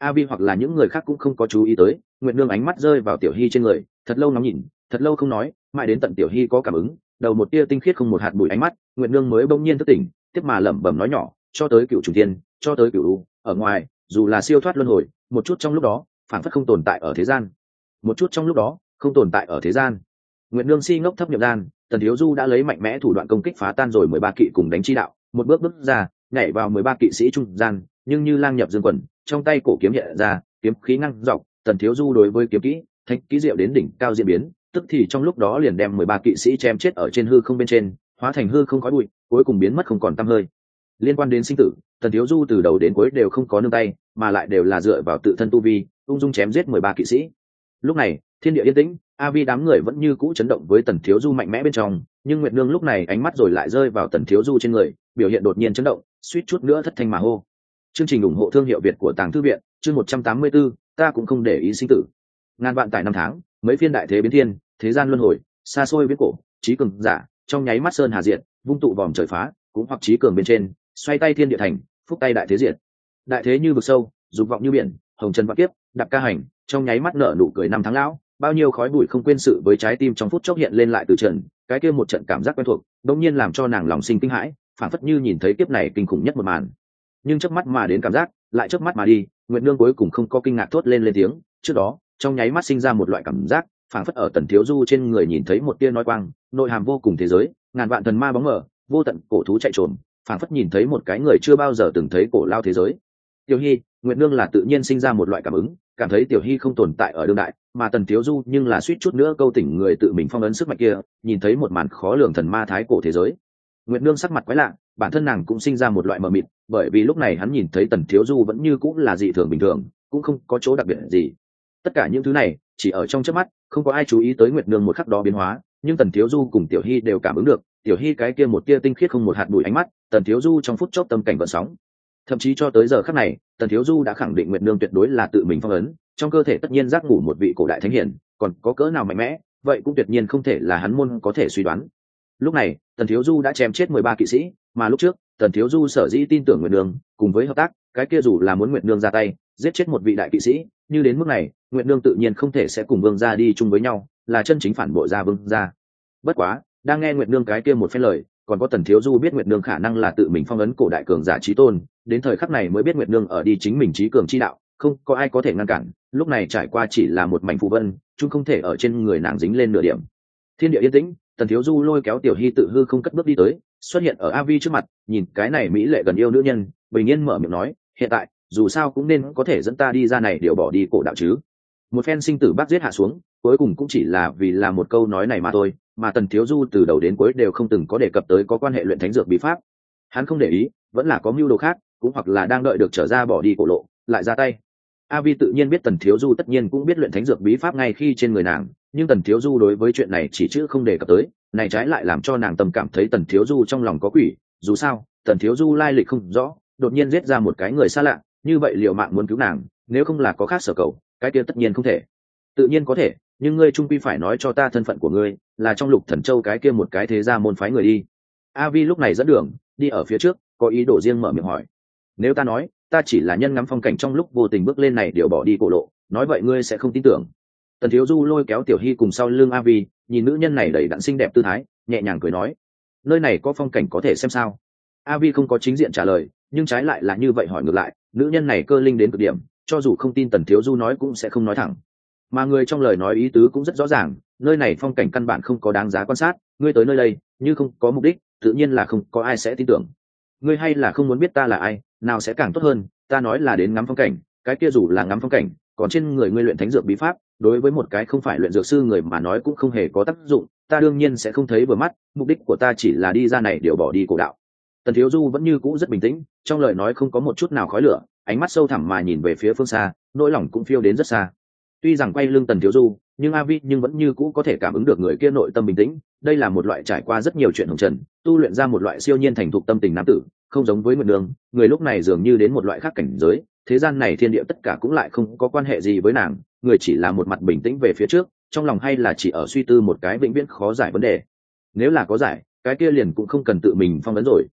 A Vi hoặc là những người khác cũng không có chú ý tới, nguyệt nương ánh mắt rơi vào tiểu hy trên người, thật lâu ngắm nhìn, thật lâu không nói, mãi đến tận tiểu hy có cảm ứng, đầu một tia tinh khiết không một hạt bụi ánh mắt, nguyệt nương mới bỗng nhiên thức tỉnh, tiếp mà lẩm bẩm nói nhỏ, cho tới cựu trùng tiên, cho tới cựu u, ở ngoài dù là siêu thoát luân hồi, một chút trong lúc đó phản phất không tồn tại ở thế gian, một chút trong lúc đó không tồn tại ở thế gian. Nguyệt nương si ngốc thấp nhập đan, Tần Thiếu Du đã lấy mạnh mẽ thủ đoạn công kích phá tan rồi mười ba kỵ cùng đánh chi đạo, một bước bước ra, nhảy vào mười ba kỵ sĩ trung gian, nhưng như lang nhập dương quần, trong tay cổ kiếm hiện ra, kiếm khí ngăng dọc, Tần Thiếu Du đối với kiếm kỹ, thanh kỹ diệu đến đỉnh cao diễn biến, tức thì trong lúc đó liền đem mười ba kỵ sĩ chém chết ở trên hư không bên trên, hóa thành hư không khói bụi, cuối cùng biến mất không còn tăm hơi. Liên quan đến sinh tử, Tần Thiếu Du từ đầu đến cuối đều không có nương tay, mà lại đều là dựa vào tự thân tu vi, ung dung chém giết mười ba kỵ sĩ. Lúc này, thiên địa yên tĩnh, A Vi đám người vẫn như cũ chấn động với Tần Thiếu Du mạnh mẽ bên trong, nhưng Nguyệt Nương lúc này ánh mắt rồi lại rơi vào Tần Thiếu Du trên người, biểu hiện đột nhiên chấn động, suýt chút nữa thất thanh mà hô. Chương trình ủng hộ thương hiệu Việt của Tàng Thư viện, chương một trăm tám mươi tư, ta cũng không để ý sinh tử. Ngàn vạn tại năm tháng, mấy phiên đại thế biến thiên, thế gian luân hồi, xa xôi viễn cổ, trí cường giả, trong nháy mắt sơn hà diệt, vung tụ vòm trời phá, cũng hoặc trí cường bên trên, xoay tay thiên địa thành, phúc tay đại thế diệt. Đại thế như vực sâu, dục vọng như biển, hồng trần vạn kiếp, đạp ca hành, trong nháy mắt nở nụ cười năm tháng lão, bao nhiêu khói bụi không quên sự với trái tim trong phút chốc hiện lên lại từ trần, cái kia một trận cảm giác quen thuộc, đột nhiên làm cho nàng lòng sinh kinh hãi, phản phất như nhìn thấy kiếp này kinh khủng nhất một màn. Nhưng chớp mắt mà đến cảm giác, lại chớp mắt mà đi, Nguyệt Nương cuối cùng không có kinh ngạc thốt lên lên tiếng, trước đó, trong nháy mắt sinh ra một loại cảm giác, phản phất ở Tần Thiếu Du trên người nhìn thấy một tia nói quang, nội hàm vô cùng thế giới, ngàn vạn thần ma bóng mờ, vô tận cổ thú chạy trốn, phản phất nhìn thấy một cái người chưa bao giờ từng thấy cổ lao thế giới. Tiểu Hy, Nguyệt Nương là tự nhiên sinh ra một loại cảm ứng, cảm thấy Tiểu Hy không tồn tại ở đương đại, mà Tần Thiếu Du nhưng là suýt chút nữa câu tỉnh người tự mình phong ấn sức mạnh kia, nhìn thấy một màn khó lường thần ma thái cổ thế giới. Nguyệt Nương sắc mặt quái lạ, bản thân nàng cũng sinh ra một loại mờ mịt, bởi vì lúc này hắn nhìn thấy Tần Thiếu Du vẫn như cũng là dị thường bình thường, cũng không có chỗ đặc biệt gì. Tất cả những thứ này chỉ ở trong chớp mắt, không có ai chú ý tới Nguyệt Nương một khắc đó biến hóa, nhưng Tần Thiếu Du cùng Tiểu Hy đều cảm ứng được, Tiểu Hy cái kia một tia tinh khiết không một hạt bụi ánh mắt, Tần Thiếu Du trong phút chốc tâm cảnh gợn sóng. Thậm chí cho tới giờ khắc này, Tần Thiếu Du đã khẳng định Nguyệt Nương tuyệt đối là tự mình phong ấn, trong cơ thể tất nhiên giác ngủ một vị cổ đại thánh hiển, còn có cỡ nào mạnh mẽ, vậy cũng tuyệt nhiên không thể là hắn môn có thể suy đoán. Lúc này, Tần Thiếu Du đã chém chết mười ba kỵ sĩ, mà lúc trước, Tần Thiếu Du sở dĩ tin tưởng Nguyệt Nương, cùng với hợp tác, cái kia dù là muốn Nguyệt Nương ra tay, giết chết một vị đại kỵ sĩ, như đến mức này, Nguyệt Nương tự nhiên không thể sẽ cùng Vương gia đi chung với nhau, là chân chính phản bội gia Vương gia. Bất quá, đang nghe Nguyệt Nương cái kia một phen lời, còn có Tần Thiếu Du biết Nguyệt Nương khả năng là tự mình phong ấn cổ đại cường giả chí tôn, đến thời khắc này mới biết Nguyệt Nương ở đi chính mình chí cường chi đạo, không có ai có thể ngăn cản, lúc này trải qua chỉ là một mảnh phù vân, chung không thể ở trên người nàng dính lên nửa điểm. Thiên địa yên tĩnh, Tần Thiếu Du lôi kéo Tiểu Hy tự hư không cất bước đi tới, xuất hiện ở A Vi trước mặt, nhìn cái này mỹ lệ gần yêu nữ nhân, bình yên mở miệng nói, hiện tại, dù sao cũng nên có thể dẫn ta đi ra này điều bỏ đi cổ đạo chứ. Một phen sinh tử bác giết hạ xuống, cuối cùng cũng chỉ là vì là một câu nói này mà thôi, mà Tần Thiếu Du từ đầu đến cuối đều không từng có đề cập tới có quan hệ luyện thánh dược bí pháp. Hắn không để ý, vẫn là có mưu đồ khác, cũng hoặc là đang đợi được trở ra bỏ đi cổ lộ, lại ra tay. A Vi tự nhiên biết Tần Thiếu Du tất nhiên cũng biết luyện thánh dược bí pháp ngay khi trên người nàng, nhưng Tần Thiếu Du đối với chuyện này chỉ chữ không đề cập tới, này trái lại làm cho nàng tâm cảm thấy Tần Thiếu Du trong lòng có quỷ, dù sao, Tần Thiếu Du lai lịch không rõ, đột nhiên giết ra một cái người xa lạ, như vậy liều mạng muốn cứu nàng, nếu không là có khác sở cầu, cái kia tất nhiên không thể. Tự nhiên có thể, nhưng ngươi trung quy phải nói cho ta thân phận của ngươi, là trong Lục Thần Châu cái kia một cái thế gia môn phái người đi. A Vi lúc này dẫn đường, đi ở phía trước, có ý đồ riêng mở miệng hỏi. Nếu ta nói, ta chỉ là nhân ngắm phong cảnh trong lúc vô tình bước lên này điều bỏ đi cổ lộ, nói vậy ngươi sẽ không tin tưởng. Tần Thiếu Du lôi kéo Tiểu Hy cùng sau lưng A Vi, nhìn nữ nhân này đầy đặn xinh đẹp tư thái, nhẹ nhàng cười nói, nơi này có phong cảnh có thể xem sao. A Vi không có chính diện trả lời, nhưng trái lại là như vậy hỏi ngược lại, nữ nhân này cơ linh đến cực điểm, cho dù không tin Tần Thiếu Du nói cũng sẽ không nói thẳng. Mà người trong lời nói ý tứ cũng rất rõ ràng, nơi này phong cảnh căn bản không có đáng giá quan sát, ngươi tới nơi đây, như không có mục đích, tự nhiên là không có ai sẽ tin tưởng. Ngươi hay là không muốn biết ta là ai, nào sẽ càng tốt hơn, ta nói là đến ngắm phong cảnh, cái kia dù là ngắm phong cảnh, còn trên người ngươi luyện thánh dược bí pháp, đối với một cái không phải luyện dược sư người mà nói cũng không hề có tác dụng, ta đương nhiên sẽ không thấy vừa mắt, mục đích của ta chỉ là đi ra này điều bỏ đi cổ đạo. Tần Thiếu Du vẫn như cũ rất bình tĩnh, trong lời nói không có một chút nào khói lửa, ánh mắt sâu thẳm mà nhìn về phía phương xa, nỗi lòng cũng phiêu đến rất xa. Tuy rằng quay lưng Tần Thiếu Du, nhưng A Vi nhưng vẫn như cũ có thể cảm ứng được người kia nội tâm bình tĩnh, đây là một loại trải qua rất nhiều chuyện hồng trần, tu luyện ra một loại siêu nhiên thành thục tâm tình nam tử, không giống với Nguyệt Nương, người lúc này dường như đến một loại khác cảnh giới, thế gian này thiên địa tất cả cũng lại không có quan hệ gì với nàng, người chỉ là một mặt bình tĩnh về phía trước, trong lòng hay là chỉ ở suy tư một cái vĩnh viễn khó giải vấn đề. Nếu là có giải, cái kia liền cũng không cần tự mình phong vấn rồi.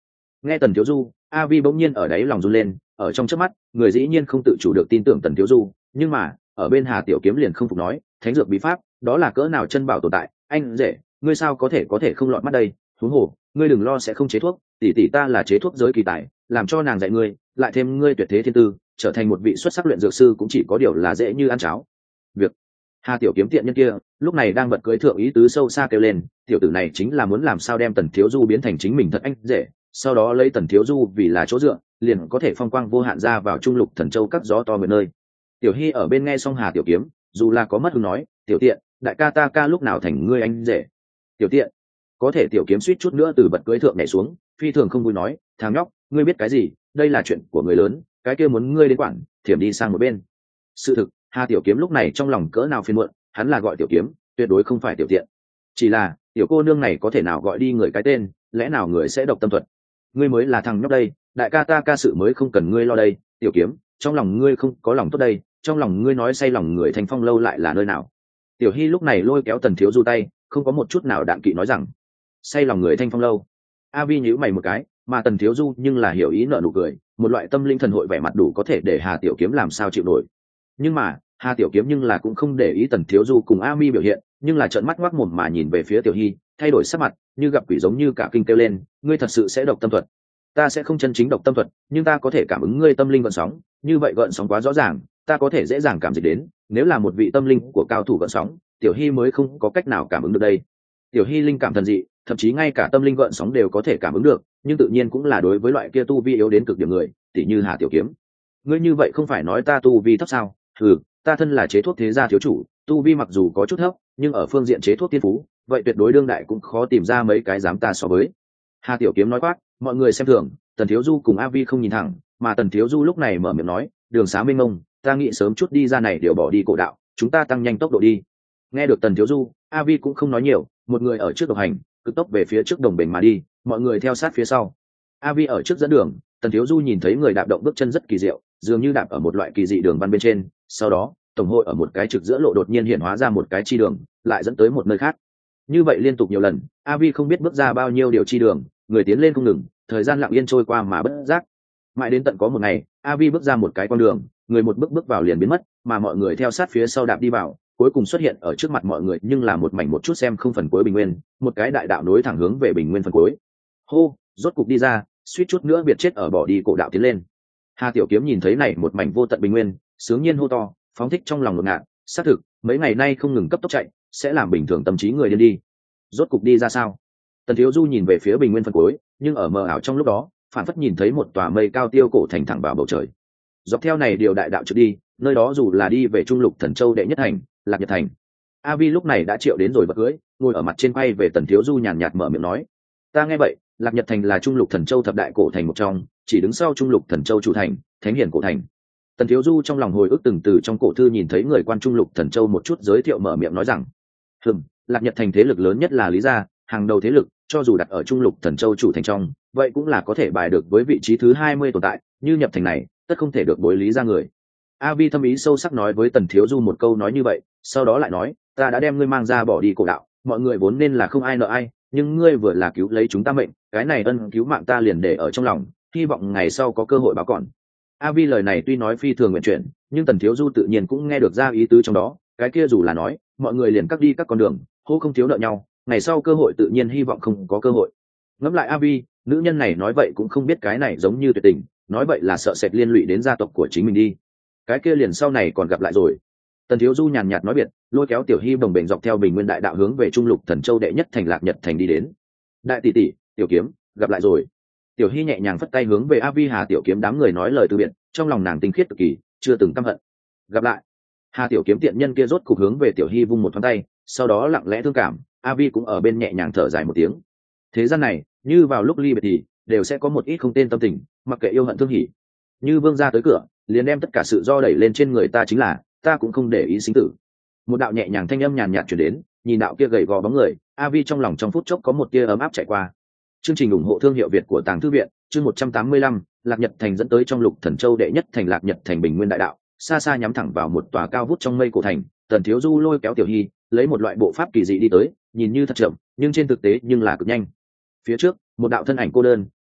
Nghe Tần Thiếu Du, a vi bỗng nhiên ở đáy lòng run lên, ở trong chớp mắt người dĩ nhiên không tự chủ được tin tưởng Tần Thiếu Du, nhưng mà ở bên Hà Tiểu Kiếm liền không phục nói, thánh dược bí pháp đó là cỡ nào chân bảo tồn tại, anh rể ngươi sao có thể có thể không lọt mắt đây. Huống hồ ngươi đừng lo sẽ không chế thuốc, tỷ tỷ ta là chế thuốc giới kỳ tài, làm cho nàng dạy ngươi, lại thêm ngươi tuyệt thế thiên tư, trở thành một vị xuất sắc luyện dược sư cũng chỉ có điều là dễ như ăn cháo. Việc Hà Tiểu Kiếm tiện nhân kia lúc này đang bật cưới thượng ý tứ sâu xa kêu lên, tiểu tử này chính là muốn làm sao đem Tần Thiếu Du biến thành chính mình thật anh rể, sau đó lấy Tần Thiếu Du vì là chỗ dựa, liền có thể phong quang vô hạn ra vào trung lục thần châu các gió to mười nơi. Tiểu Hy ở bên nghe xong Hà Tiểu Kiếm, dù là có mất hứng nói, tiểu tiện, đại ca ta ca lúc nào thành ngươi anh rể. Tiểu tiện, có thể Tiểu Kiếm suýt chút nữa từ bật cưới thượng nhảy xuống, phi thường không vui nói, thằng nhóc, ngươi biết cái gì, đây là chuyện của người lớn, cái kia muốn ngươi đến quản, thiểm đi sang một bên. Sự thực, Hà Tiểu Kiếm lúc này trong lòng cỡ nào phiền muộn, hắn là gọi Tiểu Kiếm, tuyệt đối không phải tiểu tiện. Chỉ là tiểu cô nương này có thể nào gọi đi người cái tên, lẽ nào người sẽ độc tâm thuật? Ngươi mới là thằng nhóc đây, đại ca ta ca sự mới không cần ngươi lo đây. Tiểu Kiếm, trong lòng ngươi không có lòng tốt đây, trong lòng ngươi nói say lòng người Thanh Phong lâu lại là nơi nào? Tiểu Hy lúc này lôi kéo Tần Thiếu Du tay, không có một chút nào đạm kỵ nói rằng say lòng người Thanh Phong lâu. A Vi nhíu mày một cái, mà Tần Thiếu Du nhưng là hiểu ý nở nụ cười, một loại tâm linh thần hội vẻ mặt đủ có thể để Hà Tiểu Kiếm làm sao chịu nổi. Nhưng mà Hà Tiểu Kiếm nhưng là cũng không để ý Tần Thiếu Du cùng A Mi biểu hiện, nhưng là trợn mắt ngoác mồm mà nhìn về phía Tiểu Hy, thay đổi sắc mặt, như gặp quỷ giống như cả kinh kêu lên, ngươi thật sự sẽ độc tâm thuật? Ta sẽ không chân chính độc tâm thuật, nhưng ta có thể cảm ứng ngươi tâm linh gợn sóng, như vậy gợn sóng quá rõ ràng, ta có thể dễ dàng cảm dịch đến, nếu là một vị tâm linh của cao thủ gợn sóng, Tiểu Hy mới không có cách nào cảm ứng được đây. Tiểu Hy linh cảm thần dị, thậm chí ngay cả tâm linh gợn sóng đều có thể cảm ứng được, nhưng tự nhiên cũng là đối với loại kia tu vi yếu đến cực điểm người, tỉ như Hà Tiểu Kiếm. Ngươi như vậy không phải nói ta tu vi thấp sao? Ừ, ta thân là chế thuốc thế gia thiếu chủ, tu vi mặc dù có chút thấp, nhưng ở phương diện chế thuốc tiên phú, vậy tuyệt đối đương đại cũng khó tìm ra mấy cái dám ta so với. Hà Tiểu Kiếm nói quát, mọi người xem thường, Tần Thiếu Du cùng A Vi không nhìn thẳng, mà Tần Thiếu Du lúc này mở miệng nói, đường xá mênh mông, ta nghĩ sớm chút đi ra này đều bỏ đi cổ đạo, chúng ta tăng nhanh tốc độ đi. Nghe được Tần Thiếu Du, A Vi cũng không nói nhiều, một người ở trước độc hành, cực tốc về phía trước đồng bình mà đi, mọi người theo sát phía sau. A Vi ở trước dẫn đường, Tần Thiếu Du nhìn thấy người đạp động bước chân rất kỳ diệu, dường như đạp ở một loại kỳ dị đường văn bên trên, sau đó tổng hội ở một cái trực giữa lộ đột nhiên hiện hóa ra một cái chi đường, lại dẫn tới một nơi khác. Như vậy liên tục nhiều lần, A Vi không biết bước ra bao nhiêu điều chi đường, người tiến lên không ngừng, thời gian lặng yên trôi qua mà bất giác. Mãi đến tận có một ngày, A Vi bước ra một cái con đường, người một bước bước vào liền biến mất, mà mọi người theo sát phía sau đạp đi vào, cuối cùng xuất hiện ở trước mặt mọi người, nhưng là một mảnh một chút xem không phần cuối bình nguyên, một cái đại đạo nối thẳng hướng về bình nguyên phần cuối. Hô, rốt cục đi ra, suýt chút nữa biệt chết ở bỏ đi cổ đạo tiến lên. Hà Tiểu Kiếm nhìn thấy này một mảnh vô tận bình nguyên, sướng nhiên hô to, phóng thích trong lòng ngột ngạt, xác thực, mấy ngày nay không ngừng cấp tốc chạy, sẽ làm bình thường tâm trí người điên đi. Rốt cục đi ra sao? Tần Thiếu Du nhìn về phía bình nguyên phần cuối, nhưng ở mờ ảo trong lúc đó, phản phất nhìn thấy một tòa mây cao tiêu cổ thành thẳng vào bầu trời. Dọc theo này điều đại đạo trượt đi, nơi đó dù là đi về trung lục thần châu đệ nhất thành, Lạc Nhật thành. A Vi lúc này đã triệu đến rồi bật cưới, ngồi ở mặt trên quay về Tần Thiếu Du nhàn nhạt mở miệng nói, ta nghe vậy, Lạc Nhật thành là trung lục thần châu thập đại cổ thành một trong, chỉ đứng sau trung lục thần châu chủ thành, thánh hiển cổ thành. Tần Thiếu Du trong lòng hồi ức từng từ trong cổ thư nhìn thấy người quan trung lục thần châu một chút giới thiệu mở miệng nói rằng, hừm, Lạc Nhật thành thế lực lớn nhất là Lý gia, hàng đầu thế lực, cho dù đặt ở trung lục thần châu chủ thành trong, vậy cũng là có thể bài được với vị trí thứ hai mươi tồn tại, như nhập thành này, tất không thể được bối Lý gia người. A Vi thâm ý sâu sắc nói với Tần Thiếu Du một câu nói như vậy, sau đó lại nói, ta đã đem ngươi mang ra bỏ đi cổ đạo, mọi người vốn nên là không ai nợ ai, nhưng ngươi vừa là cứu lấy chúng ta mệnh, cái này ân cứu mạng ta liền để ở trong lòng, hy vọng ngày sau có cơ hội báo còn. A Vi lời này tuy nói phi thường nguyện chuyển, nhưng Tần Thiếu Du tự nhiên cũng nghe được ra ý tứ trong đó, cái kia dù là nói, mọi người liền cắt đi các con đường, hô không thiếu nợ nhau, ngày sau cơ hội tự nhiên hy vọng không có cơ hội. Ngẫm lại A Vi, nữ nhân này nói vậy cũng không biết cái này giống như tuyệt tình, nói vậy là sợ sệt liên lụy đến gia tộc của chính mình đi. Cái kia liền sau này còn gặp lại rồi. Tần Thiếu Du nhàn nhạt nói biệt, lôi kéo Tiểu Hy đồng bền dọc theo bình nguyên đại đạo hướng về trung lục thần châu đệ nhất thành Lạc Nhật thành đi đến. Đại tỷ tỷ, Tiểu Kiếm, gặp lại rồi. Tiểu Hy nhẹ nhàng phất tay hướng về A Vi Hà Tiểu Kiếm đám người nói lời từ biệt, trong lòng nàng tinh khiết cực kỳ, chưa từng căm hận. Gặp lại. Hà Tiểu Kiếm tiện nhân kia rốt cục hướng về Tiểu Hy vung một thoáng tay, sau đó lặng lẽ thương cảm, A Vi cũng ở bên nhẹ nhàng thở dài một tiếng. Thế gian này, như vào lúc ly biệt thì đều sẽ có một ít không tên tâm tình, mặc kệ yêu hận thương hỉ. Như vương gia tới cửa, liền đem tất cả sự do đẩy lên trên người ta chính là, ta cũng không để ý sinh tử. Một đạo nhẹ nhàng thanh âm nhàn nhạt truyền đến, nhìn đạo kia gầy gò bóng người, A Vi trong lòng trong phút chốc có một tia ấm áp chạy qua. Chương trình ủng hộ thương hiệu Việt của Tàng Thư viện, chương một trăm tám mươi lăm, Lạc Nhật thành dẫn tới trong lục thần châu đệ nhất thành Lạc Nhật thành bình nguyên đại đạo, xa xa nhắm thẳng vào một tòa cao vút trong mây cổ thành. Tần Thiếu Du lôi kéo Tiểu Hy, lấy một loại bộ pháp kỳ dị đi tới, nhìn như thật chậm, nhưng trên thực tế nhưng là cực nhanh. Phía trước, một đạo thân ảnh cô đơn,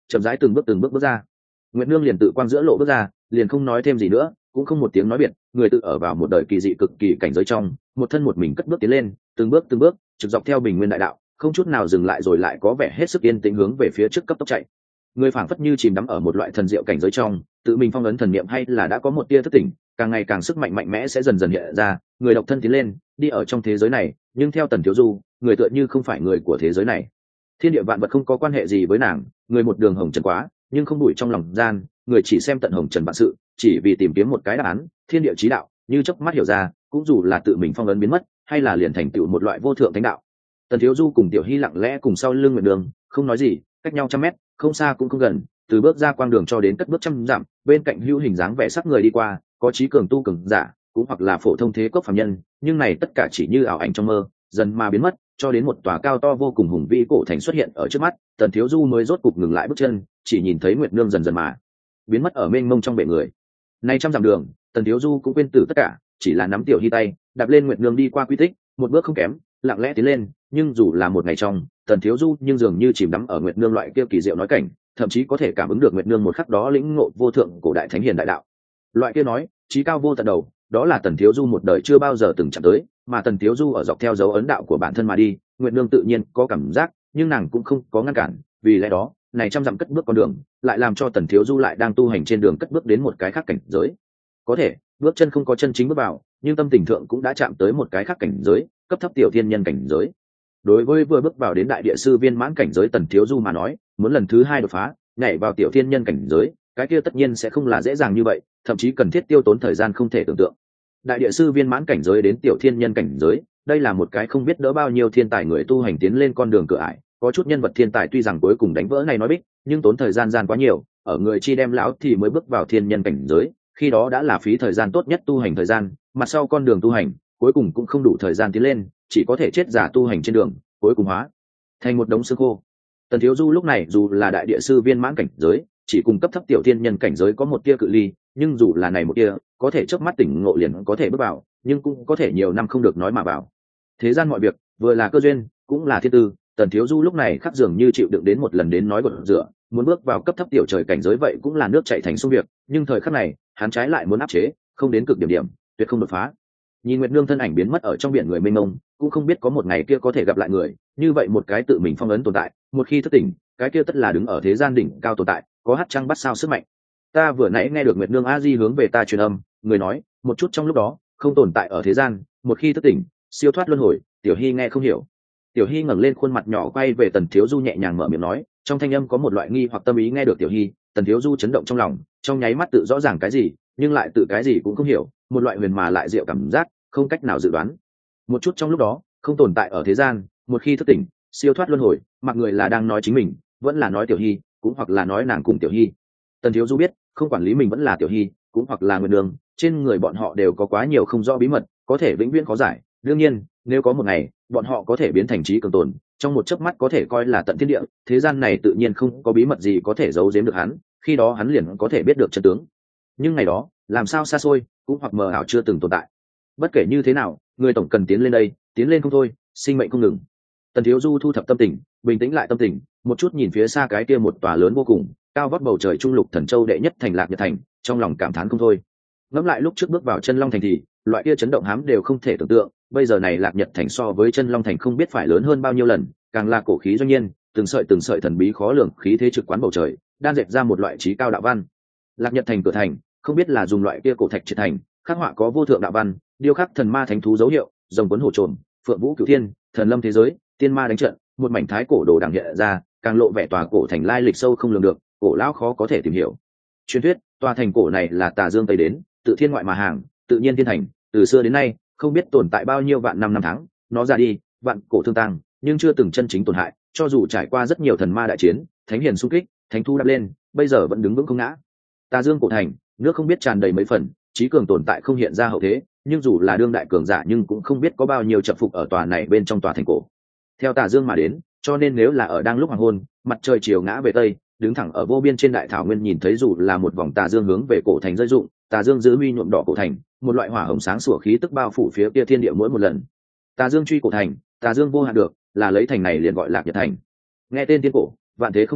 chậm rãi từng bước từng bước bước ra. Nguyệt Nương liền tự quang giữa lộ bước ra, liền không nói thêm gì nữa, cũng không một tiếng nói biệt, người tự ở vào một đời kỳ dị cực kỳ cảnh giới trong, một thân một mình cất bước tiến lên, từng bước từng bước, trực dọc theo bình nguyên đại đạo, không chút nào dừng lại rồi lại có vẻ hết sức yên tĩnh hướng về phía trước cấp tốc chạy. Người phảng phất như chìm đắm ở một loại thần diệu cảnh giới trong, tự mình phong ấn thần niệm hay là đã có một tia thức tỉnh, càng ngày càng sức mạnh mạnh mẽ sẽ dần dần hiện ra, người độc thân tiến lên, đi ở trong thế giới này, nhưng theo Tần Thiếu Du, người tựa như không phải người của thế giới này. Thiên địa vạn vật không có quan hệ gì với nàng, người một đường hồng trần quá, nhưng không đuổi trong lòng gian, người chỉ xem tận hồng trần vạn sự, chỉ vì tìm kiếm một cái đáp án, thiên địa chí đạo, như chớp mắt hiểu ra, cũng dù là tự mình phong ấn biến mất, hay là liền thành tựu một loại vô thượng thánh đạo. Tần Thiếu Du cùng Tiểu Hy lặng lẽ cùng sau lưng Nguyệt Đường, không nói gì, cách nhau trăm mét, không xa cũng không gần, từ bước ra quang đường cho đến cất bước trăm dặm, bên cạnh hữu hình dáng vẻ sắc người đi qua, có trí cường tu cường giả, cũng hoặc là phổ thông thế cốc phàm nhân, nhưng này tất cả chỉ như ảo ảnh trong mơ, dần mà biến mất, cho đến một tòa cao to vô cùng hùng vĩ cổ thành xuất hiện ở trước mắt, Tần Thiếu Du mới rốt cục ngừng lại bước chân, chỉ nhìn thấy Nguyệt Nương dần dần mà biến mất ở mênh mông trong bệ người. Nay trăm dặm đường, Tần Thiếu Du cũng quên từ tất cả, chỉ là nắm Tiểu Hy tay, đạp lên Nguyệt Nương đi qua quy tích, một bước không kém, lặng lẽ tiến lên, nhưng dù là một ngày trong, Tần Thiếu Du nhưng dường như chìm đắm ở Nguyệt Nương loại kia kỳ diệu nói cảnh, thậm chí có thể cảm ứng được Nguyệt Nương một khắc đó lĩnh ngộ vô thượng cổ đại thánh hiền đại đạo. Loại kia nói, chí cao vô tận đầu, đó là Tần Thiếu Du một đời chưa bao giờ từng chạm tới, mà Tần Thiếu Du ở dọc theo dấu ấn đạo của bản thân mà đi, Nguyệt Nương tự nhiên có cảm giác, nhưng nàng cũng không có ngăn cản, vì lẽ đó, này trăm dặm cất bước con đường, lại làm cho Tần Thiếu Du lại đang tu hành trên đường cất bước đến một cái khác cảnh giới. Có thể, bước chân không có chân chính bước vào, nhưng tâm tình thượng cũng đã chạm tới một cái khác cảnh giới, cấp thấp tiểu thiên nhân cảnh giới. Đối với vừa bước vào đến đại địa sư viên mãn cảnh giới Tần Thiếu Du mà nói, muốn lần thứ hai đột phá, nhảy vào tiểu thiên nhân cảnh giới, cái kia tất nhiên sẽ không là dễ dàng như vậy, thậm chí cần thiết tiêu tốn thời gian không thể tưởng tượng. Đại địa sư viên mãn cảnh giới đến tiểu thiên nhân cảnh giới, đây là một cái không biết đỡ bao nhiêu thiên tài người tu hành tiến lên con đường cửa ải, có chút nhân vật thiên tài tuy rằng cuối cùng đánh vỡ này nói bích, nhưng tốn thời gian gian quá nhiều, ở người chi đem lão thì mới bước vào thiên nhân cảnh giới, khi đó đã là phí thời gian tốt nhất tu hành thời gian, mặt sau con đường tu hành, cuối cùng cũng không đủ thời gian tiến lên, chỉ có thể chết giả tu hành trên đường, cuối cùng hóa thành một đống xương khô. Tần Thiếu Du lúc này dù là đại địa sư viên mãn cảnh giới, chỉ cùng cấp thấp tiểu thiên nhân cảnh giới có một tia cự ly, nhưng dù là này một tia, có thể chớp mắt tỉnh ngộ liền có thể bước vào, nhưng cũng có thể nhiều năm không được nói mà vào. Thế gian mọi việc, vừa là cơ duyên, cũng là thiên tư, Tần Thiếu Du lúc này khắc dường như chịu đựng đến một lần đến nói gột rửa, muốn bước vào cấp thấp tiểu trời cảnh giới vậy cũng là nước chảy thành sông việc, nhưng thời khắc này, hắn trái lại muốn áp chế, không đến cực điểm điểm, tuyệt không đột phá. Nhìn Nguyệt Nương thân ảnh biến mất ở trong biển người mênh mông, cũng không biết có một ngày kia có thể gặp lại người, như vậy một cái tự mình phong ấn tồn tại, một khi thức tỉnh, cái kia tất là đứng ở thế gian đỉnh cao tồn tại, có hát trăng bắt sao sức mạnh. Ta vừa nãy nghe được Nguyệt Nương a di hướng về ta truyền âm, người nói, một chút trong lúc đó, không tồn tại ở thế gian, một khi thức tỉnh, siêu thoát luân hồi. Tiểu Hy nghe không hiểu. Tiểu Hy ngẩng lên khuôn mặt nhỏ quay về Tần Thiếu Du nhẹ nhàng mở miệng nói, trong thanh âm có một loại nghi hoặc tâm ý. Nghe được Tiểu Hy, Tần Thiếu Du chấn động trong lòng, trong nháy mắt tự rõ ràng cái gì, nhưng lại tự cái gì cũng không hiểu, một loại huyền mà lại diệu cảm giác, không cách nào dự đoán. Một chút trong lúc đó, không tồn tại ở thế gian, một khi thức tỉnh, siêu thoát luân hồi, mặc người là đang nói chính mình, vẫn là nói Tiểu Hy, cũng hoặc là nói nàng cùng Tiểu Hy. Tần Thiếu Du biết, không quản lý mình vẫn là Tiểu Hy, cũng hoặc là Nguyệt Nương, trên người bọn họ đều có quá nhiều không rõ bí mật, có thể vĩnh viễn khó giải. Đương nhiên, nếu có một ngày, bọn họ có thể biến thành trí cường tồn, trong một chớp mắt có thể coi là tận thiên địa, thế gian này tự nhiên không có bí mật gì có thể giấu giếm được hắn, khi đó hắn liền có thể biết được chân tướng. Nhưng ngày đó, làm sao xa xôi, cũng hoặc mờ ảo chưa từng tồn tại. Bất kể như thế nào, người tổng cần tiến lên đây, tiến lên không thôi, sinh mệnh không ngừng. Tần Thiếu Du thu thập tâm tình, bình tĩnh lại tâm tình, một chút nhìn phía xa cái kia một tòa lớn vô cùng, cao vóc bầu trời trung lục thần châu đệ nhất thành Lạc Nhật thành, trong lòng cảm thán không thôi. Ngẫm lại lúc trước bước vào Chân Long thành thì, loại kia chấn động hám đều không thể tưởng tượng, bây giờ này Lạc Nhật thành so với Chân Long thành không biết phải lớn hơn bao nhiêu lần, càng là cổ khí doanh nhiên, từng sợi từng sợi thần bí khó lường khí thế trực quán bầu trời, đan dệt ra một loại trí cao đạo văn. Lạc Nhật thành cửa thành, không biết là dùng loại kia cổ thạch triệt thành, khắc họa có vô thượng đạo văn, điêu khắc thần ma thánh thú dấu hiệu, rồng cuốn hổ trồn, phượng vũ cửu thiên, thần lâm thế giới, tiên ma đánh trận, một mảnh thái cổ đồ đằng hiện ra, càng lộ vẻ tòa cổ thành lai lịch sâu không lường được, cổ lão khó có thể tìm hiểu. Truyền thuyết, tòa thành cổ này là Tà Dương Tây đến, tự thiên ngoại mà hàng, tự nhiên thiên thành, từ xưa đến nay, không biết tồn tại bao nhiêu vạn năm năm tháng, nó ra đi, vạn cổ thương tăng, nhưng chưa từng chân chính tổn hại, cho dù trải qua rất nhiều thần ma đại chiến, thánh hiền xung kích, thánh thu đạp lên, bây giờ vẫn đứng vững không ngã. Tà Dương cổ thành, nước không biết tràn đầy mấy phần, trí cường tồn tại không hiện ra hậu thế, nhưng dù là đương đại cường giả nhưng cũng không biết có bao nhiêu chập phục ở tòa này bên trong tòa thành cổ. Theo Tà Dương mà đến, cho nên nếu là ở đang lúc hoàng hôn, mặt trời chiều ngã về tây, đứng thẳng ở vô biên trên đại thảo nguyên nhìn thấy dù là một vòng Tà Dương hướng về cổ thành rơi rụng, Tà Dương giữ huy nhuộm đỏ cổ thành, một loại hỏa hồng sáng sủa khí tức bao phủ phía kia thiên địa mỗi một lần. Tà Dương truy cổ thành, Tà Dương vô hạn được, là lấy thành này liền gọi Lạc Nhật thành. Nghe tên tiên cổ, vạn thế không ngã,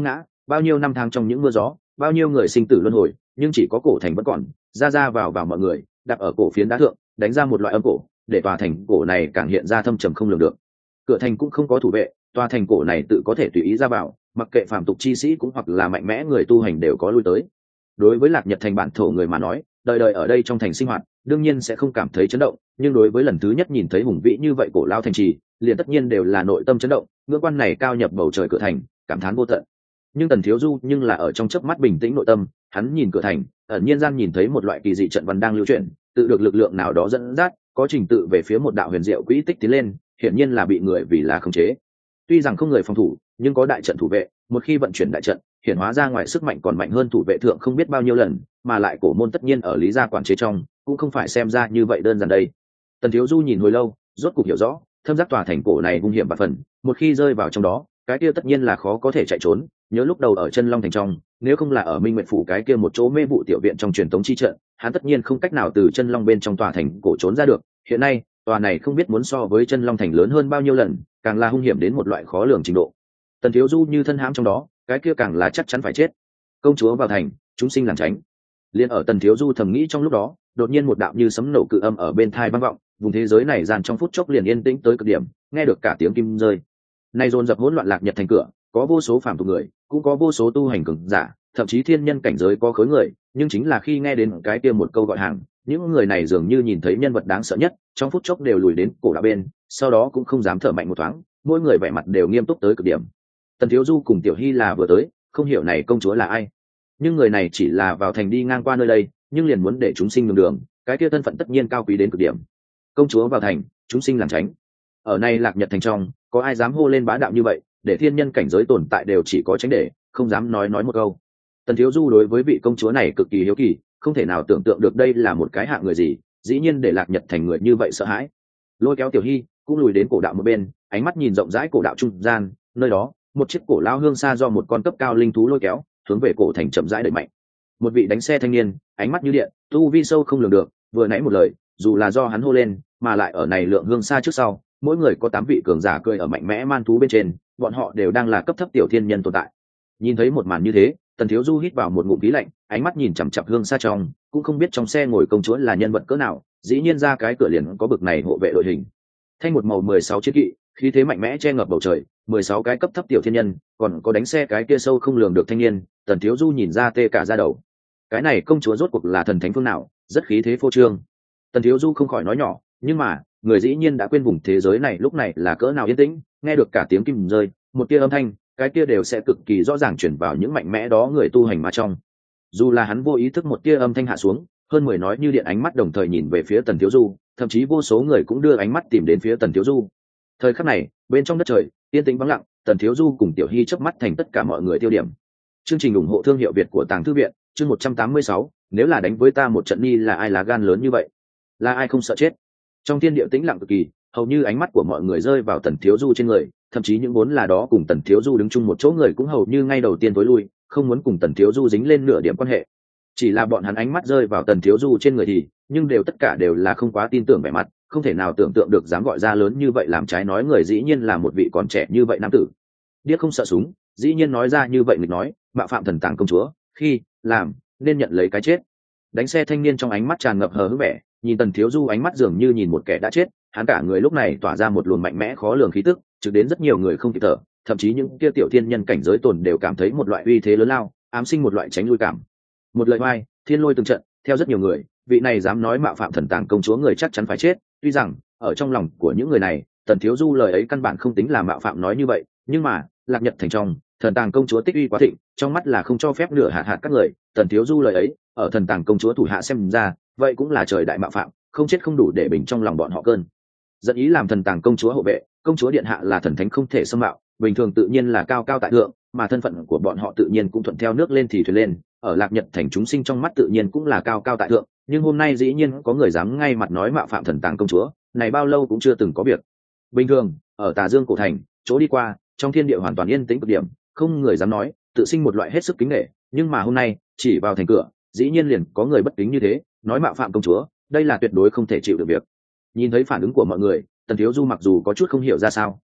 bao nhiêu năm tháng trong những mưa gió, bao nhiêu người sinh tử luân hồi, nhưng chỉ có cổ thành vẫn còn, ra ra vào vào mọi người đạp ở cổ phiến đá thượng, đánh ra một loại âm cổ, để tòa thành cổ này càng hiện ra thâm trầm không lường được. Cửa thành cũng không có thủ vệ, tòa thành cổ này tự có thể tùy ý ra vào, mặc kệ phàm tục chi sĩ cũng hoặc là mạnh mẽ người tu hành đều có lui tới. Đối với Lạc Nhật thành bản thổ người mà nói, đời đời ở đây trong thành sinh hoạt, đương nhiên sẽ không cảm thấy chấn động, nhưng đối với lần thứ nhất nhìn thấy hùng vĩ như vậy cổ lao thành trì, liền tất nhiên đều là nội tâm chấn động, ngưỡng quan này cao nhập bầu trời cửa thành, cảm thán vô tận. Nhưng Tần Thiếu Du nhưng là ở trong chớp mắt bình tĩnh nội tâm, hắn nhìn cửa thành, ẩn nhiên gian nhìn thấy một loại kỳ dị trận văn đang lưu chuyển, tự được lực lượng nào đó dẫn dắt, có trình tự về phía một đạo huyền diệu quỹ tích tiến lên, hiển nhiên là bị người vì là khống chế. Tuy rằng không người phòng thủ, nhưng có đại trận thủ vệ, một khi vận chuyển đại trận, hiển hóa ra ngoài sức mạnh còn mạnh hơn thủ vệ thượng không biết bao nhiêu lần, mà lại cổ môn tất nhiên ở lý gia quản chế trong, cũng không phải xem ra như vậy đơn giản đây. Tần Thiếu Du nhìn hồi lâu, rốt cục hiểu rõ, thâm giác tòa thành cổ này hung hiểm và phần, một khi rơi vào trong đó, cái kia tất nhiên là khó có thể chạy trốn. Nhớ lúc đầu ở chân Long thành trong, nếu không là ở Minh Nguyệt phủ cái kia một chỗ mê vụ tiểu viện trong truyền tống chi trận, hắn tất nhiên không cách nào từ chân Long bên trong tòa thành cổ trốn ra được. Hiện nay, tòa này không biết muốn so với chân Long thành lớn hơn bao nhiêu lần, càng là hung hiểm đến một loại khó lường trình độ. Tần Thiếu Du như thân hãm trong đó, cái kia càng là chắc chắn phải chết. Công chúa vào thành, chúng sinh làm tránh. Liên ở Tần Thiếu Du thầm nghĩ trong lúc đó, đột nhiên một đạo như sấm nổ cự âm ở bên tai vang vọng, vùng thế giới này gian trong phút chốc liền yên tĩnh tới cực điểm, nghe được cả tiếng kim rơi. Nay dồn dập hỗn loạn Lạc Nhật thành cửa, có vô số phàm tục người, cũng có vô số tu hành cường giả, thậm chí thiên nhân cảnh giới có khối người, nhưng chính là khi nghe đến cái kia một câu gọi hàng, những người này dường như nhìn thấy nhân vật đáng sợ nhất, trong phút chốc đều lùi đến cổ đạo bên, sau đó cũng không dám thở mạnh một thoáng, mỗi người vẻ mặt đều nghiêm túc tới cực điểm. Tần Thiếu Du cùng Tiểu Hy là vừa tới, không hiểu này công chúa là ai, nhưng người này chỉ là vào thành đi ngang qua nơi đây, nhưng liền muốn để chúng sinh nhường đường, cái kia thân phận tất nhiên cao quý đến cực điểm. Công chúa vào thành, chúng sinh làm tránh. Ở này Lạc Nhật thành trong, có ai dám hô lên bá đạo như vậy, để thiên nhân cảnh giới tồn tại đều chỉ có tránh để, không dám nói nói một câu. Tần Thiếu Du đối với vị công chúa này cực kỳ hiếu kỳ, không thể nào tưởng tượng được đây là một cái hạng người gì, dĩ nhiên để Lạc Nhật thành người như vậy sợ hãi. Lôi kéo Tiểu Hy cũng lùi đến cổ đạo một bên, ánh mắt nhìn rộng rãi cổ đạo trung gian, nơi đó một chiếc cổ lao hương xa do một con cấp cao linh thú lôi kéo hướng về cổ thành chậm rãi đẩy mạnh. Một vị đánh xe thanh niên, ánh mắt như điện, tu vi sâu không lường được, vừa nãy một lời dù là do hắn hô lên, mà lại ở này lượng hương xa trước sau, mỗi người có tám vị cường giả cười ở mạnh mẽ man thú bên trên, bọn họ đều đang là cấp thấp tiểu thiên nhân tồn tại. Nhìn thấy một màn như thế, Tần Thiếu Du hít vào một ngụm khí lạnh, ánh mắt nhìn chằm chằm hương xa trong, cũng không biết trong xe ngồi công chúa là nhân vật cỡ nào, dĩ nhiên ra cái cửa liền có bực này hộ vệ đội hình. Thanh một màu mười sáu chiến kỵ, khí thế mạnh mẽ che ngập bầu trời, mười sáu cái cấp thấp tiểu thiên nhân, còn có đánh xe cái kia sâu không lường được thanh niên, Tần Thiếu Du nhìn ra tê cả da đầu. Cái này công chúa rốt cuộc là thần thánh phương nào, rất khí thế phô trương. Tần Thiếu Du không khỏi nói nhỏ, nhưng mà người dĩ nhiên đã quên vùng thế giới này lúc này là cỡ nào yên tĩnh, nghe được cả tiếng kim rơi, một tia âm thanh, cái kia đều sẽ cực kỳ rõ ràng chuyển vào những mạnh mẽ đó người tu hành mà trong. Dù là hắn vô ý thức một tia âm thanh hạ xuống, hơn mười nói như điện ánh mắt đồng thời nhìn về phía Tần Thiếu Du, thậm chí vô số người cũng đưa ánh mắt tìm đến phía Tần Thiếu Du. Thời khắc này, bên trong đất trời yên tĩnh vắng lặng, Tần Thiếu Du cùng Tiểu Hy chớp mắt thành tất cả mọi người tiêu điểm. Chương trình ủng hộ thương hiệu Việt của Tàng Thư viện, chương một trăm tám mươi sáu, nếu là đánh với ta một trận ni là ai lá gan lớn như vậy? Là ai không sợ chết? Trong thiên địa tĩnh lặng cực kỳ, hầu như ánh mắt của mọi người rơi vào Tần Thiếu Du trên người, thậm chí những vốn là đó cùng Tần Thiếu Du đứng chung một chỗ người cũng hầu như ngay đầu tiên tối lui, không muốn cùng Tần Thiếu Du dính lên nửa điểm quan hệ. Chỉ là bọn hắn ánh mắt rơi vào Tần Thiếu Du trên người thì, nhưng đều tất cả đều là không quá tin tưởng vẻ mặt, không thể nào tưởng tượng được dám gọi ra lớn như vậy làm trái nói người dĩ nhiên là một vị còn trẻ như vậy nam tử. Điếc không sợ súng, dĩ nhiên nói ra như vậy nghịch nói, mạo phạm thần tàng công chúa, khi làm nên nhận lấy cái chết. Đánh xe thanh niên trong ánh mắt tràn ngập hờ hững vẻ, nhìn Tần Thiếu Du ánh mắt dường như nhìn một kẻ đã chết, hắn cả người lúc này tỏa ra một luồng mạnh mẽ khó lường khí tức, trực đến rất nhiều người không kịp thở, thậm chí những kia tiểu thiên nhân cảnh giới tồn đều cảm thấy một loại uy thế lớn lao, ám sinh một loại tránh lui cảm. Một lời oai, thiên lôi từng trận, theo rất nhiều người, vị này dám nói mạo phạm thần tàng công chúa người chắc chắn phải chết. Tuy rằng ở trong lòng của những người này, Tần Thiếu Du lời ấy căn bản không tính là mạo phạm nói như vậy, nhưng mà Lạc Nhật thành trong, thần tàng công chúa tích uy quá thịnh, trong mắt là không cho phép nửa hạt hạt các người. Tần Thiếu Du lời ấy ở thần tàng công chúa thủ hạ xem ra, vậy cũng là trời đại mạo phạm, không chết không đủ để bình trong lòng bọn họ cơn giận ý. Làm thần tàng công chúa hộ vệ, công chúa điện hạ là thần thánh không thể xâm mạo, bình thường tự nhiên là cao cao tại thượng, mà thân phận của bọn họ tự nhiên cũng thuận theo nước lên thì thuyền lên, ở Lạc Nhật thành chúng sinh trong mắt tự nhiên cũng là cao cao tại thượng. Nhưng hôm nay dĩ nhiên có người dám ngay mặt nói mạo phạm thần tàng công chúa, này bao lâu cũng chưa từng có việc. Bình thường ở Tà Dương cổ thành, chỗ đi qua trong thiên địa hoàn toàn yên tĩnh cực điểm, không người dám nói, tự sinh một loại hết sức kính nể. Nhưng mà hôm nay chỉ vào thành cửa, dĩ nhiên liền có người bất kính như thế, nói mạo phạm công chúa, đây là tuyệt đối không thể chịu được việc. Nhìn thấy phản ứng của mọi người, Tần Thiếu Du mặc dù có chút không hiểu ra sao,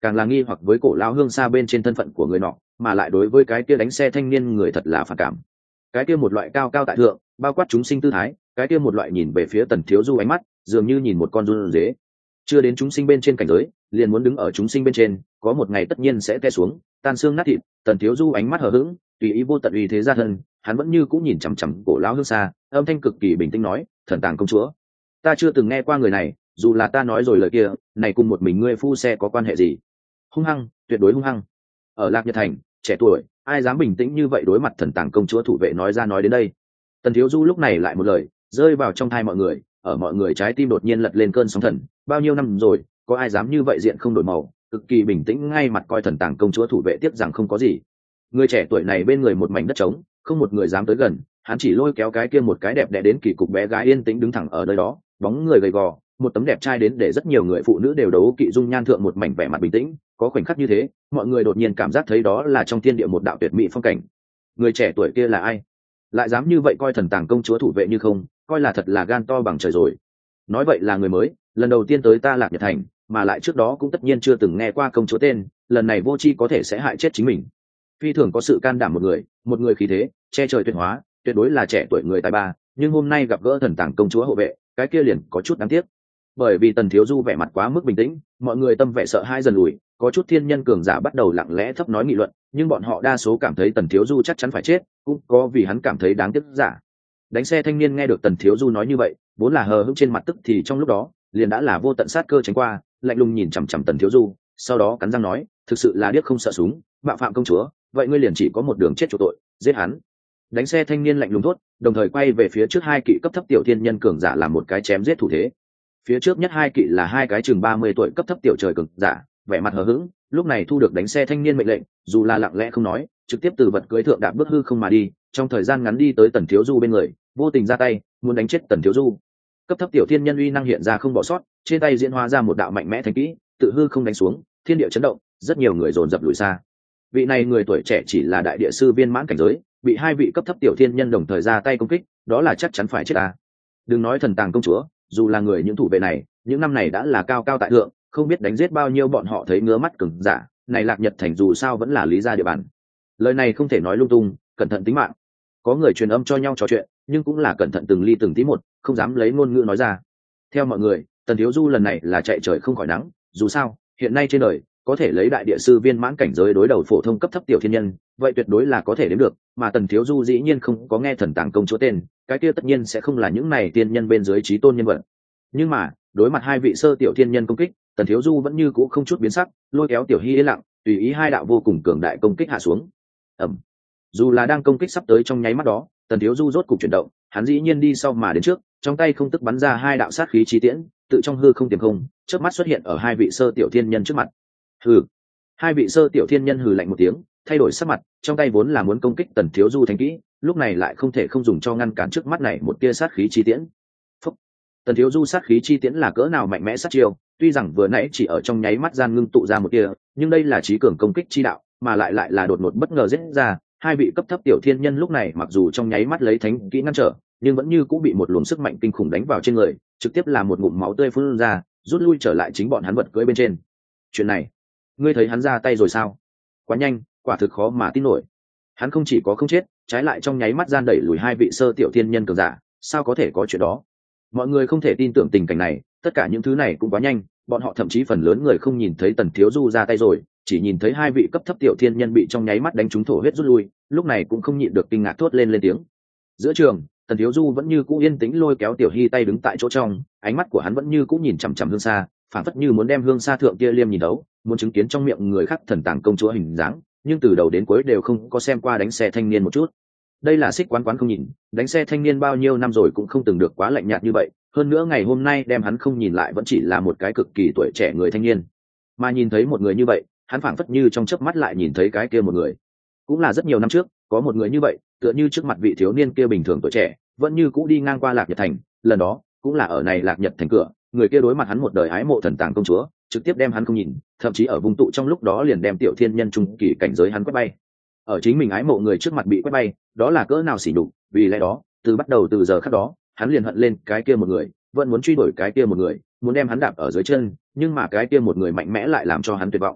càng là nghi hoặc với cổ lão hương xa bên trên thân phận của người nọ, mà lại đối với cái kia đánh xe thanh niên người thật là phản cảm. Cái kia một loại cao cao tại thượng, bao quát chúng sinh tư thái, cái kia một loại nhìn về phía Tần Thiếu Du ánh mắt, dường như nhìn một con run dế. Chưa đến chúng sinh bên trên cảnh giới, liền muốn đứng ở chúng sinh bên trên, có một ngày tất nhiên sẽ té xuống, tan xương nát thịt. Tần Thiếu Du ánh mắt hờ hững, tùy ý vô tận uy thế ra thân, hắn vẫn như cũng nhìn chằm chằm cổ lão hương xa, âm thanh cực kỳ bình tĩnh nói: "Thần Tàng công chúa, ta chưa từng nghe qua người này, dù là ta nói rồi lời kia, này cùng một mình ngươi phu xe có quan hệ gì?" Hung hăng, tuyệt đối hung hăng. Ở Lạc Nhật Thành, trẻ tuổi, ai dám bình tĩnh như vậy đối mặt Thần Tàng công chúa thủ vệ nói ra nói đến đây. Tần Thiếu Du lúc này lại một lời rơi vào trong tai mọi người, ở mọi người trái tim đột nhiên lật lên cơn sóng thần. Bao nhiêu năm rồi, có ai dám như vậy diện không đổi màu, cực kỳ bình tĩnh ngay mặt coi Thần Tàng công chúa thủ vệ tiếp rằng không có gì. Người trẻ tuổi này bên người một mảnh đất trống, không một người dám tới gần, hắn chỉ lôi kéo cái kia một cái đẹp đẽ đến kỳ cục bé gái yên tĩnh đứng thẳng ở nơi đó, bóng người gầy gò, một tấm đẹp trai đến để rất nhiều người phụ nữ đều đấu kỵ dung nhan thượng một mảnh vẻ mặt bình tĩnh. Có khoảnh khắc như thế, mọi người đột nhiên cảm giác thấy đó là trong thiên địa một đạo tuyệt mỹ phong cảnh. Người trẻ tuổi kia là ai? Lại dám như vậy coi Thần Tàng công chúa thủ vệ như không, coi là thật là gan to bằng trời rồi. Nói vậy là người mới, lần đầu tiên tới ta Lạc Nhật Thành, mà lại trước đó cũng tất nhiên chưa từng nghe qua công chúa tên, lần này vô tri có thể sẽ hại chết chính mình. Phi thường có sự can đảm một người, một người khí thế, che trời tuyệt hóa, tuyệt đối là trẻ tuổi người tài ba, nhưng hôm nay gặp gỡ Thần Tàng công chúa hộ vệ, cái kia liền có chút đáng tiếc. Bởi vì Tần Thiếu Du vẻ mặt quá mức bình tĩnh, mọi người tâm vẻ sợ hãi dần lùi, có chút thiên nhân cường giả bắt đầu lặng lẽ thấp nói nghị luận, nhưng bọn họ đa số cảm thấy Tần Thiếu Du chắc chắn phải chết, cũng có vì hắn cảm thấy đáng tiếc giả. Đánh xe thanh niên nghe được Tần Thiếu Du nói như vậy, vốn là hờ hững trên mặt tức thì trong lúc đó, liền đã là vô tận sát cơ tránh qua, lạnh lùng nhìn chằm chằm Tần Thiếu Du, sau đó cắn răng nói: "Thực sự là điếc không sợ súng, bạo phạm công chúa, vậy ngươi liền chỉ có một đường chết chỗ tội, giết hắn." Đánh xe thanh niên lạnh lùng thốt, đồng thời quay về phía trước hai kỵ cấp thấp tiểu thiên nhân cường giả làm một cái chém giết thủ thế. Phía trước nhất hai kỵ là hai cái chừng ba mươi tuổi cấp thấp tiểu trời cường giả, vẻ mặt hờ hững, lúc này thu được đánh xe thanh niên mệnh lệnh, dù là lặng lẽ không nói, trực tiếp từ vật cưới thượng đạp bước hư không mà đi, trong thời gian ngắn đi tới Tần Thiếu Du bên người, vô tình ra tay, muốn đánh chết Tần Thiếu Du. Cấp thấp tiểu thiên nhân uy năng hiện ra không bỏ sót, trên tay diễn hóa ra một đạo mạnh mẽ thành kỹ, tự hư không đánh xuống, thiên địa chấn động, rất nhiều người dồn dập lùi xa. Vị này người tuổi trẻ chỉ là đại địa sư viên mãn cảnh giới, bị hai vị cấp thấp tiểu thiên nhân đồng thời ra tay công kích, đó là chắc chắn phải chết à. Đừng nói Thần Tàng công chúa, dù là người những thủ vệ này, những năm này đã là cao cao tại thượng, không biết đánh giết bao nhiêu bọn họ thấy ngứa mắt cứng giả, này Lạc Nhật Thành dù sao vẫn là lý gia địa bàn. Lời này không thể nói lung tung, cẩn thận tính mạng. Có người truyền âm cho nhau trò chuyện, nhưng cũng là cẩn thận từng ly từng tí một, không dám lấy ngôn ngữ nói ra. Theo mọi người, Tần Thiếu Du lần này là chạy trời không khỏi nắng, dù sao, hiện nay trên đời có thể lấy đại địa sư viên mãn cảnh giới đối đầu phổ thông cấp thấp tiểu thiên nhân, vậy tuyệt đối là có thể đến được, mà Tần Thiếu Du dĩ nhiên không có nghe Thần Tàng công chúa tên, cái kia tất nhiên sẽ không là những này tiên nhân bên dưới trí tôn nhân vật. Nhưng mà, đối mặt hai vị sơ tiểu thiên nhân công kích, Tần Thiếu Du vẫn như cũ không chút biến sắc, lôi kéo Tiểu Hy yên lặng, tùy ý hai đạo vô cùng cường đại công kích hạ xuống. Ầm. Dù là đang công kích sắp tới trong nháy mắt đó, Tần Thiếu Du rốt cục chuyển động, hắn dĩ nhiên đi sau mà đến trước, trong tay không tức bắn ra hai đạo sát khí chi tiễn, tự trong hư không tiềm không, chớp mắt xuất hiện ở hai vị sơ tiểu thiên nhân trước mặt. Hừ. Hai vị sơ tiểu thiên nhân hừ lạnh một tiếng, thay đổi sắc mặt, trong tay vốn là muốn công kích Tần Thiếu Du thành kỹ, lúc này lại không thể không dùng cho ngăn cản trước mắt này một tia sát khí chi tiễn. Phúc. Tần Thiếu Du sát khí chi tiễn là cỡ nào mạnh mẽ sát chiêu, tuy rằng vừa nãy chỉ ở trong nháy mắt gian ngưng tụ ra một tia, nhưng đây là trí cường công kích chi đạo, mà lại lại là đột ngột bất ngờ giết ra, hai vị cấp thấp tiểu thiên nhân lúc này mặc dù trong nháy mắt lấy thánh kỹ ngăn trở, nhưng vẫn như cũng bị một luồng sức mạnh kinh khủng đánh vào trên người, trực tiếp là một ngụm máu tươi phun ra, rút lui trở lại chính bọn hắn vật cưỡi bên trên. Chuyện này, ngươi thấy hắn ra tay rồi sao? Quá nhanh, quả thực khó mà tin nổi. Hắn không chỉ có không chết, trái lại trong nháy mắt gian đẩy lùi hai vị sơ tiểu thiên nhân cường giả, sao có thể có chuyện đó? Mọi người không thể tin tưởng tình cảnh này, tất cả những thứ này cũng quá nhanh, bọn họ thậm chí phần lớn người không nhìn thấy Tần Thiếu Du ra tay rồi, chỉ nhìn thấy hai vị cấp thấp tiểu thiên nhân bị trong nháy mắt đánh trúng thổ huyết rút lui, lúc này cũng không nhịn được kinh ngạc thốt lên lên tiếng. Giữa trường, Tần Thiếu Du vẫn như cũ yên tĩnh lôi kéo Tiểu Hy tay đứng tại chỗ trong, ánh mắt của hắn vẫn như cũ nhìn chằm chằm Hương Sa, phản phất như muốn đem Hương Sa thượng kia liêm nhìn đấu, muốn chứng kiến trong miệng người khác Thần Tàng công chúa hình dáng, nhưng từ đầu đến cuối đều không có xem qua đánh xe thanh niên một chút. Đây là Xích Quán Quán không nhìn, đánh xe thanh niên bao nhiêu năm rồi cũng không từng được quá lạnh nhạt như vậy, hơn nữa ngày hôm nay đem hắn không nhìn lại vẫn chỉ là một cái cực kỳ tuổi trẻ người thanh niên, mà nhìn thấy một người như vậy, hắn phảng phất như trong chớp mắt lại nhìn thấy cái kia một người. Cũng là rất nhiều năm trước, có một người như vậy, tựa như trước mặt vị thiếu niên kia bình thường tuổi trẻ, vẫn như cũ đi ngang qua Lạc Nhật Thành, lần đó, cũng là ở này Lạc Nhật Thành cửa, người kia đối mặt hắn một đời ái mộ Thần Tàng công chúa, trực tiếp đem hắn không nhìn, thậm chí ở vùng tụ trong lúc đó liền đem tiểu thiên nhân trung kỳ cảnh giới hắn quét bay. Ở chính mình ái mộ người trước mặt bị quét bay, đó là cỡ nào sỉ nhục, vì lẽ đó, từ bắt đầu từ giờ khắc đó, hắn liền hận lên cái kia một người, vẫn muốn truy đuổi cái kia một người, muốn đem hắn đạp ở dưới chân, nhưng mà cái kia một người mạnh mẽ lại làm cho hắn tuyệt vọng.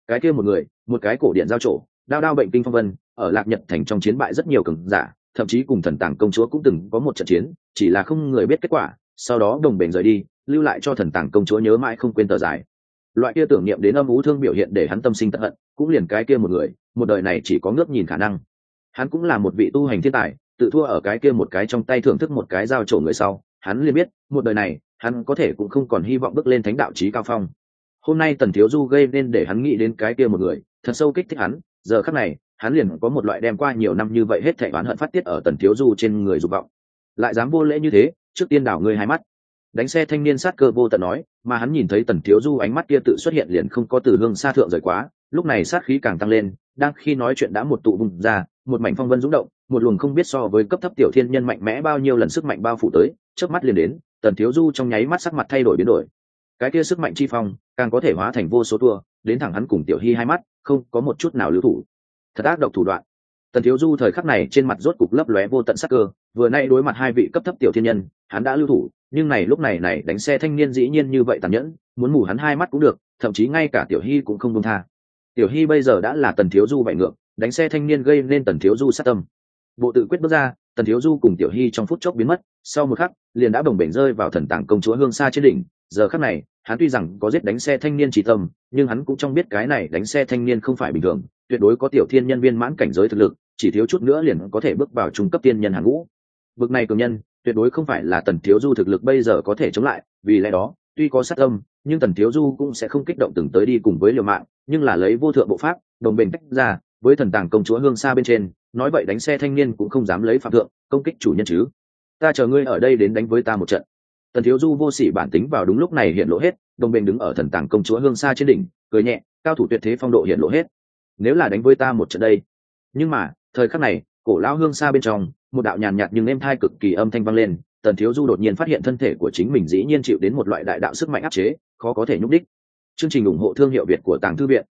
cái kia một người, một cái cổ điện giao trổ, đao đao bệnh kinh phong vân, ở Lạc Nhật thành trong chiến bại rất nhiều cường giả, thậm chí cùng thần tàng công chúa cũng từng có một trận chiến, chỉ là không người biết kết quả, sau đó đồng bền rời đi, lưu lại cho thần tàng công chúa nhớ mãi không quên tờ dài. Loại kia tưởng niệm đến âm u thương biểu hiện để hắn tâm sinh tận hận, cũng liền cái kia một người, một đời này chỉ có ngước nhìn khả năng. Hắn cũng là một vị tu hành thiên tài, tự thua ở cái kia một cái trong tay thưởng thức một cái giao trổ người sau, hắn liền biết, một đời này, hắn có thể cũng không còn hy vọng bước lên thánh đạo chí cao phong. Hôm nay Tần Thiếu Du gây nên để hắn nghĩ đến cái kia một người, thật sâu kích thích hắn, giờ khắc này, hắn liền có một loại đem qua nhiều năm như vậy hết thảy oán hận phát tiết ở Tần Thiếu Du trên người dục vọng. Lại dám vô lễ như thế, trước tiên đảo ngươi hai mắt. Đánh xe thanh niên sát cơ vô tận nói, mà hắn nhìn thấy Tần Thiếu Du ánh mắt kia tự xuất hiện liền không có từ hương xa thượng rời quá, lúc này sát khí càng tăng lên, đang khi nói chuyện đã một tụ bùng ra, một mảnh phong vân dũng động, một luồng không biết so với cấp thấp tiểu thiên nhân mạnh mẽ bao nhiêu lần sức mạnh bao phủ tới, chớp mắt liền đến, Tần Thiếu Du trong nháy mắt sắc mặt thay đổi biến đổi. Cái kia sức mạnh chi phong, càng có thể hóa thành vô số tua, đến thẳng hắn cùng Tiểu Hy hai mắt, không có một chút nào lưu thủ. Thật ác độc thủ đoạn. Tần Thiếu Du thời khắc này trên mặt rốt cục lấp lóe vô tận sắc cơ, vừa nay đối mặt hai vị cấp thấp tiểu thiên nhân, hắn đã lưu thủ, nhưng này lúc này này đánh xe thanh niên dĩ nhiên như vậy tàn nhẫn, muốn mù hắn hai mắt cũng được, thậm chí ngay cả Tiểu Hy cũng không buông tha. Tiểu Hy bây giờ đã là Tần Thiếu Du bại ngược, đánh xe thanh niên gây nên Tần Thiếu Du sát tâm. Bộ tự quyết bước ra, Tần Thiếu Du cùng Tiểu Hy trong phút chốc biến mất, sau một khắc, liền đã bồng bềnh rơi vào thần tàng công chúa hương xa trên đỉnh. Giờ khắc này, hắn tuy rằng có giết đánh xe thanh niên chỉ tâm, nhưng hắn cũng trong biết cái này đánh xe thanh niên không phải bình thường, tuyệt đối có tiểu thiên nhân viên mãn cảnh giới thực lực, chỉ thiếu chút nữa liền có thể bước vào trung cấp tiên nhân hàng ngũ. Bực này cường nhân, tuyệt đối không phải là Tần Thiếu Du thực lực bây giờ có thể chống lại, vì lẽ đó, tuy có sát tâm, nhưng Tần Thiếu Du cũng sẽ không kích động từng tới đi cùng với liều mạng, nhưng là lấy vô thượng bộ pháp, đồng bền tách ra, với thần tàng công chúa hương xa bên trên, nói vậy đánh xe thanh niên cũng không dám lấy phạm thượng, công kích chủ nhân chứ. Ta chờ ngươi ở đây đến đánh với ta một trận. Tần Thiếu Du vô sỉ bản tính vào đúng lúc này hiện lộ hết, đồng bền đứng ở thần tàng công chúa hương xa trên đỉnh, cười nhẹ, cao thủ tuyệt thế phong độ hiện lộ hết. Nếu là đánh với ta một trận đây. Nhưng mà, thời khắc này, cổ lão hương xa bên trong, một đạo nhàn nhạt nhưng êm thai cực kỳ âm thanh vang lên, Tần Thiếu Du đột nhiên phát hiện thân thể của chính mình dĩ nhiên chịu đến một loại đại đạo sức mạnh áp chế, khó có thể nhúc đích. Chương trình ủng hộ thương hiệu Việt của Tàng Thư viện.